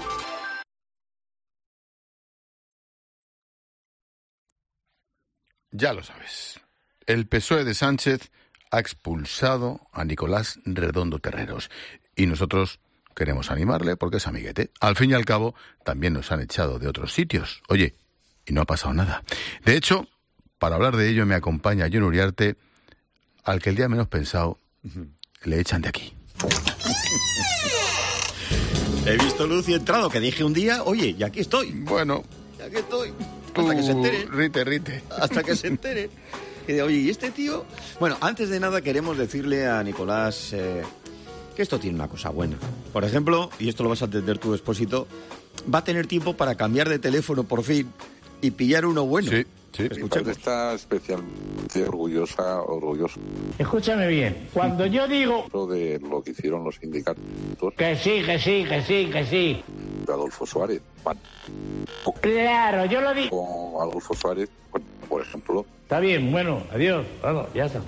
Speaker 11: Ya lo sabes. El PSOE de Sánchez ha expulsado a Nicolás Redondo Terreros. Y nosotros queremos animarle porque es amiguete. Al fin y al cabo, también nos han echado de otros sitios. Oye, y no ha pasado nada. De hecho, para hablar de ello me acompaña Jon Uriarte, al que el día menos pensado le echan de aquí.
Speaker 12: He visto luz y he entrado, que dije un día, oye, y aquí estoy.
Speaker 11: Bueno.
Speaker 12: Y aquí estoy. Hasta que se entere.
Speaker 11: Rite.
Speaker 12: Hasta que se entere. Y de, oye, ¿y este tío? Bueno, antes de nada queremos decirle a Nicolás que esto tiene una cosa buena. Por ejemplo, y esto lo vas a entender tú, Expósito, va a tener tiempo para cambiar de teléfono por fin y pillar uno bueno.
Speaker 11: Sí.
Speaker 12: Mi
Speaker 13: padre está especialmente orgulloso.
Speaker 22: Escúchame bien, cuando yo digo...
Speaker 13: de lo que hicieron los sindicatos...
Speaker 22: Que sí.
Speaker 13: De Adolfo Suárez.
Speaker 22: Claro, yo lo digo.
Speaker 13: Con Adolfo Suárez, por ejemplo.
Speaker 22: Está bien, bueno, adiós. Bueno, ya está.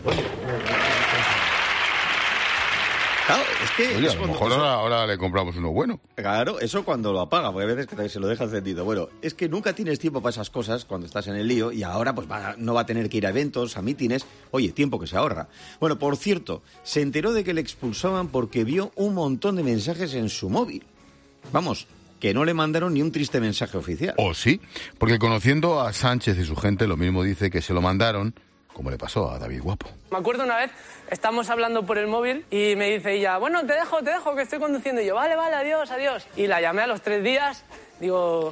Speaker 12: Claro, es que...
Speaker 11: Oye, a lo mejor ahora le compramos uno bueno.
Speaker 12: Claro, eso cuando lo apaga, porque hay veces que también se lo deja encendido. Bueno, es que nunca tienes tiempo para esas cosas cuando estás en el lío y ahora pues no va a tener que ir a eventos, a mítines. Oye, tiempo que se ahorra. Bueno, por cierto, se enteró de que le expulsaban porque vio un montón de mensajes en su móvil. Vamos, que no le mandaron ni un triste mensaje oficial.
Speaker 11: ¿O sí? Porque conociendo a Sánchez y su gente, lo mismo dice que se lo mandaron, como le pasó a David Guapo.
Speaker 27: Me acuerdo una vez, estamos hablando por el móvil y me dice ella, bueno, te dejo, que estoy conduciendo. Y yo, vale, adiós. Y la llamé a los 3 días, digo...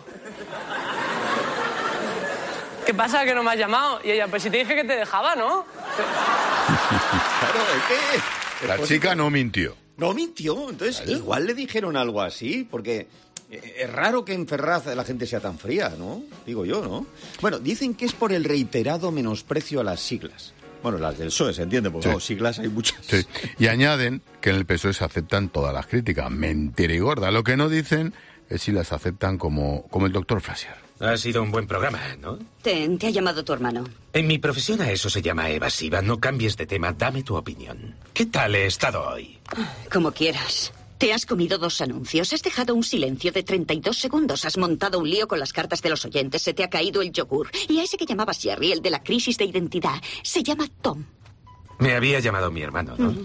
Speaker 27: ¿Qué pasa, que no me has llamado? Y ella, pues si te dije que te dejaba, ¿no?
Speaker 12: Claro, es que...
Speaker 11: La chica no mintió.
Speaker 12: No mintió, entonces igual le dijeron algo así, porque... Es raro que en Ferraz la gente sea tan fría, ¿no? Digo yo, ¿no? Bueno, dicen que es por el reiterado menosprecio a las siglas. Bueno, las del PSOE, se entiende, porque sí. Siglas hay muchas.
Speaker 11: Sí. Y añaden que en el PSOE se aceptan todas las críticas. Mentira y gorda. Lo que no dicen es si las aceptan como el doctor Fraser.
Speaker 28: Ha sido un buen programa, ¿no?
Speaker 29: Te ha llamado tu hermano.
Speaker 28: En mi profesión a eso se llama evasiva. No cambies de tema, dame tu opinión. ¿Qué tal he estado hoy?
Speaker 29: Como quieras. Te has comido 2 anuncios, has dejado un silencio de 32 segundos, has montado un lío con las cartas de los oyentes, se te ha caído el yogur. Y a ese que llamabas Jerry, el de la crisis de identidad, se llama Tom.
Speaker 28: Me había llamado mi hermano, ¿no?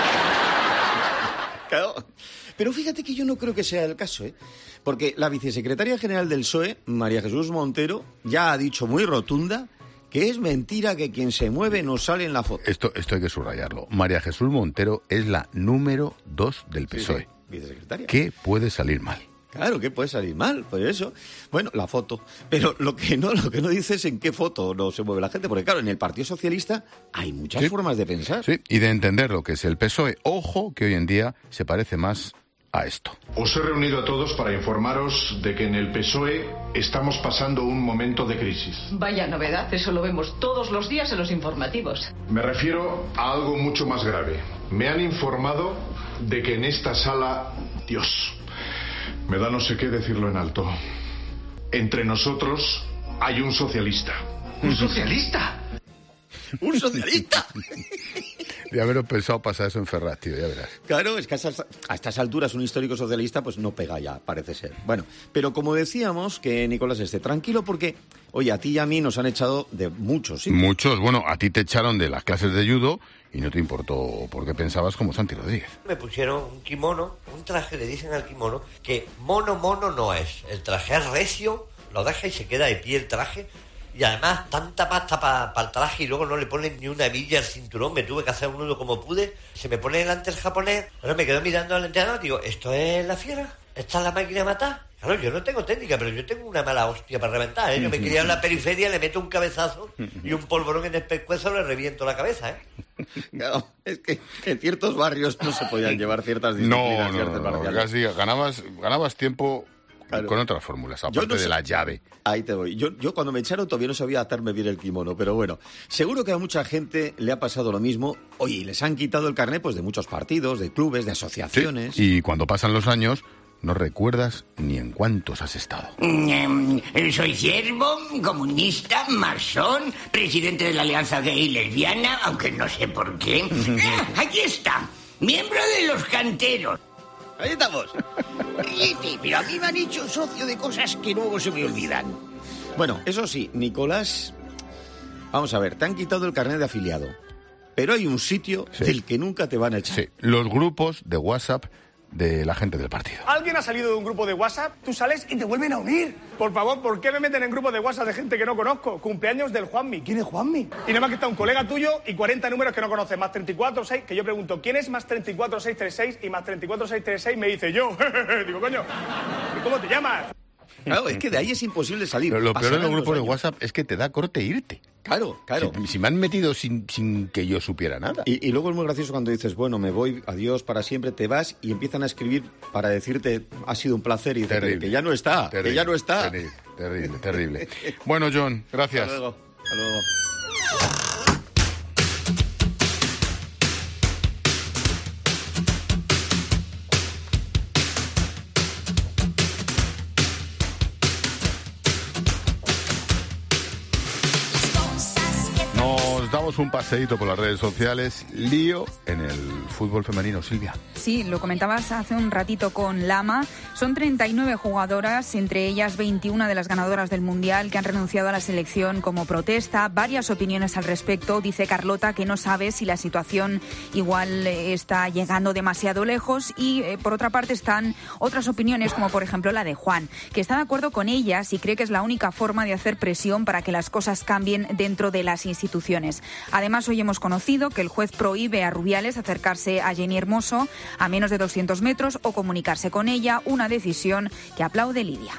Speaker 12: Claro. Pero fíjate que yo no creo que sea el caso, ¿eh? Porque la vicesecretaria general del PSOE, María Jesús Montero, ya ha dicho muy rotunda que es mentira que quien se mueve no sale en la foto.
Speaker 11: Esto hay que subrayarlo. María Jesús Montero es la número 2 del PSOE.
Speaker 12: Sí, vicesecretaria.
Speaker 11: ¿Qué puede salir mal?
Speaker 12: Claro, ¿qué puede salir mal? Pues eso. Bueno, la foto. Pero lo que no dice es en qué foto no se mueve la gente. Porque claro, en el Partido Socialista hay muchas formas de pensar.
Speaker 11: Sí, y de entender lo que es el PSOE. Ojo, que hoy en día se parece más a esto.
Speaker 2: Os he reunido a todos para informaros de que en el PSOE estamos pasando un momento de crisis.
Speaker 4: Vaya novedad, eso lo vemos todos los días en los informativos.
Speaker 2: Me refiero a algo mucho más grave. Me han informado de que en esta sala, Dios, me da no sé qué decirlo en alto, entre nosotros hay un socialista.
Speaker 28: ¿Un socialista?
Speaker 12: ¡Un socialista!
Speaker 11: De haberos pensado pasar eso en Ferraz, tío, ya verás.
Speaker 12: Claro, es que a estas alturas un histórico socialista pues no pega ya, parece ser. Bueno, pero como decíamos, que Nicolás esté tranquilo porque, oye, a ti y a mí nos han echado de muchos, ¿sí?
Speaker 11: Muchos, bueno, a ti te echaron de las clases de judo y no te importó porque pensabas como Santi Rodríguez.
Speaker 15: Me pusieron un kimono, un traje, le dicen al kimono, que mono no es. El traje es recio, lo deja y se queda de pie el traje. Y además, tanta pasta para el traje y luego no le ponen ni una hebilla al cinturón. Me tuve que hacer un nudo como pude. Se me pone delante el japonés. Ahora me quedo mirando al entrenador y digo, ¿esto es la fiera? ¿Esta es la máquina de matar? Claro, yo no tengo técnica, pero yo tengo una mala hostia para reventar, ¿eh? Yo me quería en la periferia, le meto un cabezazo y un polvorón en el pescuezo le reviento la cabeza, ¿eh?
Speaker 12: Claro, es que en ciertos barrios no se podían llevar ciertas disciplinas.
Speaker 11: No, casi ganabas tiempo... Claro. Con otras fórmulas, aparte de la llave.
Speaker 12: Ahí te voy. Yo cuando me echaron todavía no sabía atarme bien el kimono, pero bueno, seguro que a mucha gente le ha pasado lo mismo. Oye, les han quitado el carné pues de muchos partidos, de clubes, de asociaciones.
Speaker 11: Sí, y cuando pasan los años, no recuerdas ni en cuántos has estado.
Speaker 16: Soy siervo, comunista, masón, presidente de la Alianza Gay y Lesbiana, aunque no sé por qué. Aquí está, miembro de los canteros.
Speaker 12: Ahí estamos.
Speaker 16: Pero a mí me han hecho socio de cosas que luego se me olvidan.
Speaker 12: Bueno, eso sí, Nicolás, vamos a ver, te han quitado el carnet de afiliado, pero hay un sitio del que nunca te van a echar.
Speaker 11: Sí, los grupos de WhatsApp de la gente del partido.
Speaker 17: ¿Alguien ha salido de un grupo de WhatsApp? Tú sales y te vuelven a unir. Por favor, ¿por qué me meten en grupos de WhatsApp de gente que no conozco? Cumpleaños del Juanmi. ¿Quién es Juanmi? Y nada más que está un colega tuyo y 40 números que no conoces, más 346, que yo pregunto, ¿quién es más 34636? Y más 34636 me dice yo. Digo, coño, ¿y cómo te llamas?
Speaker 12: Claro, es que de ahí es imposible salir.
Speaker 11: Pero lo peor de los grupos de WhatsApp es que te da corte irte.
Speaker 12: Claro.
Speaker 11: Si me han metido sin que yo supiera nada.
Speaker 12: Y luego es muy gracioso cuando dices, bueno, me voy, adiós, para siempre, te vas, y empiezan a escribir para decirte, ha sido un placer, y dices, que ya no está,
Speaker 11: terrible,
Speaker 12: que ya no está.
Speaker 11: Terrible. Bueno, John, gracias.
Speaker 12: Hasta luego.
Speaker 11: Damos un paseíto por las redes sociales. Lío en el fútbol femenino, Silvia.
Speaker 18: Sí, lo comentabas hace un ratito con Lama. Son 39 jugadoras, entre ellas 21 de las ganadoras del Mundial, que han renunciado a la selección como protesta. Varias opiniones al respecto. Dice Carlota que no sabe si la situación igual está llegando demasiado lejos. Y por otra parte están otras opiniones, como por ejemplo la de Juan, que está de acuerdo con ellas y cree que es la única forma de hacer presión para que las cosas cambien dentro de las instituciones. Además, hoy hemos conocido que el juez prohíbe a Rubiales acercarse a Jenny Hermoso a menos de 200 metros o comunicarse con ella, una decisión que aplaude Lidia.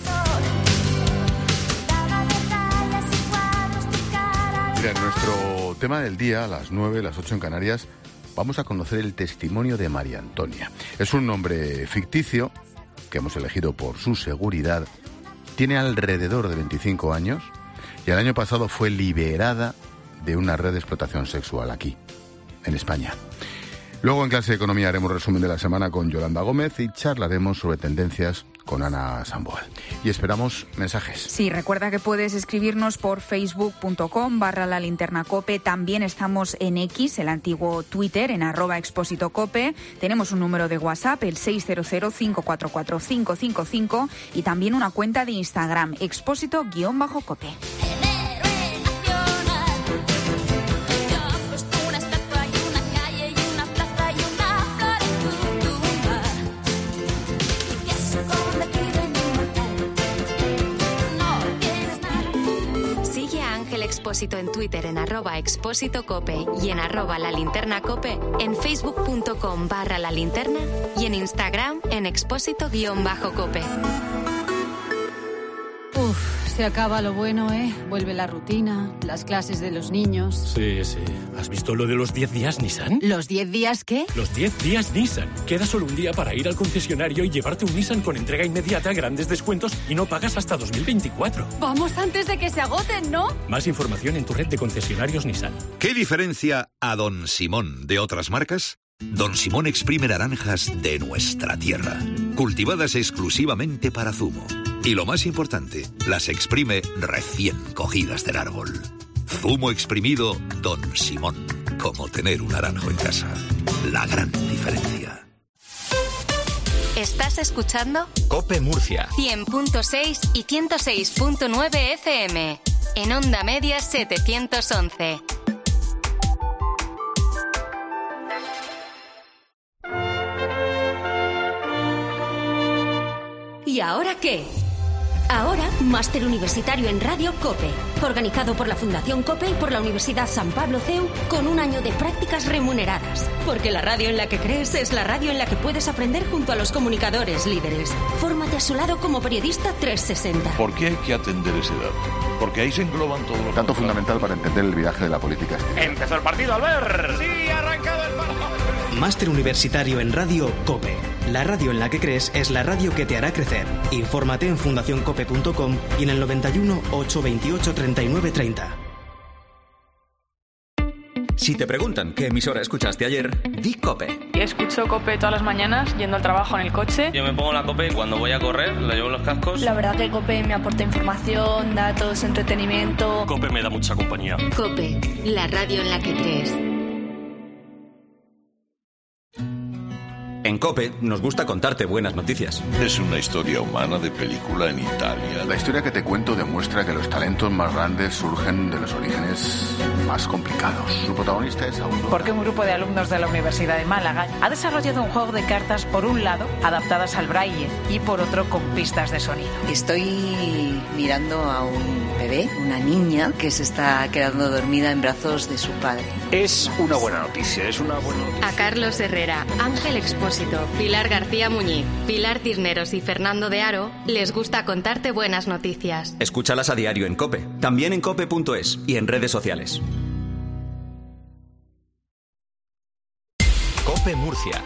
Speaker 11: Mira, en nuestro tema del día, a las 9, las 8 en Canarias, vamos a conocer el testimonio de María Antonia. Es un nombre ficticio que hemos elegido por su seguridad. Tiene alrededor de 25 años y el año pasado fue liberada de una red de explotación sexual aquí, en España. Luego en clase de economía haremos resumen de la semana con Yolanda Gómez y charlaremos sobre tendencias con Ana Samboal. Y esperamos mensajes.
Speaker 18: Sí, recuerda que puedes escribirnos por facebook.com/lalinternacope. También estamos en X, el antiguo Twitter, en @expósitocope. Tenemos un número de WhatsApp, el 600-544-555, y también una cuenta de Instagram, expósito_cope.
Speaker 1: Expósito en Twitter en @expósitocope y en @lalinternacope, en facebook.com/lalinterna y en Instagram en expósito_cope.
Speaker 6: Se acaba lo bueno, ¿eh? Vuelve la rutina, las clases de los niños.
Speaker 14: Sí. ¿Has visto lo de los 10 días Nissan?
Speaker 6: ¿Los 10 días qué?
Speaker 14: Los 10 días Nissan. Queda solo un día para ir al concesionario y llevarte un Nissan con entrega inmediata, grandes descuentos y no pagas hasta 2024.
Speaker 6: Vamos antes de que se agoten, ¿no?
Speaker 14: Más información en tu red de concesionarios Nissan.
Speaker 19: ¿Qué diferencia a Don Simón de otras marcas? Don Simón exprime naranjas de nuestra tierra, cultivadas exclusivamente para zumo. Y lo más importante, las exprime recién cogidas del árbol. Zumo exprimido Don Simón, como tener un naranjo en casa. La gran diferencia.
Speaker 1: ¿Estás escuchando?
Speaker 5: COPE Murcia.
Speaker 1: 100.6 y 106.9 FM. En onda media 711.
Speaker 20: ¿Y ahora qué? Ahora, máster universitario en Radio COPE, organizado por la Fundación COPE y por la Universidad San Pablo CEU, con un año de prácticas remuneradas. Porque la radio en la que crees es la radio en la que puedes aprender junto a los comunicadores líderes. Fórmate a su lado como periodista 360.
Speaker 8: ¿Por qué hay que atender ese dato? Porque ahí se engloban todos los...
Speaker 11: Dato fundamental para entender el viraje de la política.
Speaker 21: Empezó el partido, Albert. Sí, ha arrancado el partido.
Speaker 23: Máster universitario en Radio COPE. La radio en la que crees es la radio que te hará crecer. Infórmate en fundacioncope.com y en el 91 828 39 30.
Speaker 5: Si te preguntan qué emisora escuchaste ayer, di COPE.
Speaker 24: Escucho COPE todas las mañanas yendo al trabajo en el coche.
Speaker 25: Yo me pongo la COPE cuando voy a correr, le llevo los cascos.
Speaker 26: La verdad que COPE me aporta información, datos, entretenimiento.
Speaker 25: COPE me da mucha compañía.
Speaker 1: COPE, la radio en la que crees.
Speaker 5: En COPE nos gusta contarte buenas noticias.
Speaker 8: Es una historia humana de película en Italia.
Speaker 11: La historia que te cuento demuestra que los talentos más grandes surgen de los orígenes más complicados. Su protagonista es Aurora.
Speaker 30: Porque un grupo de alumnos de la Universidad de Málaga ha desarrollado un juego de cartas, por un lado, adaptadas al braille y por otro, con pistas de sonido.
Speaker 31: Estoy mirando a un bebé, una niña, que se está quedando dormida en brazos de su padre.
Speaker 9: Es una buena noticia,
Speaker 1: A Carlos Herrera, Ángel Expósito, Pilar García Muñiz, Pilar Cisneros y Fernando de Aro les gusta contarte buenas noticias.
Speaker 5: Escúchalas a diario en COPE, también en cope.es y en redes sociales. COPE Murcia.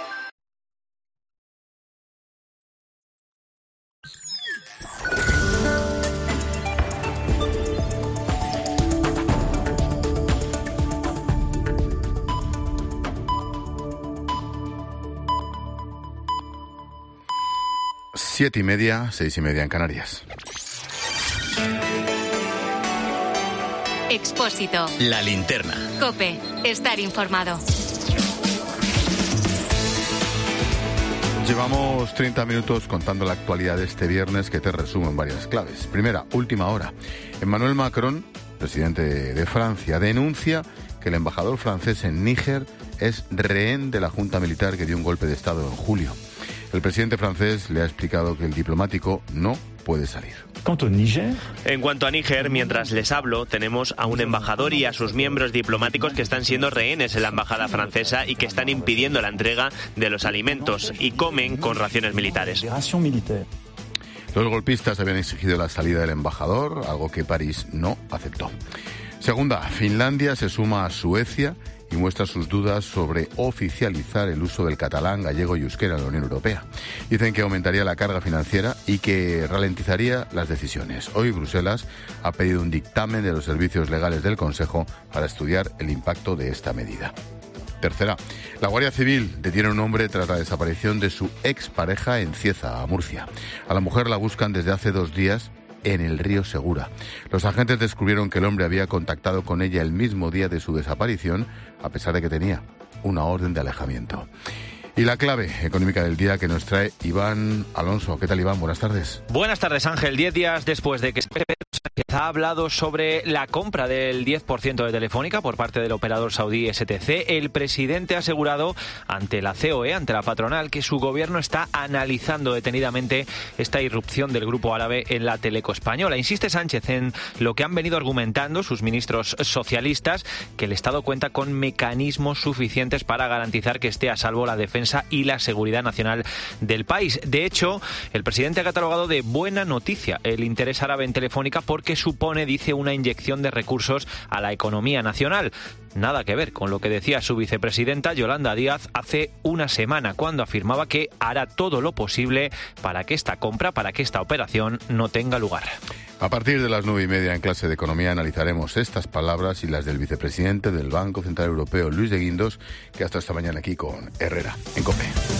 Speaker 11: Siete y media, 6:30 en Canarias.
Speaker 1: Expósito.
Speaker 5: La linterna.
Speaker 1: COPE. Estar informado.
Speaker 11: Llevamos 30 minutos contando la actualidad de este viernes, que te resumo en varias claves. Primera, última hora. Emmanuel Macron, presidente de Francia, denuncia que el embajador francés en Níger es rehén de la junta militar que dio un golpe de Estado en julio. El presidente francés le ha explicado que el diplomático no puede salir.
Speaker 32: En cuanto a Níger, mientras les hablo, tenemos a un embajador y a sus miembros diplomáticos que están siendo rehenes en la embajada francesa y que están impidiendo la entrega de los alimentos y comen con raciones militares.
Speaker 11: Los golpistas habían exigido la salida del embajador, algo que París no aceptó. Segunda, Finlandia se suma a Suecia y muestra sus dudas sobre oficializar el uso del catalán, gallego y euskera en la Unión Europea. Dicen que aumentaría la carga financiera y que ralentizaría las decisiones. Hoy Bruselas ha pedido un dictamen de los servicios legales del Consejo para estudiar el impacto de esta medida. Tercera, la Guardia Civil detiene a un hombre tras la desaparición de su expareja en Cieza, Murcia. A la mujer la buscan desde hace 2 días en el río Segura. Los agentes descubrieron que el hombre había contactado con ella el mismo día de su desaparición, a pesar de que tenía una orden de alejamiento. Y la clave económica del día que nos trae Iván Alonso. ¿Qué tal, Iván? Buenas tardes.
Speaker 32: Buenas tardes, Ángel. 10 días después de que se
Speaker 2: ha hablado sobre la compra del 10% de Telefónica por parte del operador saudí STC. El presidente ha asegurado ante la COE, ante la patronal, que su gobierno está analizando detenidamente esta irrupción del grupo árabe en la teleco española. Insiste Sánchez en lo que han venido argumentando sus ministros socialistas, que el Estado cuenta con mecanismos suficientes para garantizar que esté a salvo la defensa y la seguridad nacional del país. De hecho, el presidente ha catalogado de buena noticia el interés árabe en Telefónica porque supone, dice, una inyección de recursos a la economía nacional. Nada que ver con lo que decía su vicepresidenta Yolanda Díaz hace una semana, cuando afirmaba que hará todo lo posible para que esta compra, para que esta operación no tenga lugar.
Speaker 11: A partir de las 9:30 en clase de Economía analizaremos estas palabras y las del vicepresidente del Banco Central Europeo, Luis de Guindos, que hasta esta mañana aquí con Herrera, en COPE.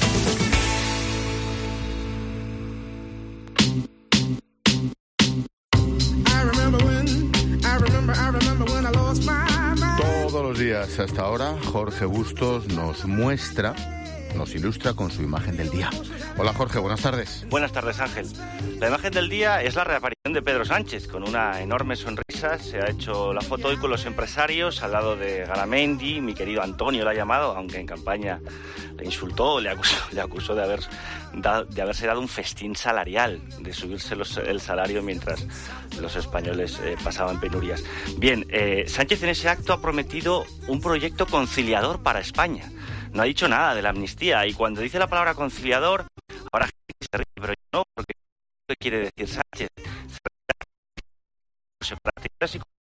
Speaker 11: Todos los días hasta ahora, Jorge Bustos nos ilustra con su imagen del día. Hola Jorge, buenas tardes.
Speaker 3: Buenas tardes, Ángel. La imagen del día es la reaparición de Pedro Sánchez. Con una enorme sonrisa se ha hecho la foto hoy con los empresarios al lado de Garamendi. Mi querido Antonio la ha llamado, aunque en campaña le insultó, le acusó de haberse dado un festín salarial, de subirse el salario mientras los españoles pasaban penurias. Bien, Sánchez en ese acto ha prometido un proyecto conciliador para España. No ha dicho nada de la amnistía, y cuando dice la palabra conciliador, ahora se ríe, pero yo no, porque ¿qué quiere decir Sánchez? Separatistas y